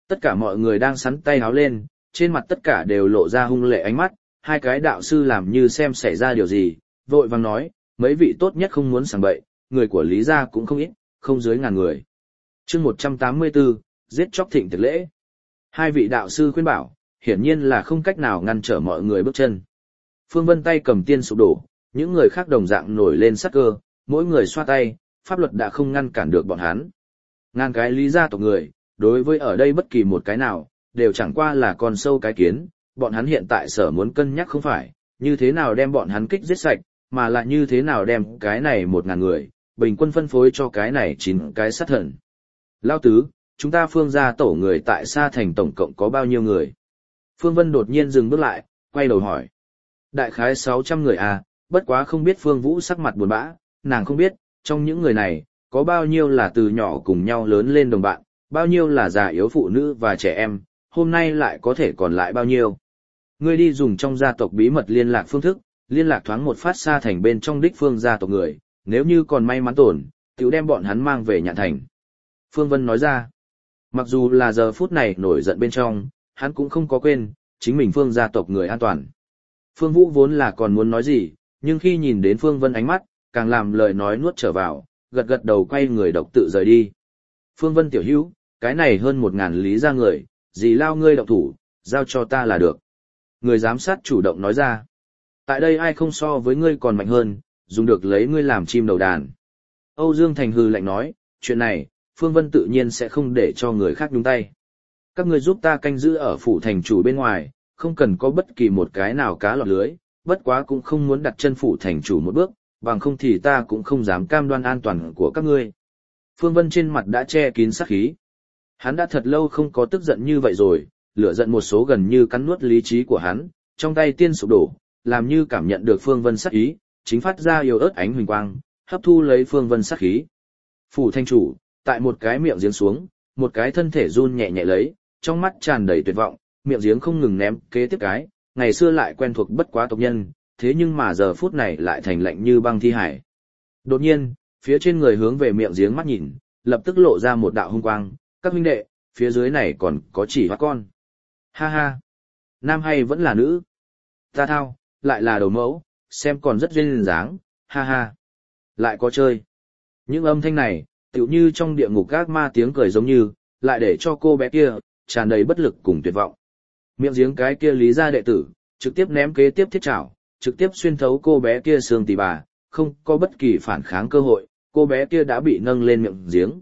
Tất cả mọi người đang sắn tay háo lên, trên mặt tất cả đều lộ ra hung lệ ánh mắt, hai cái đạo sư làm như xem xảy ra điều gì, vội vàng nói, mấy vị tốt nhất không muốn sảng bậy, người của Lý gia cũng không ít, không dưới 1000 người. Chương 184, giết chóc thịnh tiệc lễ. Hai vị đạo sư khuyên bảo, hiển nhiên là không cách nào ngăn trở mọi người bước chân. Phương Vân tay cầm tiên sụp đổ, những người khác đồng dạng nổi lên sát cơ, mỗi người xoa tay, pháp luật đã không ngăn cản được bọn hắn. Ngàn cái Lý gia tộc người, đối với ở đây bất kỳ một cái nào, đều chẳng qua là con sâu cái kiến, bọn hắn hiện tại sở muốn cân nhắc không phải, như thế nào đem bọn hắn kích giết sạch, mà là như thế nào đem cái này 1000 người, bình quân phân phối cho cái này 9 cái sát thần. Lao tứ, chúng ta Phương gia tổ người tại Sa Thành tổng cộng có bao nhiêu người? Phương Vân đột nhiên dừng bước lại, quay đầu hỏi. Đại khái 600 người à, bất quá không biết Phương Vũ sắc mặt buồn bã, nàng không biết, trong những người này, có bao nhiêu là từ nhỏ cùng nhau lớn lên đồng bạn, bao nhiêu là già yếu phụ nữ và trẻ em, hôm nay lại có thể còn lại bao nhiêu. Ngươi đi dùng trong gia tộc bí mật liên lạc phương thức, liên lạc thoáng một phát Sa Thành bên trong đích Phương gia tộc người, nếu như còn may mắn tổn, tiểu đem bọn hắn mang về Nhạn Thành. Phương Vân nói ra, mặc dù là giờ phút này nổi giận bên trong, hắn cũng không có quên, chính mình Phương gia tộc người an toàn. Phương Vũ vốn là còn muốn nói gì, nhưng khi nhìn đến Phương Vân ánh mắt, càng làm lời nói nuốt trở vào, gật gật đầu quay người độc tự rời đi. Phương Vân tiểu hữu, cái này hơn 1000 Lý gia người, gì lao ngươi động thủ, giao cho ta là được. Người giám sát chủ động nói ra. Tại đây ai không so với ngươi còn mạnh hơn, dùng được lấy ngươi làm chim đầu đàn. Âu Dương Thành hừ lạnh nói, chuyện này, Phương Vân tự nhiên sẽ không để cho người khác nhúng tay. Các ngươi giúp ta canh giữ ở phủ thành chủ bên ngoài, không cần có bất kỳ một cái nào cá lọt lưới, bất quá cũng không muốn đặt chân phủ thành chủ một bước, bằng không thì ta cũng không dám cam đoan an toàn của các ngươi. Phương Vân trên mặt đã che kín sát khí. Hắn đã thật lâu không có tức giận như vậy rồi, lửa giận một số gần như cắn nuốt lý trí của hắn, trong tay tiên sụp đổ, làm như cảm nhận được Phương Vân sát ý, chính phát ra yếu ớt ánh huỳnh quang, hấp thu lấy Phương Vân sát khí. Phủ thanh chủ, tại một cái miệng giếng xuống, một cái thân thể run nhẹ nhẹ lấy, trong mắt tràn đầy tuyệt vọng, miệng giếng không ngừng ném kế tiếp cái, ngày xưa lại quen thuộc bất quá tộc nhân, thế nhưng mà giờ phút này lại thành lạnh như băng thi hải. Đột nhiên, phía trên người hướng về miệng giếng mắt nhìn, lập tức lộ ra một đạo hung quang, các huynh đệ, phía dưới này còn có chỉ hoa con. Ha ha, nam hay vẫn là nữ? Ta thao, lại là đầu mẫu, xem còn rất duyên dáng, ha ha. Lại có chơi. Những âm thanh này, tựu như trong địa ngục gác ma tiếng cười giống như, lại để cho cô bé kia, tràn đầy bất lực cùng tuyệt vọng. Miệng giếng cái kia Lý gia đệ tử, trực tiếp ném kế tiếp thiết trảo, trực tiếp xuyên thấu cô bé kia xương tỳ bà, không có bất kỳ phản kháng cơ hội, cô bé kia đã bị nâng lên miệng giếng.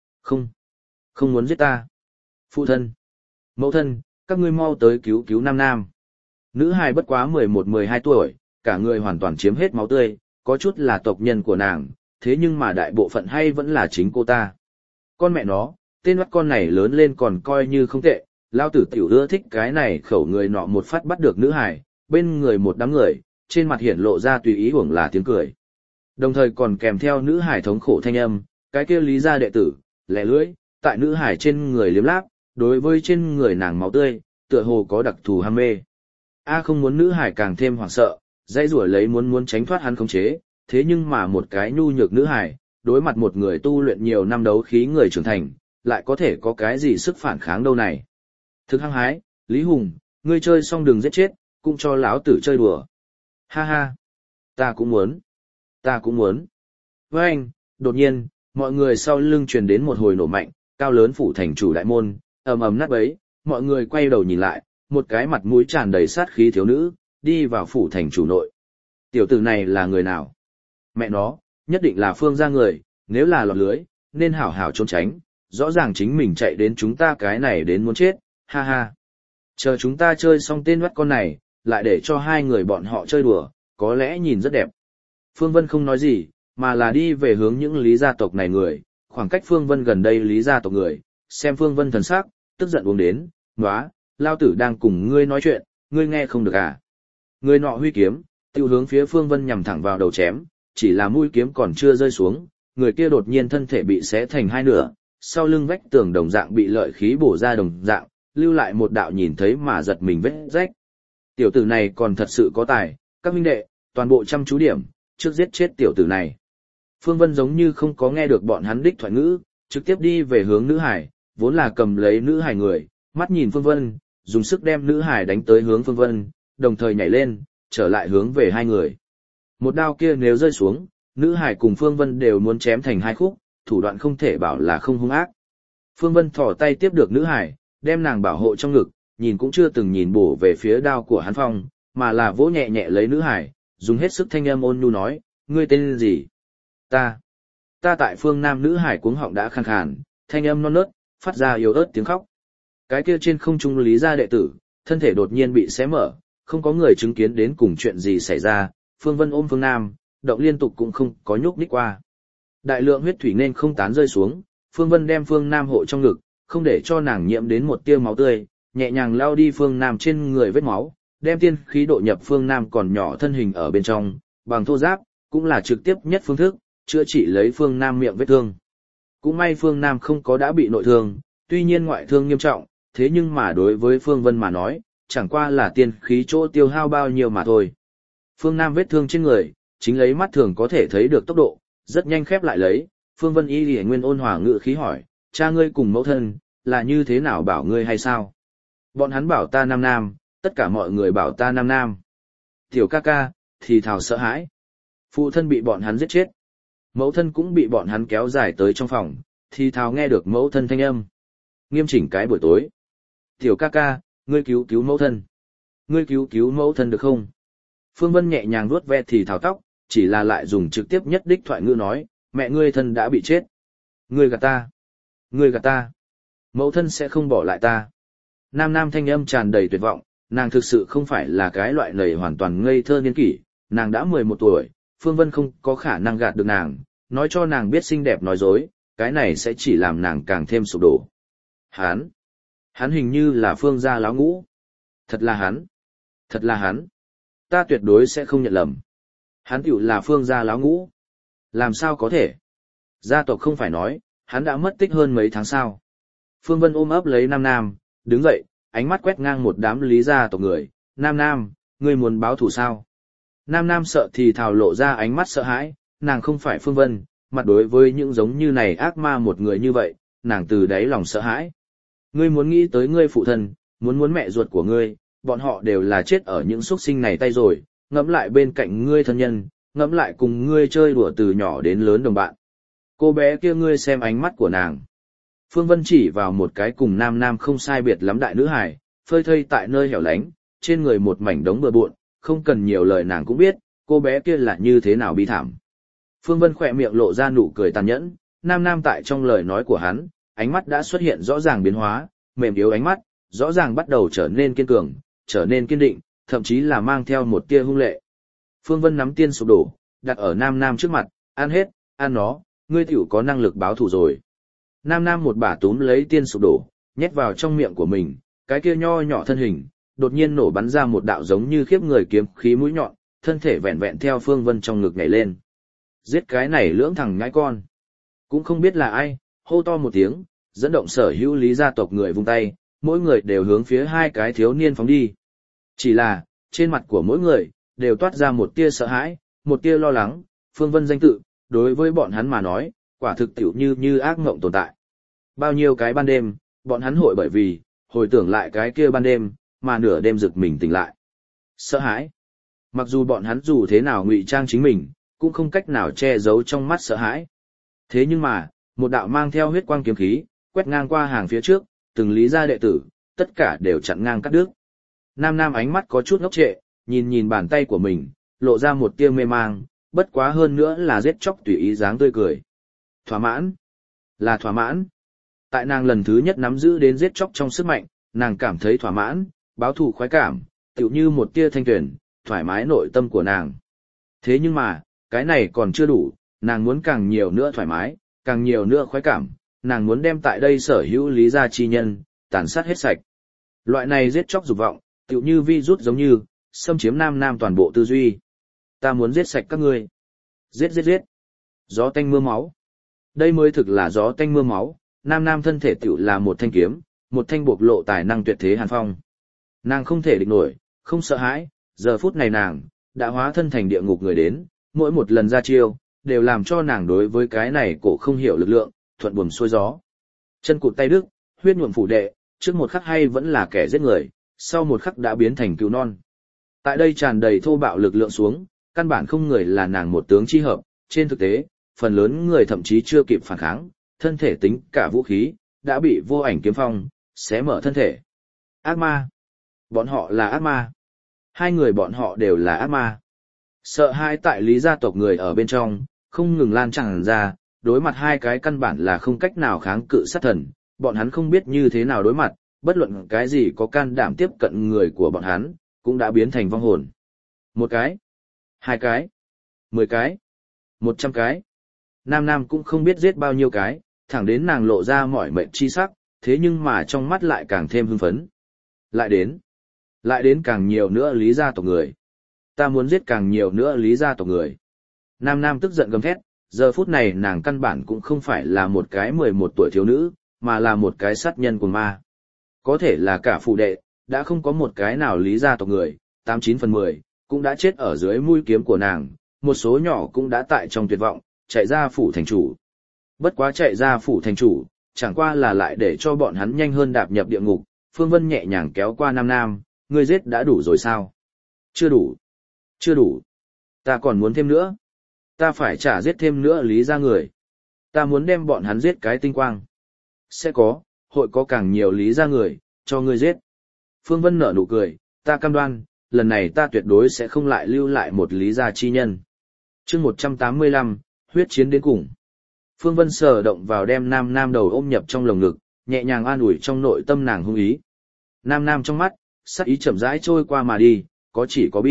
Không muốn giết ta. Phụ thân, mẫu thân, các ngươi mau tới cứu cứu Nam Nam. Nữ hài bất quá 11-12 tuổi, cả người hoàn toàn chiếm hết máu tươi, có chút là tộc nhân của nàng, thế nhưng mà đại bộ phận hay vẫn là chính cô ta. Con mẹ nó, tên mắt con này lớn lên còn coi như không tệ, lao tử tiểu ưa thích cái này khẩu người nọ một phát bắt được nữ hài, bên người một đám người, trên mặt hiển lộ ra tùy ý hưởng là tiếng cười. Đồng thời còn kèm theo nữ hài thống khổ thanh âm, cái kia Lý gia đệ tử, lẻ lưỡi, tại nữ hài trên người liếm láp, đối với trên người nàng máu tươi, tựa hồ có đặc thù ham mê. A không muốn nữ hài càng thêm hoảng sợ, dãy rủa lấy muốn tránh thoát hắn khống chế, thế nhưng mà một cái nhu nhược nữ hài, đối mặt một người tu luyện nhiều năm đấu khí người trưởng thành, lại có thể có cái gì sức phản kháng đâu này. Thực hăng hái, Lý Hùng, ngươi chơi xong đừng giết chết, cũng cho lão tử chơi đùa. Ha ha, ta cũng muốn. Với anh, đột nhiên, mọi người sau lưng truyền đến một hồi nổ mạnh, cao lớn phủ thành chủ đại môn, ầm ầm nát bấy, mọi người quay đầu nhìn lại, một cái mặt mũi tràn đầy sát khí thiếu nữ, đi vào phủ thành chủ nội. Tiểu tử này là người nào? Mẹ nó, nhất định là Phương gia người, nếu là lọt lưới, nên hảo hảo trốn tránh, rõ ràng chính mình chạy đến chúng ta cái này đến muốn chết, ha ha. Chờ chúng ta chơi xong tên bắt con này, lại để cho hai người bọn họ chơi đùa, có lẽ nhìn rất đẹp. Phương Vân không nói gì, mà là đi về hướng những Lý gia tộc này người, khoảng cách Phương Vân gần đây Lý gia tộc người, xem Phương Vân thần sắc, tức giận uống đến, nóa, lao tử đang cùng ngươi nói chuyện, ngươi nghe không được à. Người nọ huy kiếm, tiêu hướng phía Phương Vân nhằm thẳng vào đầu chém, chỉ là mũi kiếm còn chưa rơi xuống, người kia đột nhiên thân thể bị xé thành hai nửa, sau lưng vách tường đồng dạng bị lợi khí bổ ra đồng dạng, lưu lại một đạo nhìn thấy mà giật mình vết rách. Tiểu tử này còn thật sự có tài, các huynh đệ, toàn bộ chăm chú điểm, trước giết chết tiểu tử này. Phương Vân giống như không có nghe được bọn hắn đích thoại ngữ, trực tiếp đi về hướng nữ hải, vốn là cầm lấy nữ hải người, mắt nhìn Phương Vân, dùng sức đem nữ hải đánh tới hướng Phương Vân, đồng thời nhảy lên, trở lại hướng về hai người. Một đao kia nếu rơi xuống, nữ hải cùng Phương Vân đều muốn chém thành hai khúc, thủ đoạn không thể bảo là không hung ác. Phương Vân thò tay tiếp được nữ hải, đem nàng bảo hộ trong ngực, nhìn cũng chưa từng nhìn bổ về phía đao của hắn phong, mà là vỗ nhẹ nhẹ lấy nữ hải, dùng hết sức thanh âm ôn nhu nói, ngươi tên gì? Ta tại phương Nam. Nữ hải cuống họng đã khàn khàn, thanh âm non nớt, phát ra yếu ớt tiếng khóc. Cái kia trên không trung Lý gia đệ tử, thân thể đột nhiên bị xé mở, không có người chứng kiến đến cùng chuyện gì xảy ra, Phương Vân ôm Phương Nam, động liên tục cũng không có nhúc nhích qua. Đại lượng huyết thủy nên không tán rơi xuống, Phương Vân đem Phương Nam hộ trong ngực, không để cho nàng nhiễm đến một tia máu tươi, nhẹ nhàng lao đi Phương Nam trên người vết máu, đem tiên khí độ nhập Phương Nam còn nhỏ thân hình ở bên trong, bằng thô giáp, cũng là trực tiếp nhất phương thức, chữa trị lấy Phương Nam miệng vết thương. Cũng may Phương Nam không có đã bị nội thương, tuy nhiên ngoại thương nghiêm trọng, thế nhưng mà đối với Phương Vân mà nói, chẳng qua là tiên khí chỗ tiêu hao bao nhiêu mà thôi. Phương Nam vết thương trên người, chính lấy mắt thường có thể thấy được tốc độ, rất nhanh khép lại lấy, Phương Vân y lìa nguyên ôn hòa ngự khí hỏi, cha ngươi cùng mẫu thân, là như thế nào bảo ngươi hay sao? Bọn hắn bảo ta Nam Nam, tất cả mọi người bảo ta Nam Nam. Tiểu ca ca, thì thào sợ hãi. Phụ thân bị bọn hắn giết chết. Mẫu thân cũng bị bọn hắn kéo dài tới trong phòng, thì thào nghe được mẫu thân thanh âm. Nghiêm chỉnh cái buổi tối. Tiểu ca ca, ngươi cứu cứu mẫu thân. Ngươi cứu mẫu thân được không? Phương Vân nhẹ nhàng vuốt ve thì thào tóc, chỉ là lại dùng trực tiếp nhất đích thoại ngữ nói, mẹ ngươi thân đã bị chết. Ngươi gạt ta. Ngươi gạt ta. Mẫu thân sẽ không bỏ lại ta. Nam Nam thanh âm tràn đầy tuyệt vọng, nàng thực sự không phải là cái loại nầy hoàn toàn ngây thơ niên kỷ, nàng đã 11 tuổi, Phương Vân không có khả năng gạt được nàng, nói cho nàng biết xinh đẹp nói dối, cái này sẽ chỉ làm nàng càng thêm sụp đổ. Hắn hình như là Phương gia láo ngũ. Thật là hắn. Ta tuyệt đối sẽ không nhận lầm. Hắn tiểu là Phương gia láo ngũ. Làm sao có thể? Gia tộc không phải nói, hắn đã mất tích hơn mấy tháng sao. Phương Vân ôm ấp lấy Nam Nam, đứng dậy, ánh mắt quét ngang một đám Lý gia tộc người. Nam Nam, ngươi muốn báo thù sao? Nam Nam sợ thì thào lộ ra ánh mắt sợ hãi, nàng không phải Phương Vân, mặt đối với những giống như này ác ma một người như vậy, nàng từ đáy lòng sợ hãi. Ngươi muốn nghĩ tới ngươi phụ thân, muốn mẹ ruột của ngươi, bọn họ đều là chết ở những xuất sinh này tay rồi, ngẫm lại bên cạnh ngươi thân nhân, ngẫm lại cùng ngươi chơi đùa từ nhỏ đến lớn đồng bạn. Cô bé kia ngươi xem ánh mắt của nàng. Phương Vân chỉ vào một cái cùng Nam Nam không sai biệt lắm đại nữ hài, phơi thây tại nơi hẻo lánh, trên người một mảnh đống bừa bộn, không cần nhiều lời nàng cũng biết, cô bé kia là như thế nào bi thảm. Phương Vân khỏe miệng lộ ra nụ cười tàn nhẫn, Nam Nam tại trong lời nói của hắn, ánh mắt đã xuất hiện rõ ràng biến hóa, mềm yếu ánh mắt, rõ ràng bắt đầu trở nên kiên cường, trở nên kiên định, thậm chí là mang theo một tia hung lệ. Phương Vân nắm tiên sụp đổ, đặt ở Nam Nam trước mặt, ăn hết, ăn nó, ngươi tiểu có năng lực báo thù rồi. Nam Nam một bả túm lấy tiên sụp đổ, nhét vào trong miệng của mình, cái kia nho nhỏ thân hình, đột nhiên nổ bắn ra một đạo giống như khiếp người kiếm khí mũi nhọn, thân thể vẹn vẹn theo Phương Vân trong ngực nhảy lên. Giết cái này lưỡng thằng nhãi con. Cũng không biết là ai, hô to một tiếng, dẫn động sở hữu Lý gia tộc người vung tay, mỗi người đều hướng phía hai cái thiếu niên phóng đi. Chỉ là, trên mặt của mỗi người, đều toát ra một tia sợ hãi, một tia lo lắng, Phương Vân danh tự, đối với bọn hắn mà nói, quả thực tiểu như ác mộng tồn tại. Bao nhiêu cái ban đêm, bọn hắn hội bởi vì, hồi tưởng lại cái kia ban đêm, mà nửa đêm giật mình tỉnh lại. Sợ hãi. Mặc dù bọn hắn dù thế nào ngụy trang chính mình, cũng không cách nào che giấu trong mắt sợ hãi. Thế nhưng mà, một đạo mang theo huyết quang kiếm khí, quét ngang qua hàng phía trước, từng Lý gia đệ tử, tất cả đều chặn ngang cắt đứt. Nam Nam ánh mắt có chút ngốc trệ, nhìn bàn tay của mình, lộ ra một tia mê mang, bất quá hơn nữa là giết chóc tùy ý dáng tươi cười. Thỏa mãn. Là thỏa mãn. Tại nàng lần thứ nhất nắm giữ đến giết chóc trong sức mạnh, nàng cảm thấy thỏa mãn, báo thù khoái cảm, tựu như một tia thanh tuyển, thoải mái nội tâm của nàng. Thế nhưng mà, cái này còn chưa đủ, nàng muốn càng nhiều nữa thoải mái, càng nhiều nữa khoái cảm, nàng muốn đem tại đây sở hữu Lý gia chi nhân, tàn sát hết sạch. Loại này giết chóc dục vọng, tựu như virus giống như, xâm chiếm Nam Nam toàn bộ tư duy. Ta muốn giết sạch các ngươi. Giết. Gió tanh mưa máu. Đây mới thực là gió tanh mưa máu, Nam Nam thân thể tựu là một thanh kiếm, một thanh bộc lộ tài năng tuyệt thế hàn phong. Nàng không thể địch nổi, không sợ hãi, giờ phút này nàng, đã hóa thân thành địa ngục người đến, mỗi một lần ra chiêu, đều làm cho nàng đối với cái này cổ không hiểu lực lượng, thuận buồm xuôi gió. Chân cụt tay đứt, huyết nhuộm phủ đệ, trước một khắc hay vẫn là kẻ giết người, sau một khắc đã biến thành cứu non. Tại đây tràn đầy thô bạo lực lượng xuống, căn bản không người là nàng một tướng chi hợp, trên thực tế, phần lớn người thậm chí chưa kịp phản kháng, thân thể tính cả vũ khí, đã bị vô ảnh kiếm phong, xé mở thân thể. Ác ma. Bọn họ là ác ma. Hai người bọn họ đều là ác ma. Sợ hãi tại Lý gia tộc người ở bên trong, không ngừng lan tràn ra, đối mặt hai cái căn bản là không cách nào kháng cự sát thần, bọn hắn không biết như thế nào đối mặt, bất luận cái gì có can đảm tiếp cận người của bọn hắn, cũng đã biến thành vong hồn. Một cái, hai cái, 10 cái, 100 cái. Nam cũng không biết giết bao nhiêu cái, thẳng đến nàng lộ ra mỏi mệt chi sắc, thế nhưng mà trong mắt lại càng thêm hưng phấn. Lại đến càng nhiều nữa Lý gia tộc người. Ta muốn giết càng nhiều nữa Lý gia tộc người. Nam tức giận gầm thét, giờ phút này nàng căn bản cũng không phải là một cái 11 tuổi thiếu nữ, mà là một cái sát nhân của ma. Có thể là cả phủ đệ, đã không có một cái nào Lý gia tộc người, 89/10, cũng đã chết ở dưới mũi kiếm của nàng, một số nhỏ cũng đã tại trong tuyệt vọng, chạy ra phủ thành chủ. Bất quá chạy ra phủ thành chủ, chẳng qua là lại để cho bọn hắn nhanh hơn đạp nhập địa ngục. Phương Vân nhẹ nhàng kéo qua Nam, ngươi giết đã đủ rồi sao? Chưa đủ. Ta còn muốn thêm nữa. Ta phải trả giết thêm nữa Lý gia người. Ta muốn đem bọn hắn giết cái tinh quang. Hội có càng nhiều Lý gia người, cho ngươi giết. Phương Vân nở nụ cười, ta cam đoan, lần này ta tuyệt đối sẽ không lại lưu lại một Lý gia chi nhân. Chương 185, huyết chiến đến cùng. Phương Vân sờ động vào đem Nam đầu ôm nhập trong lồng ngực, nhẹ nhàng an ủi trong nội tâm nàng hung ý. Nam trong mắt, sắc ý chậm rãi trôi qua mà đi, có chỉ có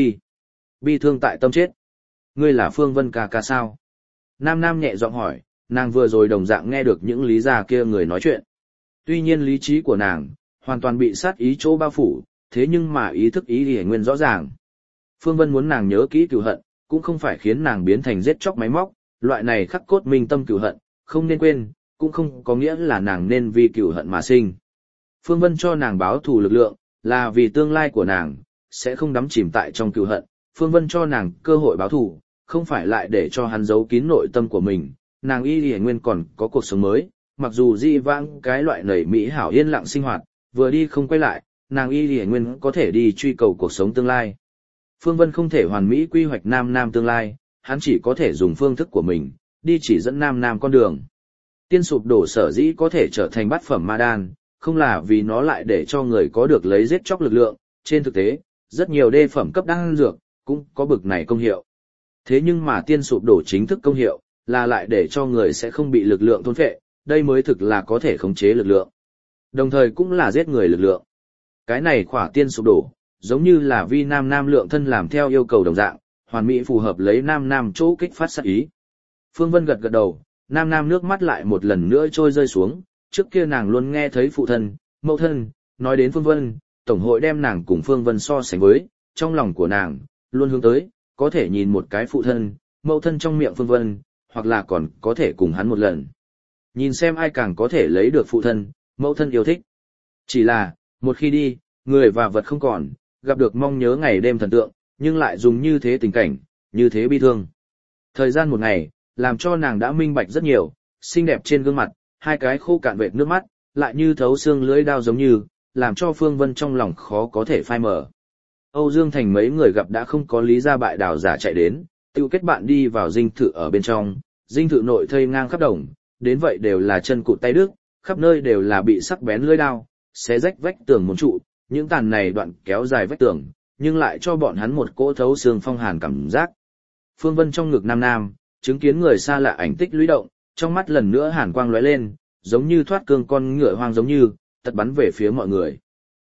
bi thương tại tâm chết. Ngươi là Phương Vân ca ca sao? Nam nhẹ giọng hỏi, nàng vừa rồi đồng dạng nghe được những lý gia kia người nói chuyện. Tuy nhiên lý trí của nàng, hoàn toàn bị sát ý chỗ bao phủ, thế nhưng mà ý thức ý thì nguyên rõ ràng. Phương Vân muốn nàng nhớ kỹ cừu hận, cũng không phải khiến nàng biến thành giết chóc máy móc, loại này khắc cốt minh tâm cừu hận, không nên quên, cũng không có nghĩa là nàng nên vì cừu hận mà sinh. Phương Vân cho nàng báo thù lực lượng, là vì tương lai của nàng, sẽ không đắm chìm tại trong cừu hận. Phương Vân cho nàng cơ hội báo thù, không phải lại để cho hắn giấu kín nội tâm của mình, nàng y lìa nguyên còn có cuộc sống mới, mặc dù di vãng cái loại nảy mỹ hảo yên lặng sinh hoạt, vừa đi không quay lại, nàng y lìa nguyên có thể đi truy cầu cuộc sống tương lai. Phương Vân không thể hoàn mỹ quy hoạch Nam tương lai, hắn chỉ có thể dùng phương thức của mình, đi chỉ dẫn Nam con đường. Tiên sụp đổ sở dĩ có thể trở thành bát phẩm ma đan, không là vì nó lại để cho người có được lấy giết chóc lực lượng, trên thực tế, rất nhiều đê phẩm cấp đan dược, cũng có bực này công hiệu. Thế nhưng mà tiên sụp đổ chính thức công hiệu, là lại để cho người sẽ không bị lực lượng thôn phệ, đây mới thực là có thể khống chế lực lượng. Đồng thời cũng là giết người lực lượng. Cái này khỏa tiên sụp đổ, giống như là vi Nam lượng thân làm theo yêu cầu đồng dạng, hoàn mỹ phù hợp lấy Nam chỗ kích phát sát ý. Phương Vân gật đầu, Nam nước mắt lại một lần nữa trôi rơi xuống, trước kia nàng luôn nghe thấy phụ thân, mẫu thân, nói đến Phương Vân, Tổng hội đem nàng cùng Phương Vân so sánh với, trong lòng của nàng, luôn hướng tới, có thể nhìn một cái phụ thân, mẫu thân trong miệng Phương Vân, hoặc là còn có thể cùng hắn một lần. Nhìn xem ai càng có thể lấy được phụ thân, mẫu thân yêu thích. Chỉ là, một khi đi, người và vật không còn, gặp được mong nhớ ngày đêm thần tượng, nhưng lại dùng như thế tình cảnh, như thế bi thương. Thời gian một ngày, làm cho nàng đã minh bạch rất nhiều, xinh đẹp trên gương mặt, hai cái khô cạn vệt nước mắt, lại như thấu xương lưỡi đao giống như, làm cho Phương Vân trong lòng khó có thể phai mờ. Âu Dương Thành mấy người gặp đã không có lý gia bại đào giả chạy đến, tiêu kết bạn đi vào dinh thự ở bên trong, dinh thự nội thây ngang khắp đồng, đến vậy đều là chân cụt tay đứt, khắp nơi đều là bị sắc bén lưỡi đao, xé rách vách tường môn trụ, những tàn này đoạn kéo dài vách tường, nhưng lại cho bọn hắn một cỗ thấu xương phong hàn cảm giác. Phương Vân trong ngực Nam, chứng kiến người xa lạ ảnh tích lũy động, trong mắt lần nữa hàn quang lóe lên, giống như thoát cương con ngựa hoang giống như, tật bắn về phía mọi người.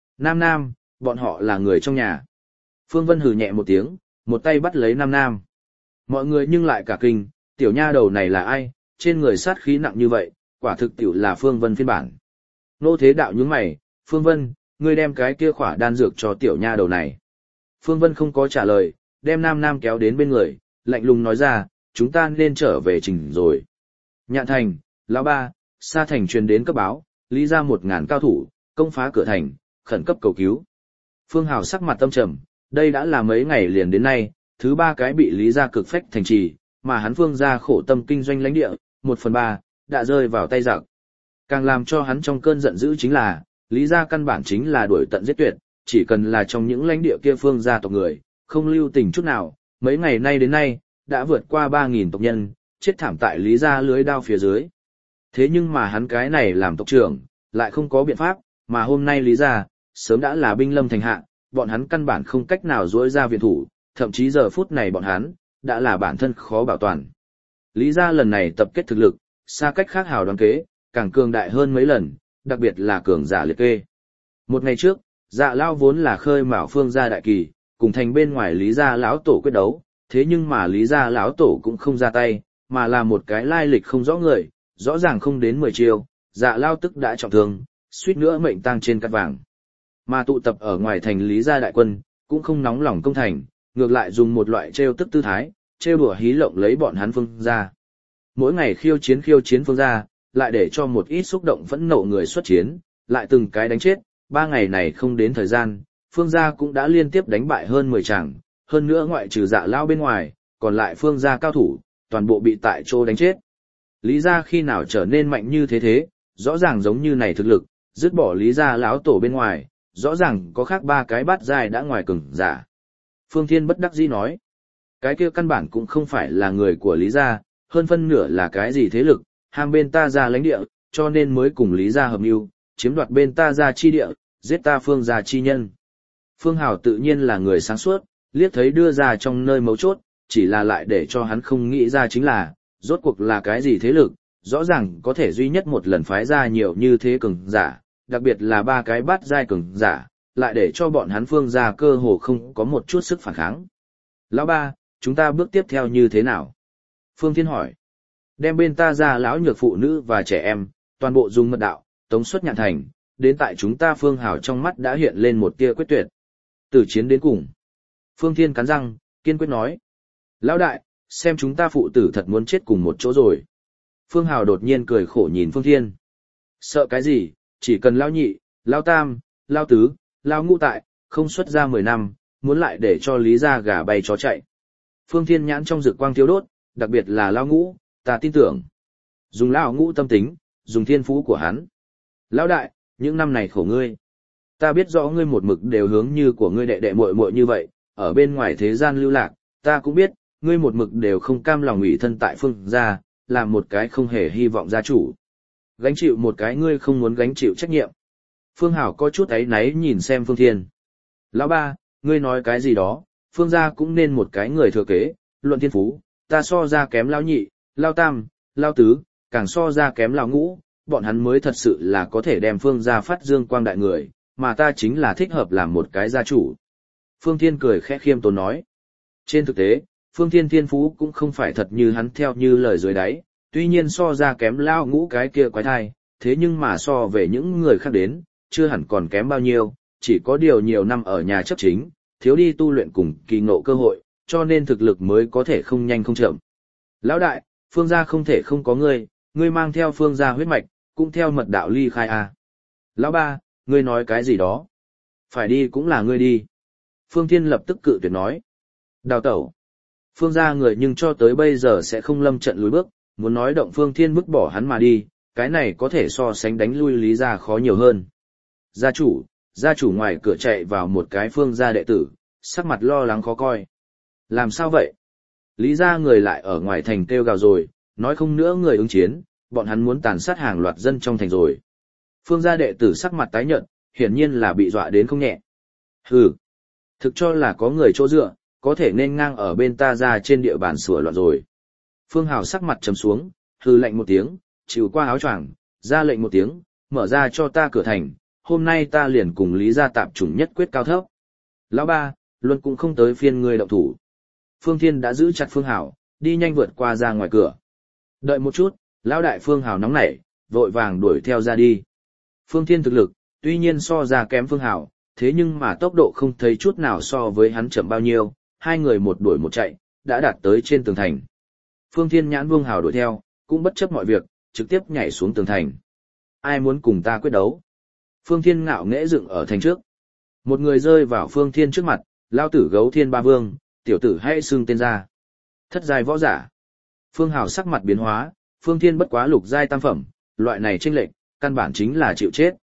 Nam, bọn họ là người trong nhà. Phương Vân hừ nhẹ một tiếng, một tay bắt lấy Nam. Mọi người nhưng lại cả kinh, tiểu nha đầu này là ai, trên người sát khí nặng như vậy, quả thực tiểu là Phương Vân phiên bản. Nô Thế Đạo nhướng mày, Phương Vân, ngươi đem cái kia khỏa đan dược cho tiểu nha đầu này. Phương Vân không có trả lời, đem Nam kéo đến bên người, lạnh lùng nói ra, chúng ta nên trở về trình rồi. Nhạn Thành, lão ba, Sa Thành truyền đến cấp báo, lý ra 1000 cao thủ, công phá cửa thành, khẩn cấp cầu cứu. Phương Hào sắc mặt tâm trầm, đây đã là mấy ngày liền đến nay, thứ 3 cái bị lý ra cực phách thành trì, mà hắn Phương ra khổ tâm kinh doanh lãnh địa, 1/3, đã rơi vào tay giặc. Càng làm cho hắn trong cơn giận dữ chính là, Lý gia căn bản chính là đuổi tận giết tuyệt, chỉ cần là trong những lãnh địa kia Phương gia tộc người, không lưu tình chút nào, mấy ngày nay đến nay, đã vượt qua 3.000 tộc nhân, chết thảm tại Lý gia lưới đao phía dưới. Thế nhưng mà hắn cái này làm tộc trưởng, lại không có biện pháp, mà hôm nay Lý gia, sớm đã là binh lâm thành hạ, bọn hắn căn bản không cách nào dối ra viện thủ, thậm chí giờ phút này bọn hắn, đã là bản thân khó bảo toàn. Lý gia lần này tập kết thực lực, xa cách khác hào đoán kế, càng cường đại hơn mấy lần, đặc biệt là cường giả liệt kê. Một ngày trước, Dạ Lao vốn là khơi mào Phương gia đại kỳ, cùng thành bên ngoài Lý gia lão tổ quyết đấu, thế nhưng mà Lý gia lão tổ cũng không ra tay, mà là một cái lai lịch không rõ người, rõ ràng không đến 10 chiêu, Dạ Lao tức đã trọng thương, suýt nữa mệnh tang trên cát vàng. Mà tụ tập ở ngoài thành Lý gia đại quân, cũng không nóng lòng công thành, ngược lại dùng một loại trêu tức tư thái, trêu đùa hí lộng lấy bọn hắn Phương gia. Mỗi ngày khiêu chiến Phương gia, lại để cho một ít xúc động phẫn nộ người xuất chiến, lại từng cái đánh chết, 3 ngày này không đến thời gian, Phương gia cũng đã liên tiếp đánh bại hơn 10 chàng, hơn nữa ngoại trừ Dạ Lao bên ngoài, còn lại Phương gia cao thủ, toàn bộ bị tại chỗ đánh chết. Lý gia khi nào trở nên mạnh như thế, rõ ràng giống như này thực lực, dứt bỏ Lý gia lão tổ bên ngoài, rõ ràng có khác 3 cái bát giai đã ngoài cường giả. Phương Thiên bất đắc dĩ nói, cái kia căn bản cũng không phải là người của Lý gia, hơn phân nửa là cái gì thế lực, ham bên ta gia lãnh địa, cho nên mới cùng Lý gia hợp mưu, chiếm đoạt bên ta gia chi địa, giết ta Phương gia chi nhân. Phương Hào tự nhiên là người sáng suốt, liếc thấy đưa ra trong nơi mấu chốt, chỉ là lại để cho hắn không nghĩ ra chính là, rốt cuộc là cái gì thế lực, rõ ràng có thể duy nhất một lần phái ra nhiều như thế cường giả, đặc biệt là 3 cái bát giai cường giả, lại để cho bọn hắn Phương gia cơ hồ không có một chút sức phản kháng. Lão ba, chúng ta bước tiếp theo như thế nào? Phương Thiên hỏi. Đem bên ta ra lão nhược phụ nữ và trẻ em, toàn bộ dùng mật đạo, tống xuất Nhạn thành, đến tại chúng ta Phương Hào trong mắt đã hiện lên một tia quyết tuyệt. Từ chiến đến cùng. Phương Thiên cắn răng, kiên quyết nói. Lão đại, xem chúng ta phụ tử thật muốn chết cùng một chỗ rồi. Phương Hào đột nhiên cười khổ nhìn Phương Thiên. Sợ cái gì, chỉ cần lão nhị, lão tam, lão tứ, lão ngũ tại, không xuất ra 10 năm, muốn lại để cho Lý gia gà bay chó chạy. Phương Thiên nhãn trong rực quang thiếu đốt, đặc biệt là lão ngũ, ta tin tưởng. Dùng lão ngũ tâm tính, dùng thiên phú của hắn. Lão đại, những năm này khổ ngươi. Ta biết rõ ngươi một mực đều hướng như của ngươi đệ đệ muội muội như vậy, ở bên ngoài thế gian lưu lạc, ta cũng biết, ngươi một mực đều không cam lòng ủy thân tại Phương gia, làm một cái không hề hy vọng gia chủ. Gánh chịu một cái ngươi không muốn gánh chịu trách nhiệm. Phương Hảo có chút áy náy nhìn xem Phương Thiên. Lão ba, ngươi nói cái gì đó, Phương gia cũng nên một cái người thừa kế, luận thiên phú, ta so ra kém lão nhị, lão tam, lão tứ, càng so ra kém lão ngũ, bọn hắn mới thật sự là có thể đem Phương gia phát dương quang đại người, mà ta chính là thích hợp làm một cái gia chủ. Phương Thiên cười khẽ khiêm tốn nói. Trên thực tế, Phương Thiên thiên phú cũng không phải thật như hắn theo như lời dưới đáy, tuy nhiên so ra kém lão ngũ cái kia quái thai, thế nhưng mà so về những người khác đến, chưa hẳn còn kém bao nhiêu, chỉ có điều nhiều năm ở nhà chấp chính, thiếu đi tu luyện cùng kỳ ngộ cơ hội, cho nên thực lực mới có thể không nhanh không chậm. Lão đại, Phương gia không thể không có ngươi, ngươi mang theo Phương gia huyết mạch, cũng theo mật đạo ly khai à. Lão ba, ngươi nói cái gì đó? Phải đi cũng là ngươi đi. Phương Thiên lập tức cự tuyệt nói. Đào tẩu. Phương gia người nhưng cho tới bây giờ sẽ không lâm trận lùi bước, muốn nói động Phương Thiên bức bỏ hắn mà đi, cái này có thể so sánh đánh lui Lý gia khó nhiều hơn. Gia chủ ngoài cửa chạy vào một cái Phương gia đệ tử, sắc mặt lo lắng khó coi. Làm sao vậy? Lý gia người lại ở ngoài thành kêu gào rồi, nói không nữa người ứng chiến, bọn hắn muốn tàn sát hàng loạt dân trong thành rồi. Phương gia đệ tử sắc mặt tái nhợt, hiển nhiên là bị dọa đến không nhẹ. Hừ, thực cho là có người chỗ dựa, có thể nên ngang ở bên ta ra trên địa bàn sửa loạn rồi. Phương Hào sắc mặt trầm xuống, hừ lạnh một tiếng, chịu qua áo choàng, ra lệnh một tiếng, mở ra cho ta cửa thành, hôm nay ta liền cùng Lý gia tạp chủng nhất quyết cao thấp. Lão ba, luôn cũng không tới phiên ngươi động thủ. Phương Thiên đã giữ chặt Phương Hào, đi nhanh vượt qua ra ngoài cửa. Đợi một chút, lão đại Phương Hào nóng nảy, vội vàng đuổi theo ra đi. Phương Thiên thực lực, tuy nhiên so ra kém Phương Hào, thế nhưng mà tốc độ không thấy chút nào so với hắn chậm bao nhiêu, hai người một đuổi một chạy, đã đạt tới trên tường thành. Phương Thiên nhãn Vương Hào đuổi theo, cũng bất chấp mọi việc, trực tiếp nhảy xuống tường thành. Ai muốn cùng ta quyết đấu? Phương Thiên ngạo nghễ dựng ở thành trước. Một người rơi vào Phương Thiên trước mặt, lao tử Gấu Thiên Ba Vương, tiểu tử hãy xưng tên ra. Thất giai võ giả. Phương Hào sắc mặt biến hóa, Phương Thiên bất quá lục giai tam phẩm, loại này chênh lệch, căn bản chính là chịu chết.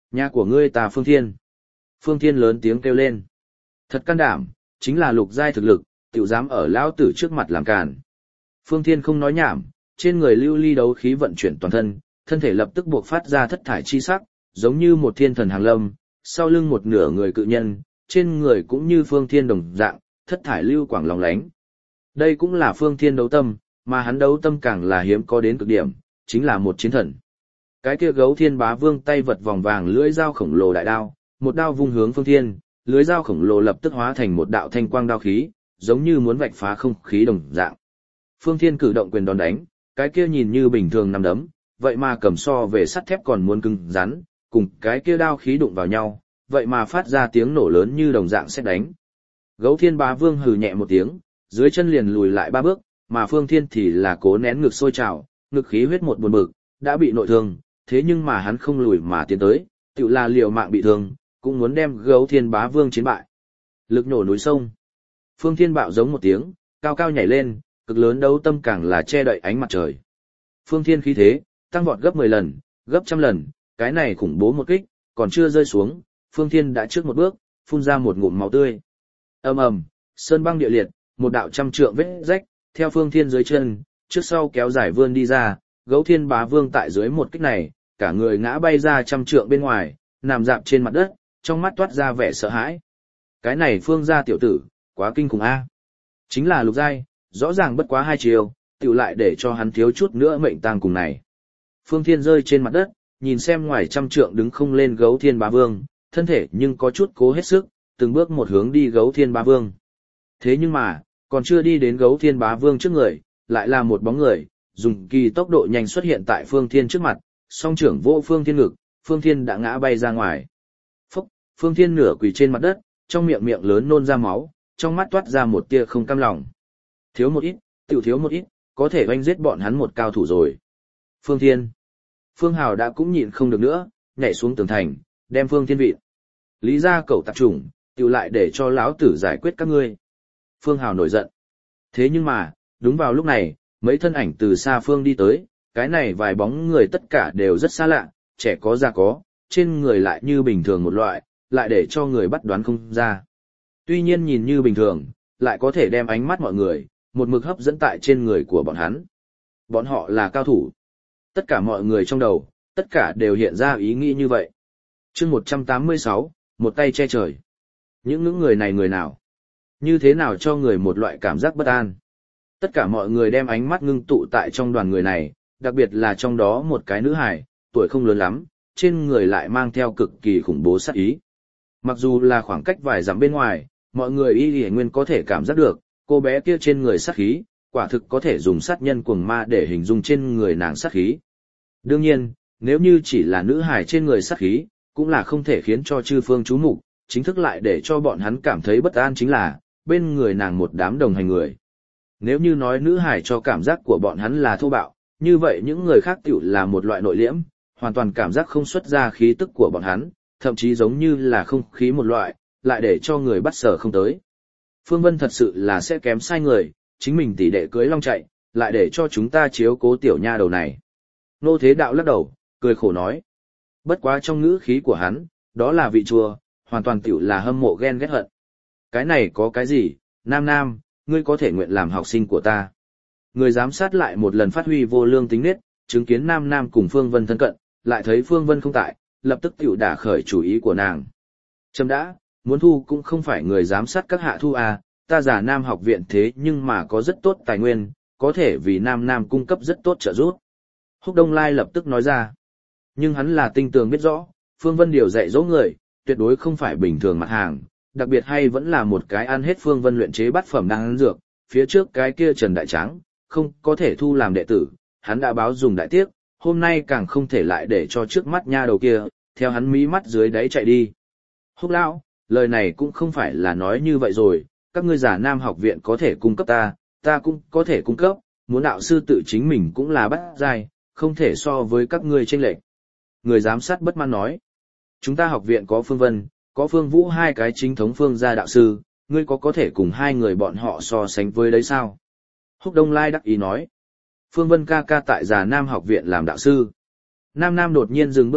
Nhà của ngươi ta Phương Thiên. Phương Thiên lớn tiếng kêu lên. Thật can đảm, chính là lục giai thực lực, tiểu dám ở lão tử trước mặt làm càn. Phương Thiên không nói nhảm, trên người lưu ly đấu khí vận chuyển toàn thân, thân thể lập tức buộc phát ra thất thải chi sắc, giống như một thiên thần hàng lâm, sau lưng một nửa người cự nhân, trên người cũng như Phương Thiên đồng dạng, thất thải lưu quảng lóng lánh. Đây cũng là Phương Thiên đấu tâm, mà hắn đấu tâm càng là hiếm có đến cực điểm, chính là một chiến thần. Cái kia Gấu Thiên Bá Vương tay vật vòng vàng lưỡi dao khổng lồ đại đao, một đao vung hướng Phương Thiên, lưỡi dao khổng lồ lập tức hóa thành một đạo thanh quang đao khí, giống như muốn vạch phá không khí đồng dạng. Phương Thiên cử động quyền đòn đánh, cái kia nhìn như bình thường nắm đấm, vậy mà cầm so về sắt thép còn muốn cứng rắn, cùng cái kia đao khí đụng vào nhau, vậy mà phát ra tiếng nổ lớn như đồng dạng sét đánh. Gấu Thiên Bá Vương hừ nhẹ một tiếng, dưới chân liền lùi lại 3 bước, mà Phương Thiên thì là cố nén ngực sôi trào, ngực khí huyết một buồn bực, đã bị nội thương, thế nhưng mà hắn không lùi mà tiến tới, tựu là liều mạng bị thương, cũng muốn đem Gấu Thiên Bá Vương chiến bại. Lực nổ núi sông. Phương Thiên bạo giống một tiếng, cao cao nhảy lên, cực lớn đấu tâm càng là che đậy ánh mặt trời. Phương Thiên khí thế, tăng vọt gấp 10 lần, gấp trăm lần, cái này khủng bố một kích, còn chưa rơi xuống, Phương Thiên đã trước một bước, phun ra một ngụm máu tươi. Ầm ầm, sơn băng địa liệt, một đạo trăm trượng vết rách, theo Phương Thiên dưới chân, trước sau kéo dài vươn đi ra, Gấu Thiên Bá Vương tại dưới một kích này, cả người ngã bay ra trăm trượng bên ngoài, nằm dạp trên mặt đất, trong mắt toát ra vẻ sợ hãi. Cái này Phương gia tiểu tử, quá kinh khủng a. Chính là lục giai, rõ ràng bất quá 2 chiều, tiểu lại để cho hắn thiếu chút nữa mệnh tang cùng này. Phương Thiên rơi trên mặt đất, nhìn xem ngoài trăm trượng đứng không lên Gấu Thiên Bá Vương, thân thể nhưng có chút cố hết sức, từng bước một hướng đi Gấu Thiên Bá Vương. Thế nhưng mà, còn chưa đi đến Gấu Thiên Bá Vương trước người, lại là một bóng người, dùng kỳ tốc độ nhanh xuất hiện tại Phương Thiên trước mặt, song trưởng vỗ Phương Thiên ngực, Phương Thiên đã ngã bay ra ngoài. Phúc, Phương Thiên nửa quỳ trên mặt đất, trong miệng miệng lớn nôn ra máu, trong mắt toát ra một tia không cam lòng. Thiếu một ít, tiểu thiếu một ít, có thể oanh giết bọn hắn một cao thủ rồi. Phương Thiên. Phương Hào đã cũng nhịn không được nữa, nhảy xuống tường thành, đem Phương Thiên vịn. Lý gia cẩu tạp chủng, tiểu lại để cho lão tử giải quyết các ngươi. Phương Hào nổi giận. Thế nhưng mà, đúng vào lúc này, mấy thân ảnh từ xa phương đi tới, cái này vài bóng người tất cả đều rất xa lạ, trẻ có già có, trên người lại như bình thường một loại, lại để cho người bắt đoán không ra. Tuy nhiên nhìn như bình thường, lại có thể đem ánh mắt mọi người, một mực hấp dẫn tại trên người của bọn hắn. Bọn họ là cao thủ. Tất cả mọi người trong đầu, tất cả đều hiện ra ý nghĩ như vậy. Chương 186, một tay che trời. Những người này người nào? Như thế nào cho người một loại cảm giác bất an? Tất cả mọi người đem ánh mắt ngưng tụ tại trong đoàn người này, đặc biệt là trong đó một cái nữ hài, tuổi không lớn lắm, trên người lại mang theo cực kỳ khủng bố sát ý. Mặc dù là khoảng cách vài dặm bên ngoài, mọi người y nguyên có thể cảm giác được, cô bé kia trên người sát khí, quả thực có thể dùng sát nhân cuồng ma để hình dung trên người nàng sát khí. Đương nhiên, nếu như chỉ là nữ hài trên người sát khí, cũng là không thể khiến cho chư phương chú mục, chính thức lại để cho bọn hắn cảm thấy bất an chính là, bên người nàng một đám đồng hành người. Nếu như nói nữ hài cho cảm giác của bọn hắn là thô bạo, như vậy những người khác tiểu là một loại nội liễm, hoàn toàn cảm giác không xuất ra khí tức của bọn hắn, thậm chí giống như là không khí một loại, lại để cho người bắt sở không tới. Phương Vân thật sự là sẽ kém sai người, chính mình tỷ đệ cưới long chạy, lại để cho chúng ta chiếu cố tiểu nha đầu này. Nô Thế Đạo lắc đầu, cười khổ nói. Bất quá trong ngữ khí của hắn, đó là vị chua, hoàn toàn tiểu là hâm mộ ghen ghét hận. Cái này có cái gì, Nam, ngươi có thể nguyện làm học sinh của ta. Người giám sát lại một lần phát huy vô lương tính nết, chứng kiến Nam cùng Phương Vân thân cận, lại thấy Phương Vân không tại, lập tức tiểu đả khởi chủ ý của nàng. Chấm đã, muốn thu cũng không phải người giám sát các hạ thu à, ta giả Nam học viện thế nhưng mà có rất tốt tài nguyên, có thể vì Nam cung cấp rất tốt trợ giúp. Húc Đông Lai lập tức nói ra. Nhưng hắn là tinh tường biết rõ, Phương Vân điều dạy dỗ người, tuyệt đối không phải bình thường mặt hàng, đặc biệt hay vẫn là một cái ăn hết Phương Vân luyện chế bát phẩm đan dược, phía trước cái kia Trần Đại Tráng, không có thể thu làm đệ tử, hắn đã báo dùng đại tiếc, hôm nay càng không thể lại để cho trước mắt nha đầu kia, theo hắn mí mắt dưới đáy chạy đi. Húc lão, lời này cũng không phải là nói như vậy rồi, các ngươi giả Nam học viện có thể cung cấp ta cũng có thể cung cấp, muốn đạo sư tự chính mình cũng là bắt giai, không thể so với các ngươi chênh lệch. Người giám sát bất mãn nói, chúng ta học viện có Phương Vân, có Phương Vũ hai cái chính thống Phương gia đạo sư, ngươi có thể cùng hai người bọn họ so sánh với đấy sao? Húc Đông Lai đắc ý nói, Phương Vân ca tại giả Nam học viện làm đạo sư. Nam đột nhiên dừng bước lại,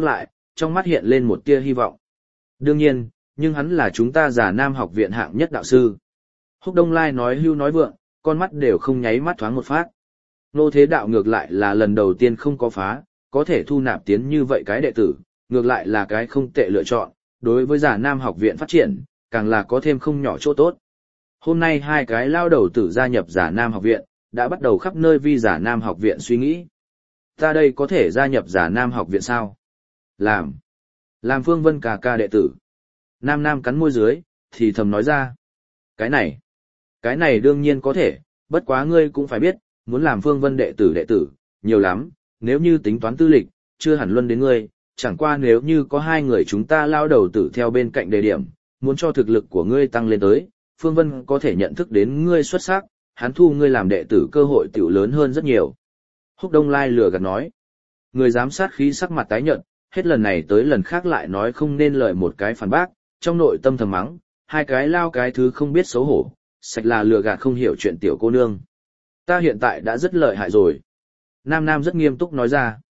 trong mắt hiện lên một tia hy vọng. Đương nhiên, nhưng hắn là chúng ta Già Nam học viện hạng nhất đạo sư. Húc Đông Lai nói hưu nói vượng, con mắt đều không nháy mắt thoáng một phát. Nô Thế Đạo ngược lại là lần đầu tiên không có phá, có thể thu nạp tiến như vậy cái đệ tử, ngược lại là cái không tệ lựa chọn, đối với Già Nam học viện phát triển, càng là có thêm không nhỏ chỗ tốt. Hôm nay hai cái lao đầu tử gia nhập Già Nam học viện, đã bắt đầu khắp nơi vì Già Nam học viện suy nghĩ. Ta đây có thể gia nhập Già Nam học viện sao? Làm Phương Vân ca ca đệ tử. Nam Nam cắn môi dưới, thì thầm nói ra. Cái này đương nhiên có thể, bất quá ngươi cũng phải biết, muốn làm Phương Vân đệ tử, nhiều lắm, nếu như tính toán tư lịch, chưa hẳn luân đến ngươi, chẳng qua nếu như có hai người chúng ta lao đầu tử theo bên cạnh đề điểm, muốn cho thực lực của ngươi tăng lên tới, Phương Vân có thể nhận thức đến ngươi xuất sắc, hắn thu ngươi làm đệ tử cơ hội tiểu lớn hơn rất nhiều. Húc Đông Lai lừa gạt nói. Người giám sát khí sắc mặt tái nhợt, hết lần này tới lần khác lại nói không nên lời một cái phản bác, trong nội tâm thầm mắng, hai cái lao cái thứ không biết xấu hổ, sạch là lừa gạt không hiểu chuyện tiểu cô nương. Ta hiện tại đã rất lợi hại rồi. Nam Nam rất nghiêm túc nói ra.